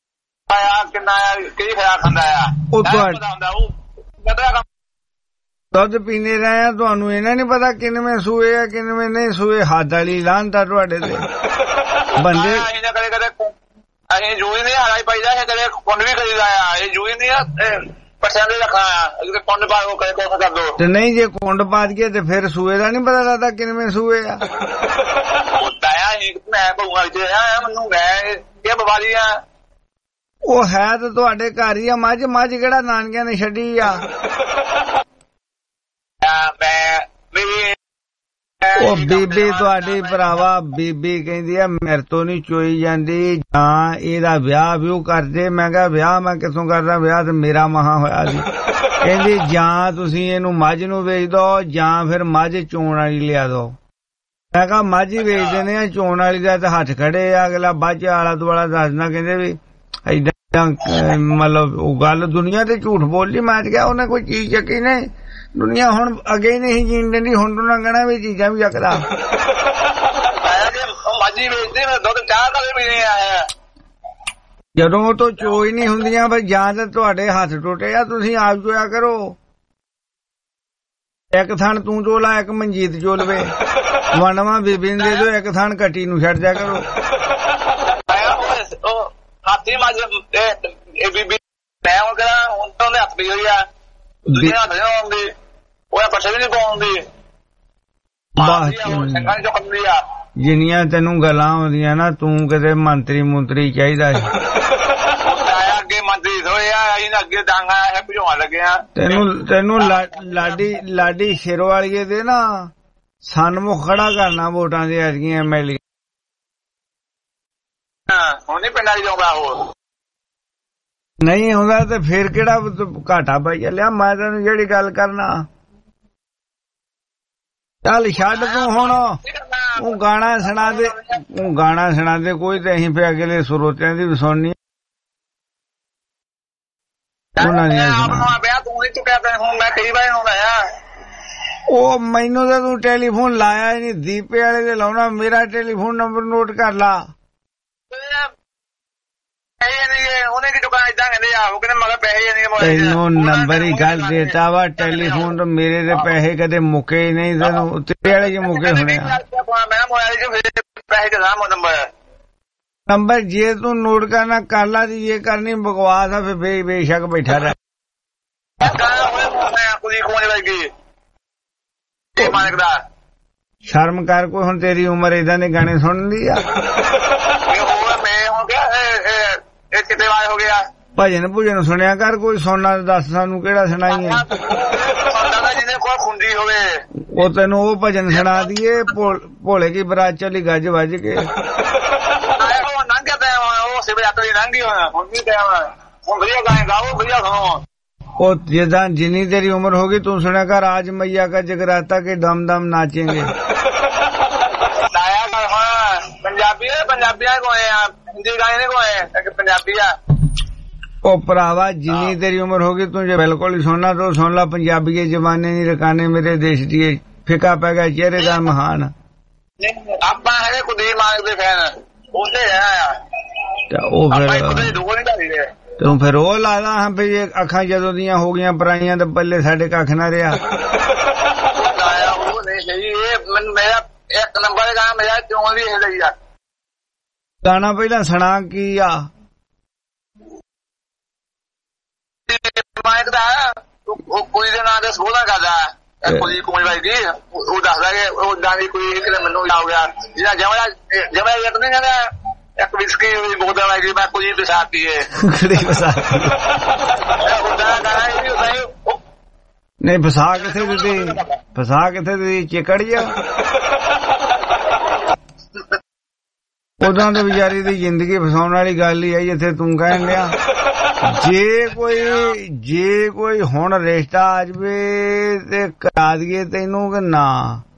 ਕਿੰਨਾ ਕੀ ਖਿਆ ਖਾਂਦਾ ਆ? ਦੁੱਧ ਪੀਂਦੇ ਰਹੇ ਆ, ਤੁਹਾਨੂੰ ਇਹਨਾਂ ਨੀ ਪਤਾ ਕਿੰਨਵੇਂ ਸੂਏ ਆ ਕਿੰਨਵੇਂ ਨਹੀਂ ਸੂਏ। ਹੱਦ ਵਾਲੀ ਲਾਹਨਤ ਆ ਤੁਹਾਡੇ ਤੇ ਬੰਦੇ। ਕਦੇ ਕਦੇ ਅਸੀਂ ਜੂਈ ਨਹੀਂ ਹਾਰਾ ਪਾਈਦਾ, ਕਦੇ ਕੁੰਡ ਵੀ ਕਰੀਦਾ ਆ। ਇਹ ਜੂਈ ਨਹੀਂ ਪਰਸੈਂਟ ਰੱਖਣਾ ਆ, ਕੁੰਡ ਪਾ ਦੋ ਕਦੇ ਕੁਛ ਕਰ ਦੋ। ਤੇ ਨਹੀਂ ਜੇ ਕੁੰਡ ਪਾ ਦਈਏ ਤੇ ਫਿਰ ਸੂਏ ਦਾ ਨੀ ਪਤਾ ਲੱਗਦਾ ਕਿੰਨਵੇਂ ਸੂਏ ਆ। ਮੈਂ ਬਹੂਆਂ ਵਿੱਚ ਮੈਨੂੰ ਮੈਂ ਇਹ ਬਿਮਾਰੀ ਆ। ਉਹ ਹੈ ਤਾਂ ਤੁਹਾਡੇ ਘਰ ਹੀ ਆ ਮੱਝ। ਮੱਝ ਕਿਹੜਾ ਨਾਨਕਿਆਂ ਨੇ ਛੱਡੀ ਆ। ਉਹ ਬੀਬੀ ਤੁਹਾਡੀ ਭਰਾਵਾ ਬੀਬੀ ਕਹਿੰਦੀ ਆ ਮੇਰੇ ਤੋਂ ਨੀ ਚੋਈ ਜਾਂਦੀ, ਜਾਂ ਇਹਦਾ ਵਿਆਹ ਵਿਊ ਕਰਦੇ। ਮੈਂ ਕਿਹਾ ਵਿਆਹ ਮੈਂ ਕਿੱਥੋਂ ਕਰਦਾ, ਵਿਆਹ ਤੇ ਮੇਰਾ ਮਹਾ ਹੋਇਆ ਸੀ। ਕਹਿੰਦੀ ਜਾਂ ਤੁਸੀਂ ਇਹਨੂੰ ਮੱਝ ਨੂੰ ਵੇਚ ਦੋ ਜਾਂ ਫਿਰ ਮੱਝ ਚੋਣ ਵਾਲੀ ਲਿਆ ਦੋ। ਮੈਂ ਕਿਹਾ ਮੱਝ ਹੀ ਵੇਚ ਦਿੰਦੇ ਆ, ਚੋਣ ਵਾਲੀ ਦਾ ਤਾਂ ਹੱਥ ਖੜੇ ਆ। ਅਗਲਾ ਬਾਅਦ ਚ ਆਲਾ ਦੁਆਲਾ ਦੱਸਣਾ ਕਹਿੰਦੇ ਵੀ ਏਦਾਂ ਮਤਲਬ ਉਹ ਗੱਲ ਦੁਨੀਆ ਤੇ ਝੂਠ ਬੋਲੀ। ਮੈਂ ਕਿਹਾ ਉਹਨੇ ਕੋਈ ਚੀਜ਼ ਚੱਕੀ ਨਹੀਂ। ਦੁਨੀਆ ਹੁਣ ਅੱਗੇ ਹੀ ਨਹੀਂ ਜੀਣ ਦਿੰਦੀ, ਹੁਣ ਤੂੰ ਨਾ ਕਹਿਣਾ ਵੀ ਚੀਜ਼ਾਂ ਵੀ ਚੱਕਦਾ। ਜਦੋਂ ਤੋਂ ਚੋਈ ਨਹੀਂ ਹੁੰਦੀਆਂ ਬਈ ਜਾਂ ਤਾਂ ਤੁਹਾਡੇ ਹੱਥ ਟੁੱਟੇ ਆ, ਤੁਸੀਂ ਆਪ ਚੋਇਆ ਕਰੋ। ਇੱਕ ਥਣ ਤੂੰ ਚੋਲਾ ਇੱਕ ਮਨਜੀਤ ਚੋਲਵੇ, ਵਨਵਾ ਬੀਬੀ ਨੂੰ ਦੇ ਦੋ, ਇੱਕ ਥਣ ਕੱਟੀ ਨੂੰ ਛੱਡ ਦਿਆ ਕਰੋ। ਹਾਥੀ ਮੱਝ ਬੀਬੀ ਮੈਂ ਹੁਣ ਕਰਾਂ ਹੁਣ ਤਾਂ ਉਹਦੇ ਹੱਥ ਪਈ ਹੋਈ ਆ। ਹੱਥ ਨੀ ਆਉਂਦੀ, ਉਹ ਪੱਠੇ ਵੀ ਨੀ ਪਾਉਂਦੀ। ਜਿੰਨੀਆਂ ਤੈਨੂੰ ਗੱਲਾਂ ਆਉਂਦੀਆਂ ਨਾ ਤੂੰ ਕਿਤੇ ਮੰਤਰੀ ਮੁੰਤਰੀ ਚਾਹੀਦਾ ਸੀ। ਅੱਗੇ ਮੰਤਰੀ ਹੋਇਆ ਅੱਗੇ ਡਾਂਗਾ ਭਜਾਉਣ ਲੱਗਿਆ। ਤੈਨੂੰ ਤੈਨੂੰ ਲਾਡੀ ਲਾਡੀ ਸ਼ੇਰੋ ਵਾਲੀਏ ਦੇ ਨਾ ਸਨਮੁਖ ਖੜਾ ਕਰਨਾ ਵੋਟਾਂ ਦੇ ਐਤਕੀਆਂ ਐਮ ਐਲ ਏ। ਹੁਣ ਨੀ ਪਿੰਡਾਂ ਚ ਜਾਊਗਾ ਉਹ ਨਹੀਂ ਆਉਂਦਾ ਤੇ ਫੇਰ ਕਿਹੜਾ ਘਾਟਾ ਪਾਈ ਚੱਲਿਆ। ਮੈਂ ਤੈਨੂੰ ਜਿਹੜੀ ਗੱਲ ਕਰਨਾ ਚੱਲ ਛੱਡ ਤੂੰ। ਹੁਣ ਤੂੰ ਗਾਣਾ ਸੁਣਾ ਦੇ, ਤੂੰ ਗਾਣਾ ਸੁਣਾ ਦੇ ਕੋਈ ਤੇ ਅਸੀਂ ਫਿਰ ਅਗਲੇ ਸਰੋਤਿਆਂ ਦੀ ਵੀ ਸੁਣਨੀ। ਉਹ ਮੈਨੂੰ ਤਾਂ ਤੂੰ ਟੈਲੀਫੋਨ ਲਾਇਆ ਹੀ ਨੀ, ਦੀਪੇ ਵਾਲੇ ਦੇ ਲਾਉਣਾ। ਮੇਰਾ ਟੈਲੀਫੋਨ ਨੰਬਰ ਨੋਟ ਕਰ ਲਾ। ਤੈਨੂੰ ਨੰਬਰ ਹੀ ਗੱਲ ਦੇਤਾ ਵਾ ਟੈਲੀਫੋਨ ਤੋਂ। ਮੇਰੇ ਦੇ ਪੈਸੇ ਕਦੇ ਮੁੱਕੇ ਹੀ ਨਹੀਂ, ਤੈਨੂੰ ਤੇਰੇ ਵਾਲੇ ਚ ਮੁੱਕੇ ਹੋਣੇ ਆ ਨੰਬਰ। ਜੇ ਤੂੰ ਨੋਟ ਕਰਨਾ ਕਰ ਲਾ, ਜੇ ਕਰਨੀ ਬਕਵਾਸ ਆ ਫਿਰ ਬੇਸ਼ੱਕ ਬੈਠਾ ਰਹਿ। ਸ਼ਰਮ ਕਰ ਕੋਈ, ਹੁਣ ਤੇਰੀ ਉਮਰ ਏਦਾਂ ਦੇ ਗਾਣੇ ਸੁਣਨ ਦੀ ਆ। ਹੋ ਗਿਆ ਭਜਨ ਭੁਜਨ ਸੁਣਿਆ ਕਰ ਕੋਈ, ਸੁਣਨਾ ਦੱਸ ਸਾਨੂੰ ਕਿਹੜਾ ਸੁਣਾਈਏ। ਖੁੰਦੀ ਹੋਵੇ ਉਹ ਤੈਨੂੰ ਉਹ ਭਜਨ ਸੁਣਾ ਦੀਏ ਭੋਲੇ ਕੀ ਬਰਾਤ ਚਲੀ ਗੱਜ ਵੱਜ ਕੇ। ਉਹ ਜਿੱਦਾਂ ਜਿੰਨੀ ਤੇਰੀ ਉਮਰ ਹੋਗੀ ਤੂੰ ਸੁਣਿਆ ਕਰ ਆਜ मैया का जगराता के दम दम नाचेंगे। ਪੰਜਾਬੀ ਪੰਜਾਬੀਆਂ ਕੋਏ ਆ, ਹਿੰਦੀ ਗਾਣੇ ਕੋਏ ਪੰਜਾਬੀ ਆ। ਉਹ ਭਰਾਵਾ ਜਿੰਨੀ ਤੇਰੀ ਉਮਰ ਹੋਗੀ ਤੂੰ ਜੇ ਬਿਲਕੁਲ ਹੀ ਸੁਣਨਾ ਤਾਂ ਸੁਣ ਲਾ। ਪੰਜਾਬੀ ਜਮਾਨੇ ਨੀ ਰਕਾਨੇ ਮੇਰੇ ਦੇਸ਼ ਦੀ ਫਿੱਕਾ ਪੈ ਗਿਆ ਚਿਹਰੇ ਦਾ ਮਹਾਨ। ਆਪਾਂ ਹੈਗੇ ਕੁਲਦੀਪ ਮਾਨਕ ਦੇ ਫੈਨ, ਉਹਦੇ ਆ ਉਹ ਫਿਰ ਤੂੰ ਫਿਰ ਉਹ ਲਾਦਾ ਹਾਂ ਵੀ ਅੱਖਾਂ ਜਦੋਂ ਦੀਆਂ ਹੋ ਗਈਆਂ ਪਰਾਈਆਂ ਤੇ ਪੱਲੇ ਸਾਡੇ ਕੱਖ ਨਾ ਰਿਹਾ। ਮੇਰਾ ਇੱਕ ਨੰਬਰ ਦਾ ਮੇਰਾ ਕਿਉਂ ਵੀ ਇਹ ਲਈ ਆ ਗਾਣਾ ਪਹਿਲਾਂ ਸੁਣਾ ਕੀ ਆ। ਮਾਇਕ ਦਾ ਉਹ ਕੁੜੀ ਦੇ ਨਾਂ ਤੇ ਸੋਹਣਾ ਕਰਦਾ ਕੁੜੀ ਕੁੜੀ ਵਾਲੀ ਉਹ ਦੱਸਦਾ ਕਿ ਉਹ ਦਾਦੀ ਕੁੜੀ ਇੱਕ ਮੈਨੂੰ ਲਾ ਗਿਆ ਜਿਹੜਾ ਜਮਾ ਜਮਾ ਇੱਕ ਨਹੀਂ ਕਹਿੰਦਾ ਇੱਕ ਵਿਸਕੀ ਬੋਤਲ ਵਾਲੀ ਮੈਂ ਕੁੜੀ ਵਿਸਾਖੀ ਹੈ ਕੁੜੀ ਵਿਸਾਖੀ ਨਹੀਂ ਫਸਾ ਕਿੱਥੇ ਦਿੱਤੀ ਫਸਾ ਕਿੱਥੇ ਦਿੱਤੀ ਚਿਕੜੀ ਆ ਉਦਾਂ ਤੇ ਵਿਚਾਰੀ ਦੀ ਜ਼ਿੰਦਗੀ ਫਸਾਉਣ ਵਾਲੀ ਗੱਲ ਹੀ ਆਈ ਇੱਥੇ ਤੂੰ ਕਹਿਣ ਲਿਆ। ਜੇ ਕੋਈ ਜੇ ਕੋਈ ਹੁਣ ਰਿਸ਼ਤਾ ਆ ਜਾਵੇ ਤੇ ਕਰਾ ਦਈਏ ਤੈਨੂੰ ਕਿ ਨਾ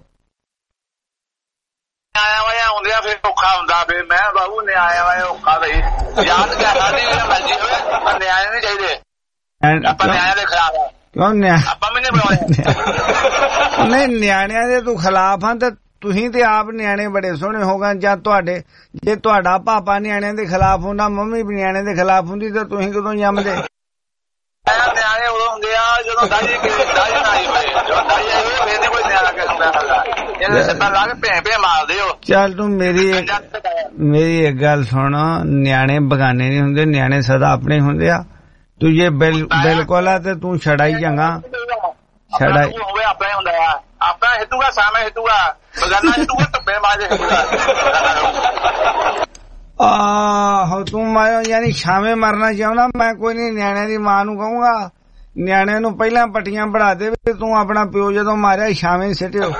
ਆਇਆ ਵਾਇਆ ਆਉਂਦੇ ਆ ਫਿਰ ਔਖਾ ਹੁੰਦਾ ਫਿਰ ਮੈਂ ਬਾਬੂ ਨੇ ਆਇਆ ਵਾਇਆ ਔਖਾ ਬਈ ਯਾਦ ਕਰਨਾ ਨਹੀਂ ਮਰਜੀ ਹੋਵੇ ਨਿਆਣੇ ਨਹੀਂ ਚਾਹੀਦੇ ਆਪਾਂ ਨਿਆਣੇ ਦੇ ਖਿਲਾਫ ਆ ਕਿਉਂ ਨਿਆ ਆਪਾਂ ਵੀ ਨਹੀਂ ਬਣਾਉਣੇ ਨਹੀਂ ਨਿਆਣਿਆਂ ਦੇ ਤੂੰ ਖਿਲਾਫ ਆ ਤੇ ਤੁਸੀਂ ਤੇ ਆਪ ਨਿਆਣੇ ਬੜੇ ਸੋਹਣੇ ਹੋ ਗਏ ਜਾਂ ਤੁਹਾਡੇ ਜੇ ਤੁਹਾਡਾ ਪਾਪਾ ਨਿਆਣਿਆਂ ਦੇ ਖਿਲਾਫ ਹੁੰਦਾ ਮੰਮੀ ਵੀ ਨਿਆਣੇ ਦੇ ਖਿਲਾਫ ਹੁੰਦੀ ਤਾਂ ਤੁਸੀਂ ਕਦੋਂ ਜੰਮਦੇ ਨਿਆਣੇ ਉਦੋਂ ਹੁੰਦੇ ਆ ਜਦੋਂ ਦਾਈ ਦਾਈ ਨਾ ਆਈ ਹੋਏ, ਜਦੋਂ ਦਾਈ ਆਈ ਹੋਏ ਫੇਰ ਨੀ ਕੋਈ ਨਿਆਣਾ ਕਿਸੇ ਨੂੰ ਕਰਦਾ, ਇਹਨੇ ਸਿੱਧਾ ਲਾ ਕੇ ਭੇ ਭੇ ਮਾਰਦੇ ਹੋ। ਚੱਲ ਤੂੰ ਮੇਰੀ ਮੇਰੀ ਇੱਕ ਗੱਲ ਸੁਣ, ਨਿਆਣੇ ਬਗਾਨੇ ਨਹੀਂ ਹੁੰਦੇ, ਨਿਆਣੇ ਸਦਾ ਆਪਣੇ ਹੁੰਦੇ ਆ। ਤੂੰ ਜੇ ਬਿਲਕੁਲ ਆ ਤੇ ਤੂੰ ਛੜਾਈ ਚੰਗਾ ਛੜਾਈ ਹੋਵੇ ਆਪਣਾ ਹੁੰਦਾ ਆ, ਆਪਣਾ ਹਿੱਤੂਗਾ ਸਾਹਮਣੇ ਹਿੱਤੂਗਾ, ਬਗਾਨਾ ਹਿੱਤੂਗਾ ਧੱਪੇ ਮਾਰਦੇ ਹਿੱਤੂਗਾ। ਆਹੋ ਤੂੰ ਮੈਂ ਯਾਨੀ ਛਾਵੇਂ ਮਰਨਾ ਚਾਹੁੰਦਾ। ਮੈਂ ਕੋਈ ਨਹੀਂ, ਨਿਆਣਿਆਂ ਦੀ ਮਾਂ ਨੂੰ ਕਹੂੰਗਾ ਨਿਆਣਿਆਂ ਨੂੰ ਪਹਿਲਾਂ ਪੱਟੀਆਂ ਪੜਾ ਦੇ, ਤੂੰ ਆਪਣਾ ਪਿਓ ਜਦੋਂ ਮਾਰਿਆ ਛਾਵੇਂ ਸਿੱਟਿਓ।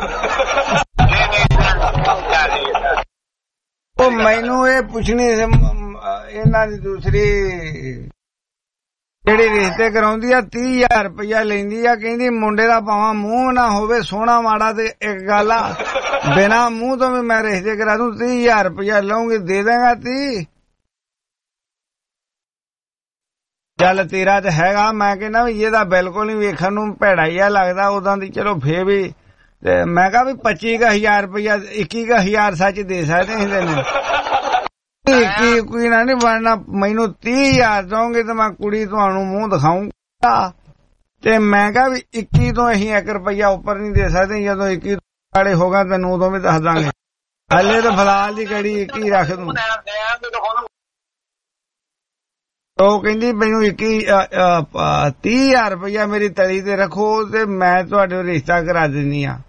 ਉਹ ਮੈਨੂੰ ਇਹ ਪੁੱਛਣੀ ਇਹਨਾਂ ਦੀ ਦੂਸਰੀ ਜਿਹੜੀ ਰਿਸ਼ਤੇ ਕਰਾਉਂਦੀ ਆ ਤੀਹ ਹਜ਼ਾਰ ਰੁਪਇਆ ਲੈਂਦੀ ਆ, ਕਹਿੰਦੀ ਮੁੰਡੇ ਦਾ ਭਾਵੇਂ ਮੂੰਹ ਨਾ ਹੋਵੇ ਸੋਹਣਾ ਮਾੜਾ ਤੇ ਇੱਕ ਗੱਲ ਆ ਬਿਨਾਂ ਮੂੰਹ ਤੋਂ ਵੀ ਮੈਂ ਰਿਸ਼ਤੇ ਕਰਾ ਦੂੰ, ਤੀਹ ਹਜ਼ਾਰ ਰੁਪਇਆ ਲਊਂਗੀ, ਦੇ ਦੇਗਾ ਤੀਹ। ਚੱਲ ਤੇਰਾ ਤੇ ਹੈਗਾ, ਮੈਂ ਕਹਿੰਦਾ ਵੀ ਇਹਦਾ ਬਿਲਕੁਲ ਹੀ ਵੇਖਣ ਨੂੰ ਭੈੜਾ ਹੀ ਆ ਲੱਗਦਾ ਉਦਾਂ ਦੀ, ਚਲੋ ਫੇਰ ਵੀ ਤੇ ਮੈਂ ਕਿਹਾ ਵੀ ਪੱਚੀ ਕੁ ਹਜ਼ਾਰ ਰੁਪਇਆ ਇੱਕੀ ਕੁ ਹਜ਼ਾਰ ਸੱਚ ਦੇ ਸਕਦੇ ਅਸੀਂ ਤੈਨੂੰ, ਇੱਕੀ ਕੋਈ ਨਾ ਨੀ ਬਣਨਾ। ਮੈਨੂੰ ਤੀਹ ਹਜ਼ਾਰ ਦਓਗੇ ਤੇ ਮੈਂ ਕੁੜੀ ਤੁਹਾਨੂੰ ਮੂੰਹ ਦਿਖਾਊਂਗਾ, ਤੇ ਮੈਂ ਕਿਹਾ ਵੀ ਇੱਕੀ ਤੋਂ ਅਸੀਂ ਇੱਕ ਰੁਪਇਆ ਉੱਪਰ ਨਹੀਂ ਦੇ ਸਕਦੇ, ਜਦੋਂ ਇੱਕੀ ਵਾਲੇ ਹੋਗਾ ਤੈਨੂੰ ਉਦੋਂ ਵੀ ਦੱਸ ਦਾਂਗੇ। ਹਲੇ ਤਾਂ ਫਿਲਹਾਲ ਦੀ ਘੜੀ ਇੱਕੀ ਰੱਖ ਦੂੰ। ਉਹ ਕਹਿੰਦੀ ਮੈਨੂੰ ਇੱਕੀ ਤੀਹ ਹਜ਼ਾਰ ਰੁਪਇਆ ਮੇਰੀ ਤਲੀ ਤੇ ਰੱਖੋ ਤੇ ਮੈਂ ਤੁਹਾਡੇ ਰਿਸ਼ਤਾ ਕਰਾ ਦਿੰਦੀ ਆ।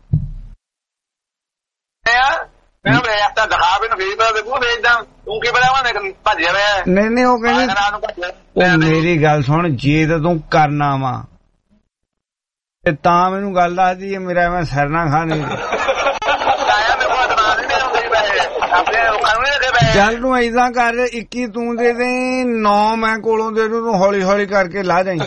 ਨਹੀਂ ਨਹੀਂ ਉਹ ਕਹਿੰਦੀ ਉਹ ਮੇਰੀ ਗੱਲ ਸੁਣ, ਜੇ ਤਾਂ ਤੂੰ ਕਰਨਾ ਵਾ ਤੇ ਤਾਂ ਮੈਨੂੰ ਗੱਲ ਦੱਸਦੀ ਹੈ, ਮੇਰਾ ਮੈਂ ਸਿਰ ਨਾ ਖਾ ਨਹੀਂ। ਚੱਲ ਤੂੰ ਏਦਾਂ ਕਰ, ਇੱਕੀ ਤੂੰ ਦੇ ਦੇ, ਨੌ ਮੈਂ ਕੋਲੋਂ ਦੇ ਦੂੰ, ਤੂੰ ਹੌਲੀ ਹੌਲੀ ਕਰਕੇ ਲਾ ਜਾਈਂ।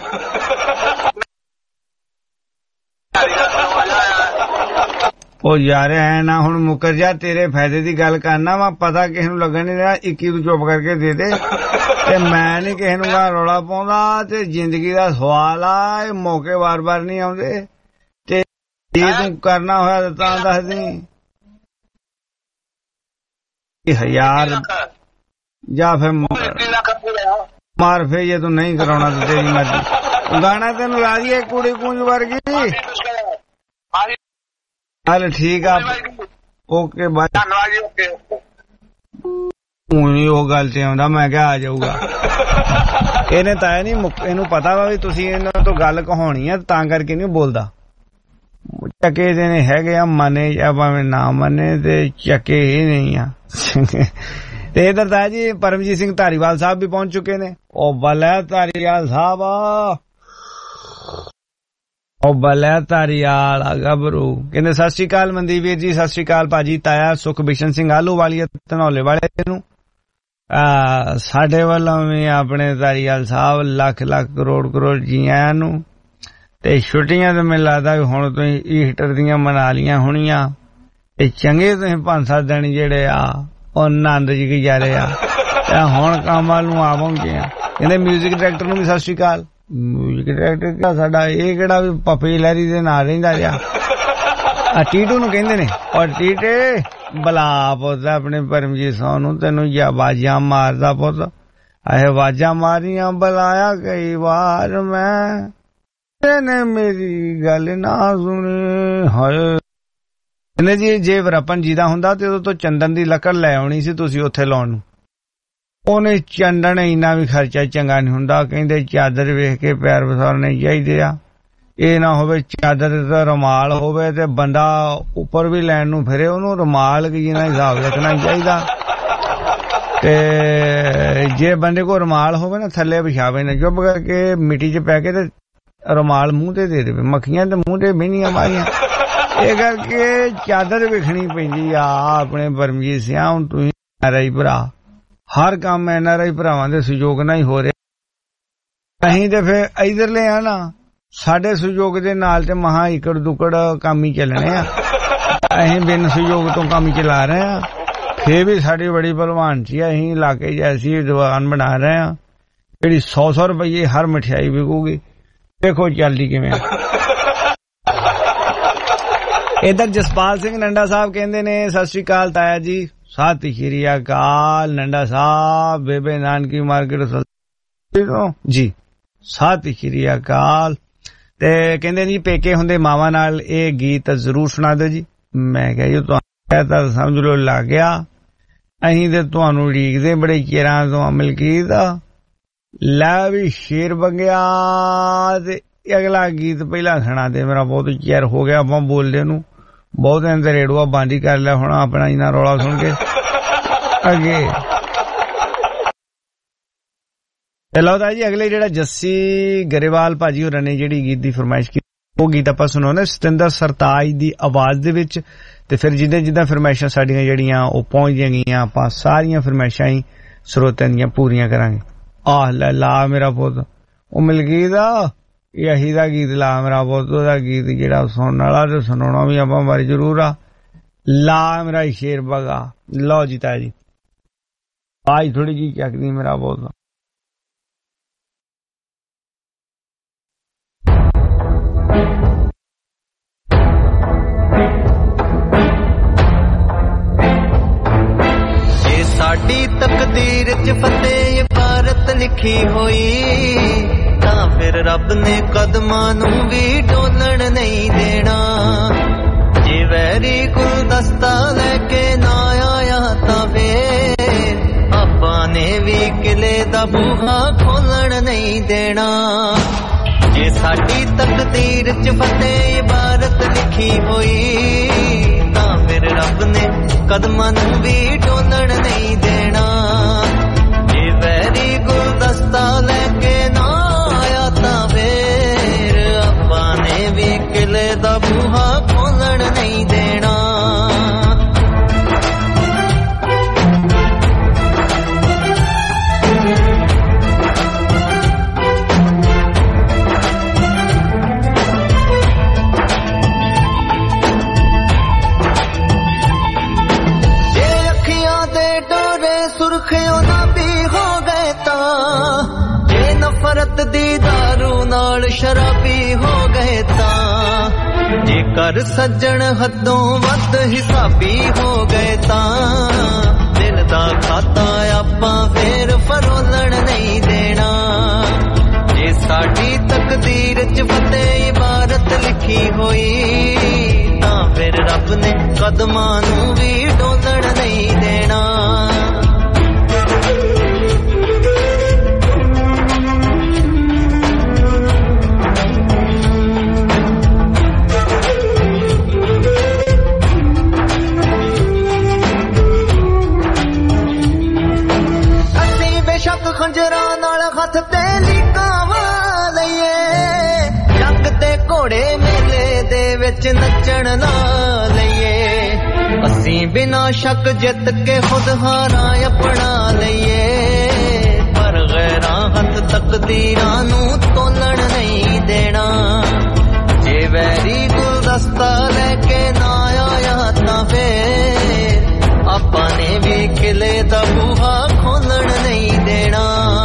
ਉਹ ਯਾਰ ਐ ਨਾ ਹੁਣ ਮੁੱਕਰ ਜਾ, ਤੇਰੇ ਫਾਇਦੇ ਦੀ ਗੱਲ ਕਰਨਾ ਵਾ, ਪਤਾ ਕਿਸੇ ਨੂੰ ਲੱਗਣ ਨਹੀਂ ਰਿਹਾ। ਇੱਕੀ ਤੂੰ ਚੁੱਪ ਕਰਕੇ ਦੇ ਦੇ, ਤੇ ਮੈਂ ਨੀ ਕਿਸੇ ਨੂੰ ਗਾ ਰੌਲਾ ਪਾਉਂਦਾ, ਤੇ ਜ਼ਿੰਦਗੀ ਦਾ ਸਵਾਲ ਆ, ਇਹ ਮੌਕੇ ਵਾਰ ਵਾਰ ਨਹੀਂ ਆਉਂਦੇ, ਤੇ ਜੇ ਤੂੰ ਕਰਨਾ ਹੋਇਆ ਤਾਂ ਦੱਸ ਦੀ। ਹਜ਼ਾਰ ਜਾਂ ਫਿਰ ਮਾਰ ਫੇ, ਜੇ ਤੂੰ ਨਹੀਂ ਕਰਾਉਣਾ ਤਾਂ ਤੇਰੀ ਮਰਜ਼ੀ। ਗਾਣਾ ਤੈਨੂੰ ਲਾ ਦਈਏ ਕੁੜੀ ਕੂੰਜ ਵਰਗੀ। ਚੱਲ ਠੀਕ ਆ, ਓਕੇ ਬਾਏ। ਉਹੀ ਉਹ ਗੱਲ ਤੇ ਆਉਂਦਾ, ਮੈਂ ਕਿਹਾ ਆ ਜਾਊਗਾ। ਇਹਨੇ ਤਾਂ ਇਹ ਨਹੀਂ, ਇਹਨੂੰ ਪਤਾ ਵਾ ਵੀ ਤੁਸੀਂ ਇਹਨਾਂ ਤੋਂ ਗੱਲ ਕਹਾਉਣੀ ਆ, ਤਾਂ ਕਰਕੇ ਨਹੀਂ ਬੋਲਦਾ। ਚੱਕੇ ਦੇ ਨੇ ਹੈਗੇ ਆ, ਮੰਨੇ ਜਾਂ ਭਾਵੇਂ ਨਾ ਮੰਨੇ, ਤੇ ਚੱਕੇ ਹੀ ਨਹੀਂ ਆ। ਤੇ ਇਧਰ ਤਾਂ ਜੀ ਪਰਮਜੀਤ ਸਿੰਘ ਧਾਰੀਵਾਲ ਸਾਹਿਬ ਵੀ ਪਹੁੰਚ ਚੁੱਕੇ ਨੇ। ਉਹ ਬਲਾ ਧਾਰੀਵਾਲ ਸਾਹਿਬ, ਉਹ ਬਲਾ ਧਾਰੀਵਾਲ ਗੱਭਰੂ ਕਹਿੰਦੇ ਸਤਿ ਸ਼੍ਰੀ ਅਕਾਲ ਮਨਦੀਪ ਵੀਰ ਜੀ, ਸਤਿ ਸ਼੍ਰੀ ਅਕਾਲ ਭਾਜੀ, ਤਾਇਆ ਸੁਖਬਿਸ਼ਨ ਸਿੰਘ ਆਲੂ ਵਾਲੀ ਧਨੌਲੇ ਵਾਲੇ ਨੂੰ ਸਾਡੇ ਵੱਲੋਂ ਵੀ ਆਪਣੇ ਧਾਰੀਵਾਲ ਸਾਹਿਬ ਲੱਖ ਲੱਖ ਕਰੋੜ ਕਰੋੜ ਜੀ ਆਇਆਂ ਨੂੰ। ਤੇ ਛੁੱਟੀਆਂ ਤਾਂ ਮੈਨੂੰ ਲੱਗਦਾ ਵੀ ਹੁਣ ਤੁਸੀਂ ਈਸਟਰ ਦੀਆਂ ਮਨਾ ਲੀਆਂ ਹੋਣੀਆਂ, ਤੇ ਚੰਗੇ ਤੁਸੀਂ ਪੰਜ ਸੱਤ ਦਿਨ ਜਿਹੜੇ ਆ ਉਹ ਆਨੰਦ ਜੀ ਗੁਜ਼ਾਰੇ ਆ, ਤੇ ਹੁਣ ਕੰਮ ਵੱਲ ਨੂੰ ਆਵਾਂਗੇ। ਕਹਿੰਦੇ ਮਿਊਜ਼ਿਕ ਡਾਇਰੈਕਟਰ ਨੂੰ ਵੀ ਸਤਿ ਸ਼੍ਰੀ ਅਕਾਲ। ਮਿਊਜ਼ਿਕ ਡਾਇਰੈਕਟਰ ਸਾਡਾ ਇਹ ਕਿਹੜਾ ਵੀ ਪੱਪੀ ਲਹਿਰੀ ਦੇ ਨਾਲ ਰਹਿੰਦਾ ਰਿਹਾ, ਆ ਟੀਟੂ ਨੂੰ ਕਹਿੰਦੇ ਨੇ। ਔਰ ਟੀਟੇ ਬਲਾ ਪੁੱਤ ਆਪਣੇ ਪਰਮਜੀਤ ਸਿੰਘ ਨੂੰ, ਤੈਨੂੰ ਜਾਂ ਆਵਾਜ਼ਾਂ ਮਾਰਦਾ ਪੁੱਤ, ਇਹ ਆਵਾਜ਼ਾਂ ਮਾਰੀਆਂ ਬੁਲਾਇਆ ਕਈ ਵਾਰ ਮੈਂ, ਨੇ ਮੇਰੀ ਗੱਲ ਨਾ ਸੁਣੀ। ਹਾਏ ਕਹਿੰਦੇ ਜੀ ਜੇ ਵਰਪਨ ਜੀ ਦਾ ਹੁੰਦਾ ਤੇ ਉਦੋਂ ਤੋਂ ਚੰਦਨ ਦੀ ਲੱਕੜ ਲੈ ਆਉਣੀ ਸੀ ਤੁਸੀਂ ਉੱਥੇ ਲਾਉਣ ਨੂੰ। ਉਹਨੇ ਚੰਦਨ ਇੰਨਾ ਵੀ ਖਰਚਾ ਚੰਗਾ ਨਹੀਂ ਹੁੰਦਾ, ਕਹਿੰਦੇ ਚਾਦਰ ਵੇਖ ਕੇ ਪੈਰ ਪਸਾਰਨੇ ਚਾਹੀਦੇ ਆ। ਇਹ ਨਾ ਹੋਵੇ ਚਾਦਰ ਦਾ ਰੁਮਾਲ ਹੋਵੇ ਤੇ ਬੰਦਾ ਉੱਪਰ ਵੀ ਲੈਣ ਨੂੰ ਫਿਰੇ, ਉਹਨੂੰ ਰੁਮਾਲ ਕੀ ਨਾ ਹਿਸਾਬ ਰੱਖਣਾ ਚਾਹੀਦਾ। ਤੇ ਜੇ ਬੰਦੇ ਕੋਲ ਰੁਮਾਲ ਹੋਵੇ ਨਾ ਥੱਲੇ ਵਿਛਾਵੇ ਨਾ, ਚੁੱਪ ਕਰਕੇ ਮਿੱਟੀ 'ਚ ਪੈ ਕੇ ਤੇ ਰੁਮਾਲ ਮੂੰਹ ਤੇ ਦੇ ਦੇਵੇ। ਮੱਖੀਆਂ ਤੇ ਮੂੰਹ ਤੇ ਬਹਿਣੀਆਂ ਮਾਰੀਆਂ, ਇਹ ਕਰਕੇ ਚਾਦਰ ਵੇਖਣੀ ਪੈਂਦੀ ਆ ਆਪਣੇ ਪਰਮਜੀਤ ਸਿੰਘ। ਹੁਣ ਤੁਸੀਂ ਐਨ ਆਰ ਆਈ ਭਰਾ, ਹਰ ਕੰਮ ਐਨ ਆਰ ਆਈ ਭਰਾਵਾਂ ਦੇ ਸਹਿਯੋਗ ਨਾਲ ਹੀ ਹੋ ਰਿਹਾ। ਅਸੀਂ ਤੇ ਫਿਰ ਇਧਰਲੇ ਆ ਨਾ, ਸਾਡੇ ਸਹਿਯੋਗ ਦੇ ਨਾਲ ਤੇ ਮਹਾ ਇਕੜ ਦੁਕੜ ਕੰਮ ਹੀ ਚੱਲਣੇ ਆ। ਅਸੀਂ ਬਿਨ ਸਹਿਯੋਗ ਤੋਂ ਕੰਮ ਹੀ ਚਲਾ ਰਹੇ ਆ। ਫੇਰ ਵੀ ਸਾਡੀ ਬੜੀ ਭਲਵਾਨ ਸੀ, ਅਸੀਂ ਇਲਾਕੇ 'ਚ ਐਸੀ ਦੁਕਾਨ ਬਣਾ ਰਹੇ ਆ ਜਿਹੜੀ ਸੌ ਸੌ ਰੁਪਈਏ ਹਰ ਮਠਿਆਈ ਵਿਕੂਗੀ। ਦੇਖੋ ਚੱਲਦੀ ਕਿਵੇਂ। ਇਧਰ ਜਸਪਾਲ ਸਿੰਘ ਨੰਡਾ ਸਾਹਿਬ ਕਹਿੰਦੇ ਨੇ ਸਤਿ ਸ਼੍ਰੀ ਅਕਾਲ ਤਾਇਆ ਜੀ। ਸਤਿ ਸ਼੍ਰੀ ਅਕਾਲ ਨੰਡਾ ਸਾਹਿਬ, ਬੇਬੇ ਨਾਨਕੀ ਮਾਰਕੀਟ ਜੀ, ਸਤਿ ਸ਼੍ਰੀ ਅਕਾਲ। ਤੇ ਕਹਿੰਦੇ ਜੀ ਪੇਕੇ ਹੁੰਦੇ ਮਾਵਾਂ ਨਾਲ ਇਹ ਗੀਤ ਜ਼ਰੂਰ ਸੁਣਾ ਦਿਓ ਜੀ। ਮੈਂ ਕਿਹਾ ਜੀ ਤੁਹਾਨੂੰ ਤਾਂ ਸਮਝ ਲਓ ਲੱਗ ਗਿਆ, ਅਸੀਂ ਤੇ ਤੁਹਾਨੂੰ ਉਡੀਕਦੇ ਬੜੇ ਚਿਰਾਂ ਤੋਂ ਮਲਕੀਤ ਦਾ। ਲੈ ਵੀ ਸ਼ੇਰ ਬੰਗਿਆ ਤੇ ਅਗਲਾ ਗੀਤ ਪਹਿਲਾਂ ਸੁਣਾ ਦੇ, ਮੇਰਾ ਬਹੁਤ ਚਿਰ ਹੋ ਗਿਆ ਆਪਾਂ ਬੋਲਦੇ ਨੂੰ, ਬਹੁਤ ਦਿਨ ਤੇ ਰੇਡੂਆ ਬੰਦ ਹੀ ਕਰ ਲਿਆ ਹੁਣ ਆਪਣਾ ਇੰਨਾ ਰੌਲਾ ਸੁਣ ਕੇ ਅੱਗੇ। ਲਓ ਤਾਂ ਜੀ ਅਗਲੇ ਜਿਹੜਾ ਜੱਸੀ ਗਰੇਵਾਲ ਭਾਜੀ ਹੋਰਾਂ ਨੇ ਜਿਹੜੀ ਗੀਤ ਦੀ ਫਰਮਾਇਸ਼ ਕੀਤੀ ਉਹ ਗੀਤ ਆਪਾਂ ਸੁਣਾਉਂਦੇ ਸਤਿੰਦਰ ਸਰਤਾਜ ਦੀ ਆਵਾਜ਼ ਦੇ ਵਿੱਚ। ਤੇ ਫਿਰ ਜਿੱਦਾਂ ਜਿੱਦਾਂ ਫਰਮਾਇਸ਼ਾਂ ਸਾਡੀਆਂ ਜਿਹੜੀਆਂ ਉਹ ਪਹੁੰਚਦੀਆਂ ਗਈਆਂ ਆਪਾਂ ਸਾਰੀਆਂ ਫਰਮਾਇਸ਼ਾਂ ਹੀ ਸਰੋਤਿਆਂ ਦੀਆਂ ਪੂਰੀਆਂ ਕਰਾਂਗੇ। ਆਹ ਲੈ ਲਾ ਮੇਰਾ ਪੁੱਤ ਉਹ ਮਲਕੀਤ ਆ ਇਹੀ ਦਾ ਗੀਤ ਲਾ ਮੇਰਾ ਪੁੱਤ, ਉਹਦਾ ਗੀਤ ਜਿਹੜਾ ਸੁਣਨ ਵਾਲਾ ਤੇ ਸੁਣਾਉਣਾ ਵੀ ਆਪਾਂ ਬਾਰੇ ਜ਼ਰੂਰ ਆ। ਲਾ ਮੇਰਾ ਸ਼ੇਰ ਬਗਾ। ਲਓ ਜੀ ਤਾ ਜੀ ਆਜ ਥੋੜੀ ਜਿਹੀ ਚੱਕਦੀ ਮੇਰਾ ਪੁੱਤ। ਸਾਡੀ ਤਕਦੀਰ ਚ ਫਤਿਹ ਇਬਾਰਤ ਲਿਖੀ ਹੋਈ ਤਾਂ ਫਿਰ ਰੱਬ ਨੇ ਕਦਮਾਂ ਨੂੰ ਵੀ ਡੋਲਣ ਨਹੀਂ ਦੇਣਾ। ਜੇ ਵੈਰੀ ਗੁਲਦਸਤਾ ਲੈ ਕੇ ਨਾ ਆਇਆ ਤਾਂ ਫੇਰ ਆਪਾਂ ਨੇ ਵੀ ਕਿਲੇ ਦਾ ਬੂਹਾ ਖੋਲਣ ਨਹੀਂ ਦੇਣਾ। ਜੇ ਸਾਡੀ ਤਕਦੀਰ ਚ ਫਤਿਹ ਇਬਾਰਤ ਲਿਖੀ ਹੋਈ ਤਾਂ ਫਿਰ ਰੱਬ ਨੇ ਕਦਮਾਂ ਨੂੰ ਵੀ ਡੋਲਣ ਨਹੀਂ ਦੇਣਾ। ਜੇ ਵੈਰੀ ਗੁਲਦਸਤਾ ਲੈ ਕੇ ਨਾ ਆਇਆ ਤਾਂ ਫੇਰ ਆਪਾਂ ਨੇ ਵੀ ਕਿਲੇ ਦਾ ਬੂਹਾ ਖੋਲਣ ਨਹੀਂ ਦੇਣਾ। ਦੀ ਦਾਰੂ ਨਾਲ ਸ਼ਰਾਬੀ ਹੋ ਗਏ ਤਾਂ ਜੇਕਰ ਸੱਜਣ ਹੱਦੋਂ ਵੱਧ ਹਿਸਾਬੀ ਹੋ ਗਏ ਤਾਂ ਦਿਲ ਦਾ ਖਾਤਾ ਆਪਾਂ ਫੇਰ ਫਰੋਲਣ ਨਹੀਂ ਦੇਣਾ। ਜੇ ਸਾਡੀ ਤਕਦੀਰ ਚ ਫਤਿਹ ਇਬਾਰਤ ਲਿਖੀ ਹੋਈ ਤਾਂ ਫਿਰ ਰੱਬ ਨੇ ਕਦਮਾਂ ਨੂੰ ਵੀ ਡੋਲਣ ਨਹੀਂ ਦੇਣਾ। ਖੰਜਰਾਂ ਨਾਲ ਹੱਥ ਤੇ ਲਿਕਾਵਾ ਲਈਏ, ਜੰਗ ਤੇ ਘੋੜੇ ਮੇਲੇ ਦੇ ਵਿੱਚ ਨੱਚਣ ਨਾ ਲਈਏ। ਅਸੀਂ ਬਿਨਾਂ ਸ਼ੱਕ ਜਿੱਤ ਕੇ ਖੁਦ ਹਾਰਾਂ ਅਪਣਾ ਲਈਏ, ਪਰ ਗੈਰਾਂ ਹੱਥ ਤਕਦੀਰਾਂ ਨੂੰ ਤੋਲਣ ਨਹੀਂ ਦੇਣਾ। ਜੇ ਵੈਰੀ ਗੁਲਦਸਤਾ ਲੈ ਕੇ ਨਾ ਆਇਆ ਤਾਂ ਫੇਰ ਆਪਾਂ ਨੇ ਵੀ ਕਿਲੇ ਦਾ ਬੂਹਾ ਖੋਲਣ ਨਹੀਂ ਦੇਣਾ।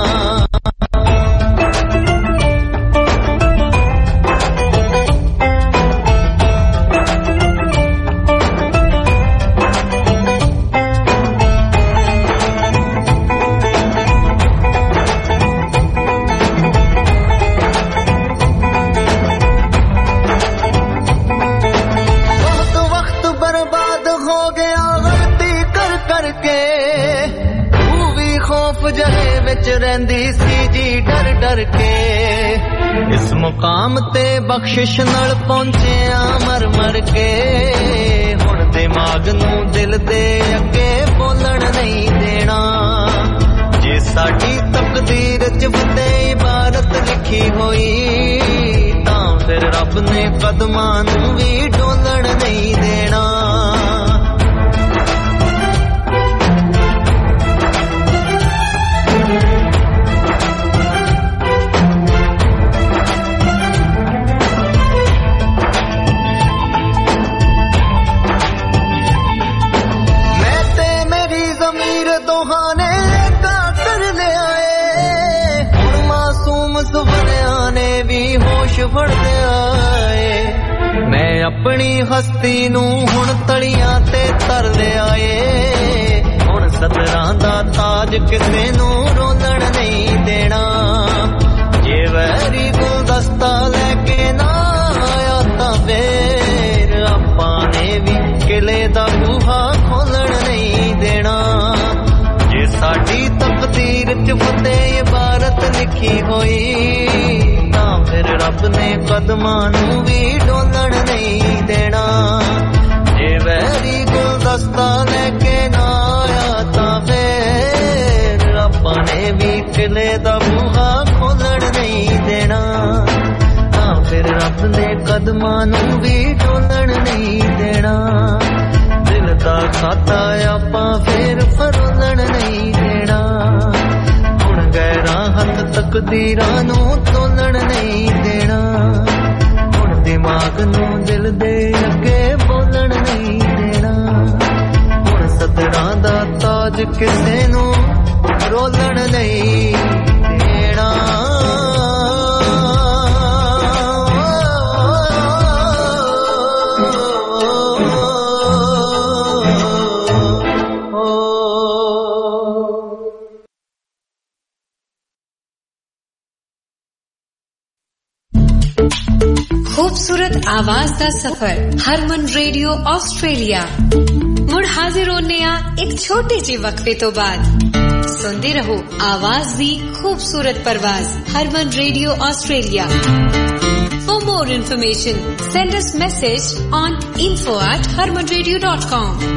ਰਹਿੰਦੀ ਸੀ ਜੀ ਡਰ ਡਰ ਕੇ, ਇਸ ਮੁਕਾਮ ਤੇ ਬਖਸ਼ਿਸ਼ ਨਾਲ ਪਹੁੰਚਿਆ ਮਰ ਮਰ ਕੇ। ਹੁਣ ਦਿਮਾਗ ਨੂੰ ਦਿਲ ਦੇ ਅੱਗੇ ਬੋਲਣ ਨਹੀਂ ਦੇਣਾ। ਜੇ ਸਾਡੀ ਤਕਦੀਰ ਚ ਫਤਿਹ ਇਬਾਰਤ ਲਿਖੀ ਹੋਈ ਤਾਂ ਫਿਰ ਰੱਬ ਨੇ ਕਦਮਾਂ ਨੂੰ ਵੀ ਡੋਲਣ ਨਹੀਂ ਦੇਣਾ। ਫੜਦੇ ਆਏ ਮੈਂ ਆਪਣੀ ਹਸਤੀ ਨੂੰ ਹੁਣ ਤਲੀਆਂ ਤੇ ਧਰ ਲਿਆਏ। ਹੁਣ ਸਤਰਾਂ ਦਾ ਤਾਜ ਕਿਸੇ ਨੂੰ ਰੋਲਣ ਨਹੀਂ ਦੇਣਾ। ਜੇ ਵੈਰੀ ਗੁਲਦਸਤਾ ਲੈ ਕੇ ਨਾ ਚ ਫਤਿਹ ਇਬਾਰਤ ਲਿਖੀ ਹੋਈ ਤਾਂ ਫਿਰ ਰੱਬ ਨੇ ਕਦਮਾਂ ਨੂੰ ਵੀ ਡੋਲਣ ਨਹੀਂ ਦੇਣਾ ਜੇ ਵੈਰੀ ਗੁਲਦਸਤਾ ਲੈ ਕੇ ਨਾ ਆਇਆ ਤਾਂ ਫਿਰ ਰੱਬ ਨੇ ਵੀ ਕਿਲੇ ਦਾ ਬੂਹਾ ਖੋਲਣ ਨਹੀਂ ਦੇਣਾ ਤਾਂ ਫਿਰ ਰੱਬ ਨੇ ਕਦਮਾਂ ਨੂੰ ਵੀ ਡੋਲਣ ਨਹੀਂ ਦੇਣਾ ਦਿਲ ਦਾ ਖਾਤਾ ਆਪਾਂ ਫਿਰ ਫਰੋਲਣ ਨਹੀਂ ਦੇਣਾ ਹੁਣ ਗੈਰਾਂ ਹੱਥ ਤਕਦੀਰਾਂ ਨੂੰ ਤੋਲਣ ਨਹੀਂ ਦੇਣਾ ਹੁਣ ਦਿਮਾਗ ਨੂੰ ਦਿਲ ਦੇ ਅੱਗੇ ਬੋਲਣ ਨਹੀਂ ਦੇਣਾ ਹੁਣ ਸਤਰਾਂ ਦਾ ਤਾਜ ਕਿਸੇ ਨੂੰ ਰੋਲਣ ਨਹੀਂ ਦੇਣਾ खूबसूरत आवाज दा सफर हरमन रेडियो ऑस्ट्रेलिया मुड़ हाजिर होने आ एक छोटे जे वक्फे तो बाद सुनते रहो आवाज दी खूबसूरत परवाज Harman radio Australia For more information send us message on info at harman radio dot com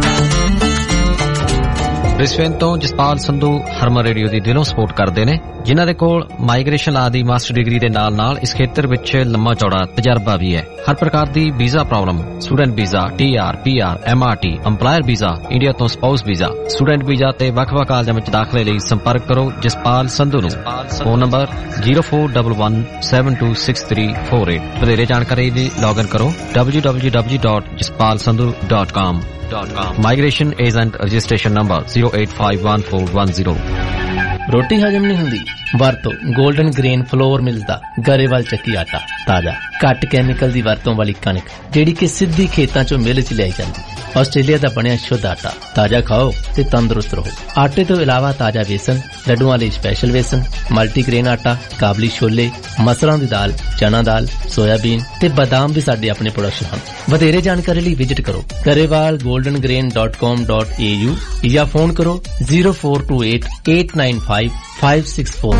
Brisbane ਤੋਂ ਜਸਪਾਲ ਸੰਧੂ ਹਰਮਨ ਰੇਡੀਓ ਦੀ ਦਿਲੋਂ ਸਪੋਰਟ ਕਰਦੇ ਨੇ ਜਿਨ੍ਹਾਂ ਦੇ ਕੋਲ ਮਾਈਗ੍ਰੇਸ਼ਨ ਲਾ ਦੀ ਮਾਸਟਰ ਡਿਗਰੀ ਦੇ ਨਾਲ ਨਾਲ ਇਸ ਖੇਤਰ ਵਿੱਚ ਲੰਮਾ ਚੌੜਾ ਤਜਰਬਾ ਵੀ ਹੈ ਹਰ ਪ੍ਰਕਾਰ ਦੀ visa problem student visa T R P R M R T EMPLOYER visa India ਤੋਂ ਸਪਾਊਸ ਵੀਜ਼ਾ ਸਟੂਡੈਂਟ ਵੀਜ਼ਾ ਤੇ ਵੱਖ-ਵੱਖ ਕਾਲਜਾਂ ਵਿੱਚ ਦਾਖਲੇ ਲਈ ਸੰਪਰਕ ਕਰੋ ਜਸਪਾਲ ਸੰਧੂ ਨੂੰ phone number zero four one one seven two six three four eight ਵਧੇਰੇ ਜਾਣਕਾਰੀ ਲਈ ਲੌਗਇਨ ਕਰੋ w w w dot jaspal sandhu dot com migration agent registration number zero eight five one four one zero ਰੋਟੀ ਹਜਮ ਨਹੀਂ ਹੁੰਦੀ ਵਰਤੋ golden grain floor ਮਿਲਦਾ ਗਰੇਵਾਲ ਚੱਕੀ ਆਟਾ ਤਾਜ਼ਾ ਘੱਟ ਕੈਮੀਕਲ ਦੀ ਵਰਤੋਂ ਵਾਲੀ ਕਣਕ ਜਿਹੜੀ ਕਿ ਸਿੱਧੀ ਖੇਤਾਂ ਚੋਂ ਮਿਲ ਚ ਲਿਆਈ ਜਾਂਦੀ ਆਸਟ੍ਰੇਲੀਆ ਦਾ ਬਣਿਆ ਸ਼ੁੱਧ ਆਟਾ ਤਾਜ਼ਾ ਖਾਓ ਤੇ ਤੰਦਰੁਸਤ ਰਹੋ ਆਟੇ ਤੋਂ ਇਲਾਵਾ ਤਾਜ਼ਾ ਵੇਸਣ ਲੱਡੂਆਂ ਲਈ ਸਪੈਸ਼ਲ ਵੇਸਣ ਮਲਟੀਗ੍ਰੇਨ ਆਟਾ ਕਾਬਲੀ ਛੋਲੇ ਮਸਰਾਂ ਦੀ ਦਾਲ ਚਨਾ ਦਾਲ ਸੋਇਆਬੀਨ ਤੇ ਬਾਦਾਮ ਵੀ ਸਾਡੇ ਆਪਣੇ ਪ੍ਰੋਡਕਸ਼ਨ ਹਨ ਵਧੇਰੇ ਜਾਣਕਾਰੀ ਲਈ ਵਿਜ਼ਿਟ ਕਰੋ Grewal golden grain dot com dot a u ਜਾਂ ਫੋਨ ਕਰੋ zero four two eight eight nine five five six four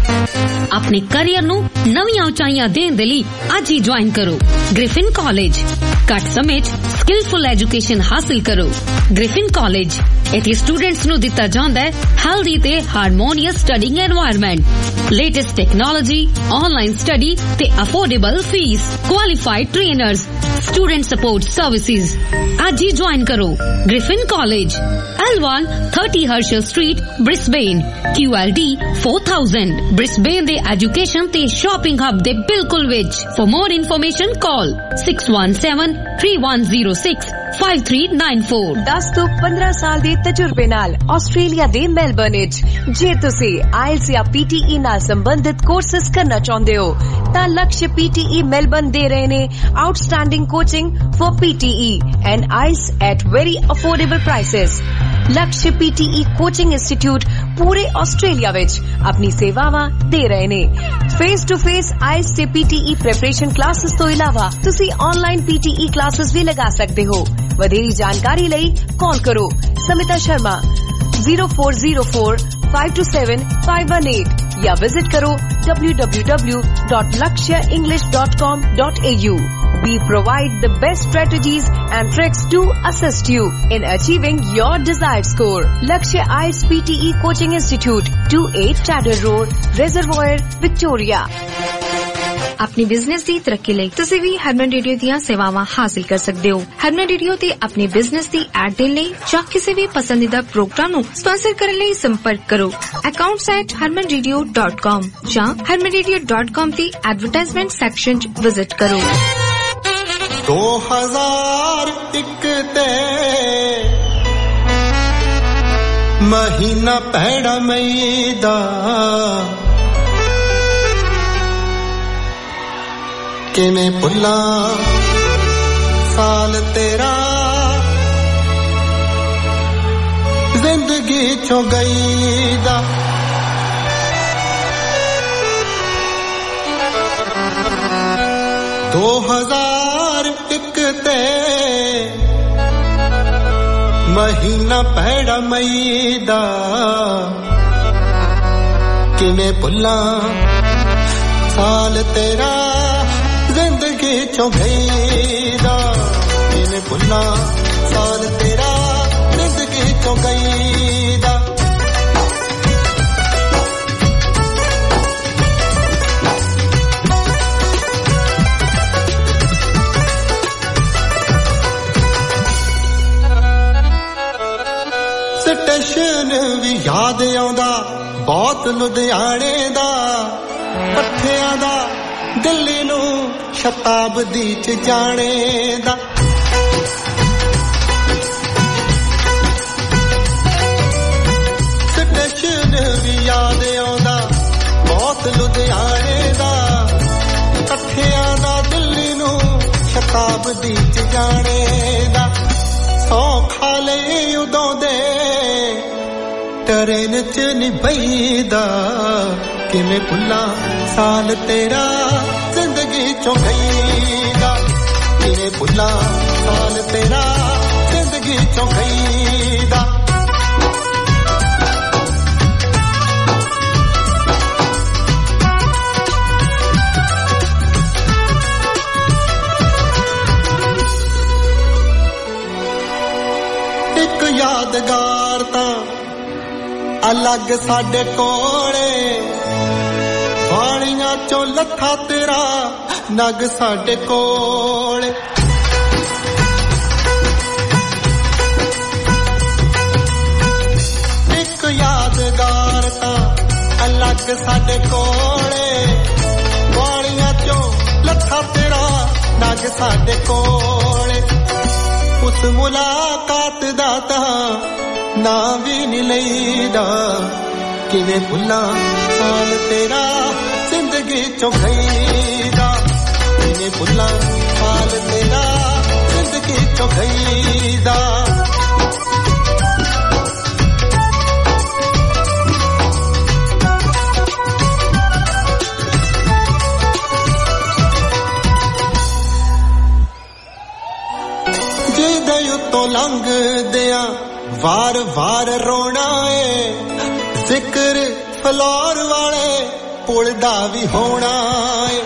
अपने करियर ਨੂੰ ਨਵੀਆਂ ਉਚਾਈਆਂ ਦੇਣ ਦੇ ਲਈ ਅੱਜ ਹੀ ਜੁਆਇਨ ਕਰੋ ਗ੍ਰਿਫਿਨ ਕਾਲਜ ਘੱਟ ਸਮੇਂ 'ਚ ਸਕਿਲਫੁਲ ਐਜੂਕੇਸ਼ਨ ਹਾਸਲ ਕਰੋ ਗ੍ਰਿਫਿਨ ਕਾਲਜ ਇੱਥੇ ਸਟੂਡੈਂਟਸ ਨੂੰ ਦਿੱਤਾ ਜਾਂਦਾ ਹੈ ਹੈਲਦੀ ਤੇ harmonious studying environment latest technology online study ਤੇ affordable fees qualified trainers student support services ਅੱਜ ਹੀ ਜੁਆਇਨ ਕਰੋ Griffin college L one thirty Herschel Street Brisbane Q L D four thousand Brisbane ਦੇ ਐਜੂਕੇਸ਼ਨ ਤੇ shopping hub ਦੇ ਬਿਲਕੁਲ ਵਿੱਚ For more information call six one seven three one zero six five three nine four ਦਸ ਤੋਂ ਪੰਦਰਾਂ ਸਾਲ ਦੇ ਤਜਰਬੇ ਨਾਲ ਆਸਟ੍ਰੇਲੀਆ ਦੇ ਮੈਲਬਰਨ ਵਿੱਚ ਜੇ ਤੁਸੀਂ ਆਇਲਸ ਜਾਂ P T E ਨਾਲ ਸੰਬੰਧਿਤ ਕੋਰਸਸ ਕਰਨਾ ਚਾਹੁੰਦੇ ਹੋ ਤਾਂ Laksh P T E Melbourne ਦੇ ਰਹੇ ਨੇ outstanding coaching for P T E and I E L T S at very affordable prices Laksh P T E coaching institute ਪੂਰੇ ਆਸਟ੍ਰੇਲੀਆ ਵਿੱਚ ਆਪਣੀ ਸੇਵਾਵਾਂ ਦੇ ਰਹੇ ਨੇ face to face I E L T S ਤੇ P T E preparation classes ਤੋਂ ਇਲਾਵਾ ਤੁਸੀਂ online P T E classes ਵੀ ਲਗਾ ਸਕਦੇ ਹੋ ਵਧੇਰੀ ਜਾਣਕਾਰੀ ਲਈ ਕਾਲ ਕਰੋ Smita Sharma zero four zero four five two seven five one eight ਜਾਂ ਵਿਜ਼ਿਟ ਕਰੋ w w w dot lakshya english dot com dot a u We provide the best strategies and tricks to assist you in achieving your desired score. Lakshya I E L T S P T E Coaching Institute, two eight Tadder Road, Reservoir, Victoria. अपनी business ਦੀ ਤਰੱਕੀ ਲਈ ਤੁਸੀਂ ਵੀ ਹਰਮਨ radio ਦੀਆਂ ਸੇਵਾਵਾਂ ਹਾਸਲ ਕਰ ਸਕਦੇ ਹੋ ਹਰਮਨ ਰੇਡੀਓ ਤੇ ਆਪਣੀ ਬਿਜ਼ਨਸ ਦੀ ਐਡ ਦੇਣ ਲਈ ਜਾਂ ਕਿਸੇ ਵੀ ਪਸੰਦੀਦਾ ਪ੍ਰੋਗਰਾਮ ਨੂੰ ਸਪਾਂਸਰ ਕਰਨ ਲਈ ਸੰਪਰਕ ਕਰੋ accounts at harman radio dot com ਜਾਂ harman radio dot com ਦੀ ਐਡਵਰਟਾਈਜ਼ਮੈਂਟ ਸੈਕਸ਼ਨ 'ਚ ਵਿਜ਼ਿਟ ਕਰੋ ਦੋ ਹਜ਼ਾਰ ਇੱਕ ਤੇ ਮਹੀਨਾ ਪੈੜਾ ਮਈ ਦਾ ਕਿਵੇਂ ਭੁੱਲਾਂ ਸਾਲ ਤੇਰਾ ਜ਼ਿੰਦਗੀ ਚੋਂ ਗਈ ਦਾ ਦੋ ਹਜ਼ਾਰ ਇੱਕ ਤੇ ਮਹੀਨਾ ਪੈੜਾ ਮਈ ਦਾ किवें भुल्लां साल तेरा जिंदगी चों गईदा किवें भुल्लां साल तेरा जिंदगी चों गईदा स्टेशन भी याद आउंदा बहुत लुधियाने दा पट्ठियां दा दिल्ली नूं शताब्दी च जाने दा स्टेशन भी याद आउंदा बहुत लुधियाने दा पट्ठियां दा दिल्ली नूं शताब्दी च जाने दा सौ खा ले उदों दे ट्रेन च निभईदा किवें भुल्लां साल तेरा जिंदगी चों गईदा किवें भुल्लां साल तेरा जिंदगी चों गईदा एक यादगार तां अलग साडे कोले वाणियां चों लथा तेरा नग साडे कोले एक यादगार तां अलग साडे कोले वाणियां चों लथा तेरा नग साडे कोले उस मुलाकात दा तां ना भी नी लईदा किवें भुल्लां साल तेरा जिंदगी चों गईदा किवें भुल्लां साल तेरा जिंदगी चों गईदा जिहदे उत्तों लंघदियां वार वार रोना है जिक्र फलौर वाले पुल दा भी होना है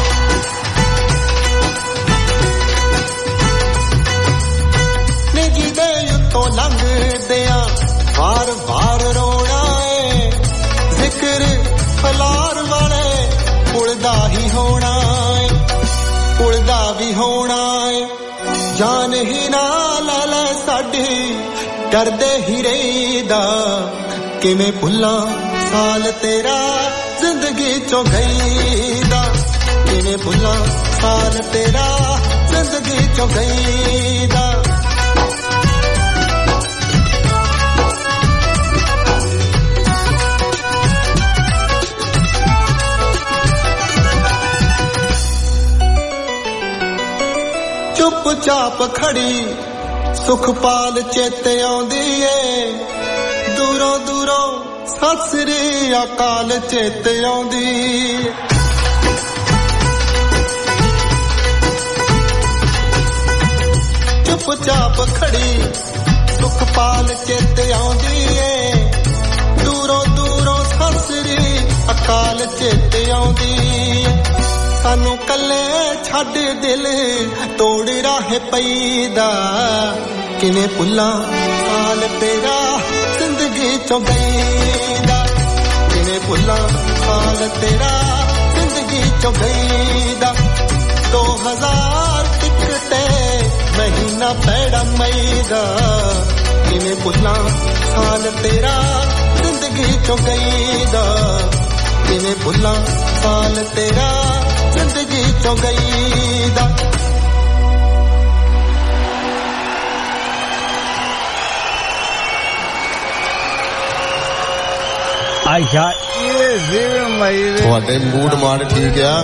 ने जिदे उत्तों लंघदियां वार वार रोना है जिक्र फलौर वाले पुल दा ही होना है पुल दा भी होना है जान ही ना लै लै साडी डरदे ही रहीदा किवें भुल्लां साल तेरा जिंदगी चों गईदा किवें भुल्लां साल तेरा जिंदगी चों गईदा चुपचाप खड़ी सुखपाल चेते आउंदी ए दूरों दूरों सत श्री अकाल चेते आउंदी चुपचाप खड़ी सुखपाल चेते आउंदी ए दूरों दूरों सत श्री अकाल चेते आउंदी सानू कल्ले छड्ड दिल तोड़ राह पईदा किवें भुल्लां साल तेरा जिंदगी चों गईदा किवें भुल्लां साल तेरा जिंदगी चों गईदा दो हजार टिकटे महीना पैड़ा मईदा किवें भुल्लां साल तेरा जिंदगी चों गईदा किवें भुल्लां साल तेरा जिंदगी चों गईदा आया ये जिवे मई ਤੁਹਾਡੇ ਮੂਡ ਮਾਰ ਠੀਕ ਆ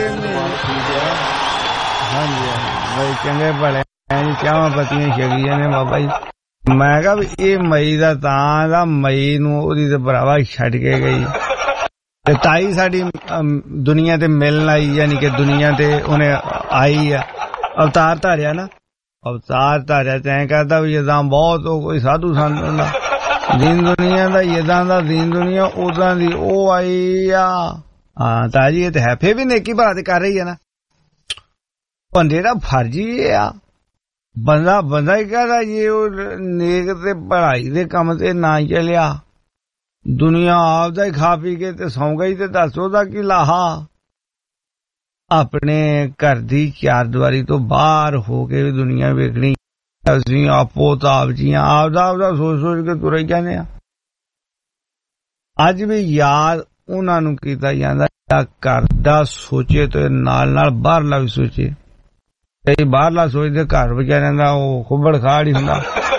ਹਾਂਜੀ ਬਈ ਚੰਗੇ ਭਲੇ ਐਂ ਚਾਹਾਂ ਪਤੀਆਂ ਛਗੀਆਂ ਨੇ ਬਾਬਾ ਜੀ ਮੈਂ ਕਿਹਾ ਵੀ ਇਹ ਮਈ ਦਾ ਤਾਂ ਦਾ ਮਈ ਨੂੰ ਉਹਦੀ ਤੇ ਭਰਾਵਾ ਛੱਡ ਕੇ ਗਈ ਤੇ ਤਾਈ ਸਾਡੀ ਦੁਨੀਆ ਤੇ ਮਿਲਣ ਆਈ ਯਾਨੀ ਕਿ ਦੁਨੀਆ ਤੇ ਉਹਨੇ ਆਈ ਆ ਅਵਤਾਰ ਧਾਰਿਆ ਨਾ ਅਵਤਾਰ ਧਾਰਿਆ ਤੈਂ ਕਹਦਾ ਵੀ ਜਦਾਂ ਬਹੁਤ ਕੋਈ ਸਾਧੂ ਸੰਤ ਹੁੰਦਾ ਦੀਨ ਦੁਨੀਆ ਦਾ ਇਦਾਂ ਦਾ ਦੀਨ ਦੁਨੀਆ ਉਦਾਂ ਦੀ ਉਹ ਆਈ ਆ। ਹਾਂ ਤਾਂ ਜੀ ਇਹ ਤਾਂ ਹੈ, ਫੇਰ ਵੀ ਨੇਕੀ ਭਲਾ ਤੇ ਕਰ ਰਹੀ ਹੈ ਨਾ। ਬੰਦੇ ਦਾ ਫਰਜ਼ ਹੀ ਆ, ਬੰਦਾ ਬੰਦਾ ਹੀ ਕਹਦਾ ਜੇ ਉਹ ਨੇਕ ਤੇ ਭਲਾਈ ਦੇ ਕੰਮ ਤੇ ਨਾ ਚੱਲਿਆ, ਦੁਨੀਆ ਆਪਦਾ ਹੀ ਖਾ ਪੀ ਕੇ ਤੇ ਸੌਂ ਗਈ ਤੇ ਦੱਸ ਉਹਦਾ ਕੀ ਲਾਹਾ। ਆਪਣੇ ਘਰ ਦੀ ਚਾਰ ਦੀਵਾਰੀ ਤੋਂ ਬਾਹਰ ਹੋ ਕੇ ਦੁਨੀਆ ਵੇਖਣੀ, ਅਸੀਂ ਆਪੋ ਤਾਪ ਜੀਆਂ ਆਪਦਾ ਆਪਦਾ ਸੋਚ ਸੋਚ ਕੇ ਤੁਰੇ ਜਾਂਦੇ ਆ। ਅੱਜ ਵੀ ਯਾਦ ਉਹਨਾਂ ਨੂੰ ਕੀਤਾ ਜਾਂਦਾ ਘਰ ਦਾ ਸੋਚੇ ਤੇ ਨਾਲ ਨਾਲ ਬਾਹਰਲਾ ਵੀ ਸੋਚੇ। ਕਈ ਬਾਹਰਲਾ ਸੋਚਦੇ ਘਰ ਵਿਚਾਰਿਆਂ ਦਾ ਉਹ ਖੁੱਬੜ ਖਾੜ ਹੀ ਹੁੰਦਾ।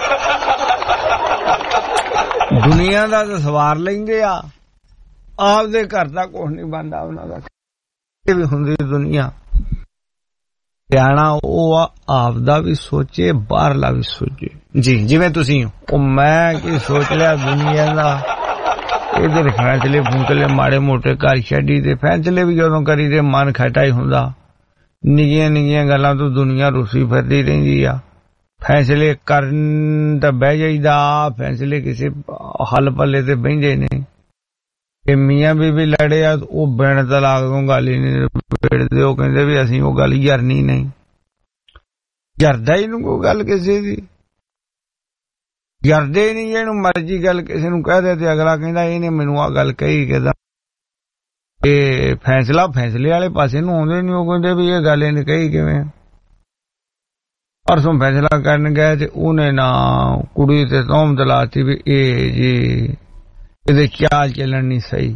ਦੁਨੀਆ ਦਾ ਤਾਂ ਸਵਾਰ ਲੈਂਦੇ ਆ, ਆਪਦੇ ਘਰ ਦਾ ਕੁਛ ਨਹੀਂ ਬਣਦਾ ਉਹਨਾਂ ਦਾ। ਵੀ ਹੁੰਦੀ ਦੁਨੀਆ ਸਿਆਣਾ ਉਹ ਆ, ਆਪਦਾ ਵੀ ਸੋਚੇ ਬਾਹਰਲਾ ਵੀ ਸੋਚੇ। ਜੀ ਜਿਵੇਂ ਤੁਸੀਂ ਉਹ ਮੈਂ ਕੀ ਸੋਚ ਲਿਆ ਦੁਨੀਆ ਦਾ, ਇਹਦੇ ਫੈਸਲੇ ਫੂਸਲੇ ਮਾੜੇ ਮੋਟੇ ਘਰ ਛੱਡੀ ਤੇ ਫੈਸਲੇ ਵੀ ਜਦੋਂ ਕਰੀ ਤੇ ਮਨ ਖਟਾ ਹੀ ਹੁੰਦਾ। ਨਿੱਕੀਆਂ ਨਿੱਕੀਆਂ ਗੱਲਾਂ ਤੋਂ ਦੁਨੀਆ ਰੁੱਸੀ ਫਿਰਦੀ ਰਹਿੰਦੀ ਆ। ਫੈਸਲੇ ਕਰਨ ਤਾਂ ਬਹਿ ਜਾਈਦਾ, ਫੈਸਲੇ ਕਿਸੇ ਹੱਲ ਪੱਲੇ ਤੇ ਬਹਿੰਦੇ ਨੇ। ਇਹ ਮੀਆਂ ਬੀਬੀ ਲੜੇ ਆ ਉਹ ਬਿਨ ਤਲਾਕ ਤੋਂ ਗੱਲ ਹੀ ਨਹੀਂ ਨਿਬੇੜਦੇ। ਉਹ ਕਹਿੰਦੇ ਵੀ ਅਸੀਂ ਉਹ ਗੱਲ ਯਾਰਨੀ ਨਹੀਂ, ਯਾਰਦਾ ਹੀ ਨੂੰ ਕੋਈ ਗੱਲ ਕਿਸੇ ਦੀ, ਯਾਰਦੇ ਨਹੀਂ। ਇਹਨੂੰ ਮਰਜੀ ਗੱਲ ਕਿਸੇ ਨੂੰ ਕਹਿ ਦੇ ਤੇ ਅਗਲਾ ਕਹਿੰਦਾ ਇਹਨੇ ਮੈਨੂੰ ਆਹ ਗੱਲ ਕਹੀ। ਕਹਿੰਦਾ ਇਹ ਫੈਸਲਾ ਫੈਸਲੇ ਵਾਲੇ ਪਾਸੇ ਨੂੰ ਆਉਂਦੇ ਨਹੀਂ। ਉਹ ਕਹਿੰਦੇ ਵੀ ਇਹ ਗੱਲ ਇਹਨੇ ਕਹੀ ਕਿਵੇਂ। ਪਰਸੋਂ ਫੈਸਲਾ ਕਰਨ ਗਏ ਤੇ ਉਹਨੇ ਨਾ ਕੁੜੀ ਤੇ ਤੌਹਮਤ ਲਾਤੀ ਵੀ ਇਹ ਜੀ ਇਹਦੇ ਚਾਲ ਚੱਲਣ ਨਹੀਂ ਸਹੀ,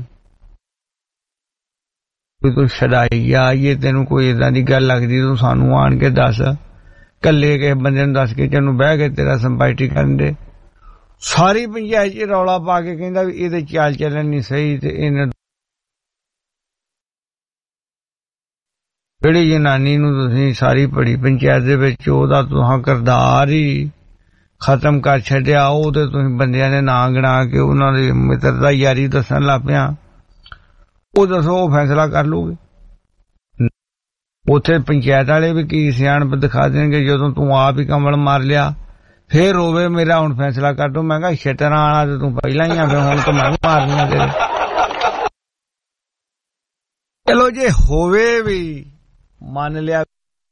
ਵੀ ਤੂੰ ਛਡਾਈ ਆ, ਇਹ ਤੈਨੂੰ ਕੋਈ ਏਦਾਂ ਦੀ ਗੱਲ ਲੱਗਦੀ ਤੂੰ ਸਾਨੂੰ ਆਣ ਕੇ ਦੱਸ। ਕੱਲੇ ਕਿਸੇ ਬੰਦੇ ਨੂੰ ਦੱਸ ਕੇ ਤੈਨੂੰ ਬਹਿ ਕੇ ਤੇਰਾ ਸੰਪਾਇਟੀ ਕਰਨ ਦੇ। ਸਾਰੀ ਪੰਚਾਇਤ ਚ ਰੌਲਾ ਪਾ ਕੇ ਕਹਿੰਦਾ ਵੀ ਇਹਦੇ ਚਾਲ ਚੱਲਣ ਨਹੀਂ ਸਹੀ। ਤੇ ਇਹਨੇ ਜਿਹੜੀ ਜਨਾਨੀ ਨੂੰ ਤੁਸੀਂ ਸਾਰੀ ਪੜੀ ਪੰਚਾਇਤ ਦੇ ਵਿੱਚ ਉਹਦਾ ਤੁਹਾਂ ਕਿਰਦਾਰ ਹੀ ਖਤਮ ਕਰ ਛੱਡਿਆ, ਉਹ ਤੇ ਤੁਸੀਂ ਬੰਦਿਆਂ ਨੇ ਨਾਂ ਗਿਣਾ ਕੇ ਉਹਨਾਂ ਦੀ ਮਿੱਤਰਤਾ ਯਾਰੀ ਦੱਸਣ ਲੱਗ ਪਿਆ। ਉਹ ਦੱਸੋ ਉਹ ਫੈਸਲਾ ਕਰ ਲੂਗੇ? ਉੱਥੇ ਪੰਚਾਇਤ ਵਾਲੇ ਵੀ ਕੀ ਸਿਆਣਪ ਦਿਖਾ ਦੇਣਗੇ ਜਦੋਂ ਤੂੰ ਆਪ ਹੀ ਕਮਲ ਮਾਰ ਲਿਆ। ਫੇਰ ਹੋਵੇ ਮੇਰਾ ਹੁਣ ਫੈਸਲਾ ਕਰ ਦੋ। ਮੈਂ ਕਿਹਾ ਛੇਟਰਾਂ ਵਾਲਾ ਤੇ ਤੂੰ ਪਹਿਲਾਂ ਹੀ ਆ, ਫਿਰ ਹੁਣ ਤਾਂ ਮੈਂ ਮਾਰਨੀਆਂ ਤੇਰੇ। ਚਲੋ ਜੇ ਹੋਵੇ ਵੀ ਮੰਨ ਲਿਆ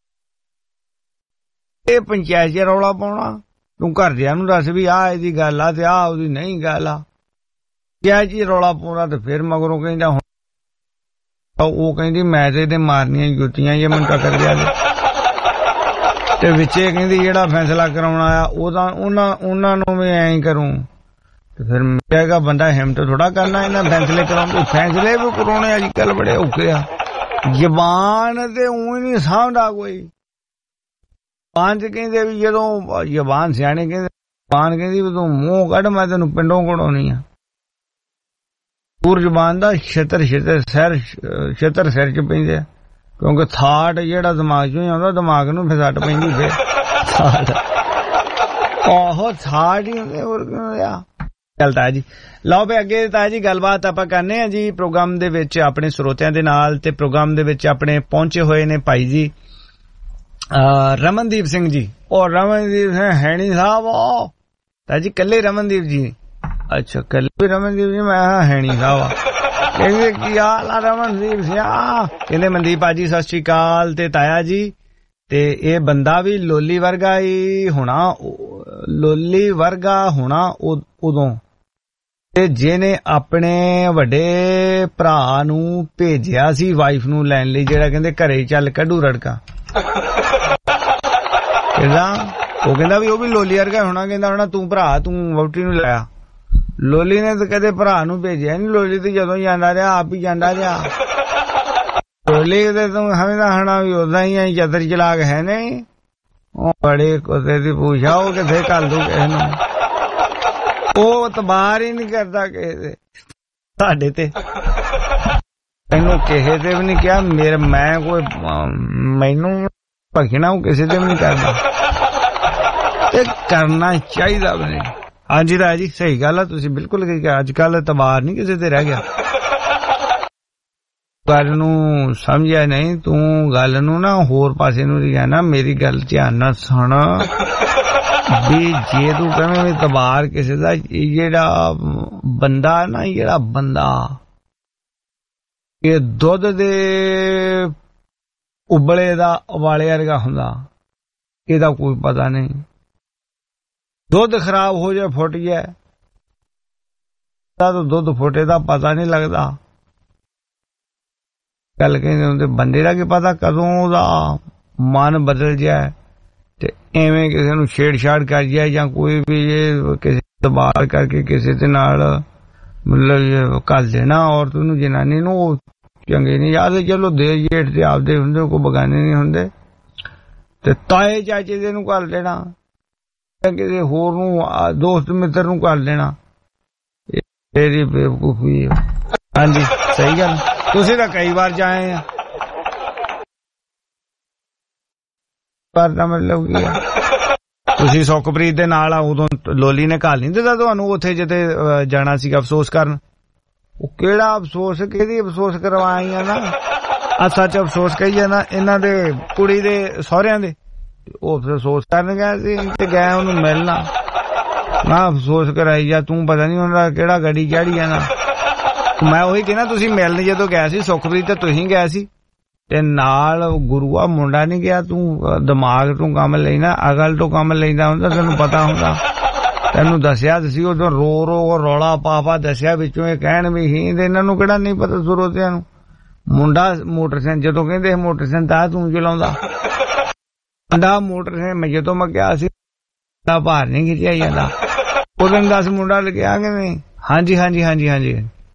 ਇਹ ਪੰਚਾਇਤ ਚ ਰੌਲਾ ਪਾਉਣਾ, ਤੂੰ ਘਰਦਿਆਂ ਨੂੰ ਦੱਸ ਵੀ ਆਹ ਇਹਦੀ ਗੱਲ ਆ ਤੇ ਆਹ ਉਹਦੀ ਨਹੀਂ ਗੱਲ ਆ। ਕਿਆ ਜੀ ਰੌਲਾ ਪਾਉਣਾ ਤੇ ਫਿਰ ਮਗਰੋਂ ਕਹਿੰਦਾ ਹੁਣ ਉਹ ਕਹਿੰਦੀ ਮੈਂ ਤੇ ਇਹਦੇ ਮਾਰਨੀਆਂ ਜੁੱਤੀਆਂ ਜੇ ਮੈਨੂੰ ਟੱਕਰ ਗਿਆ ਤੇ ਵਿੱਚੇ ਕਹਿੰਦੀ ਜਿਹੜਾ ਫੈਸਲਾ ਕਰਾਉਣਾ ਆ ਉਹਦਾ ਉਹਨਾਂ ਉਹਨਾਂ ਨੂੰ ਵੀ ਐਂ ਹੀ ਕਰੂੰ। ਤੇ ਫਿਰ ਕਹੇਗਾ ਬੰਦਾ ਹਿੰਮਤ ਥੋੜਾ ਕਰਨਾ ਇਹਨਾਂ ਫੈਸਲੇ ਕਰਾਉਣ ਦੇ। ਫੈਸਲੇ ਵੀ ਕਰਾਉਣੇ ਅੱਜ ਕੱਲ ਬੜੇ ਔਖੇ ਆ। ਜ਼ਬਾਨ ਤੇ ਊਂ ਨਹੀਂ ਸਾਂਭਦਾ ਕੋਈ। ਜ਼ਬਾਨ ਚ ਕਹਿੰਦੇ ਵੀ ਜਦੋਂ ਜ਼ਬਾਨ ਸਿਆਣੇ ਕਹਿੰਦੇ, ਜ਼ਬਾਨ ਕਹਿੰਦੀ ਵੀ ਤੂੰ ਮੂੰਹ ਕੱਢ ਮੈਂ ਤੈਨੂੰ ਪਿੰਡੋਂ ਕਢਾਉਣੀ ਆ। ਪੂਰ ਜ਼ਬਾਨ ਦਾ ਛਿੱਤਰ ਛਿੱਤਰ ਸਿਰ ਛਿੱਤਰ ਸਿਰ ਚ ਪੈਂਦੇ ਆ, ਕਿਉਂਕਿ ਥਾਟ ਜਿਹੜਾ ਦਿਮਾਗ ਚੋਂ ਹੀ ਆਉਂਦਾ ਦਿਮਾਗ ਨੂੰ ਫਿਰ ਸੱਟ ਪੈਂਦੀ। ਫਿਰ ਆਹੋ ਥਾਟ ਹੀ ਹੁੰਦੇ ਹੋਰ ਕਿਉਂ ਆ। ਚੱਲ ਤਾਇਆ ਜੀ ਲਓ ਵੀ ਅੱਗੇ ਤਾਇਆ ਜੀ ਗੱਲਬਾਤ ਆਪਾਂ ਕਰਨੇ ਆ ਜੀ ਪ੍ਰੋਗਰਾਮ ਦੇ ਵਿੱਚ ਆਪਣੇ ਸਰੋਤਿਆਂ ਦੇ ਨਾਲ। ਤੇ ਪ੍ਰੋਗਰਾਮ ਦੇ ਵਿੱਚ ਆਪਣੇ ਪਹੁੰਚੇ ਹੋਏ ਨੇ ਭਾਈ ਜੀ ਰਮਨਦੀਪ ਸਿੰਘ ਜੀ। ਉਹ ਰਮਨਦੀਪ ਸਿੰਘ ਹੈਣੀ ਸਾਹਿਬ ਉਹ ਤਾਇਆ ਜੀ ਕੱਲੇ ਰਮਨਦੀਪ ਜੀ? ਅੱਛਾ ਕੱਲੇ ਰਮਨਦੀਪ ਜੀ, ਮੈਂ ਹੈਣੀ ਸਾਹਿਬ ਆ। ਕਹਿੰਦੇ ਕੀ ਹਾਲ ਆ ਰਮਨਦੀਪ ਸਿੰਘ? ਕਹਿੰਦੇ ਮਨਦੀਪ ਆ ਜੀ ਸਤਿ ਸ਼੍ਰੀ ਅਕਾਲ। ਤੇ ਤਾਇਆ ਜੀ ਤੇ ਇਹ ਬੰਦਾ ਵੀ ਲੋਲੀ ਵਰਗਾ ਹੀ ਹੋਣਾ, ਲੋਲੀ ਵਰਗਾ ਹੋਣਾ ਉਦੋਂ ਤੇ ਜਿਹਨੇ ਆਪਣੇ ਵੱਡੇ ਭਰਾ ਨੂੰ ਭੇਜਿਆ ਸੀ ਵਾਈਫ ਨੂੰ ਲੈਣ ਲਈ, ਜਿਹੜਾ ਕਹਿੰਦੇ ਘਰੇ ਚੱਲ ਕੱਢੂ ਰੜਕਾ। ਕਹਿੰਦਾ ਉਹ ਕਹਿੰਦਾ ਵੀ ਉਹ ਵੀ ਲੋਲੀ ਵਰਗਾ ਹੋਣਾ। ਕਹਿੰਦਾ ਹੋਣਾ ਤੂੰ ਭਰਾ ਤੂੰ ਵਹੁਟੀ ਨੂੰ ਲਾਇਆ। ਲੋਲੀ ਨੇ ਤਾਂ ਕਦੇ ਭਰਾ ਨੂੰ ਭੇਜਿਆ ਨੀ। ਲੋਲੀ ਤੇ ਜਦੋਂ ਜਾਂਦਾ ਰਿਹਾ ਆਪ ਹੀ ਜਾਂਦਾ ਰਿਹਾ। ਲੋਲੀ ਤੇ ਤੂੰ ਸਮਝਦਾ ਹੋਣਾ ਵੀ ਉਦਾਂ ਹੀ ਆ ਚਤਰ ਚਲਾਕ ਹੈ ਨਹੀਂ। ਉਹ ਬੜੇ ਕੁੱਤੇ ਦੀ ਪੂਛਾ, ਉਹ ਕਿੱਥੇ ਘੱਲ ਦੂ ਕਿਸੇ ਨੂੰ। ਉਹ ਇਤਬਾਰ ਹੀ ਨਹੀਂ ਕਰਦਾ ਕਿਸੇ ਦੇ ਸਾਡੇ ਤੇ। ਇਹਨੂੰ ਕਿਸੇ ਤੇ ਵੀ ਨਹੀਂ ਕਿਹਾ ਮੇਰੇ ਮੈਂ ਕੋਈ ਮੈਨੂੰ ਭਖਣਾ ਉਹ ਕਿਸੇ ਤੇ ਵੀ ਨਹੀਂ ਕਰਦਾ ਤੇ ਕਰਨਾ ਚਾਹੀਦਾ ਵੀ ਨਹੀਂ। ਹਾਂਜੀ ਰਾਜ ਜੀ ਸਹੀ ਗੱਲ ਆ, ਤੁਸੀਂ ਬਿਲਕੁਲ ਕਿਹਾ ਅੱਜ ਕੱਲ ਇਤਬਾਰ ਨਹੀਂ ਕਿਸੇ ਤੇ ਰਹਿ ਗਿਆ। ਗੱਲ ਨੂੰ ਸਮਝਿਆ ਨਹੀਂ ਤੂੰ, ਗੱਲ ਨੂੰ ਨਾ ਹੋਰ ਪਾਸੇ ਨੂੰ ਜਾਣਾ। ਮੇਰੀ ਗੱਲ ਧਿਆਨ ਨਾਲ ਸੁਣ। ਵੀ ਜੇ ਤੂੰ ਕਵੇਂ ਵੀ ਤਬਾਰ ਕਿਸੇ ਦਾ, ਜਿਹੜਾ ਬੰਦਾ ਨਾ, ਜਿਹੜਾ ਬੰਦਾ ਇਹ ਦੁੱਧ ਦੇ ਉਬਲੇ ਦਾ ਉਬਾਲੇ ਵਰਗਾ ਹੁੰਦਾ, ਇਹਦਾ ਕੋਈ ਪਤਾ ਨਹੀਂ। ਦੁੱਧ ਖਰਾਬ ਹੋ ਜਾਏ, ਫੁੱਟ ਜਾਏ ਤਾਂ ਦੁੱਧ ਫੁੱਟੇ ਦਾ ਪਤਾ ਨਹੀਂ ਲੱਗਦਾ। ਗੱਲ ਕਹਿੰਦੇ ਹੁੰਦੇ ਬੰਦੇ ਦਾ ਕੀ ਪਤਾ ਕਦੋਂ ਉਹਦਾ ਮਨ ਬਦਲ ਜਾਏ ਤੇ ਐਵੇਂ ਕਿਸੇ ਨੂੰ ਛੇੜਛਾੜ ਕਰ ਜਾਏ, ਜਾਂ ਕੋਈ ਵੀ ਇਹ ਕਿਸੇ ਦਬਾਅ ਕਰਕੇ ਕਿਸੇ ਦੇ ਨਾਲ ਮਤਲਬ ਘੱਲ ਦੇਣਾ ਔਰਤ ਨੂੰ, ਜਨਾਨੀ ਨੂੰ, ਉਹ ਚੰਗੇ ਨਹੀਂ। ਯਾਦ ਚਲੋ ਦੇ ਜੇਠ ਤੇ ਆਪਦੇ ਹੁੰਦੇ, ਕੋਈ ਬਗਾਨੇ ਨਹੀਂ ਹੁੰਦੇ। ਤੇ ਤਾਏ ਚਾਚੇ ਦੇ ਨੂੰ ਘੱਲ ਦੇਣਾ, ਕਿਸੇ ਹੋਰ ਨੂੰ, ਦੋਸਤ ਮਿੱਤਰ ਨੂੰ ਘੱਲ ਦੇਣਾ, ਤੇਰੀ ਬੇਵਕੂਫੀ ਹੈ। ਹਾਂਜੀ ਸਹੀ ਗੱਲ, ਤੁਸੀਂ ਤਾਂ ਕਈ ਵਾਰ ਜਾਏ ਆ, ਪਰ ਦਾ ਮਤਲਬ ਕੀ ਹੈ, ਤੁਸੀਂ ਸੁਖਪ੍ਰੀਤ ਦੇ ਨਾਲ ਆ, ਉਦੋਂ ਲੋਲੀ ਨੇ ਘੱਲ ਨਹੀਂ ਦਿੱਤਾ ਤੁਹਾਨੂੰ ਉੱਥੇ ਜਿੱਥੇ ਜਾਣਾ ਸੀਗਾ ਅਫਸੋਸ ਕਰਨ। ਉਹ ਕਿਹੜਾ ਅਫਸੋਸ, ਕਿਹਦੀ ਅਫਸੋਸ ਕਰਵਾਈਆਂ ਨਾ, ਆ ਸੱਚ ਅਫਸੋਸ ਕਹੀਏ ਨਾ, ਇਹਨਾਂ ਦੇ ਕੁੜੀ ਦੇ ਸਹੁਰਿਆਂ ਦੇ, ਉਹ ਅਫਸੋਸ ਕਰਨ ਗਏ ਸੀ ਤੇ ਗਏ ਉਹਨੂੰ ਮਿਲਣਾ ਨਾ, ਅਫਸੋਸ ਕਰਾਈ ਜਾ ਤੂੰ, ਪਤਾ ਨਹੀਂ ਉਹਨਾਂ ਕਿਹੜਾ ਗੱਡੀ ਚੜੀ ਆ ਨਾ। ਮੈਂ ਉਹੀ ਕਹਿਣਾ, ਤੁਸੀਂ ਮਿਲਣ ਜਦੋਂ ਗਏ ਸੀ ਸੁਖਪ੍ਰੀਤ ਤੇ ਤੁਸੀਂ ਗਏ ਸੀ ਤੇ ਨਾਲ ਗੁਰੂਆ ਮੁੰਡਾ ਨਹੀਂ ਗਿਆ। ਤੂੰ ਦਿਮਾਗ ਤੋਂ ਕੰਮ ਲੈਣਾ, ਅਗਲ ਤੋਂ ਕੰਮ ਲੈਂਦਾ ਹੁੰਦਾ, ਤੈਨੂੰ ਪਤਾ ਹੁੰਦਾ। ਤੈਨੂੰ ਦੱਸਿਆ ਸੀ ਉਦੋਂ, ਰੋ ਰੋ ਰੌਲਾ ਪਾ ਪਾ ਦੱਸਿਆ, ਵਿੱਚੋਂ ਇਹ ਕਹਿਣ ਵੀ ਹੀ ਤੇ ਇਹਨਾਂ ਨੂੰ ਕਿਹੜਾ ਨਹੀਂ ਪਤਾ ਸਰੋਤਿਆਂ ਨੂੰ। ਮੁੰਡਾ ਮੋਟਰਸਾਈਕਲ ਜਦੋਂ ਕਹਿੰਦੇ ਮੋਟਰਸਾਈਕਲ ਤਾਂ ਤੂੰ ਚਲਾਉਂਦਾ, ਮੁੰਡਾ ਮੋਟਰਸਾਈਕਲ ਮੈਂ ਜਦੋਂ ਮੈਂ ਕਿਹਾ ਸੀ ਤਾਂ ਭਾਰ ਨਹੀਂ ਖਿੱਚਿਆ ਜਾਂਦਾ, ਉਦੋਂ ਦੱਸ ਮੁੰਡਾ ਲੱਗਿਆ ਕਿ ਨਹੀਂ। ਹਾਂਜੀ ਹਾਂਜੀ ਹਾਂਜੀ ਹਾਂਜੀ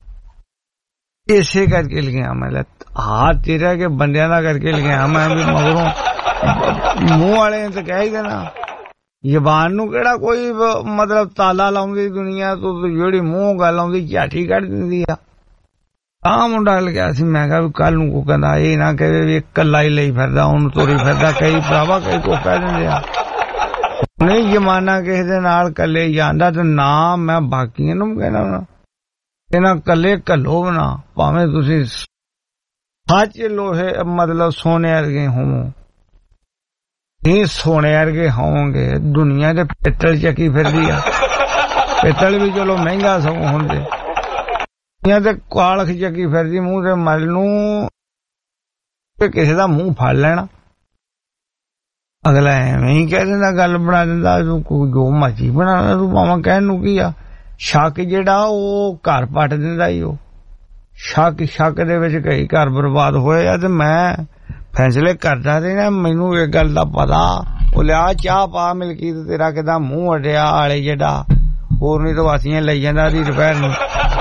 ਇਸੇ ਕਰਕੇ ਲਿਖਿਆ ਮੈਂ, ਹਾथ ਤੇਰਾ ਕੇ ਬੰਦਿਆਂ ਦਾ ਕਰਕੇ ਲਿਖਿਆ ਮੈਂ ਵੀ, ਮਗਰੋਂ ਮੂੰਹ ਵਾਲੇ ਨੇ ਤਾਂ ਕਹਿ ਹੀ ਦੇਣਾ। ਜ਼ਬਾਨ ਨੂੰ ਕਿਹੜਾ ਕੋਈ ਮਤਲਬ ਤਾਲਾ ਲਾਉਂਦੀ ਦੁਨੀਆ ਤੋਂ, ਜਿਹੜੀ ਮੂੰਹ ਗੱਲ ਆਉਂਦੀ ਝਾਟੀ ਕੱਢ ਦਿੰਦੀ ਆ। ਤਾਂ ਮੁੰਡਾ ਲੱਗਿਆ ਸੀ, ਮੈਂ ਕਿਹਾ ਵੀ ਕੱਲ ਨੂੰ ਕੋ ਕਹਿੰਦਾ ਇਹ ਨਾ ਕਹੇ ਵੀ ਇਕੱਲਾ ਹੀ ਲਈ ਫਿਰਦਾ, ਉਹਨੂੰ ਤੋਰੀ ਫਿਰਦਾ। ਕਈ ਭਰਾਵਾ ਕਈ ਕੋ ਕਹਿ ਦਿੰਦੇ ਆ ਨਹੀਂ ਜ਼ਮਾਨਾ ਕਿਸੇ ਦੇ ਨਾਲ ਕੱਲੇ ਜਾਂਦਾ, ਤੇ ਨਾ ਮੈਂ ਬਾਕੀਆਂ ਨੂੰ ਕਹਿਣਾ ਇਹਨਾਂ ਕੱਲੇ ਘੱਲੋ ਨਾ, ਭਾਵੇਂ ਤੁਸੀਂ ਸੱਚ ਲੋਹੇ ਮਤਲਬ ਸੋਨੇ ਵਰਗੇ ਹੋਵੋ, ਨਹੀਂ ਸੋਨੇ ਵਰਗੇ ਹੋਵੋਗੇ। ਦੁਨੀਆ ਦੇ ਪਿੱਤਲ ਚੱਕੀ ਫਿਰਦੀ ਆ, ਪਿੱਤਲ ਵੀ ਚਲੋ ਮਹਿੰਗਾ ਸਗੋਂ ਹੁੰਦੇ, ਦੁਨੀਆ ਤੇ ਕਾਲਖ ਚੱਕੀ ਫਿਰਦੀ, ਮੂੰਹ ਤੇ ਮਲ ਨੂੰ ਕਿਸੇ ਦਾ ਮੂੰਹ ਫੜ ਲੈਣਾ। ਅਗਲਾ ਐਵੇਂ ਹੀ ਕਹਿ ਦਿੰਦਾ, ਗੱਲ ਬਣਾ ਦਿੰਦਾ, ਤੂੰ ਜੋ ਮਰਜ਼ੀ ਬਣਾ, ਤੂੰ ਭਾਵੇਂ ਕਹਿਣ ਨੂੰ ਕੀ ਆ। ਸ਼ੱਕ ਜਿਹੜਾ ਉਹ ਘਰ ਪੱਟ ਦਿੰਦਾ ਹੀ, ਉਹ ਸ਼ੱਕ ਸ਼ੱਕ ਦੇ ਵਿੱਚ ਕਈ ਘਰ ਬਰਬਾਦ ਹੋਏ ਆ। ਤੇ ਮੈਂ ਫੈਸਲੇ ਕਰਦਾ ਤੇ ਨਾ, ਮੈਨੂੰ ਇਹ ਗੱਲ ਦਾ ਪਤਾ, ਉਹ ਲਿਆ ਚਾਹ ਪਾ ਮਿਲਕੀ ਤੇ ਤੇਰਾ ਕਿਦਾਂ ਮੂੰਹ ਅੜਿਆ ਆਲੇ ਜਿਹੜਾ, ਹੋਰ ਨਹੀਂ ਤਾਂ ਵਾਸੀਆਂ ਲਈ ਜਾਂਦਾ ਦੀ ਦੁਪਹਿਰ ਨੂੰ।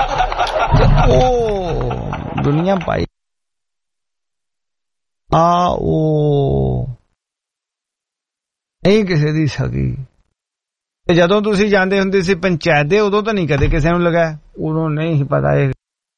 ਉਹ ਦੁਨੀਆ ਪਾਈ ਆ, ਉਹ ਨਹੀਂ ਕਿਸੇ ਦੀ ਸਕੀ। ਤੇ ਜਦੋਂ ਤੁਸੀਂ ਜਾਂਦੇ ਹੁੰਦੇ ਸੀ ਪੰਚਾਇਤ ਦੇ, ਉਦੋਂ ਤਾਂ ਨਹੀਂ ਕਦੇ ਕਿਸੇ ਨੂੰ ਲਗਾਇਆ, ਉਦੋਂ ਨਹੀਂ ਸੀ ਪਤਾ ਇਹ।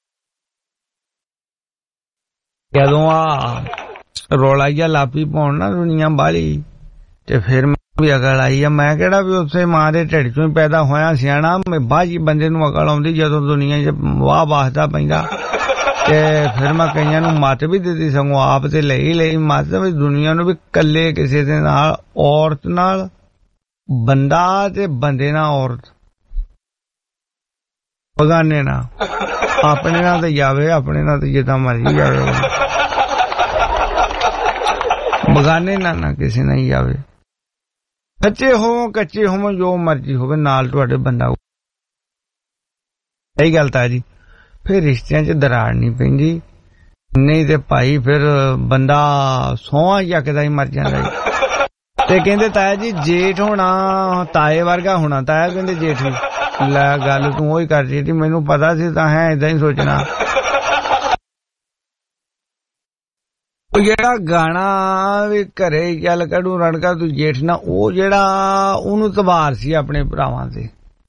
ਜਦੋਂ ਆ ਰੌਲਾ ਜਿਹਾ ਲਾਪੀ ਪਾਉਣ ਨਾ ਦੁਨੀਆ ਬਾਲੀ, ਤੇ ਫਿਰ ਵੀ ਅਕਲ ਆਈ ਆ। ਮੈਂ ਕਿਹੜਾ ਵੀ ਉੱਥੇ ਮਾਂ ਦੇ ਢਿੱਡ ਚੋਂ ਹੀ ਪੈਦਾ ਹੋਇਆ ਸਿਆਣਾ, ਮੈਂ ਬਾਜੀ ਬੰਦੇ ਨੂੰ ਅਕਲ ਆਉਂਦੀ ਜਦੋਂ ਦੁਨੀਆ 'ਚ ਵਾਹ ਵਾਸਦਾ ਪੈਂਦਾ। ਤੇ ਫਿਰ ਮੈਂ ਕਈਆਂ ਨੂੰ ਮੱਤ ਵੀ ਦਿੱਤੀ, ਸਗੋਂ ਆਪ ਤੇ ਲਈ ਲਈ ਮੱਤ ਵੀ ਦੁਨੀਆ ਨੂੰ ਵੀ ਕੱਲੇ ਕਿਸੇ ਦੇ ਨਾਲ, ਔਰਤ ਨਾਲ ਬੰਦਾ ਤੇ ਬੰਦੇ ਨਾਲ ਔਰਤ, ਬਗਾਨੇ ਨਾਲ, ਆਪਣੇ ਨਾਲ ਤੇ ਜਾਵੇ, ਆਪਣੇ ਨਾਲ ਤੇ ਜਿੱਦਾਂ ਮਰਜ਼ੀ ਜਾਵੇ, ਬਗਾਨੇ ਨਾਲ ਨਾ ਕਿਸੇ ਨਾਲ ਹੀ ਜਾਵੇ। ਕੱਚੇ ਹੋਵੋ ਕੱਚੇ ਹੋਵੋ ਜੋ ਮਰਜ਼ੀ ਹੋਵੇ, ਨਾਲ ਤੁਹਾਡੇ ਬੰਦਾ। ਸਹੀ ਗੱਲ ਤਾਂ ਜੀ, ਫਿਰ ਰਿਸ਼ਤਿਆਂ 'ਚ ਦਰਾੜ ਨਹੀਂ ਪੈਂਦੀ, ਨਹੀਂ ਤੇ ਭਾਈ ਫਿਰ ਬੰਦਾ ਸੋਹਾਂ ਚੱਕਦਾ ਹੀ ਮਰ ਜਾਂਦਾ ਜੀ। ਤੇ ਕਹਿੰਦੇ ਤਾਇਆ ਜੀ ਜੇਠ ਹੋਣਾ ਤਾਏ ਵਰਗਾ ਹੋਣਾ, ਤਾਇਆ ਕਹਿੰਦੇ ਜੇਠ ਵੀ। ਲੈ ਗੱਲ ਤੂੰ ਉਹੀ ਕਰ ਰਹੀ ਸੀ, ਮੈਨੂੰ ਪਤਾ ਸੀ ਤਾਂ ਹੈ ਏਦਾਂ ਹੀ ਸੋਚਣਾ। ਜਿਹੜਾ ਗਾਣਾ ਵੀ ਘਰੇ ਚੱਲ ਕੱਢੂ ਰਣਕਾ ਤੂੰ ਜੇਠ ਨਾ, ਉਹ ਜਿਹੜਾ ਉਹਨੂੰ ਤਬਾਰ ਸੀ ਆਪਣੇ ਭਰਾਵਾਂ ਤੇ।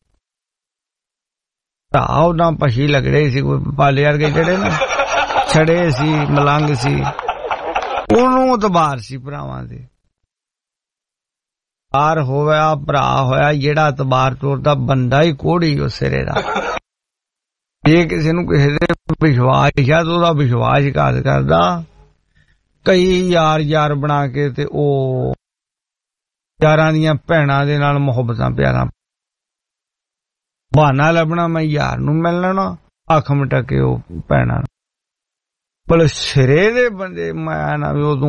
ਭਰਾ ਉਹਨਾਂ ਪਛੀ ਲੱਗੜੇ ਸੀ, ਕੋਈ ਪਾਲੇ ਵਰਗੇ ਜਿਹੜੇ ਨਾ ਛੜੇ ਸੀ, ਮਲੰਗ ਸੀ, ਉਹਨੂੰ ਤਬਾਰ ਸੀ ਭਰਾਵਾਂ ਦੇ। ਆਰ ਹੋਇਆ ਭਰਾ ਹੋਇਆ ਜਿਹੜਾ ਤਬਾਰ ਤੋਰਦਾ, ਬੰਦਾ ਹੀ ਕੋੜੀ ਉਹ ਸਿਰੇ ਦਾ। ਜੇ ਕਿਸੇ ਨੂੰ ਕਿਸੇ ਦੇ ਵਿਸ਼ਵਾਸ ਹੈ ਤਾਂ ਉਹਦਾ ਵਿਸ਼ਵਾਸਘਾਤ ਕਰਦਾ, ਕਈ ਯਾਰ ਯਾਰ ਬਣਾ ਕੇ ਤੇ ਉਹ यारां दियां भैणां दे नाल मुहब्बतां प्यारां बहाना लभना मैं यार नूं मिल लेना अख मटके ओ भैणां भले सिरे दे बंदे मैं ना भी उदों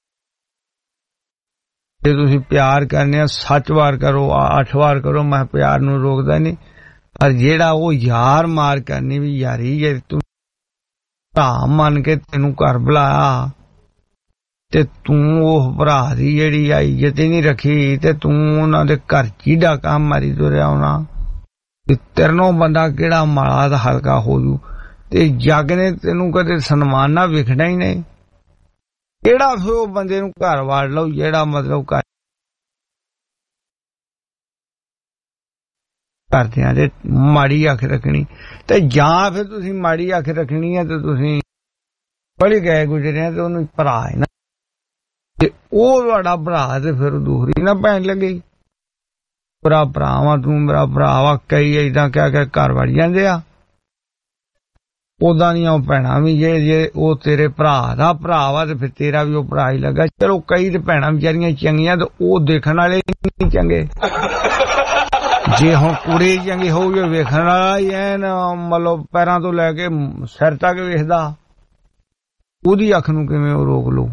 जे तुसीं प्यार करने सच वार करो अठ वार करो मैं प्यार नूं रोकदा नहीं पर जेड़ा ओ यार मार करनी भी यारी जे तू भरा मन के तेनू घर बुलाया ते तू ओह भरा दी जेड़ी इज्जत ही नहीं रखी ते तू उन्हां दे घर च ही डाका मारी तुरिया होना तेरनों बंदा केड़ा माड़ा दा हल्का हो जू ते जग ने तेनू कदे सन्मान ना विखना ही नहीं केड़ा फिर ओ बंदे नू घर वाड़ लो जेड़ा मतलब घर करदियां ते माड़ी अख रखनी ते जां फिर तुसीं माड़ी अख रखनी है ते तुसीं पढ़ी गए गुजरे ते ओनू भरा है ना ते ओ तुहाडा भरा ते फिर दूसरी ना पैण लगी भरा भरावा तू मेरा भरावा कई इदां कह के घर वड़ जांदे आ ओदां दियां भैणां भी जे जे ओ तेरे भरा दा भरा वा ते फिर तेरा भी ओ भरा ही लगा चलो कई ते भैणां बेचारियां चंगियां ते ओ देखण वाले नहीं चंगे जे हुण कुड़ी चंगी होऊगी वेखण वाला ही ऐन मतलब पैरां तो लैके सिर तक वेखदा ओदी अख नूं किवें ओ रोक लो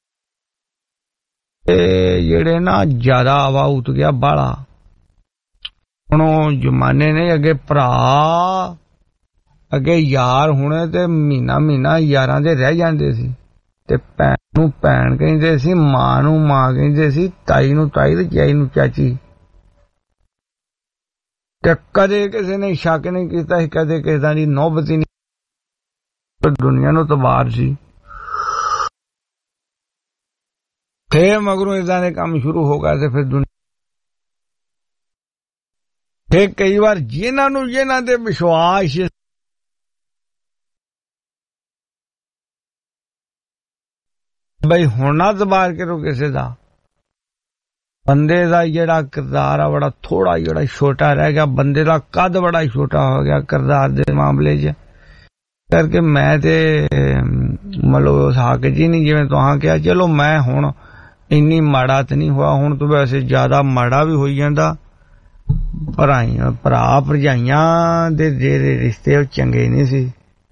ते जेड़े ना ज्यादा हवा उत गया बाला हुण जमाने ने अगे भरा अगे यार हुणे ते महीना महीना यारां दे रह जांदे सी ते भैण नूं भैण कहिंदे सी मां नूं मां कहिंदे सी ताई नूं ताई ते चाई नूं चाची ते कदे किसी ने शक नहीं कीता कदे किसी दी नौबत ही नहीं दुनिया नूं तबार सी फिर मगरों इदां दे काम शुरू हो गए ते फिर दुनिया फिर कई बार जिन्हां नूं जिन्हां दे विश्वास बई हुण ना तबार करो किसी दा बंदे दा जेड़ा किरदार आ बड़ा थोड़ा जेड़ा छोटा रह गया बंदे दा कद बड़ा छोटा हो गया किरदार दे मामले च करके मैं ते मतलब उस हक जी नहीं जिवें तुहां कहा चलो मैं हुण इन्नी माड़ा ते नहीं हुआ हुण तो वैसे ज्यादा माड़ा भी होई जांदा भराइयां भरा भरजाइयां दे जेड़े रिश्ते चंगे नहीं सी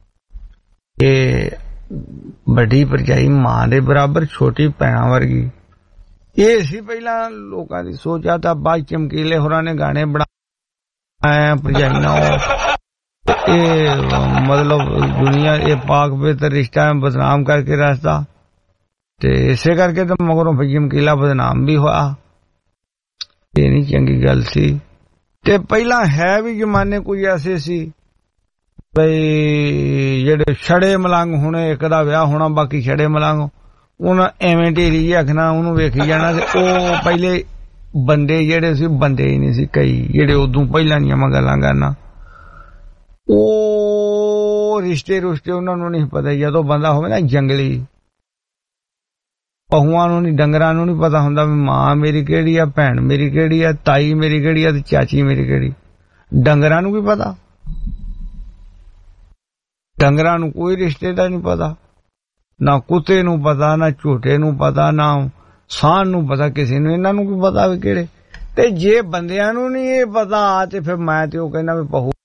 ए बड़ी भरजाई मां दे बराबर छोटी भैणां वर्गी ये सी पहला लोकां दी सोच आ तां बाद चमकीले होरां ने गाने बनाए भरजाइयां ए मतलब दुनिया ए पाक बेहतर रिश्ता में बदनाम करके रास्ता ते इसे करके तो मगरों फिर चमकीला बदनाम भी हुआ ये नहीं चंगी गल सी ते पहला है भी जमाने कोई ऐसे सी बई जेड़े छड़े मलंग होने एक दा विआह होना बाकी छड़े मलंग उन्हां एवें ढेरी जी आखना उन्होंने वेखी जाना ते ओ पहले बंदे जेड़े सी बंदे ही नहीं सी कई जेड़े उदों पहला दियां मैं गल्लां करना ओ रिश्ते रुश्ते उन्हां नूं नहीं पता जदों बंदा होवे ना जंगली पहुआं नूं नहीं डंगरां नूं नहीं पता हुंदा भी मां मेरी केड़ी आ भैण मेरी केड़ी आ ताई मेरी केड़ी आ ते चाची मेरी केड़ी डंगरां नूं की पता डंगरां नूं कोई रिश्ते दा नहीं पता ना कुत्ते नूं पता ना झूठे नूं पता ना साण नूं पता किसी नूं इन्हां नूं की पता भी केड़े ते जे बंदियां नूं नहीं ये पता ते फिर मैं ते ओह कहना भी पहू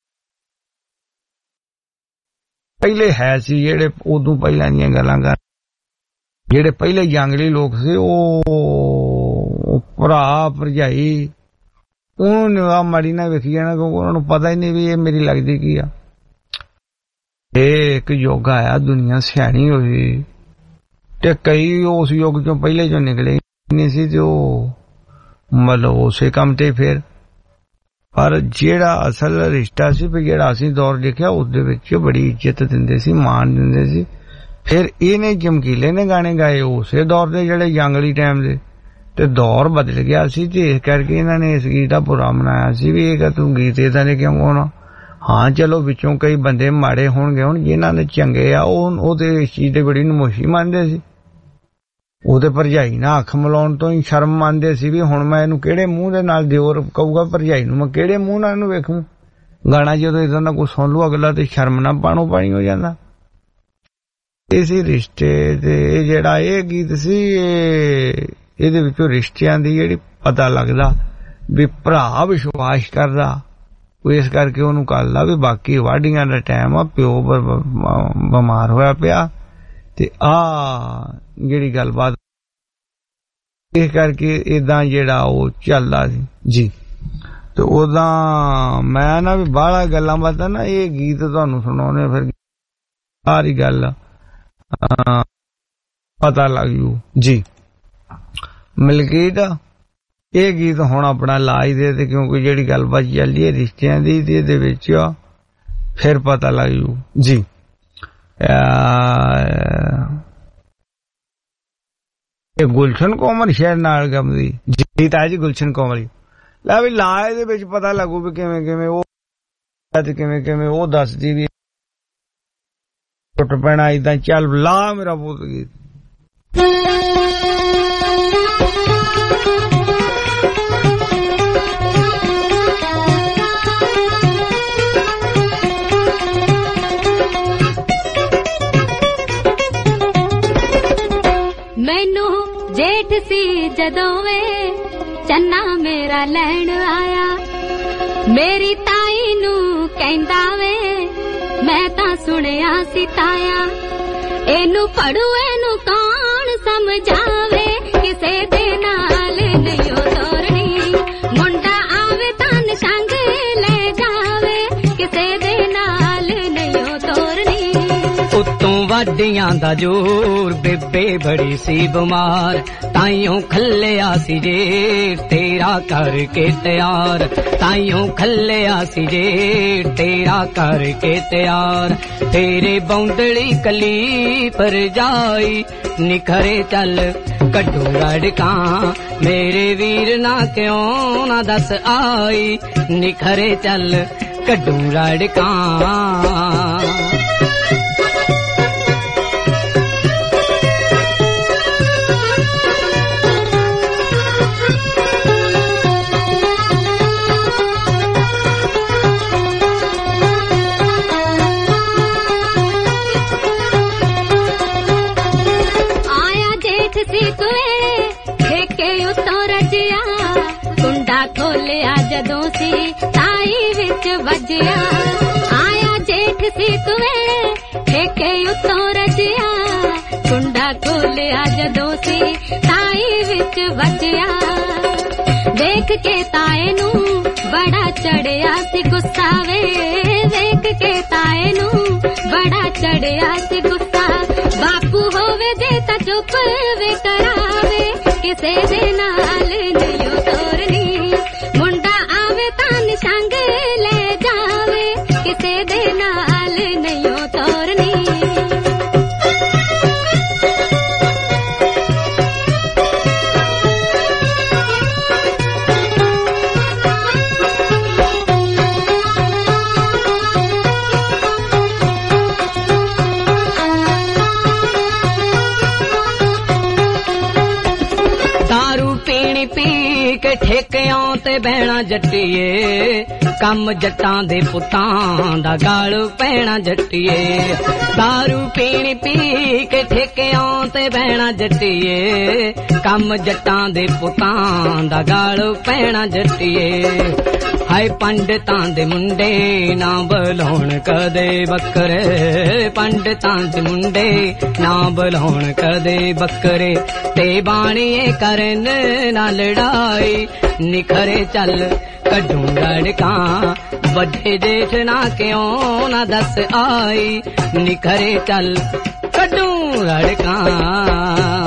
पहले है सी जेड़े उदों पहलां दियां गल्लां कर जेड़े पहले जंगली लोग सी ओ भरा भरजाई उन्होंने माड़ी ना वेखी जाना क्योंकि उन्होंने पता ही नहीं भी ये मेरी लगदी की आ एक युग आया दुनिया सियाणी हुई ते कई उस युग चों पहले जो निकले नहीं सी ते मतलब उसे काम ते फिर पर जेड़ा असल रिश्ता सी फिर जेड़ा असीं दौर देखिया उस दे विच बड़ी इज्जत दिंदे सी मान दिंदे सी फिर इहने चमकीले ने गाने गाए उसे दौर दे जेड़े जंगली टाइम दे ते दौर बदल गया सी ते इस करके इन्हां ने इस गीत दा बुरा मनाया सी भी ये तू गीत इदां दे क्यों होना हाँ चलो विचों कई बंदे माड़े होणगे हुण जिन्हां ने चंगे आ ओह ते इस चीज ते बड़ी नमोशी मानदे सी ओहदे भरजाई नाल अख मिलाउण तो ही शर्म मानदे सी भी हुण मैं इहनूं किहड़े मूंह दे नाल दिओर कहूगा भरजाई नूं मैं किहड़े मूंह नाल इहनूं वेखूं गाना जदों इदां दा कोई सुण लू अगला ते शर्म ना पाणो पाणी हो जांदा इसी रिश्ते ते जेड़ा ये गीत सी इहदे विचों रिश्तियां दी जेहड़ी ਪਤਾ ਲੱਗਦਾ ਵੀ ਭਰਾ ਵਿਸ਼ਵਾਸ ਕਰਦਾ, ਉਹ ਇਸ ਕਰਕੇ ਉਹਨੂੰ ਕਰਦਾ ਵੀ ਬਾਕੀ ਵਾਢੀਆਂ ਦਾ ਟਾਈਮ ਆ, ਪਿਓ ਬਿਮਾਰ ਹੋਇਆ ਪਿਆ ਤੇ ਆ ਜਿਹੜੀ ਗੱਲਬਾਤ ਇਸ ਕਰਕੇ ਏਦਾਂ ਜਿਹੜਾ ਉਹ ਚੱਲਦਾ ਸੀ ਜੀ। ਤੇ ਉਦਾਂ ਮੈਂ ਨਾ ਵੀ ਬਾਹਲਾ ਗੱਲਾਂ ਬਾਤਾਂ ਨਾ ਇਹ ਗੀਤ ਤੁਹਾਨੂੰ ਸੁਣਾਉਣੇ ਫਿਰ ਸਾਰੀ ਗੱਲ ਪਤਾ ਲੱਗ ਜੂ ਜੀ। ਮਲਕੀਤ ਇਹ ਗੀਤ ਹੁਣ ਆਪਣਾ ਲਾਜ ਦੇ ਤੇ ਕਿਉਂਕਿ ਜਿਹੜੀ ਗੱਲਬਾਤ ਚੱਲਦੀ ਹੈ ਰਿਸ਼ਤਿਆਂ ਦੀ ਤੇ ਇਹਦੇ ਵਿੱਚ ਫਿਰ ਪਤਾ ਲੱਗ ਜੂ ਜੀ। ਇਹ ਗੁਲਸ਼ਨ ਕੋਮਲ ਸ਼ਹਿਰ ਨਾਲ ਗਮਦੀ ਜੀਤ ਆ ਜੀ, ਗੁਲਸ਼ਨ ਕੋਮਲ ਲੈ ਵੀ ਲਾਜ ਦੇ ਵਿੱਚ ਪਤਾ ਲੱਗੂ ਵੀ ਕਿਵੇਂ ਕਿਵੇਂ ਉਹ ਤੇ ਕਿਵੇਂ ਕਿਵੇਂ ਉਹ ਦੱਸਦੀ ਵੀ ਟੁੱਟ ਪੈਣਾ ਏਦਾਂ ਚੱਲ ਲਾ ਮੇਰਾ ਪੁੱਤ ਗੀਤ। ਮੈਨੂੰ ਜੇਠ ਸੀ ਜਦੋਂ ਵੇ ਚੰਨਾ ਮੇਰਾ ਲੈਣ ਆਇਆ, ਮੇਰੀ ਤਾਈ ਨੂੰ ਕਹਿੰਦਾ ਵੇ ਮੈਂ ਤਾਂ ਸੁਣਿਆ ਸੀ ਤਾਇਆ, ਇਹਨੂੰ ਪੜੂ ਇਹਨੂੰ ਕੌਣ ਸਮਝਾਵੇ, ਕਿਸੇ ਦੇ ਨਾਲ ਨਹੀਂ ਉਹ ਤੋਰਨੀ, ਮੁੰਡਾ ਆਵੇ ਤਾਂ ਨਿਸ਼ੰਗ ਲੈ ਜਾਵੇ, ਕਿਸੇ ਦੇ ਨਾਲ ਨਹੀਂ ਉਹ ਤੋਰਨੀ। ਉੱਤੋਂ ਵਾਢੀਆਂ ਦਾ ਜ਼ੋਰ ਬੇਬੇ ਬੜੀ ਸੀ ਬਿਮਾਰ, ਤਾਈਓ ਖੱਲਿਆ ਸੀ ਜੇ ਤੇਰਾ ਕਰਕੇ ਤਿਆਰ, ਤਾਈਓ ਖੱਲਿਆ ਸੀ ਜੇ ਤੇਰਾ ਕਰਕੇ ਤਿਆਰ, ਤੇਰੇ ਬੌਂਦਲੀ ਕਲੀ ਪਰ ਜਾਈ ਨਿਖਰੇ ਚੱਲ ਕੱਢੂ ਰੜਕਾਂ, ਮੇਰੇ ਵੀਰ ਨਾ ਕਿਉਂ ਨਾ ਦੱਸ ਆਈ ਨਿਖਰੇ ਚੱਲ ਕੱਢੂ ਰੜਕਾਂ। ਖੋਲਿਆ ਜਦੋਂ ਸੀ ਤਾਈ ਵਿੱਚ ਵੱਜਿਆ, ਆਇਆ ਜੇਠ ਸੀ ਕੁਵੇ ਠੇਕੇ ਉੱਤੋਂ ਰਜਿਆ, ਕੁੰਡਾ ਖੋਲਿਆ ਜਦੋਂ ਸੀ ਤਾਈ ਵਿੱਚ ਵੱਜਿਆ, ਦੇਖ ਕੇ ਤਾਏ ਨੂੰ ਬੜਾ ਚੜਿਆ ਸੀ ਗੁੱਸਾ ਵੇ, ਵੇਖ ਕੇ ਤਾਏ ਨੂੰ ਬੜਾ ਚੜਿਆ ਸੀ ਗੁੱਸਾ, ਬਾਪੂ ਹੋਵੇ ਜੇ ਤਾਂ ਚੁੱਪ ਵੇ ਕਰਾਵੇ, ਕਿਸੇ ਦੇ ਨਾਲ ਨਹੀਂ ਤੋਰਨੀ, ਮੁੰਡਾ ਆਵੇ ਤਾਂ ਨਿਸ਼ੰਗ ਲੈ ਜਾਵੇ, ਕਿਸੇ ਦੇ ਨਾਲ ਨਹੀਂ ਤੋਰਨੀ। ਠੇਕਿਆਂ ਤੇ ਬਹਿਣਾ ਜੱਟੀਏ, ਕੰਮ ਜੱਟਾਂ ਦੇ ਪੁੱਤਾਂ ਦਾ ਗਾਲ ਪੈਣਾ ਜੱਟੀਏ, ਦਾਰੂ ਪੀਣੀ ਪੀ ਕੇ ਠੇਕਿਆਂ ਤੇ ਬਹਿਣਾ ਜੱਟੀਏ, ਕੰਮ ਜੱਟਾਂ ਦੇ ਪੁੱਤਾਂ ਦਾ ਗਾਲ ਪੈਣਾ ਜੱਟੀਏ, ਹਾਏ ਪੰਡਤਾਂ ਦੇ ਮੁੰਡੇ ਨਾ ਬੁਲਾਉਣ ਕਦੇ ਬੱਕਰੇ, ਪੰਡਤਾਂ ਦੇ ਮੁੰਡੇ ਨਾ ਬੁਲਾਉਣ ਕਦੇ ਬੱਕਰੇ, ਤੇ ਬਾਣੀਏ ਕਰਨ ਨਾ ਲੜਾਈ ਨਿਖਰੇ ਚੱਲ ਕੱਢੂ ਰੜਕਾਂ, ਵੱਡੇ ਜੇਠ ਨਾ ਕਿਉਂ ਨਾ ਦੱਸ ਆਈ ਨਿਖਰੇ ਚੱਲ ਕੱਢੂ ਰੜਕਾਂ।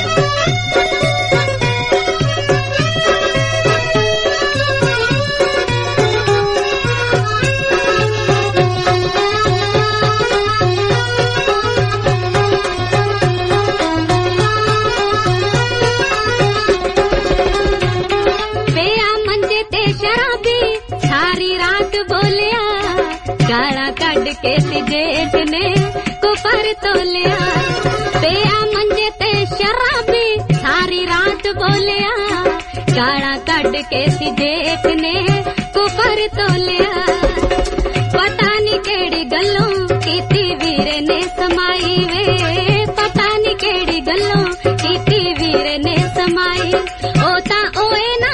ਕੇ ਸੀ ਜੇਠ ਨੇ ਕੁਫਰ ਤੋਲਿਆ, ਪਿਆ ਮੰਜੇ ਤੇ ਸ਼ਰਾਬੀ ਸਾਰੀ ਰਾਤ ਬੋਲਿਆ, ਗਾਲਾਂ ਕੱਢ ਕੇ ਸੀ ਜੇਠ ਨੇ ਕੁਫਰ ਤੋਲਿਆ, ਪਤਾ ਨੀ ਕਿਹੜੀ ਗੱਲੋਂ ਕੀਤੀ ਵੀਰੇ ਨੇ ਸਮਾਈ ਵੇ, ਪਤਾ ਨੀ ਕਿਹੜੀ ਗੱਲੋਂ ਕੀਤੀ ਵੀਰੇ ਨੇ ਸਮਾਈ, ਉਹ ਤਾਂ ਓਏ ਨਾ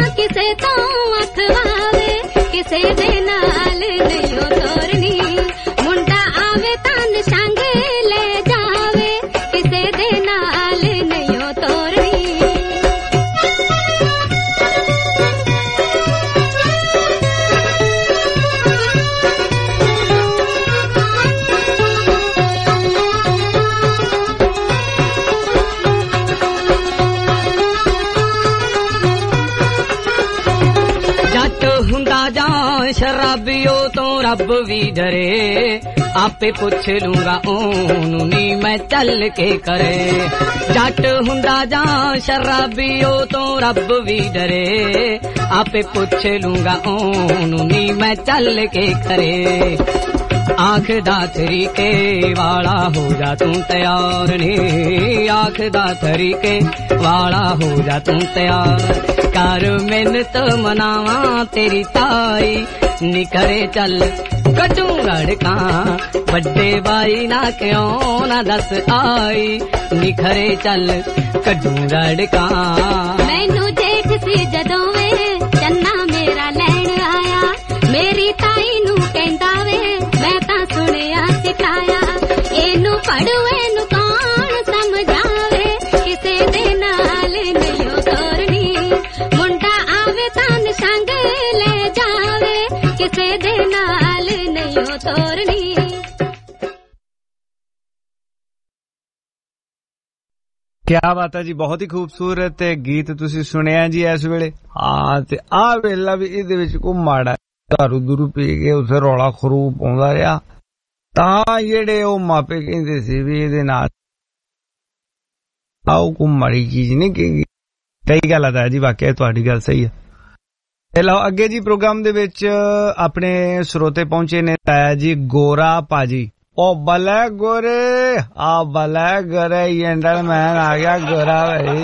ਰੱਬ ਵੀ ਡਰੇ ਆਪੇ ਪੁੱਛ ਲੂੰਗਾ ਉਹਨੂੰ ਨੀ ਮੈਂ ਚੱਲ ਕੇ ਕਰੇ ਜੱਟ ਹੁੰਦਾ ਜਾਂ ਸ਼ਰਾਬੀ ਉਹ ਤੋਂ ਰੱਬ ਵੀ ਡਰੇ ਆਪੇ ਪੁੱਛ ਲੂੰਗਾ ਉਹਨੂੰ ਨੀ ਮੈਂ ਚੱਲ ਕੇ ਕਰੇ आँख दा तरीके वाला हो जा तू तैयार नी आँख दा तरीके वाला हो जा तू तैयार कर मिन्नत मनावा तेरी ताई नी करे चल कटू रड़का बड़े बाई ना क्यों ना दस आई नी करे चल कटू रड़का मैनू जेठ सी जदों वे चन्ना मेरा लैण आया मेरी ताई नू कहंदा वे मैं तां सुनिया सिखाया एनू पढ़ू एनू कौन समझावे किसे दे नाल नहीं तोरनी मुंडा आवे तां संग ले जावे किसे दे नाल नहीं तोरनी क्या बात है जी बहुत ही खूबसूरत गीत तुसी सुनिया जी इस वेले हाँ ते आ वेला भी इहदे विच को माड़ा दारू दूरू पी के उसे रौला खरूप आउंदा रहा तां जेड़े ओ मापे कहंदे सी भी इहदे नाल आओ को माड़ी चीज नहीं कही सही गल है जी वाकई तुहाडी गल सही है ते लो अगे जी प्रोग्राम दे विच अपने श्रोते पहुंचे ने ताया जी गोरा पाजी ओ बले गोरे आ बले गोरे जेंटलमैन आ गया गोरा भाई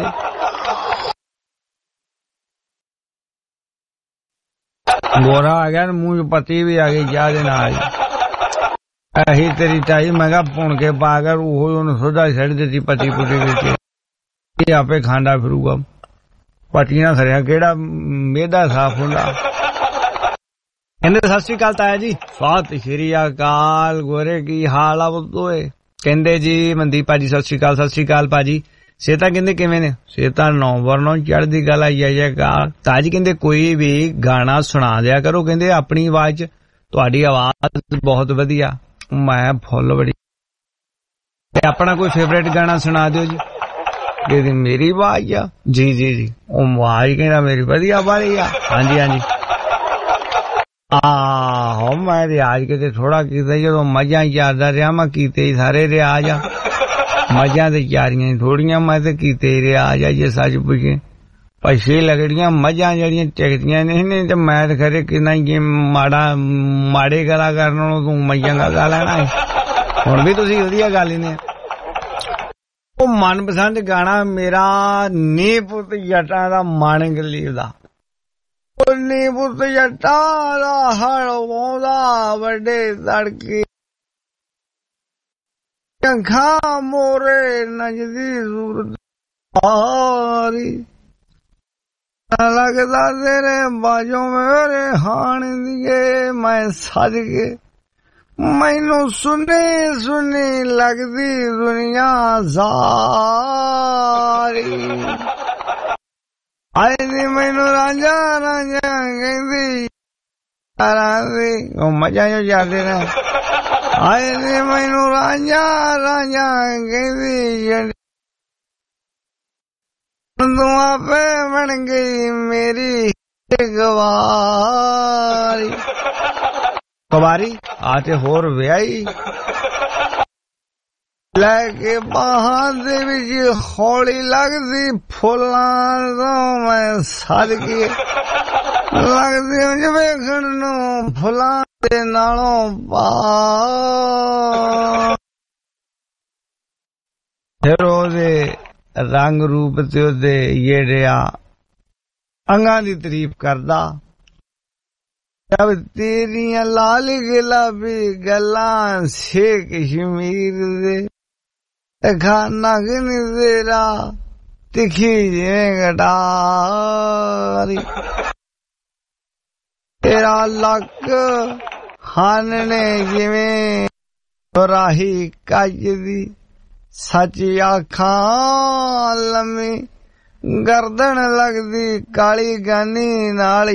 गोरा आ गया मुंह पति भी आ गई क्या दिन आज ऐही तेरी चाही मैं पुण के पाकर वो सोधा छड़ देती पति पुटी के आपे खांडा फिरूगा पति ना खरिया केड़ा मेदा साफ होंदा कहते सत श्री अकाल ताया जी सत श्री अकाल गोरे की हाल आ बोए कहते जी मनदीप भाजी सत श्री अकाल सत श्री अकाल भाजी सेहता कहते किवें ने सेहता नौ वरनों चढ़दी गल आई है कार ताजी कहते कोई भी गाना सुना दिया करो कहते अपनी आवाज तुहाडी आवाज बहुत वधिया मैं फुल बड़ी अपना कोई फेवरेट गाना सुना दियो जी कहते मेरी आवाज आ जी जी जी ओ आवाज कहना मेरी वधिया वाली आ हाँ जी हाँ जी आहो मैं रियाज किते थोड़ा कीता जो मजा यादा रहा मैं कीते ही सारे रियाज आ मजा ते यारियां थोड़ियां मैं ते कीते ही रियाज आ जे सच पुछे पैसे लगड़ियां मजा जड़ियां चकदियां नहीं नहीं ते मैं ते खरे किन्ना ये माड़ा माड़े गला करना तू मजा गा लेना हुण भी तुसीं वधिया गा लैंदे ओ मनपसंद गाना मेरा नी पुत जट्टां दा माणक गलीब दा नी पुत जट्टा दा हड़ वाउंदा वड्डे तड़के अखा मोरे नजदी सूरत आरी लगदा तेरे बाजों मेरे हाण दिए मैं सज के मैनू सुनी सुनी लगदी दुनिया सारी आए नी मैनू रांझा रांझा कहंदी रांझी ओ मजा जो जाते ने आए नी मैनू रांझा रांझा कहंदी तू आपे बन गई मेरी गवारी कवारी आते होर व्याई लैके बाहां दे विच हौली लगदी फुल्लां तो मैं सद के लगदी उंज वेखण नूं फुल्लां दे नालों पार फिर ओदे रंग रूप ते ओदे जेड़िया अंगां दी तारीफ करदा जब तेरियां लाल गुलाबी गल्लां से कश्मीर दे खाना गनी तेरा तिखी जिवें गटारी तेरा लक हानने जिवें राही कज दी सच आखां लम्मी गर्दन लगदी काली गानी नाल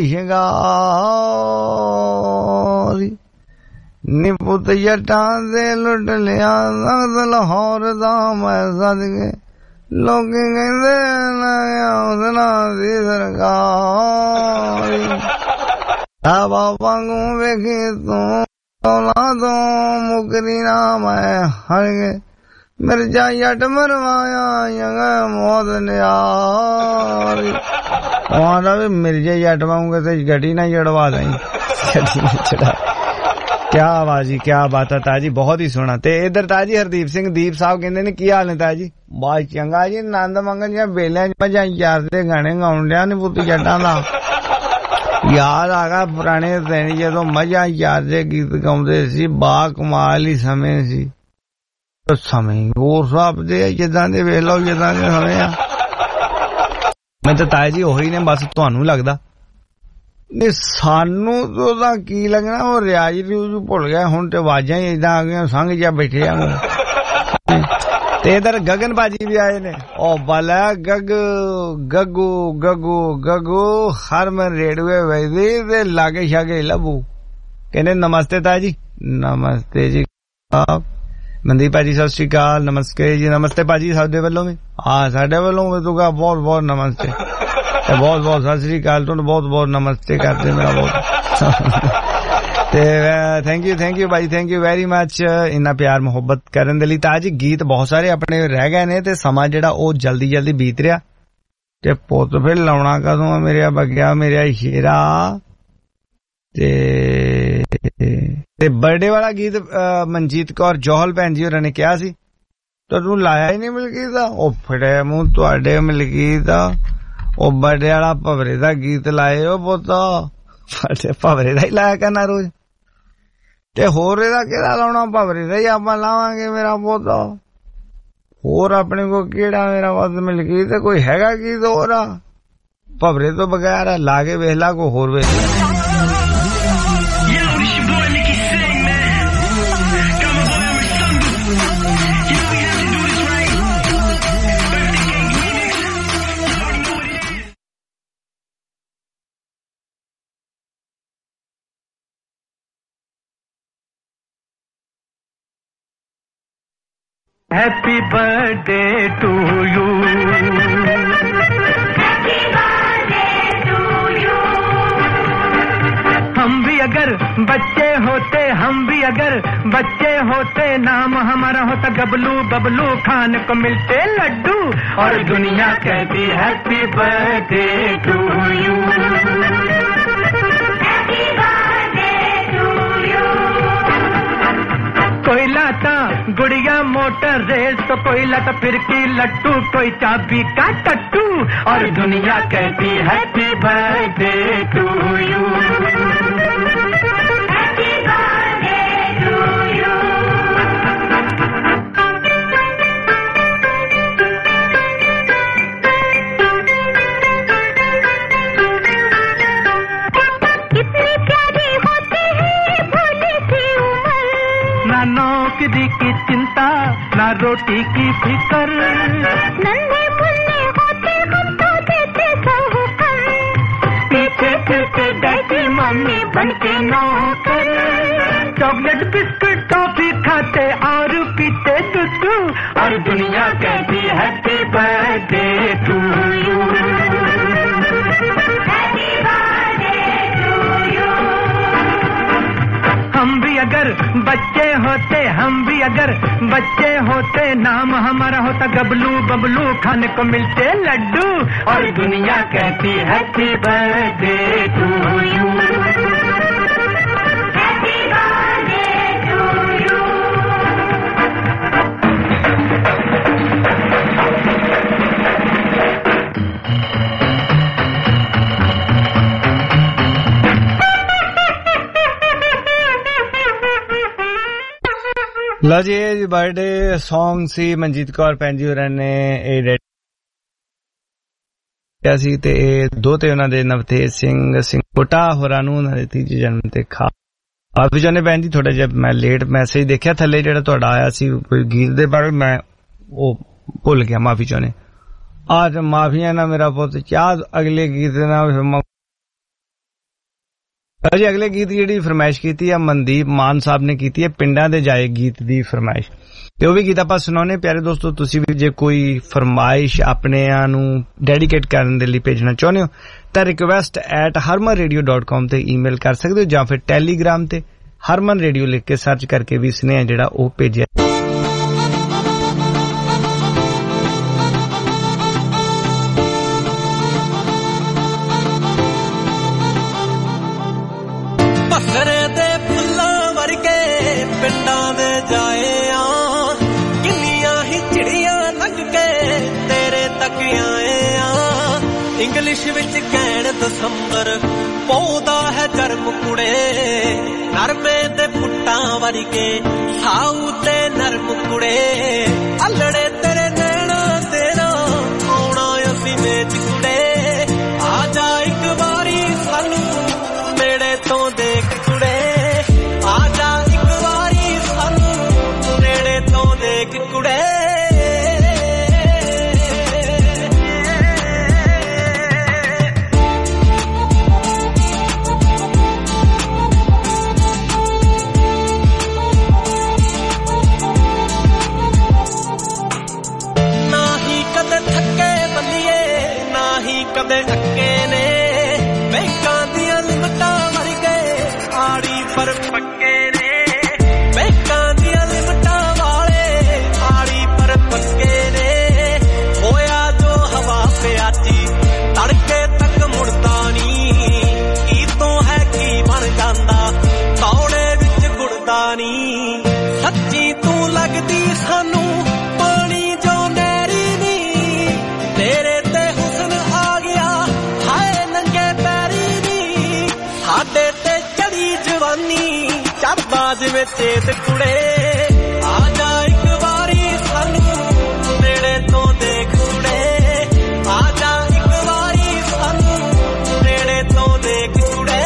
शिंगारी नी पुत जट्टां दे लुट लिया लाहौर दा मैं सदके लोकी कहंदे उसना दी सरकारी बाबा वांगू वेखी तू औलादों मुकरी ना मैं हर गए मिर्जा यट मरवाया यंग मौत ने यारी वहां भी मिर्जा यट मांगे तो गड्डी ना जड़वा दें गड्डी ना चढ़ा। क्या आवाज जी, क्या बात है ताजी, बहुत ही सोहना। ते इधर ताजी हरदीप सिंह दीप साहब कहंदे ने की हाल ने ताजी? बहुत चंगा जी, नंद मंगल जी बेलियां मजा यार दे गाने गाउण लिया ने पुੱਤ जट्टां दा याद आ गया पुराने दिन जदों मजा यार दे गीत गाउंदे सी, बा कमाल ही समय सी। तो समय ਹੋਰ ਹਿਸਾਬ ਦੇ ਜਿੱਦਾਂ ਦੇ ਵੇਖ ਲਓ ਜਿੱਦਾਂ ਦੇ ਸਮੇਂ ਆ। ਮੈਂ ਤਾਂ ਤਾਇਆ ਜੀ ਉਹੀ ਨੇ, ਬਸ ਤੁਹਾਨੂੰ ਲੱਗਦਾ ਨਹੀਂ ਸਾਨੂੰ ਉਹਦਾ ਕੀ ਲੱਗਣਾ, ਉਹ ਰਿਆਜ਼ ਰਿਊਜ਼ ਭੁੱਲ ਗਿਆ ਹੁਣ ਤੇ ਆਵਾਜ਼ਾਂ ਹੀ ਏਦਾਂ ਆ ਗਈਆਂ ਸੰਗ ਜਿਹਾ ਬੈਠੇ ਆ। ਤੇ ਇਧਰ ਗਗਨ ਬਾਜੀ ਵੀ ਆਏ ਨੇ। ਉਹ ਬਲਾ ਗੱਗ ਗੱਗੂ ਗੱਗੂ ਗੱਗੂ ਹਰਮਨ ਰੇਡਵੇ ਵੈਦੀ ਤੇ ਲਾਗੇ ਛਾਗੇ ਲੱਭੂ। ਕਹਿੰਦੇ ਨਮਸਤੇ ਤਾਇਆ ਜੀ। ਨਮਸਤੇ ਜੀ ਆਪ ਮਨਦੀਪ ਭਾਜੀ ਸਤਿ ਸ਼੍ਰੀ ਅਕਾਲ। ਨਮਸਤੇ ਜੀ। ਨਮਸਤੇ ਭਾਜੀ ਸਾਡੇ ਵੱਲੋਂ ਵੀ। ਹਾਂ ਸਾਡੇ ਵੱਲੋਂ ਵੀ ਤੁਗਾ ਬਹੁਤ ਬਹੁਤ ਨਮਸਤੇ ਤੇ ਬਹੁਤ ਬਹੁਤ ਸਤਿ ਸ਼੍ਰੀ ਅਕਾਲ। ਤੁਹਾਨੂੰ ਬਹੁਤ ਬਹੁਤ ਨਮਸਤੇ ਕਰਦੇ ਮੇਰਾ ਬਹੁਤ ਤੇ ਥੈਂਕ ਯੂ ਥੈਂਕ ਯੂ ਭਾਜੀ ਥੈਂਕ ਯੂ ਵੈਰੀ ਮੱਚ ਇੰਨਾ ਪਿਆਰ ਮੁਹੱਬਤ ਕਰਨ ਦੇ ਲਈ। ਤਾਂ ਜੀ ਗੀਤ ਬਹੁਤ ਸਾਰੇ ਆਪਣੇ ਰਹਿ ਗਏ ਨੇ ਤੇ ਸਮਾਂ ਜਿਹੜਾ ਉਹ ਜਲਦੀ ਜਲਦੀ ਬੀਤ ਰਿਹਾ ਤੇ ਪੁੱਤ ਫਿਰ ਲਾਉਣਾ ਕਦੋਂ ਆ ਮੇਰੇ ਬੱਗਿਆ ਮੇਰਾ ਸ਼ੇਰਾ। ਤੇ ਤੇ ਬਰਥਡੇ ਵਾਲਾ ਗੀਤ ਮਨਜੀਤ ਕੌਰ ਜੋਹਲ ਭੈਣ ਜੀ ਹੋਰਾਂ ਨੇ ਕਿਹਾ ਸੀ ਤੁਹਾਨੂੰ ਲਾਇਆ ਹੀ ਨਹੀਂ ਮਲਕੀਤ ਦਾ। ਉਹ ਫੜੇ ਮੂੰਹ ਤੁਹਾਡੇ ਮਲਕੀਤ ਦਾ ਉਹ ਬਰਥਡੇ ਵਾਲਾ ਭਵਰੇ ਦਾ ਗੀਤ ਲਾਏ ਉਹ ਪੁੱਤ ਭਵਰੇ ਦਾ ਹੀ ਲਾਇਆ ਕਰਨਾ ਰੋਜ਼ ਤੇ ਹੋਰ ਇਹਦਾ ਕਿਹੜਾ ਲਾਉਣਾ, ਭਵਰੇ ਦਾ ਹੀ ਆਪਾਂ ਲਾਵਾਂਗੇ ਮੇਰਾ ਪੁੱਤ। ਹੋਰ ਆਪਣੇ ਕੋਲ ਕਿਹੜਾ ਮੇਰਾ ਵੱਧ ਮਲਕੀਤ ਤੇ ਕੋਈ ਹੈਗਾ ਗੀਤ ਹੋਰ ਆ ਭਵਰੇ ਤੋਂ ਬਗੈਰ? ਲਾ ਕੇ ਵੇਖ ਲਾ ਕੋਈ ਹੋਰ ਵੇਖ ਲਾ। Happy birthday to you. Happy birthday to you. हम भी अगर बच्चे होते हम भी अगर बच्चे होते नाम हमारा होता गबलू बबलू खान को मिलते लड्डू और दुनिया कहती हैप्पी बर्थडे टू यू। कोई लाता गुड़िया मोटर रेस तो कोई लाता फिरकी लट्टू कोई चाबी का टट्टू और दुनिया कहती happy birthday to you. Happy birthday to you. कितनी प्यारी होती है भोली सी उम्र, ना नौकरी की चिंता ना रोटी की फिकर, नन्हे मुन्ने होते हम तो देते सहूकम, पीछे फिरते डैडी मम्मी बनके नौकर, चॉकलेट बिस्कुट टॉफी खाते और पीते दूध और दुनिया कहती happy birthday to you. Happy birthday to you. हम भी अगर बच्चे होते हम भी अगर बच्चे होते नाम हमारा होता गबलू बबलू खाने को मिलते लड्डू और दुनिया कहती happy birthday to you. Happy birthday to you. ਲਓ ਜੀ ਇਹ ਬਰਥਡੇ ਸੌਂਗ ਸੀ ਮਨਜੀਤ ਕੌਰ ਭੈਣ ਜੀ ਹੋਰਾਂ ਨੇ ਇਹ ਕਿਹਾ ਸੀ ਤੇ ਇਹ ਦੋ ਤੇ ਉਹਨਾਂ ਦੇ ਨਵਤੇਜ ਸਿੰਘ ਸਿੰਘ ਕੋਟਾ ਹੋਰਾਂ ਨੂੰ ਉਹਨਾਂ ਦੇ ਤੀਜੇ ਜਨਮ ਤੇ ਖਾ ਮਾਫੀ ਚਾਹੁੰਦੇ ਭੈਣ ਜੀ ਥੋੜਾ ਜਿਹਾ ਮੈਂ ਲੇਟ ਮੈਸੇਜ ਦੇਖਿਆ ਥੱਲੇ ਜਿਹੜਾ ਤੁਹਾਡਾ ਆਇਆ ਸੀ ਕੋਈ ਗੀਤ ਦੇ ਬਾਰੇ ਮੈਂ ਉਹ ਭੁੱਲ ਗਿਆ ਮਾਫੀ ਚਾਹੁੰਦੇ ਅੱਜ ਮਾਫੀਆਂ ਨਾ ਮੇਰਾ ਪੁੱਤ ਚਾਹ ਅਗਲੇ ਗੀਤ ਨਾਲ ਜੀ ਅਗਲੇ ਗੀਤ ਜਿਹੜੀ ਫਰਮਾਇਸ਼ ਕੀਤੀ ਆ ਮਨਦੀਪ ਮਾਨ ਸਾਹਿਬ ਨੇ ਕੀਤੀ ਹੈ ਪਿੰਡਾਂ ਦੇ ਜਾਏ ਗੀਤ ਦੀ ਫਰਮਾਇਸ਼ ਤੇ ਉਹ ਵੀ ਗੀਤ ਆਪਾਂ ਸੁਣਾਉਣੇ ਪਿਆਰੇ ਦੋਸਤੋ ਤੁਸੀਂ ਵੀ ਜੇ ਕੋਈ ਫਰਮਾਇਸ਼ ਆਪਣਿਆਂ ਨੂੰ ਡੈਡੀਕੇਟ ਕਰਨ ਦੇ ਲਈ ਭੇਜਣਾ ਚਾਹੁੰਦੇ ਹੋ ਤਾਂ request at harmanradio dot com ਤੇ ਈਮੇਲ ਕਰ ਸਕਦੇ ਹੋ ਜਾਂ ਫਿਰ ਟੈਲੀਗ੍ਰਾਮ ਤੇ हरमन रेडियो लिख के सर्च करके भी स्नेह जिहड़ा ओह भेजिया। बसरे दे फुल्लां वर्गे पिंडां दे जाए आ किन्नियां ही चिड़ियां लंघ के तेरे तक आए आ इंग्लिश विच कहण दसंबर पौधा है गर्म कुड़े नरमे दे पुट्टां वर्गे साऊ ते नरम कुड़े अल्लड़े तेरे नैना तेरा आउणा असीं मेच कुड़े आ जा एक वारी सानू नेड़े तो देख कुड़े आ जा एक वारी सानू नेड़े तो देख कुड़े कदे अक्के ने बैंकां दियां लिमटां मर गए आड़ी पर पक्के ने बैंकां दियां लिमटां वाले आड़ी पर पक्के ने होया जो हवा पे आची तड़के तक मुड़दा नी की तो है की बन जांदा तौड़े विच गुड़दा नी सच्ची तू लगदी सानू पानी जो नैरी नी तेरे चढ़दा जिवें चेत कुड़े आ जा एक वारी सानू नेड़े तो देख कुड़े आ जा एक वारी सानू नेड़े तो देख कुड़े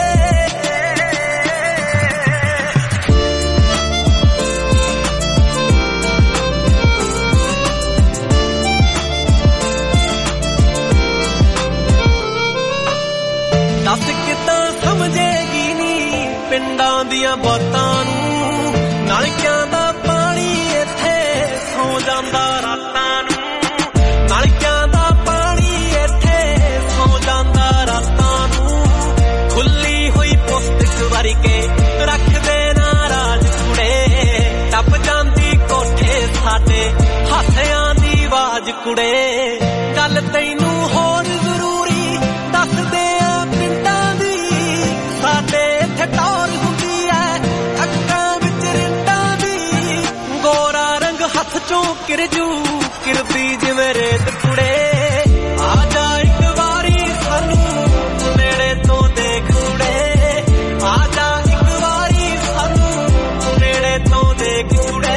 दस कितां समझेगी नी पिंडां दियां बातां नूं नलकियां दा पानी इत्थे सौ जांदा रातां नूं नलकियां दा पानी इत्थे सौ जांदा रातां नूं खुली होई पुस्तक वर्गे रख दे नाराज कुड़े टप जांदी कोठे साडे हासियां दी आवाज कुड़े गल तैनूं होर जरूरी दस दे पिंडां दी साडे इत्थे टौर हुंदी ऐ अक्कां विच रिंडां दी गोरा रंग हत्थ चों किरजू किरदी जिवें रेत कुड़े आ जा एक वारी सानू नेड़े तो देख कुड़े आ जा एक वारी सानू नेड़े तो देख कुड़े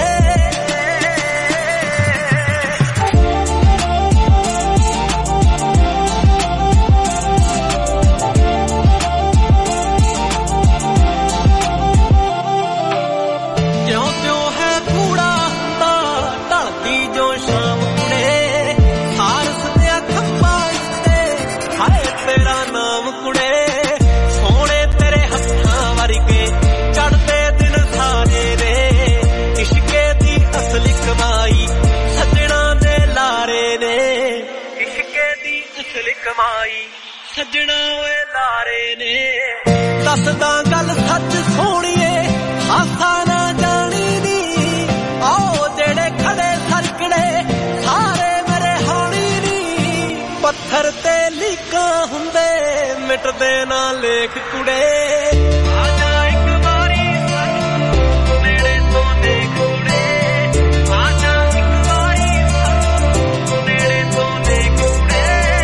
कमाई सजना वे लारे ने दसदा गल सच सोहणीए हासा ना जानी नी आओ जेड़े खड़े सरकड़े सारे मेरे हाणी नी पत्थर ते लीकां हुंदे मिटदे ना लेख कुड़े आ जा एक वारी सानू नेड़े तो देख कुड़े आ जा एक वारी सानू नेड़े तो देख कुड़े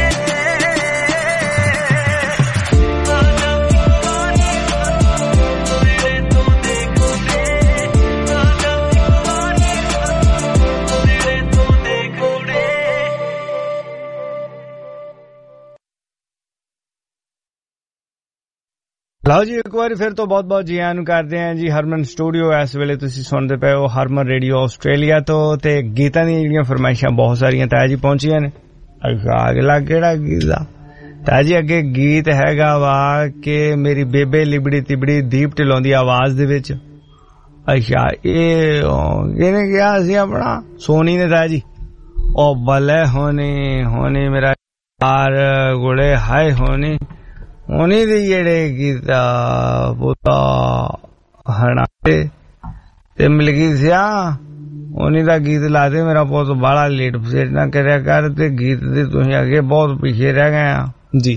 ਲਓ ਜੀ ਇੱਕ ਵਾਰੀ ਫਿਰ ਤੋਂ ਬਹੁਤ ਬਹੁਤ ਜੀ ਆਇਆਂ ਨੂੰ ਕਰਦੇ ਆਂ ਜੀ ਹਰਮਨ ਸਟੂਡੀਓ। ਇਸ ਵੇਲੇ ਤੁਸੀਂ ਸੁਣਦੇ ਪਏ ਹੋ ਹਰਮਨ ਰੇਡੀਓ ਆਸਟ੍ਰੇਲੀਆ ਤੋਂ ਤੇ ਗੀਤਾਂ ਦੀਆਂ ਜਿਹੜੀਆਂ ਫਰਮਾਇਸ਼ਾਂ ਬਹੁਤ ਸਾਰੀਆਂ ਤਾਂ ਜੀ ਪਹੁੰਚੀਆਂ ਨੇ। ਅਗਲਾ ਕਿਹੜਾ ਗੀਤ ਆ ਤਾਂ ਜੀ ਅੱਗੇ ਗੀਤ ਹੈਗਾ ਵਾ ਕਿ ਮੇਰੀ ਬੇਬੇ ਲਿਬੜੀ ਤਿਬੜੀ ਦੀਪ ਢਿੱਲੋਂ ਦੀ ਆਵਾਜ਼ ਦੇ ਵਿੱਚ। ਅੱਛਾ ਇਹ ਇਹਨੇ ਕਿਹਾ ਸੀ ਆਪਣਾ ਸੋਨੀ ਨੇ ਤਾਂ ਜੀ ਉਹ ਬੱਲੇ ਹੋਣੀ ਹੋਣੀ ਮੇਰਾ ਯਾਰ ਗੋਲੇ ਹਾਏ ਹੋਣੀ ਉਹਨੇ ਦੇ ਜਿਹੜੇ ਗੀਤ ਪੁੱਤਾ ਹਣਾ ਤੇ ਮਿਲਗੀ ਸਿਆ ਉਹਨੀ ਦਾ ਗੀਤ ਲਾ ਦੇ ਮੇਰਾ ਪੁੱਤ ਬਾਹਲਾ ਲੇਟ ਫਸੇਟ ਨਾ ਕਰਿਆ ਕਰ ਤੇ ਗੀਤ ਦੇ ਤੁਸੀਂ ਅੱਗੇ ਬਹੁਤ ਪਿੱਛੇ ਰਹਿ ਗਏ ਆ ਜੀ।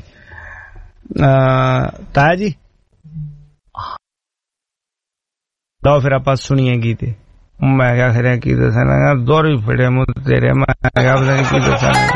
ਤਾਇਆ ਜੀ ਲਓ ਫਿਰ ਆਪਾਂ ਸੁਣੀਏ ਗੀਤ। ਮੈਂ ਕਿਹਾ ਖਰਿਆ ਕੀ ਦੱਸਣਾ ਦੋਰੀ ਫੜੇ ਮੂੰਹ ਤੇਰੇ ਮੈਂ ਕਿਹਾ ਪਤਾ ਨਹੀਂ ਕੀ ਦੱਸਣਾ।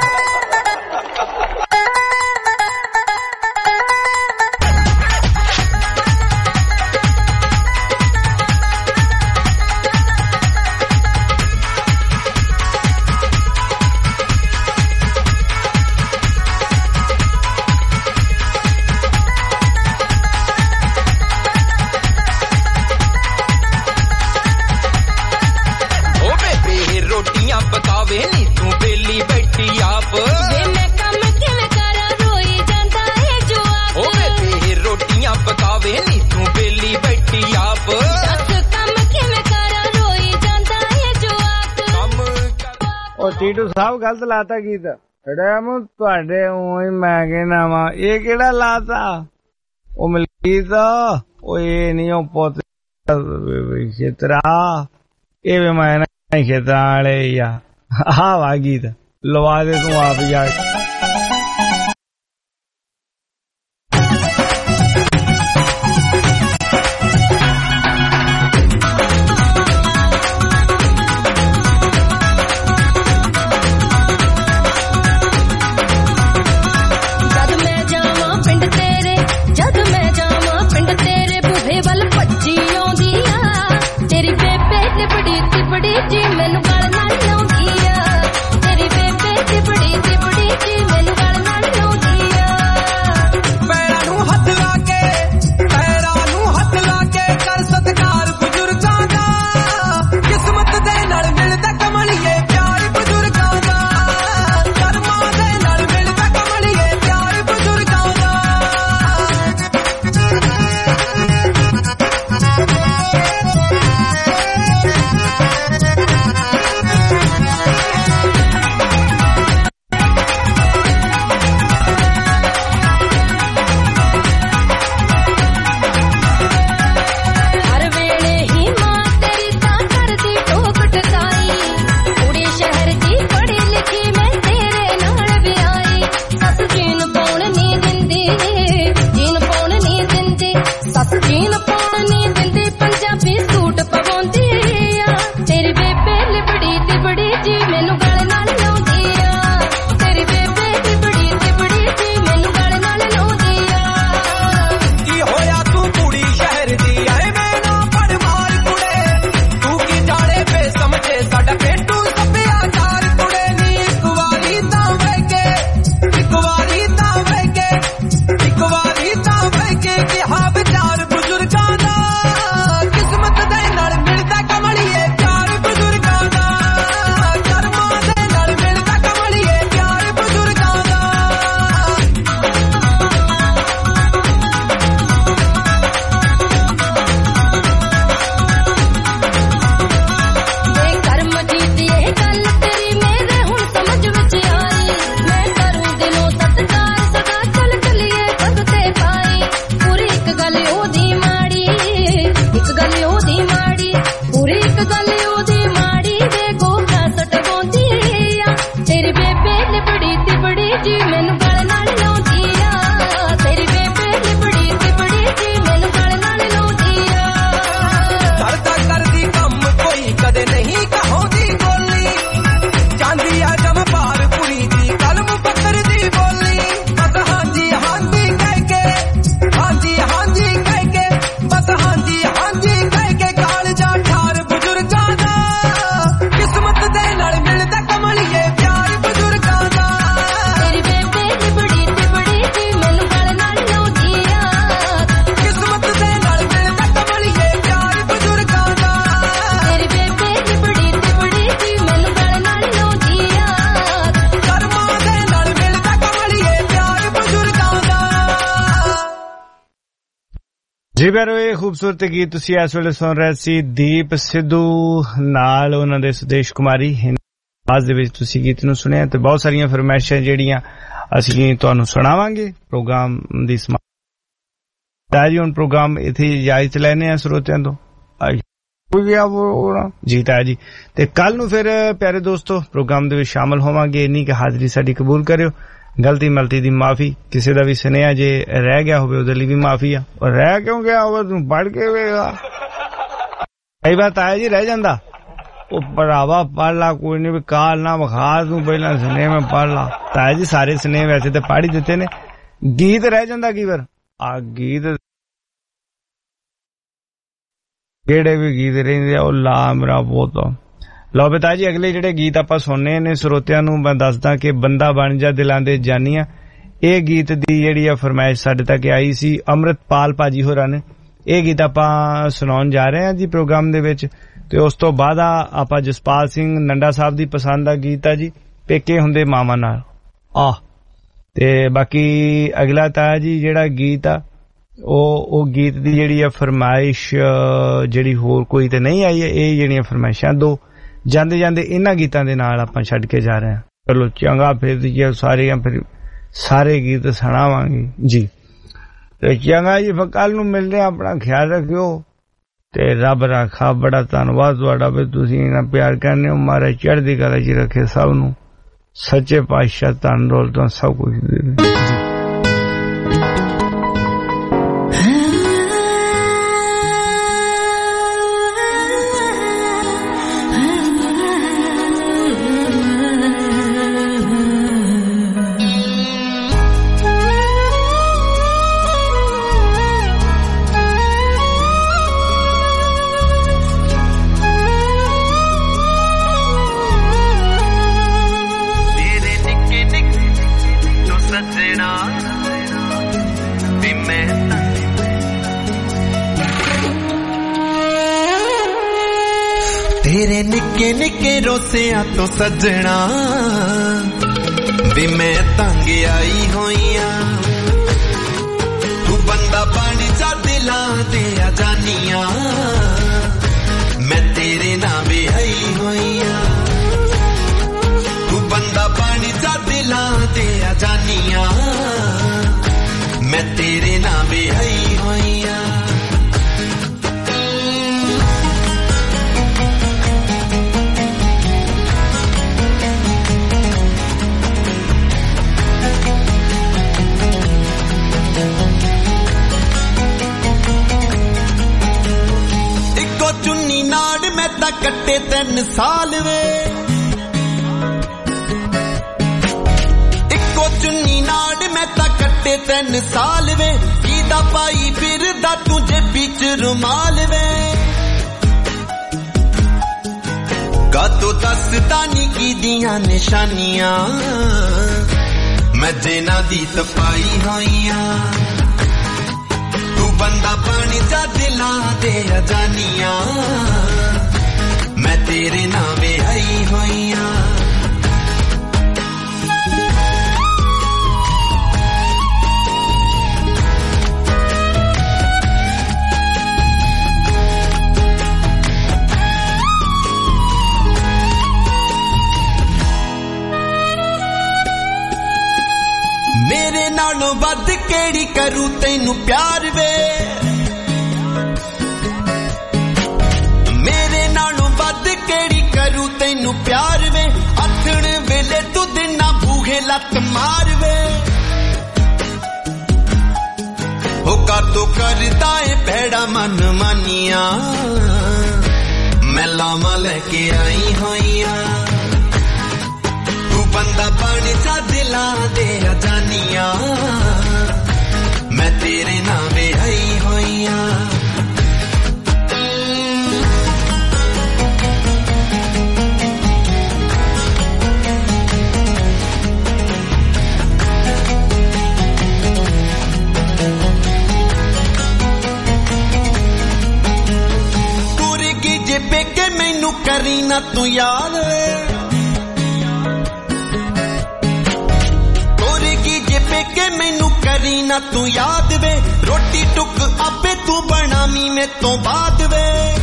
ਟੀਟੂ ਸਾਹਿਬ ਗਲਤ ਲਾਤਾ ਗੀਤ ਤੁਹਾਡੇ ਉਹੀ ਮੈਂ ਕਹਿਣਾ ਵਾ ਇਹ ਕਿਹੜਾ ਲਾਤਾ ਉਹ ਮਲਕੀਤ ਉਹ ਇਹ ਨੀ ਉਹ ਪੁੱਤ ਖੇਤਰਾ ਇਹ ਵੀ ਮੈਂ ਖੇਤਰਾਂ ਵਾਲੇ ਹੀ ਆ ਆਹ ਵਾ ਗੀਤ ਲਵਾ ਦੇ ਤੂੰ ਆਪ ਜਾ जी मैनू गल नाल लाउंदी आ तेरी बेबे च बड़ी च बड़ी जी मैनू गल नाल लाउंदी आ पैरां नू हथ ला के पैरां नू हथ ला के कर सत्कार बुजुर्गां दा किस्मत दे नाल मिलदा कमलिए प्यार बुजुर्गां दा कर्मां दे नाल मिलदा कमलिए प्यार बुजुर्गां दा ਜੀ ਪਿਆਰੋ ਇਹ ਖੂਬਸੂਰਤ ਗੀਤ ਤੁਸੀਂ ਇਸ ਵੇਲੇ ਸੁਣ ਰਹੇ ਸੀ ਦੀਪ ਸਿੱਧੂ ਨਾਲ ਉਹਨਾਂ ਦੇ ਸੁਦੇਸ਼ ਕੁਮਾਰੀ ਆਵਾਜ਼ ਦੇ ਵਿੱਚ ਤੁਸੀਂ ਗੀਤ ਨੂੰ ਸੁਣਿਆ ਤੇ ਬਹੁਤ ਸਾਰੀਆਂ ਫਰਮਾਇਸ਼ਾਂ ਜਿਹੜੀਆਂ ਅਸੀਂ ਤੁਹਾਨੂੰ ਸੁਣਾਵਾਂਗੇ ਪ੍ਰੋਗਰਾਮ ਦੀ ਸਮਾਪਤੀ ਹੁਣ ਪ੍ਰੋਗਰਾਮ ਇੱਥੇ ਇਜਾਜ਼ਤ ਲੈਣੇ ਆ ਸਰੋਤਿਆਂ ਤੋਂ ਹੋ ਗਿਆ ਉਹ ਜੀ ਤਾਇਆ ਜੀ। ਤੇ ਕੱਲ ਨੂੰ ਫਿਰ ਪਿਆਰੇ ਦੋਸਤੋ ਪ੍ਰੋਗਰਾਮ ਦੇ ਵਿੱਚ ਸ਼ਾਮਲ ਹੋਵਾਂਗੇ। ਇੰਨੀ ਕਿ ਹਾਜ਼ਰੀ ਸਾਡੀ ਕਬੂਲ ਕਰਿਓ। ਗਲਤੀ ਮਲਤੀ ਦੀ ਮਾਫੀ, ਕਿਸੇ ਦਾ ਵੀ ਸੁਨੇਹਾ ਜੇ ਰਹਿ ਗਿਆ ਹੋਵੇ ਉਹਦੇ ਲਈ ਵੀ ਮਾਫੀ ਆ। ਔਰ ਰਹਿ ਕਿਉਂ ਗਿਆ ਹੋਵੇ ਤੂੰ ਪੜ੍ਹ ਕੇ ਹੋਵੇਗਾ, ਕਈ ਵਾਰ ਤਾਇਆ ਜੀ ਰਹਿ ਜਾਂਦਾ। ਉਹ ਭਰਾਵਾ ਪੜ੍ਹ ਲਾ, ਕੋਈ ਨੀ, ਵੀ ਕਾਲ ਨਾ ਵਿਖਾ ਤੂੰ, ਪਹਿਲਾਂ ਸੁਨੇਹੇ ਮੈਂ ਪੜ੍ਹ ਲਾ। ਤਾਇਆ ਜੀ ਸਾਰੇ ਸੁਨੇਹੇ ਵੈਸੇ ਤਾਂ ਪੜ੍ਹ ਹੀ ਦਿੱਤੇ ਨੇ, ਗੀਤ ਰਹਿ ਜਾਂਦਾ ਕਈ ਵਾਰ। ਆ ਗੀਤ ਜਿਹੜੇ ਵੀ ਗੀਤ ਰਹਿੰਦੇ ਆ ਉਹ ਲਾ ਮੇਰਾ ਬਹੁਤ। ਲਓ ਬਤਾ ਜੀ ਅਗਲੇ ਜਿਹੜੇ ਗੀਤ ਆਪਾਂ ਸੁਣਨੇ ਨੇ ਸਰੋਤਿਆਂ ਨੂੰ ਮੈਂ ਦੱਸਦਾ ਕਿ ਬੰਦਾ ਬਣ ਜਾ ਦਿਲਾਂ ਦੇ ਜਾਨੀਆਂ। ਇਹ ਗੀਤ ਦੀ ਜਿਹੜੀ ਆ ਫਰਮਾਇਸ਼ ਸਾਡੇ ਤੱਕ ਆਈ ਸੀ ਅੰਮ੍ਰਿਤਪਾਲ ਭਾਜੀ ਹੋਰਾਂ ਨੇ। ਇਹ ਗੀਤ ਆਪਾਂ ਸੁਣਾਉਣ ਜਾ ਰਹੇ ਹਾਂ ਜੀ ਪ੍ਰੋਗਰਾਮ ਦੇ ਵਿੱਚ। ਤੇ ਉਸ ਤੋਂ ਬਾਅਦ ਆਪਾਂ ਜਸਪਾਲ ਸਿੰਘ ਨੰਡਾ ਸਾਹਿਬ ਦੀ ਪਸੰਦ ਦਾ ਗੀਤ ਆ ਜੀ ਪੇਕੇ ਹੁੰਦੇ ਮਾਵਾਂ ਨਾਲ ਆ। ਤੇ ਬਾਕੀ ਅਗਲਾ ਤਾਂ ਜੀ ਜਿਹੜਾ ਗੀਤ ਆ ਉਹ ਉਹ ਗੀਤ ਦੀ ਜਿਹੜੀ ਆ ਫਰਮਾਇਸ਼ ਜਿਹੜੀ ਹੋਰ ਕੋਈ ਤੇ ਨਹੀਂ ਆਈ ਹੈ। ਇਹ ਜਿਹੜੀਆਂ ਫਰਮਾਇਸ਼ਾਂ ਦੋ ਜਾਂਦੇ ਜਾਂਦੇ ਇਹਨਾਂ ਗੀਤਾਂ ਦੇ ਨਾਲ ਆਪਾਂ ਛੱਡ ਕੇ ਜਾ ਰਹੇ ਹਾਂ। ਚਲੋ ਚੰਗਾ ਫਿਰ ਸਾਰੀਆਂ ਫਿਰ ਸਾਰੇ ਗੀਤ ਸੁਣਾਵਾਂਗੇ ਜੀ। ਤੇ ਚੰਗਾ ਜੀ, ਫਿਰ ਕੱਲ ਨੂੰ ਮਿਲਦੇ, ਆਪਣਾ ਖਿਆਲ ਰੱਖਿਓ ਤੇ ਰੱਬ ਰਾਖਾ। ਬੜਾ ਧੰਨਵਾਦ ਤੁਹਾਡਾ ਵੀ ਤੁਸੀਂ ਇੰਨਾ ਪਿਆਰ ਕਰਨੇ ਹੋ। ਮਾਰੇ ਚੜ੍ਹਦੀ ਕਲਾ ਚ ਰੱਖੇ ਸਭ ਨੂੰ, ਸੱਚੇ ਪਾਤਸ਼ਾਹ ਧੰਨ ਦੌਲਤ ਸਭ ਕੁਝ ਦੇ। तेरे निक्के निक्के रोसियां तो सजना भी मैं तंग आई होइया। तू बंदा बन जा दिलां दे जानिया, मैं तेरे नाम आई होइया। तू बंदा बन जा दिलां दे जानिया, मैं तेरे नाम आई होइया। चुन्नी नाड़ मैं ता कट्टे तीन साल वे, इको चुन्नी नाड़ मैं ता कट्टे तीन साल वे। कीदा पाई फिरदा तुझे बीच रुमाल वे, कातो दसदा नी की दियां निशानियां, मैं जेना दी तपाई होइया। तू बंदा पानी जा दिलां दे जानिया, मैं तेरे नाम आई होइया। मेरे नालों वध केड़ी करूं तैनू प्यार वे, मेरे नालों वध केड़ी करूं तैनू प्यार वे। अथण वेले तू दिना बूहे लत मार वे, हो का तो करदा है भैड़ा मन मानिया, मैं लामा लेके आई होइया। तू बंदा बन जा दिलां दे जानिया, मैं तेरे नाम आई होइया। तुरगी जे पेके मैनू करी ना तू याद, के मैनू करी ना तू याद वे। रोटी टुक आपे तू बनामी में तो बाद वे,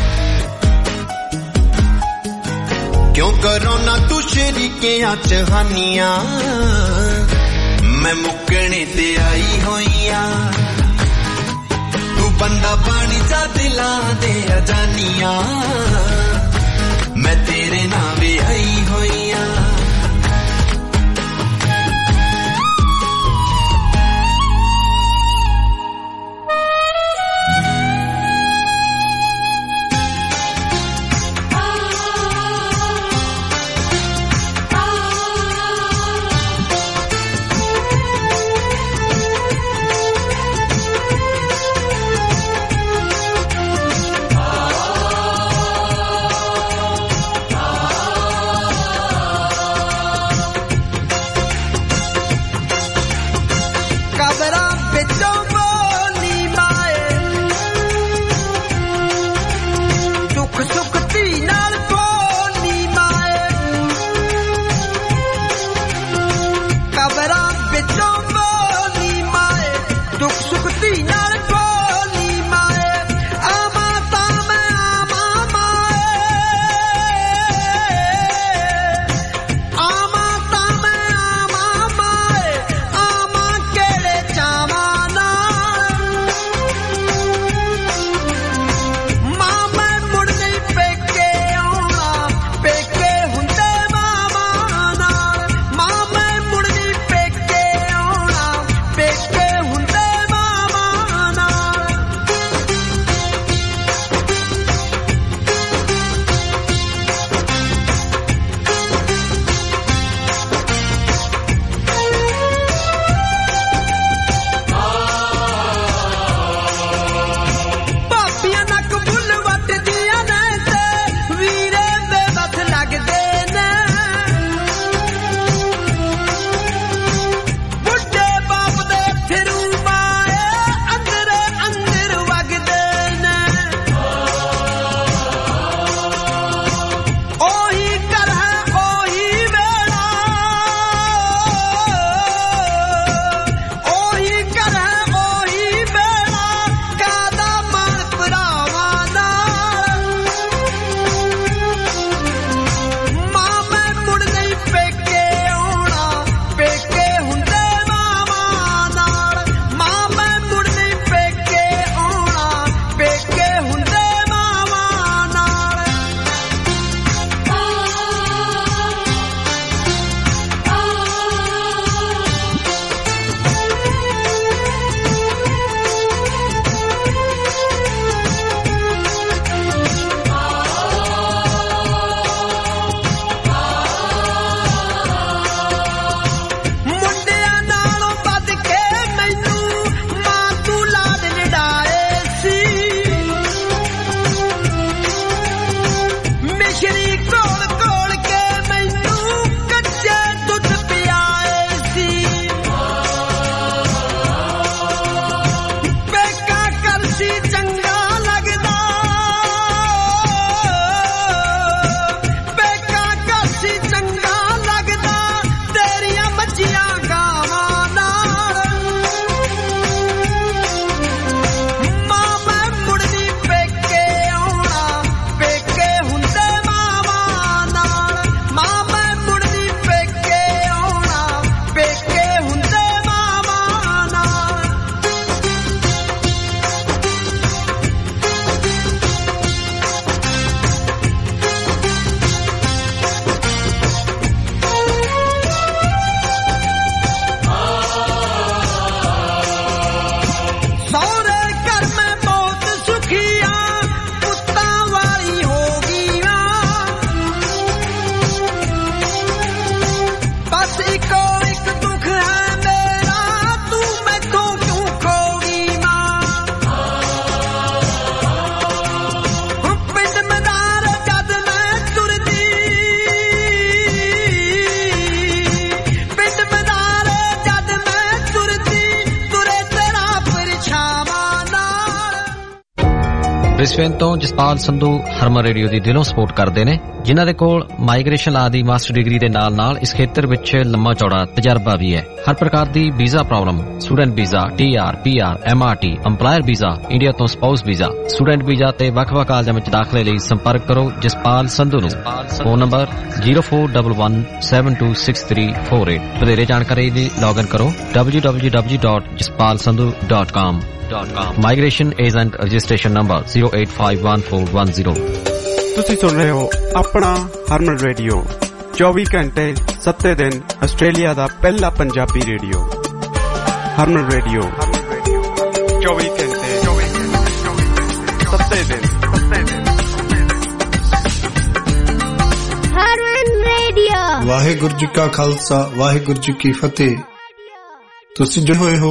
क्यों करो ना तू शरीके चहानिया, मैं मुकने ते आई होइया। तू बंदा पानी चा दिलां दे अजानियां मैं तेरे नाल विआही होईयां ਬ੍ਰਿਸਬੇਨ ਤੋਂ ਜਸਪਾਲ ਸੰਧੂ ਹਰਮਨ ਰੇਡੀਓ ਦੀ ਦਿਲੋਂ ਸਪੋਰਟ ਕਰਦੇ ਨੇ, ਜਿਨ੍ਹਾਂ ਦੇ ਕੋਲ ਮਾਈਗ੍ਰੇਸ਼ਨ ਲਾ ਦੀ ਮਾਸਟਰ ਡਿਗਰੀ ਦੇ ਨਾਲ-ਨਾਲ ਇਸ ਖੇਤਰ ਵਿੱਚ ਲੰਮਾ ਚੌੜਾ ਤਜਰਬਾ ਵੀ ਹੈ। ਹਰ ਪ੍ਰਕਾਰ ਦੀ visa problem, student visa, T R, P R, M R T, employer visa, India ਤੋਂ ਸਪਾਊਸ ਵੀਜ਼ਾ, ਸਟੂਡੈਂਟ ਵੀਜ਼ਾ ਤੇ ਵੱਖ-ਵੱਖ ਕਾਲਜਾਂ ਵਿੱਚ ਦਾਖਲੇ ਲਈ ਸੰਪਰਕ ਕਰੋ ਜਸਪਾਲ ਸੰਧੂ ਨੂੰ। Phone number zero four one one seven two six three four eight। ਵਧੇਰੇ ਜਾਣਕਾਰੀ ਲਈ ਲੌਗਇਨ ਕਰੋ w w w dot jaspal sandhu dot com। dot com. Migration agent registration number zero eight five one four one zero. ਤੁਸੀਂ ਸੁਣ ਰਹੇ ਹੋ ਆਪਣਾ ਹਰਮਨ radio ਚੌਵੀ ਘੰਟੇ ਸੱਤੇ ਦਿਨ ਆਸਟ੍ਰੇਲੀਆ ਦਾ ਪਹਿਲਾ ਪੰਜਾਬੀ ਰੇਡੀਓ ਹਰਮਨ ਰੇਡੀਓ ਚੌਵੀ ਘੰਟੇ ਸੱਤੇ ਦਿਨ ਹਰਮਨ ਰੇਡੀਓ। ਵਾਹਿਗੁਰੂ ਜੀ ਕਾ ਖਾਲਸਾ ਵਾਹਿਗੁਰੂ ਜੀ ਕੀ ਫਤਿਹ। ਤੁਸੀਂ ਜੋ ਹੋਏ ਹੋ